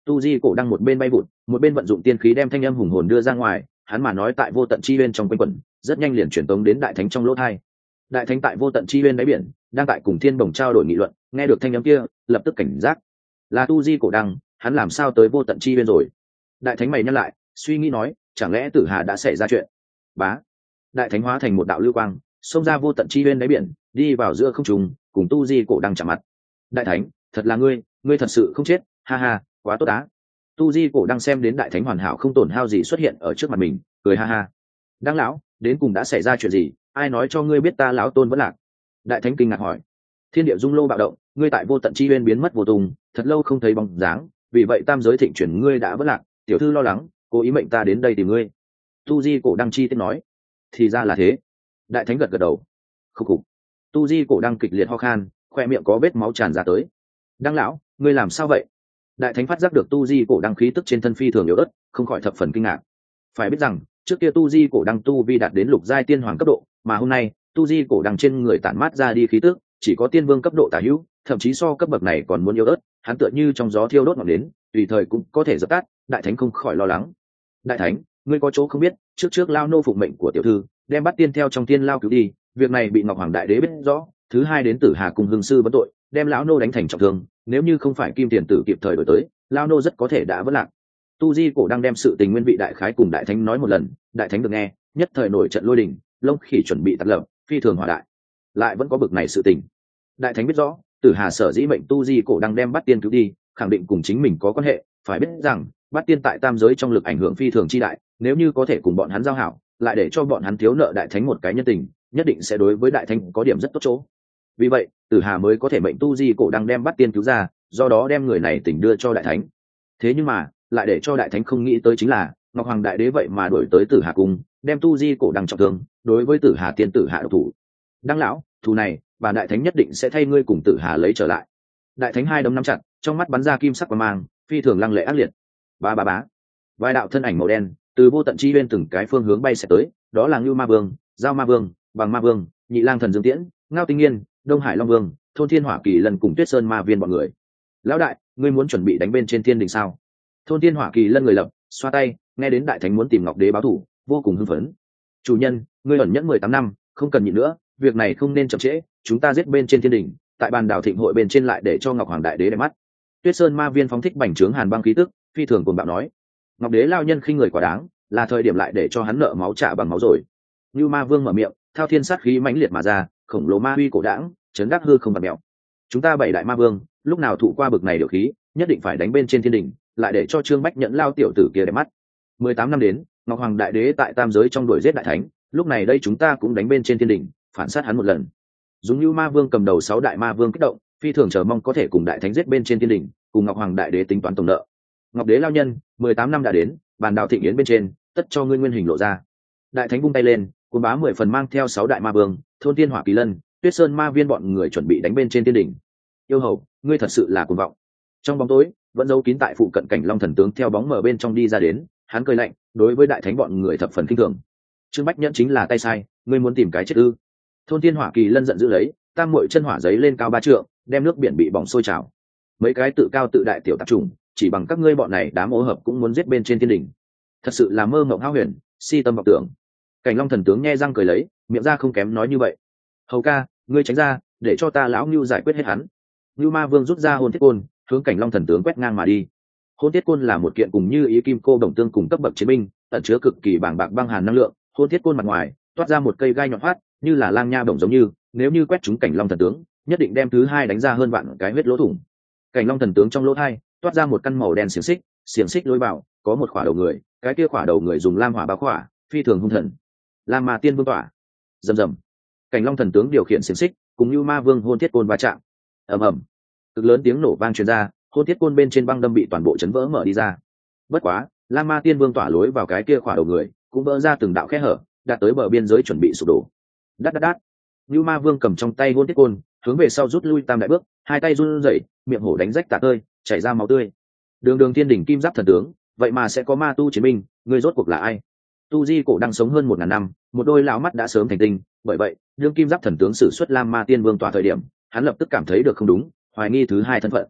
Tu Di Cổ Đăng một bên bay vụt, một bên vận dụng tiên khí đem thanh âm hùng hồn đưa ra ngoài, hắn mà nói tại vô tận chi uyên trong quanh quẩn, rất nhanh liền chuyển tống đến đại thánh trong lỗ tai. Đại thánh tại vô tận chi uyên đáy biển, đang tại cùng Thiên Bồng trao đổi nghị luận, nghe được thanh âm kia, lập tức cảnh giác. Là Tu Di Cổ Đăng, hắn làm sao tới vô tận chi uyên rồi? Đại thánh mày nhăn lại, suy nghĩ nói, chẳng lẽ Tử Hà đã xảy ra chuyện? Bá. Đại thánh hóa thành một đạo lưu quang, xông ra vô tận chi uyên đáy biển, đi vào giữa không trung, cùng Tu Di Cổ Đăng chạm mặt. Đại thánh, thật là ngươi, ngươi thật sự không chết, ha ha, quá tốt á. Tu Di Cổ Đăng xem đến đại thánh hoàn hảo không tổn hao gì xuất hiện ở trước mặt mình, cười ha ha. Đăng lão, đến cùng đã xảy ra chuyện gì? Ai nói cho ngươi biết ta lão tôn vẫn lạc? Đại thánh kinh ngạc hỏi. Thiên địa dung lô bạo động, ngươi tại vô tận chi uyên biến mất vô tung, thật lâu không thấy bóng dáng, vì vậy tam giới thịnh chuyển ngươi đã vẫn lạc, tiểu thư lo lắng, cố ý mệnh ta đến đây tìm ngươi. Tu Di Cổ Đăng chi tiết nói. Thì ra là thế. Đại thánh gật gật đầu. Khúc khục. Tu Di Cổ Đăng kịch liệt ho khan, khoe miệng có vết máu tràn ra tới. Đăng lão, ngươi làm sao vậy? Đại thánh phát giác được Tu Di Cổ Đăng khí tức trên thân phi thường yếu ớt, không khỏi thập phần kinh ngạc. Phải biết rằng trước kia Tu Di Cổ Đăng tu vi đạt đến lục giai tiên hoàng cấp độ, mà hôm nay Tu Di Cổ Đăng trên người tản mát ra đi khí tức chỉ có tiên vương cấp độ tả hữu, thậm chí so cấp bậc này còn muốn yếu ớt, hắn tựa như trong gió thiêu đốt ngọn nến, tùy thời cũng có thể dập tắt. Đại thánh không khỏi lo lắng. Đại thánh, ngươi có chỗ không biết, trước trước lao nô phụng mệnh của tiểu thư, đem bắt tiên theo trong tiên lao cứu đi, việc này bị Ngọc Hoàng Đại Đế biết rõ, thứ hai đến Tử Hà cùng hương sư vấn tội, đem lão nô đánh thành trọng thương, nếu như không phải Kim Tiền Tử kịp thời đổi tới, lao nô rất có thể đã vỡ lạc. Tu Di Cổ Đăng đem sự tình nguyên vị đại khái cùng đại thánh nói một lần, đại thánh được nghe, nhất thời nổi trận lôi đình, lông khỉ chuẩn bị tạt lập, phi thường hỏa đại. Lại vẫn có bực này sự tình. Đại thánh biết rõ, Tử Hà sở dĩ mệnh Tu Di Cổ Đăng đem bắt tiên cứu đi, khẳng định cùng chính mình có quan hệ, phải biết rằng bắt tiên tại tam giới trong lực ảnh hưởng phi thường chi đại, nếu như có thể cùng bọn hắn giao hảo, lại để cho bọn hắn thiếu nợ đại thánh một cái nhân tình, nhất định sẽ đối với đại thánh có điểm rất tốt chỗ. Vì vậy Tử Hà mới có thể mệnh Tu Di Cổ Đăng đem bắt tiên cứu ra, do đó đem người này tỉnh đưa cho đại thánh. Thế nhưng mà lại để cho đại thánh không nghĩ tới chính là Ngọc Hoàng Đại Đế vậy mà đổi tới Tử Hà cung, đem Tu Di Cổ Đăng trọng thương, đối với Tử Hà tiên tử hạ độc thủ. Đăng lão, thù này bản đại thánh nhất định sẽ thay ngươi cùng Tử Hà lấy trở lại. Đại thánh hai đấm nắm chặt, trong mắt bắn ra kim sắc quang mang, phi thường lăng lệ ác liệt. Ba ba bá, vài đạo thân ảnh màu đen từ vô tận chi bên từng cái phương hướng bay sẽ tới, đó là Ngưu Ma Vương, Giao Ma Vương, Bằng Ma Vương, Nhị Lang Thần Dương Tiễn, Ngao Tinh Nghiên, Đông Hải Long Vương, Thôn Thiên Hỏa Kỳ Lân cùng Tuyết Sơn Ma Viên bọn người. Lão đại, ngươi muốn chuẩn bị đánh bên trên thiên đình sao? Thôn Thiên Hỏa Kỳ Lân người lập, xoa tay, nghe đến đại thánh muốn tìm Ngọc Đế báo thù, vô cùng hưng phấn. Chủ nhân, ngươi ẩn nhẫn mười tám năm, không cần nhịn nữa, việc này không nên chậm trễ, chúng ta giết bên trên thiên đình, tại bàn đảo thịnh hội bên trên lại để cho Ngọc Hoàng Đại Đế đẹp mắt. Tuyết Sơn Ma Viên phóng thích bành trướng hàn băng khí tức, phi thường cuồng bạo nói. Ngọc Đế lao nhân khinh người quá đáng, là thời điểm lại để cho hắn nợ máu trả bằng máu rồi. Như Ma Vương mở miệng, thao thiên sát khí mãnh liệt mà ra, khổng lồ ma uy cổ đãng, chấn đắc hư không bạt mèo. Chúng ta bảy đại ma vương, lúc nào thụ qua bực này điều khí, nhất định phải đánh bên trên thiên đình, lại để cho Trương Bách Nhẫn lao tiểu tử kia đẹp mắt. Mười tám năm đến, Ngọc Hoàng Đại Đế tại tam giới trong đuổi giết đại thánh, lúc này đây chúng ta cũng đánh bên trên thiên đình, phản sát hắn một lần. Dùng Như Ma Vương cầm đầu sáu đại ma vương kích động, phi thường chờ mong có thể cùng đại thánh giết bên trên thiên đình, cùng Ngọc Hoàng Đại Đế tính toán tổng nợ. Ngọc Đế lao nhân, mười tám năm đã đến, bàn đạo thịnh yến bên trên, tất cho ngươi nguyên hình lộ ra. Đại thánh vung tay lên, cuốn bá mười phần mang theo sáu đại ma vương, Thôn Thiên Hỏa Kỳ Lân, Tuyết Sơn Ma Viên bọn người chuẩn bị đánh bên trên thiên đỉnh. Yêu hầu, ngươi thật sự là cuồng vọng. Trong bóng tối, vẫn giấu kín tại phụ cận Cảnh Long thần tướng theo bóng mở bên trong đi ra đến, hắn cười lạnh, đối với đại thánh bọn người thập phần kinh thường. Trương Bách Nhẫn chính là tay sai, ngươi muốn tìm cái chết ư? Thôn Thiên Hỏa Kỳ Lân giận dữ lấy, tam muội chân hỏa giấy lên cao ba trượng, đem nước biển bị bỏng sôi trào. Mấy cái tự cao tự đại tiểu tạp chủng, chỉ bằng các ngươi bọn này đám ô hợp cũng muốn giết bên trên thiên đỉnh, thật sự là mơ mộng hão huyền, si tâm vọng tưởng. Cảnh Long thần tướng nghe răng cười lấy, miệng ra không kém nói như vậy. Hầu ca, ngươi tránh ra, để cho ta lão Ngưu giải quyết hết hắn. Ngưu Ma Vương rút ra hôn thiết côn, hướng Cảnh Long thần tướng quét ngang mà đi. Hôn thiết côn là một kiện cùng như ý kim cô đồng tương cùng cấp bậc chiến binh, ẩn chứa cực kỳ bàng bạc băng hàn năng lượng. Hôn thiết côn mặt ngoài toát ra một cây gai nhọn hoắt, như là lang nha đồng giống như, nếu như quét trúng Cảnh Long thần tướng, nhất định đem thứ hai đánh ra hơn vạn cái huyết lỗ thủng. Cảnh Long thần tướng trong lỗ hai toát ra một căn màu đen xiềng xích, xiềng xích lối vào có một khỏa đầu người, cái kia khỏa đầu người dùng lam hỏa bao khỏa, phi thường hung thần. Lam Ma Tiên Vương tỏa, rầm rầm. Cảnh Long thần tướng điều khiển xiềng xích, cùng như Ma Vương hôn thiết côn va chạm. Ầm ầm. Cực lớn tiếng nổ vang truyền ra, hôn thiết côn bên trên băng đâm bị toàn bộ chấn vỡ mở đi ra. Bất quá, Lam Ma Tiên Vương tỏa lối vào cái kia khỏa đầu người, cũng vỡ ra từng đạo khe hở, đạt tới bờ biên giới chuẩn bị sụp đổ. Đát đát đát. Như Ma Vương cầm trong tay hôn thiết côn, hướng về sau rút lui tam đại bước, hai tay run rẩy, miệng hổ đánh rách tả tơi, chảy ra máu tươi. Đường Đường Thiên Đỉnh Kim Giáp thần tướng, vậy mà sẽ có ma tu chiến binh, người rốt cuộc là ai? Tu Di Cổ đang sống hơn một ngàn năm, một đôi lão mắt đã sớm thành tinh, bởi vậy, đương Kim Giáp thần tướng sử xuất Lam Ma Tiên Vương tỏa thời điểm, hắn lập tức cảm thấy được không đúng, hoài nghi thứ hai thân phận.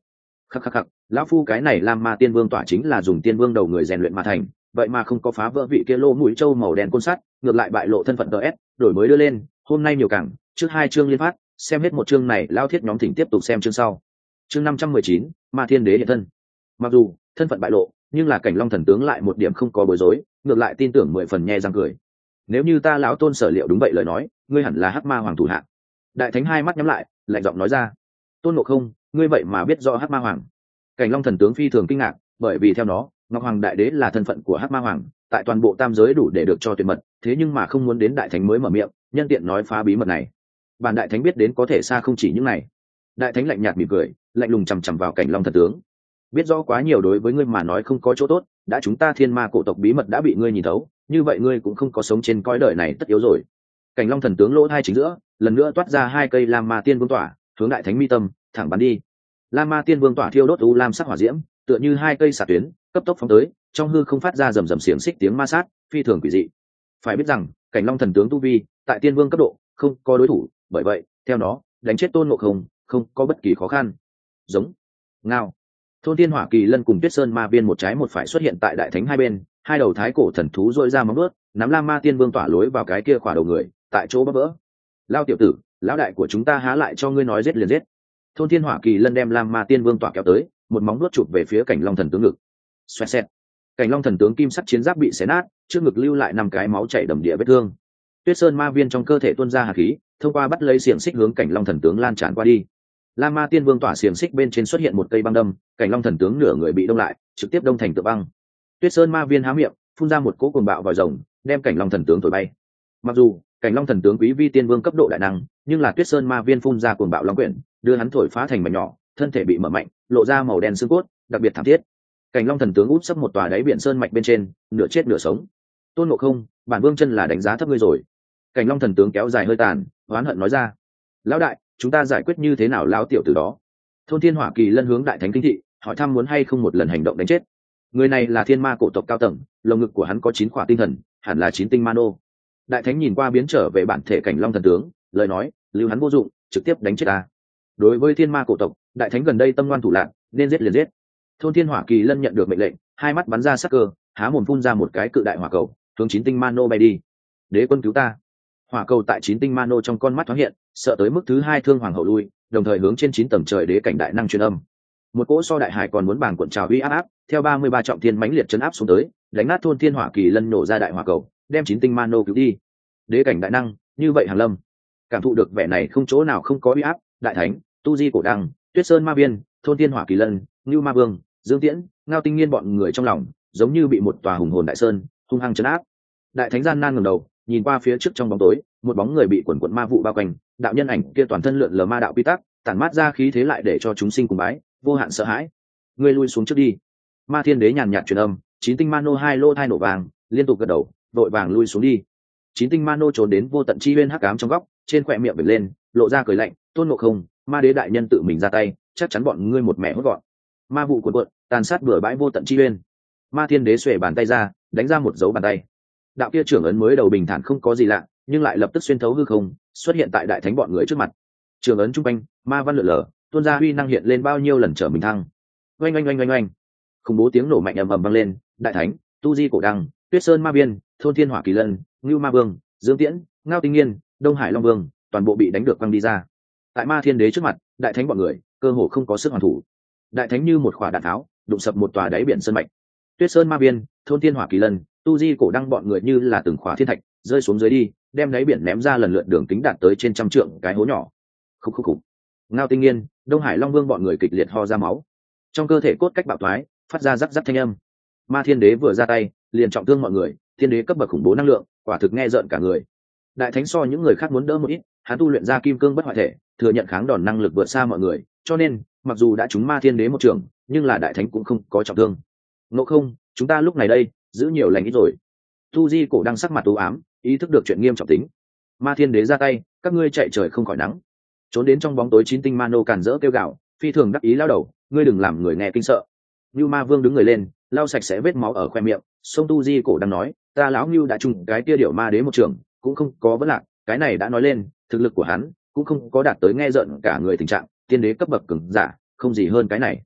khắc khắc khắc, lão phu cái này lam ma tiên vương tỏa chính là dùng tiên vương đầu người rèn luyện mà thành, vậy mà không có phá vỡ vị kia lô mũi trâu màu đen côn sắt, ngược lại bại lộ thân phận ts đổi mới đưa lên. Hôm nay nhiều cảng, trước hai chương liên phát, xem hết một chương này lao thiết nhóm thỉnh tiếp tục xem chương sau. Chương năm trăm mười chín, ma thiên đế hiện thân. Mặc dù thân phận bại lộ, nhưng là cảnh long thần tướng lại một điểm không có bối rối, ngược lại tin tưởng mười phần nhe răng cười. Nếu như ta lão tôn sở liệu đúng vậy lời nói, ngươi hẳn là hắc ma hoàng thủ hạ. Đại thánh hai mắt nhắm lại, lạnh giọng nói ra. Tôn Ngộ Không, ngươi vậy mà biết rõ hắc ma hoàng? Cảnh long thần tướng phi thường kinh ngạc, bởi vì theo nó, ngọc hoàng đại đế là thân phận của hắc ma hoàng, tại toàn bộ tam giới đủ để được cho tuyệt mật, thế nhưng mà không muốn đến đại thánh mới mở miệng, nhân tiện nói phá bí mật này. Bản đại thánh biết đến có thể xa không chỉ những này. Đại thánh lạnh nhạt mỉm cười, lạnh lùng chằm chằm vào cảnh long thần tướng. Biết rõ quá nhiều đối với ngươi mà nói không có chỗ tốt, đã chúng ta thiên ma cổ tộc bí mật đã bị ngươi nhìn thấu, như vậy ngươi cũng không có sống trên cõi đời này tất yếu rồi. Cảnh long thần tướng lỗ hai chính giữa, lần nữa toát ra hai cây lam ma tiên vương tỏa, hướng đại thánh mi tâm thẳng bắn đi. Lam ma tiên vương tỏa thiêu đốt u lam sắc hỏa diễm, tựa như hai cây xạ tuyến, cấp tốc phóng tới, trong hư không phát ra rầm rầm xiềng xích tiếng ma sát, phi thường quỷ dị. Phải biết rằng, cảnh long thần tướng tu vi tại tiên vương cấp độ, không có đối thủ, bởi vậy, theo nó, đánh chết Tôn Ngộ Không không có bất kỳ khó khăn. Giống, ngao. Thôn Thiên Hỏa Kỳ Lân cùng Tuyết Sơn Ma Viên một trái một phải xuất hiện tại đại thánh hai bên, hai đầu thái cổ thần thú rỗi ra móng vuốt, nắm Lam Ma Tiên Vương tỏa lối vào cái kia khỏa đầu người, tại chỗ bắp vỡ. Lao tiểu tử, lão đại của chúng ta há lại cho ngươi nói giết liền giết. Thôn Thiên Hỏa Kỳ Lân đem Lam Ma Tiên Vương tỏa kéo tới, một móng vuốt chụp về phía cảnh long thần tướng ngực. Xoẹt xẹt. Cảnh long thần tướng kim sắc chiến giáp bị xé nát, trước ngực lưu lại năm cái máu chảy đầm địa vết thương. Tuyết Sơn Ma Viên trong cơ thể tuôn ra hàn khí, thông qua bắt lấy xiềng xích hướng cảnh long thần tướng lan tràn qua đi. Lam Ma Tiên Vương tỏa xiềng xích bên trên xuất hiện một cây băng đâm, cảnh long thần tướng nửa người bị đông lại, trực tiếp đông thành tượng băng. Tuyết Sơn Ma Viên há miệng, phun ra một cỗ cuồng bạo vòi rồng, đem cảnh long thần tướng thổi bay. Mặc dù cảnh long thần tướng quý vi tiên vương cấp độ đại năng, nhưng là Tuyết Sơn Ma Viên phun ra cuồng bạo long quyển, đưa hắn thổi phá thành mảnh nhỏ, thân thể bị mở mạnh, lộ ra màu đen xương cốt, đặc biệt thảm thiết. Cảnh long thần tướng út sấp một tòa đáy biển sơn mạch bên trên, nửa chết nửa sống. Tôn Ngộ Không, bản vương chân là đánh giá thấp ngươi rồi. Cảnh long thần tướng kéo dài hơi tàn, oán hận nói ra. Lão đại, chúng ta giải quyết như thế nào lão tiểu tử đó? Thôn Thiên Hỏa Kỳ Lân hướng đại thánh kinh thị, hỏi thăm muốn hay không một lần hành động đánh chết. Người này là thiên ma cổ tộc cao tầng, lồng ngực của hắn có chín khỏa tinh thần, hẳn là chín tinh ma nô. Đại thánh nhìn qua biến trở về bản thể cảnh long thần tướng, lời nói, lưu hắn vô dụng, trực tiếp đánh chết ta. Đối với thiên ma cổ tộc, đại thánh gần đây tâm ngoan thủ lạn, nên giết liền giết. Thôn Thiên Hỏa Kỳ Lân nhận được mệnh lệnh, hai mắt bắn ra sắc cơ, há mồm phun ra một cái cự đại hỏa cầu, hướng chín tinh ma nô bay đi. Đế quân cứu ta! Hỏa cầu tại chín tinh ma nô trong con mắt thoáng hiện, sợ tới mức thứ hai thương hoàng hậu lui, đồng thời hướng trên chín tầng trời đế cảnh đại năng truyền âm. Một cỗ so đại hải còn muốn bàng cuộn trào uy áp áp, theo ba mươi ba trọng thiên mãnh liệt chấn áp xuống tới, đánh nát Thôn Thiên Hỏa Kỳ Lân nổ ra đại hỏa cầu, đem chín tinh ma nô cứu đi. Đế cảnh đại năng, như vậy Hàn Lâm, cảm thụ được vẻ này không chỗ nào không có uy áp, đại thánh, tu di cổ đăng, Tuyết Sơn Ma Viên, Thôn Thiên Hỏa Kỳ Lân, Nưu Ma Vương, Dương Tiễn, Ngao Tinh Nghiên bọn người trong lòng, giống như bị một tòa hùng hồn đại sơn hung hăng chấn áp. Đại thánh gian nan ngẩng đầu, nhìn qua phía trước trong bóng tối, một bóng người bị quần quần ma vụ bao quanh, đạo nhân ảnh kia toàn thân lượn lờ ma đạo quy tắc, tản mát ra khí thế lại để cho chúng sinh cùng bái, vô hạn sợ hãi. Ngươi lui xuống trước đi. Ma Thiên Đế nhàn nhạt truyền âm, chín tinh ma nô hai lô thai nổ vàng, liên tục gật đầu, vội vàng lui xuống đi. Chín tinh ma nô trốn đến vô tận chi uyên hắc ám trong góc, trên khóe miệng vểnh lên, lộ ra cười lạnh, Tôn Ngộ Không, Ma Đế đại nhân tự mình ra tay, chắc chắn bọn ngươi một mẹ hốt gọn. Ma vụ cuồn cuộn, tàn sát bừa bãi vô tận chi uyên. Ma Thiên Đế xuề bàn tay ra, đánh ra một dấu bàn tay. Đạo kia trưởng ấn mới đầu bình thản không có gì lạ, nhưng lại lập tức xuyên thấu hư không, xuất hiện tại đại thánh bọn người trước mặt. Trưởng ấn trung quanh, ma văn lượn lờ, tuôn ra huy năng hiện lên bao nhiêu lần trở mình thăng. Oanh oanh oanh oanh oanh. Khủng bố tiếng nổ mạnh ầm ầm vang lên, đại thánh, tu di cổ đăng, Tuyết Sơn Ma Viên, Thôn Thiên Hỏa Kỳ Lân, Ngưu Ma Vương, Dương Tiễn, Ngao Tinh Nghiên, Đông Hải Long Vương, toàn bộ bị đánh được quăng đi ra. Tại Ma Thiên Đế trước mặt, đại thánh bọn người cơ hồ không có sức hoàn thủ. Đại thánh như một quả đạn tháo, đụng sập một tòa đáy biển sơn mạch. Tuyết Sơn Ma Viên, Thôn Thiên Hỏa Kỳ Lân, tu di cổ đăng bọn người như là từng khóa thiên thạch rơi xuống dưới đi, đem đáy biển ném ra lần lượt đường kính đạt tới trên trăm trượng cái hố nhỏ. Khúc khúc khúc. Ngao Tinh Nghiên, Đông Hải Long Vương bọn người kịch liệt ho ra máu, trong cơ thể cốt cách bạo thoái, phát ra rắc rắc thanh âm. Ma Thiên Đế vừa ra tay, liền trọng thương mọi người, thiên đế cấp bậc khủng bố năng lượng, quả thực nghe rợn cả người. Đại thánh so những người khác muốn đỡ một ít, hắn tu luyện ra kim cương bất hoại thể, thừa nhận kháng đòn năng lực vượt xa mọi người, cho nên mặc dù đã trúng Ma Thiên Đế một trường, nhưng là đại thánh cũng không có trọng thương. Ngộ Không, chúng ta lúc này đây giữ nhiều lành ít rồi. Tu di cổ đang sắc mặt u ám, ý thức được chuyện nghiêm trọng tính. Ma Thiên Đế ra tay, các ngươi chạy trời không khỏi nắng. Trốn đến trong bóng tối chín tinh ma nô càn rỡ kêu gào, phi thường đắc ý lao đầu, ngươi đừng làm người nghe kinh sợ. Nưu Ma Vương đứng người lên, lau sạch sẽ vết máu ở khoe miệng, sông tu di cổ đang nói, ta lão Nưu đã trùng cái tia điểu ma đế một trường, cũng không có vấn lạc, cái này đã nói lên thực lực của hắn cũng không có đạt tới nghe rợn cả người tình trạng tiên đế cấp bậc cường giả, không gì hơn cái này.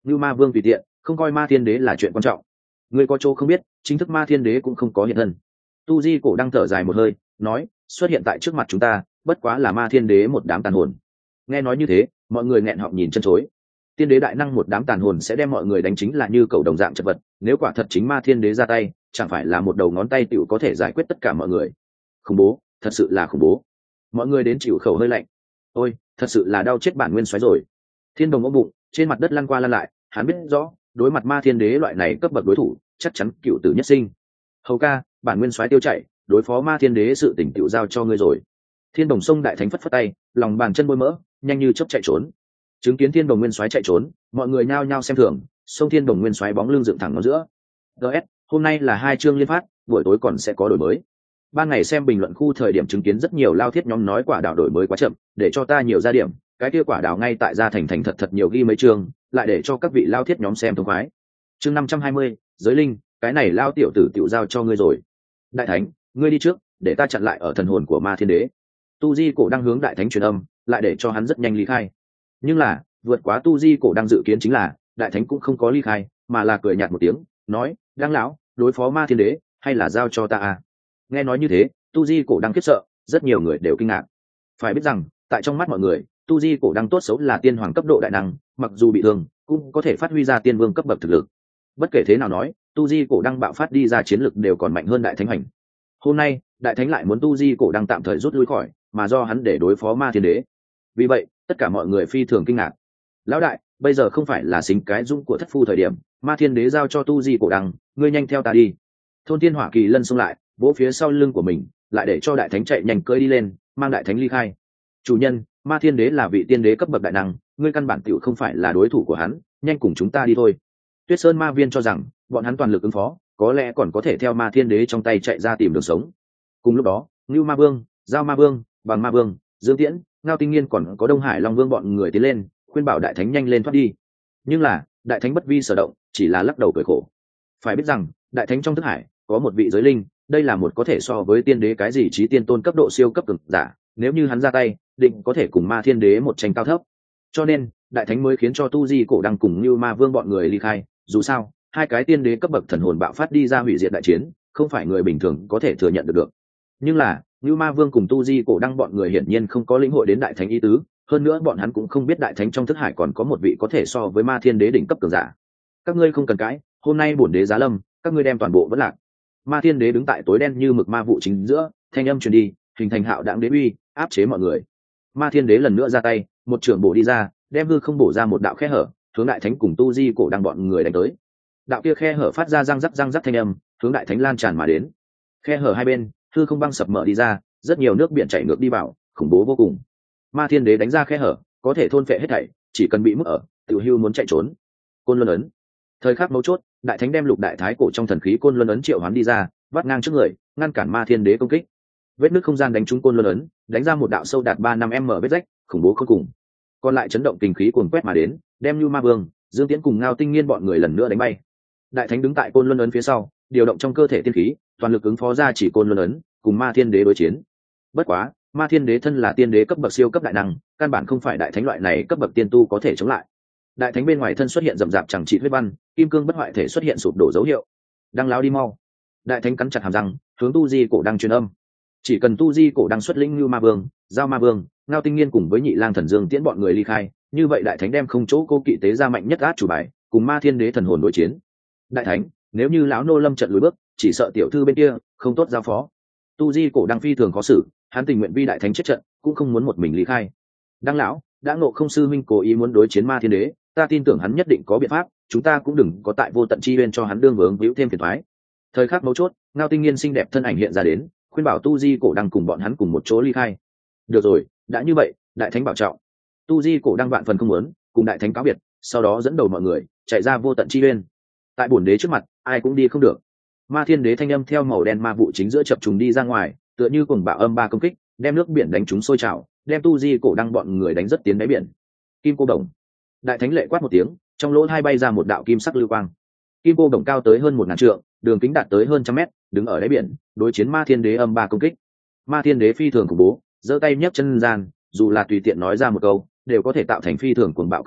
Như Ma Vương tùy tiện, không coi Ma Thiên Đế là chuyện quan trọng. Ngươi có chỗ không biết, chính thức Ma Thiên Đế cũng không có hiện thân. Tu Di Cổ đang thở dài một hơi, nói, xuất hiện tại trước mặt chúng ta, bất quá là Ma Thiên Đế một đám tàn hồn. Nghe nói như thế, mọi người nghẹn họng nhìn chân chối. Tiên đế đại năng một đám tàn hồn sẽ đem mọi người đánh chính là như cầu đồng dạng chật vật, nếu quả thật chính Ma Thiên Đế ra tay, chẳng phải là một đầu ngón tay tựu có thể giải quyết tất cả mọi người. Khủng bố, thật sự là khủng bố. Mọi người đến chịu khẩu hơi lạnh. Ôi, thật sự là đau chết bản nguyên xoáy rồi. Thiên Đồng ôm bụng, trên mặt đất lăn qua lăn lại, hắn biết rõ, đối mặt Ma Thiên Đế loại này cấp bậc đối thủ, chắc chắn cựu tử nhất sinh. Hầu ca, bản nguyên xoáy tiêu chạy, đối phó Ma Thiên Đế sự tỉnh cựu giao cho ngươi rồi. Thiên Đồng Sông đại thánh phất phất tay, lòng bàn chân bôi mỡ, nhanh như chớp chạy trốn. Chứng kiến Thiên Đồng Nguyên Soái chạy trốn, mọi người nhao nhao xem thường, sông Thiên Đồng Nguyên Soái bóng lưng dựng thẳng ở giữa. gs hôm nay là hai chương liên phát, buổi tối còn sẽ có đổi mới. Ban ngày xem bình luận khu thời điểm chứng kiến rất nhiều lao thiết nhóm nói quả đào đổi mới quá chậm, để cho ta nhiều ra điểm, cái kia quả đào ngay tại gia thành thành thật thật nhiều ghi mấy chương, lại để cho các vị lao thiết nhóm xem thông khoái. Chương năm trăm hai mươi, giới linh, cái này lao tiểu tử tiểu giao cho ngươi rồi. Đại thánh, ngươi đi trước, để ta chặn lại ở thần hồn của Ma Thiên Đế. Tu Di Cổ đang hướng đại thánh truyền âm, lại để cho hắn rất nhanh ly khai. Nhưng là vượt quá Tu Di Cổ đang dự kiến chính là đại thánh cũng không có ly khai, mà là cười nhạt một tiếng, nói, đang lão đối phó Ma Thiên Đế hay là giao cho ta à? Nghe nói như thế, Tu Di Cổ đang khiếp sợ, rất nhiều người đều kinh ngạc. Phải biết rằng tại trong mắt mọi người, Tu Di Cổ đang tốt xấu là tiên hoàng cấp độ đại năng, mặc dù bị thương cũng có thể phát huy ra tiên vương cấp bậc thực lực. Bất kể thế nào nói, Tu Di Cổ đang bạo phát đi ra chiến lực đều còn mạnh hơn đại thánh hành. Hôm nay đại thánh lại muốn Tu Di Cổ đang tạm thời rút lui khỏi, mà do hắn để đối phó Ma Thiên Đế. Vì vậy tất cả mọi người phi thường kinh ngạc. Lão đại, bây giờ không phải là xính cái dũng của thất phu thời điểm, Ma Thiên Đế giao cho Tu Di Cổ đăng, ngươi nhanh theo ta đi. Thôn Thiên Hỏa Kỳ lân xông lại, vỗ phía sau lưng của mình, lại để cho đại thánh chạy nhanh cưỡi đi lên, mang đại thánh ly khai. Chủ nhân, Ma Thiên Đế là vị tiên đế cấp bậc đại năng, ngươi căn bản tiểu không phải là đối thủ của hắn, nhanh cùng chúng ta đi thôi. Tuyết Sơn Ma Viên cho rằng bọn hắn toàn lực ứng phó, có lẽ còn có thể theo Ma Thiên Đế trong tay chạy ra tìm đường sống. Cùng lúc đó, Ngưu Ma Vương, Giao Ma Vương, Bằng Ma Vương, Dương Tiễn, Ngao Tinh Nghiên còn có Đông Hải Long Vương bọn người tiến lên, khuyên bảo đại thánh nhanh lên thoát đi. Nhưng là đại thánh bất vi sở động, chỉ là lắc đầu cười khổ. Phải biết rằng đại thánh trong thức hải có một vị giới linh, đây là một có thể so với tiên đế cái gì trí tiên tôn cấp độ siêu cấp cường giả, nếu như hắn ra tay định có thể cùng Ma Thiên Đế một tranh cao thấp. Cho nên đại thánh mới khiến cho Tu Di Cổ đang cùng như Ma Vương bọn người ly khai. Dù sao hai cái tiên đế cấp bậc thần hồn bạo phát đi ra hủy diệt đại chiến, không phải người bình thường có thể thừa nhận được được. Nhưng là như Ma Vương cùng Tu Di Cổ đăng bọn người hiển nhiên không có lĩnh hội đến đại thánh ý tứ, hơn nữa bọn hắn cũng không biết đại thánh trong thức hải còn có một vị có thể so với Ma Thiên Đế đỉnh cấp cường giả. Các ngươi không cần cãi, hôm nay bổn đế giá lâm, các ngươi đem toàn bộ vẫn lạc. Ma Thiên Đế đứng tại tối đen như mực ma vụ chính giữa, thanh âm truyền đi, hình thành hạo đãng đế uy, áp chế mọi người. Ma Thiên Đế lần nữa ra tay, một trường bổ đi ra, đem hư không bổ ra một đạo khe hở, hướng đại thánh cùng Tu Di Cổ đăng bọn người đánh tới. Đạo kia khe hở phát ra răng rắc răng rắc thanh âm, hướng đại thánh lan tràn mà đến. Khe hở hai bên, hư không băng sập mở đi ra, rất nhiều nước biển chảy ngược đi vào, khủng bố vô cùng. Ma Thiên Đế đánh ra khe hở, có thể thôn phệ hết thảy, chỉ cần bị mức ở, Tiểu Hưu muốn chạy trốn. Côn Luân ấn. Thời khắc mấu chốt, đại thánh đem lục đại thái cổ trong thần khí Côn Luân ấn triệu hoán đi ra, vắt ngang trước người, ngăn cản Ma Thiên Đế công kích. Vết nứt không gian đánh trúng Côn Luân ấn, đánh ra một đạo sâu đạt ba năm m vết rách, khủng bố vô cùng. Còn lại chấn động kinh khí cuồn quét mà đến, đem Như Ma Vương, Dương Tiễn cùng Ngao Tinh Nghiên bọn người lần nữa đánh bay. Đại thánh đứng tại Côn Luân ấn phía sau, điều động trong cơ thể tiên khí, toàn lực ứng phó ra chỉ Côn Luân ấn, cùng Ma Thiên Đế đối chiến. Bất quá Ma Thiên Đế thân là tiên đế cấp bậc siêu cấp đại năng, căn bản không phải đại thánh loại này cấp bậc tiên tu có thể chống lại. Đại thánh bên ngoài thân xuất hiện rậm rạp chẳng trị huyết văn, kim cương bất hoại thể xuất hiện sụp đổ dấu hiệu. Đang láo đi mau. Đại thánh cắn chặt hàm răng, hướng Tu Di Cổ đang truyền âm. Chỉ cần Tu Di Cổ đang xuất lĩnh Như Ma Vương, Giao Ma Vương, Ngao Tinh Nghiên cùng với Nhị Lang Thần Dương Tiễn bọn người ly khai, như vậy đại thánh đem không chỗ cô kỵ tế ra mạnh nhất át chủ bài, cùng Ma Thiên Đế thần hồn đối chiến. Đại thánh, nếu như lão nô lâm trận lùi bước, chỉ sợ tiểu thư bên kia không tốt giao phó. Tu Di Cổ đang phi thường khó xử, hắn tình nguyện vi đại thánh chết trận, cũng không muốn một mình ly khai. Đăng lão, đã Ngộ Không sư minh cố ý muốn đối chiến Ma Thiên Đế, ta tin tưởng hắn nhất định có biện pháp, chúng ta cũng đừng có tại vô tận chi uyên cho hắn đương vướng víu thêm phiền toái. Thời khắc mấu chốt, Ngao Tinh Nghiên xinh đẹp thân ảnh hiện ra đến, khuyên bảo Tu Di Cổ đang cùng bọn hắn cùng một chỗ ly khai. Được rồi, đã như vậy, đại thánh bảo trọng. Tu Di Cổ đang vạn phần không muốn cùng đại thánh cáo biệt, sau đó dẫn đầu mọi người chạy ra vô tận chi uyên. Tại bổn đế trước mặt, ai cũng đi không được. Ma Thiên Đế thanh âm theo màu đen ma vụ chính giữa chập trùng đi ra ngoài, tựa như cùng bạo âm ba công kích, đem nước biển đánh chúng sôi trào, đem Tu Di Cổ đang bọn người đánh rất tiến đáy biển. Kim cô đồng. Đại thánh lệ quát một tiếng, trong lỗ hai bay ra một đạo kim sắc lưu quang. Kim cô đồng cao tới hơn một ngàn trượng, đường kính đạt tới hơn trăm mét, đứng ở đáy biển, đối chiến Ma Thiên Đế âm ba công kích. Ma Thiên Đế phi thường khủng bố, giơ tay nhấc chân gian, dù là tùy tiện nói ra một câu, đều có thể tạo thành phi thường cuồng bạo công kích,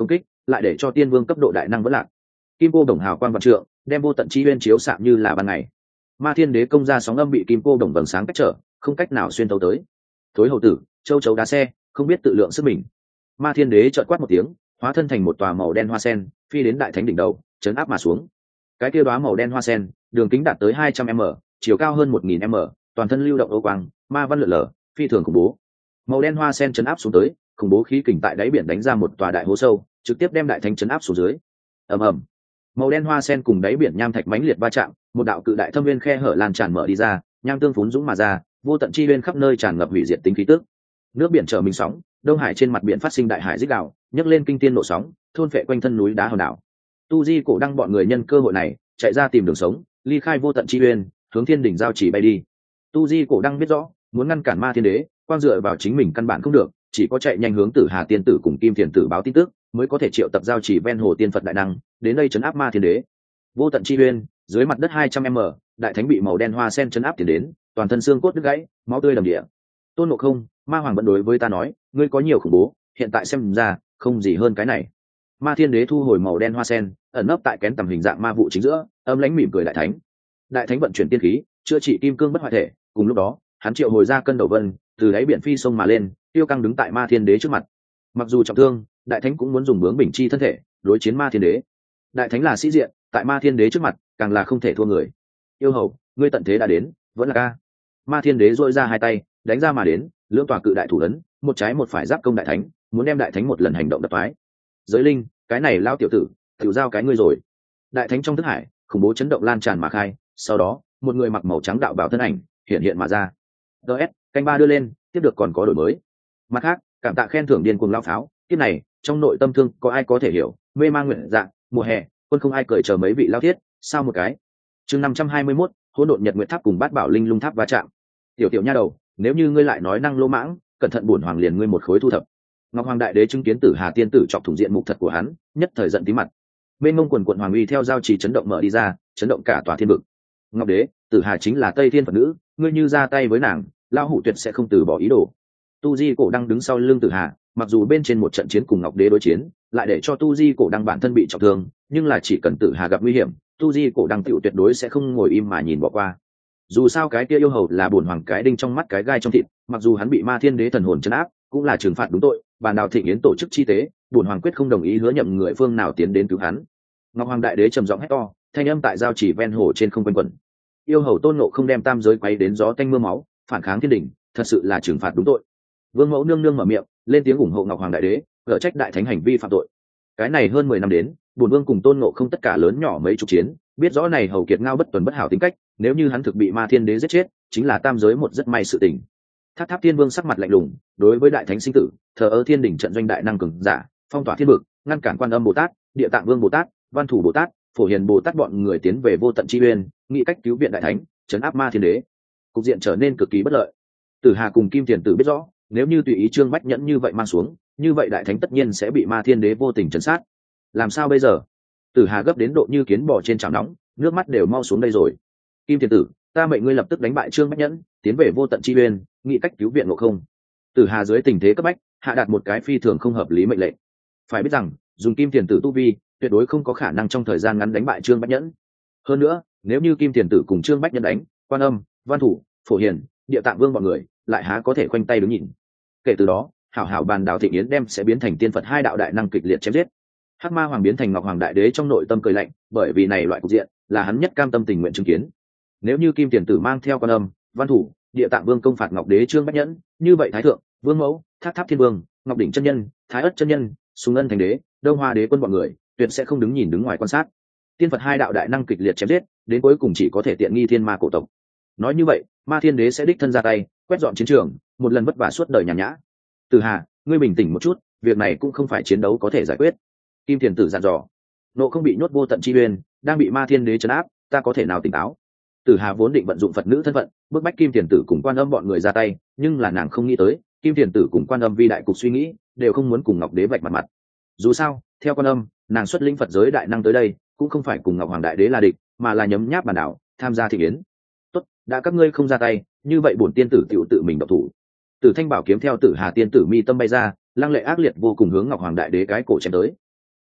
lại để cho tiên vương cấp độ đại năng vẫn lạc. Kim cô đồng hào quang vạn trượng, đem vô tận chi uyên chiếu xạ như là ban ngày. Ma thiên đế công ra sóng âm bị kim cô đồng vầng sáng cách trở, không cách nào xuyên tấu tới. Thối hầu tử, châu chấu đá xe, không biết tự lượng sức mình. Ma thiên đế chợt quát một tiếng, hóa thân thành một tòa màu đen hoa sen, phi đến đại thánh đỉnh đầu, chấn áp mà xuống. Cái kia đóa màu đen hoa sen, đường kính đạt tới hai trăm m, chiều cao hơn một nghìn m, toàn thân lưu động ô quang, ma văn lượn lờ, phi thường khủng bố. Màu đen hoa sen chấn áp xuống tới, khủng bố khí kình tại đáy biển đánh ra một tòa đại hố sâu, trực tiếp đem đại thánh chấn áp xuống dưới. Ầm ầm. Màu đen hoa sen cùng đáy biển nham thạch mãnh liệt va chạm, một đạo cự đại thâm viên khe hở lan tràn mở đi ra, nham tương phún dũng mà ra, vô tận chi uyên khắp nơi tràn ngập hủy diệt tính khí tức. Nước biển trở mình sóng, đông hải trên mặt biển phát sinh đại hải rít gào, nhấc lên kinh thiên nộ sóng, thôn phệ quanh thân núi đá hòn đảo. Tu Di Cổ Đăng bọn người nhân cơ hội này, chạy ra tìm đường sống, ly khai vô tận chi uyên, hướng thiên đỉnh giao chỉ bay đi. Tu Di Cổ Đăng biết rõ, muốn ngăn cản Ma Thiên Đế, quang dựa vào chính mình căn bản không được, chỉ có chạy nhanh hướng Tử Hà Tiên tử cùng Kim Thiền tử báo tin tức, mới có thể triệu tập giao chỉ ven hồ tiên Phật đại năng, đến đây trấn áp Ma Thiên Đế. Vô tận chi uyên, dưới mặt đất hai trăm m, đại thánh bị màu đen hoa sen trấn áp tiến đến, toàn thân xương cốt đứt gãy, máu tươi đầm địa. Tôn Ngộ Không, Ma Hoàng vẫn đối với ta nói, ngươi có nhiều khủng bố, hiện tại xem ra, không gì hơn cái này. Ma Thiên Đế thu hồi màu đen hoa sen, ẩn nấp tại kén tầm hình dạng ma vụ chính giữa, âm lãnh mỉm cười đại thánh. Đại thánh vận chuyển tiên khí, chữa trị kim cương bất hoại thể, cùng lúc đó, hắn triệu hồi ra cân đầu vân, từ đáy biển phi sông mà lên, tiêu căng đứng tại Ma Thiên Đế trước mặt. Mặc dù trọng thương, đại thánh cũng muốn dùng bướng bình chi thân thể, đối chiến Ma Thiên Đế. Đại thánh là sĩ diện, tại Ma Thiên Đế trước mặt, càng là không thể thua người. Yêu hầu, ngươi tận thế đã đến, vẫn là ca. Ma Thiên Đế dội ra hai tay, đánh ra mà đến, lưỡng tòa cự đại thủ ấn, một trái một phải giáp công đại thánh, muốn đem đại thánh một lần hành động đập phái. Giới linh, cái này lao tiểu tử, tiểu giao cái ngươi rồi. Đại thánh trong thức hải, khủng bố chấn động lan tràn mà khai, sau đó, một người mặc màu trắng đạo bào thân ảnh hiện hiện mà ra. ds canh ba đưa lên, tiếp được còn có đổi mới. Mặt khác, cảm tạ khen thưởng điên cuồng lao pháo, tiếp này, trong nội tâm thương có ai có thể hiểu, mê mang nguyện dạng, mùa hè, quân không ai cởi chờ mấy vị lao thiết, sao một cái. Chương năm trăm hai mươi mốt, hỗn độn nhật nguyệt tháp cùng bát bảo linh lung tháp va chạm. Tiểu tiểu nha đầu, nếu như ngươi lại nói năng lỗ mãng, cẩn thận bổn hoàng liền ngươi một khối thu thập. Ngọc Hoàng Đại Đế chứng kiến Tử Hà Tiên tử chọc thủng diện mục thật của hắn, nhất thời giận tí mặt. Mênh mông quần quận hoàng uy theo giao trì chấn động mở đi ra, chấn động cả tòa thiên vực. Ngọc Đế, Tử Hà chính là Tây Thiên Phật nữ, ngươi như ra tay với nàng, lão hủ tuyệt sẽ không từ bỏ ý đồ. Tu Di Cổ Đăng đứng sau lưng Tử Hà, mặc dù bên trên một trận chiến cùng Ngọc Đế đối chiến, lại để cho Tu Di Cổ Đăng bản thân bị trọng thương, nhưng là chỉ cần Tử Hà gặp nguy hiểm, Tu Di Cổ Đăng tiểu tuyệt đối sẽ không ngồi im mà nhìn bỏ qua. Dù sao cái kia yêu hầu là bổn hoàng cái đinh trong mắt cái gai trong thịt, mặc dù hắn bị Ma Thiên Đế thần hồn trấn áp, cũng là trừng phạt đúng tội. Bàn đào thịnh yến tổ chức chi tế, bổn hoàng quyết không đồng ý hứa nhậm người phương nào tiến đến cứu hắn. Ngọc Hoàng Đại Đế trầm giọng hét to, thanh âm tại giao chỉ ven hồ trên không quanh quẩn. Yêu hầu Tôn Ngộ không đem tam giới quay đến gió tanh mưa máu, phản kháng thiên đình, thật sự là trừng phạt đúng tội. Vương Mẫu nương nương mở miệng, lên tiếng ủng hộ Ngọc Hoàng Đại Đế, gỡ trách đại thánh hành vi phạm tội. Cái này hơn mười năm đến, bổn vương cùng Tôn Ngộ không tất cả lớn nhỏ mấy chục chiến, biết rõ này hầu kiệt ngao bất tuần bất hảo tính cách, nếu như hắn thực bị Ma Thiên Đế giết chết, chính là tam giới một rất may sự tình. Tháp Tháp Thiên Vương sắc mặt lạnh lùng, đối với đại thánh sinh tử, thờ ơ thiên đỉnh trận doanh đại năng cường giả, phong tỏa thiên vực, ngăn cản Quan Âm Bồ Tát, Địa Tạng Vương Bồ Tát, Văn Thủ Bồ Tát, Phổ Hiền Bồ Tát bọn người tiến về vô tận chi uyên, nghĩ cách cứu viện đại thánh, trấn áp Ma Thiên Đế. Cục diện trở nên cực kỳ bất lợi. Tử Hà cùng Kim Tiền Tử biết rõ, nếu như tùy ý Trương Bách Nhẫn như vậy mang xuống, như vậy đại thánh tất nhiên sẽ bị Ma Thiên Đế vô tình trấn sát. Làm sao bây giờ? Tử Hà gấp đến độ như kiến bò trên chảo nóng, nước mắt đều mau xuống đây rồi. Kim Tiền Tử, ta mệnh ngươi lập tức đánh bại Trương Bách Nhẫn, tiến về vô tận chi uyên, nghĩ cách cứu viện Ngộ Không. Tử Hà dưới tình thế cấp bách, hạ đạt một cái phi thường không hợp lý mệnh lệnh. Phải biết rằng, dùng Kim Tiền Tử tu vi, tuyệt đối không có khả năng trong thời gian ngắn đánh bại Trương Bách Nhẫn. Hơn nữa, nếu như Kim Tiền Tử cùng Trương Bách Nhẫn đánh, Quan Âm, Văn Thủ, Phổ Hiền, Địa Tạng Vương bọn người, lại há có thể khoanh tay đứng nhìn. Kể từ đó, hảo hảo bàn đào thịnh yến đem sẽ biến thành tiên Phật hai đạo đại năng kịch liệt chém giết. Hắc Ma Hoàng biến thành Ngọc Hoàng Đại Đế trong nội tâm cười lạnh, bởi vì này loại cục diện là hắn nhất cam tâm tình nguyện chứng kiến. Nếu như Kim Tiền Tử mang theo Quan Âm, Văn Thủ, Địa Tạng Vương công phạt Ngọc Đế Trương Bách Nhẫn, như vậy Thái Thượng, Vương Mẫu, Tháp Tháp Thiên Vương, Ngọc Đỉnh chân nhân, Thái Ất chân nhân, Sùng Ân Thành Đế, Đông Hoa Đế quân bọn người, tuyệt sẽ không đứng nhìn đứng ngoài quan sát. Tiên Phật hai đạo đại năng kịch liệt chém giết, đến cuối cùng chỉ có thể tiện nghi thiên ma cổ tộc. Nói như vậy, Ma Thiên Đế sẽ đích thân ra tay, quét dọn chiến trường, một lần vất vả suốt đời nhàn nhã. Từ Hà, ngươi bình tĩnh một chút, việc này cũng không phải chiến đấu có thể giải quyết. Kim Tiền Tử dặn dò. Nộ không bị nhốt vô tận chi uyên, đang bị Ma Thiên Đế trấn áp, ta có thể nào tỉnh táo? Tử Hà vốn định vận dụng Phật nữ thân phận, bức bách Kim Tiền Tử cùng Quan Âm bọn người ra tay, nhưng là nàng không nghĩ tới, Kim Tiền Tử cùng Quan Âm vi đại cục suy nghĩ, đều không muốn cùng Ngọc Đế vạch mặt mặt. Dù sao, theo Quan Âm, nàng xuất lĩnh Phật giới đại năng tới đây, cũng không phải cùng Ngọc Hoàng Đại Đế là địch, mà là nhấm nháp bản đảo, tham gia thị yến. Tốt, đã các ngươi không ra tay, như vậy bổn tiên tử tiểu tự mình độc thủ. Tử Thanh bảo kiếm theo Tử Hà tiên tử mi tâm bay ra, lăng lệ ác liệt vô cùng hướng Ngọc Hoàng Đại Đế cái cổ chém tới.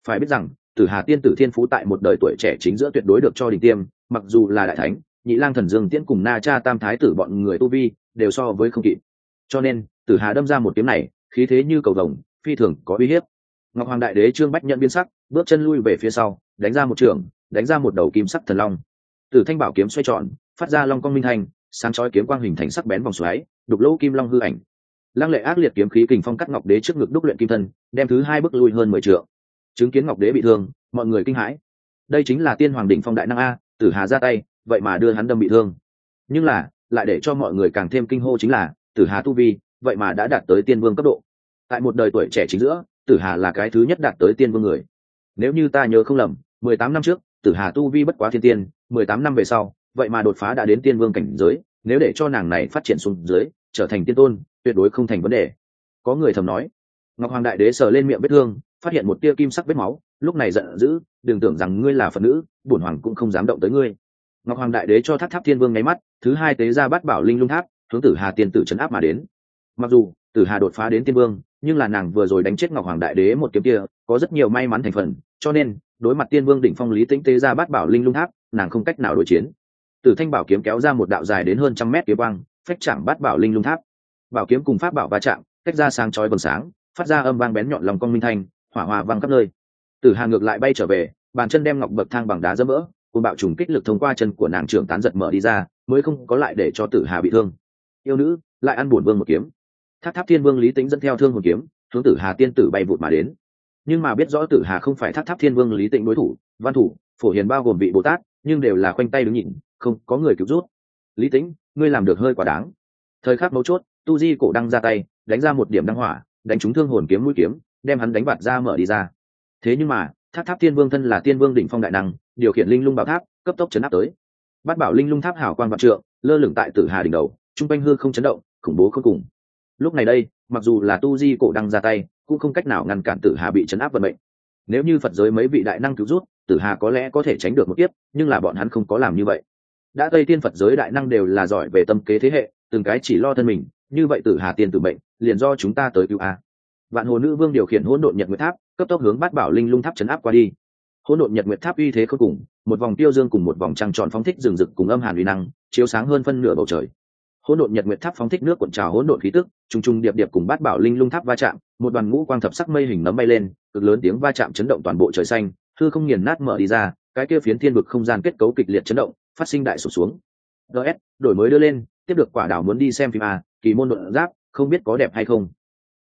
Phải biết rằng tử hà tiên tử thiên phú tại một đời tuổi trẻ chính giữa tuyệt đối được cho đỉnh tiêm, mặc dù là đại thánh, nhị lang thần dương tiễn cùng na cha tam thái tử bọn người tu vi đều so với không kịp, cho nên tử hà đâm ra một kiếm này khí thế như cầu vồng, phi thường có uy hiếp. Ngọc hoàng đại đế trương bách nhận biến sắc, bước chân lui về phía sau, đánh ra một trường, đánh ra một đầu kim sắc thần long. Tử thanh bảo kiếm xoay tròn, phát ra long cong minh thành, sáng chói kiếm quang hình thành sắc bén vòng xoáy, đục lỗ kim long hư ảnh. Lăng lệ ác liệt kiếm khí kình phong cắt ngọc đế trước ngực đúc luyện kim thân, đem thứ hai bước lui hơn mười trượng. Chứng kiến ngọc đế bị thương, mọi người kinh hãi. Đây chính là tiên hoàng đỉnh phong đại năng a, tử hà ra tay, vậy mà đưa hắn đâm bị thương. Nhưng là, lại để cho mọi người càng thêm kinh hô chính là, tử hà tu vi, vậy mà đã đạt tới tiên vương cấp độ. Tại một đời tuổi trẻ chính giữa, tử hà là cái thứ nhất đạt tới tiên vương người. Nếu như ta nhớ không lầm, mười tám năm trước, tử hà tu vi bất quá thiên tiên, mười tám năm về sau, vậy mà đột phá đã đến tiên vương cảnh giới, nếu để cho nàng này phát triển xuống dưới, trở thành tiên tôn, tuyệt đối không thành vấn đề. Có người thầm nói. Ngọc hoàng đại đế sờ lên miệng vết thương, phát hiện một tia kim sắc vết máu, lúc này giận dữ, đừng tưởng rằng ngươi là phật nữ, bổn hoàng cũng không dám động tới ngươi. Ngọc hoàng đại đế cho tháp tháp thiên vương nháy mắt, thứ hai tế ra bát bảo linh lung tháp, hướng tử hà tiên tử trấn áp mà đến. Mặc dù tử hà đột phá đến tiên vương, nhưng là nàng vừa rồi đánh chết ngọc hoàng đại đế một kiếm kia, có rất nhiều may mắn thành phần, cho nên đối mặt tiên vương đỉnh phong Lý Tĩnh tế ra bát bảo linh lung tháp, nàng không cách nào đối chiến. Tử thanh bảo kiếm kéo ra một đạo dài đến hơn trăm mét kiếm quang, phách chạm bát bảo linh lung tháp. Bảo kiếm cùng pháp bảo va chạm, tách ra sáng chói bừng sáng, phát ra âm vang bén nhọn lòng cong minh thanh, hỏa hoa vang khắp nơi. Tử hà ngược lại bay trở về, bàn chân đem ngọc bậc thang bằng đá dỡ vỡ, cùng bạo trùng kích lực thông qua chân của nàng trưởng tán giật mở đi ra, mới không có lại để cho tử hà bị thương. Yêu nữ lại ăn bổn vương một kiếm. Tháp tháp thiên vương Lý Tĩnh dẫn theo thương hồn kiếm, hướng tử hà tiên tử bay vụt mà đến. Nhưng mà biết rõ tử hà không phải tháp tháp thiên vương Lý Tĩnh đối thủ, văn thủ phổ hiền bao gồm vị bồ tát, nhưng đều là khoanh tay đứng nhìn, không có người cứu rút. Lý Tĩnh, ngươi làm được hơi quá đáng. Thời khắc mấu chốt, tu di cổ đăng ra tay, đánh ra một điểm đăng hỏa, đánh trúng thương hồn kiếm mũi kiếm, đem hắn đánh bạt ra mở đi ra. Thế nhưng mà tháp tháp thiên vương thân là tiên vương đỉnh phong đại năng, điều khiển linh lung bảo tháp cấp tốc chấn áp tới. Bát bảo linh lung tháp hào quang vạn trượng, lơ lửng tại tử hà đỉnh đầu, trung quanh hư không chấn động, khủng bố không cùng. Lúc này đây, mặc dù là tu di cổ đăng ra tay, cũng không cách nào ngăn cản tử hà bị chấn áp vận mệnh. Nếu như phật giới mấy vị đại năng cứu rút, tử hà có lẽ có thể tránh được một kiếp, nhưng là bọn hắn không có làm như vậy. Đã tây tiên phật giới đại năng đều là giỏi về tâm kế thế hệ, từng cái chỉ lo thân mình, như vậy tử hà tiên tử mệnh liền do chúng ta tới cứu a. Vạn hồ nữ vương điều khiển hỗn độn nhật nguyệt tháp, cấp tốc hướng bát bảo linh lung tháp chấn áp qua đi. Hỗn độn nhật nguyệt tháp uy thế không cùng, một vòng tiêu dương cùng một vòng trăng tròn phóng thích rừng rực cùng âm hàn uy năng, chiếu sáng hơn phân nửa bầu trời. Hỗn độn nhật nguyệt tháp phóng thích nước cuộn trào hỗn độn khí tức, trùng trùng điệp điệp cùng bát bảo linh lung tháp va chạm, một đoàn ngũ quang thập sắc mây hình nấm bay lên, cực lớn tiếng va chạm chấn động toàn bộ trời xanh, hư không nghiền nát mở đi ra, cái kia phiến thiên vực không gian kết cấu kịch liệt chấn động, phát sinh đại sụp xuống. ds đổi mới đưa lên, tiếp được quả đảo muốn đi xem phim a, kỳ môn độn giáp, không biết có đẹp hay không.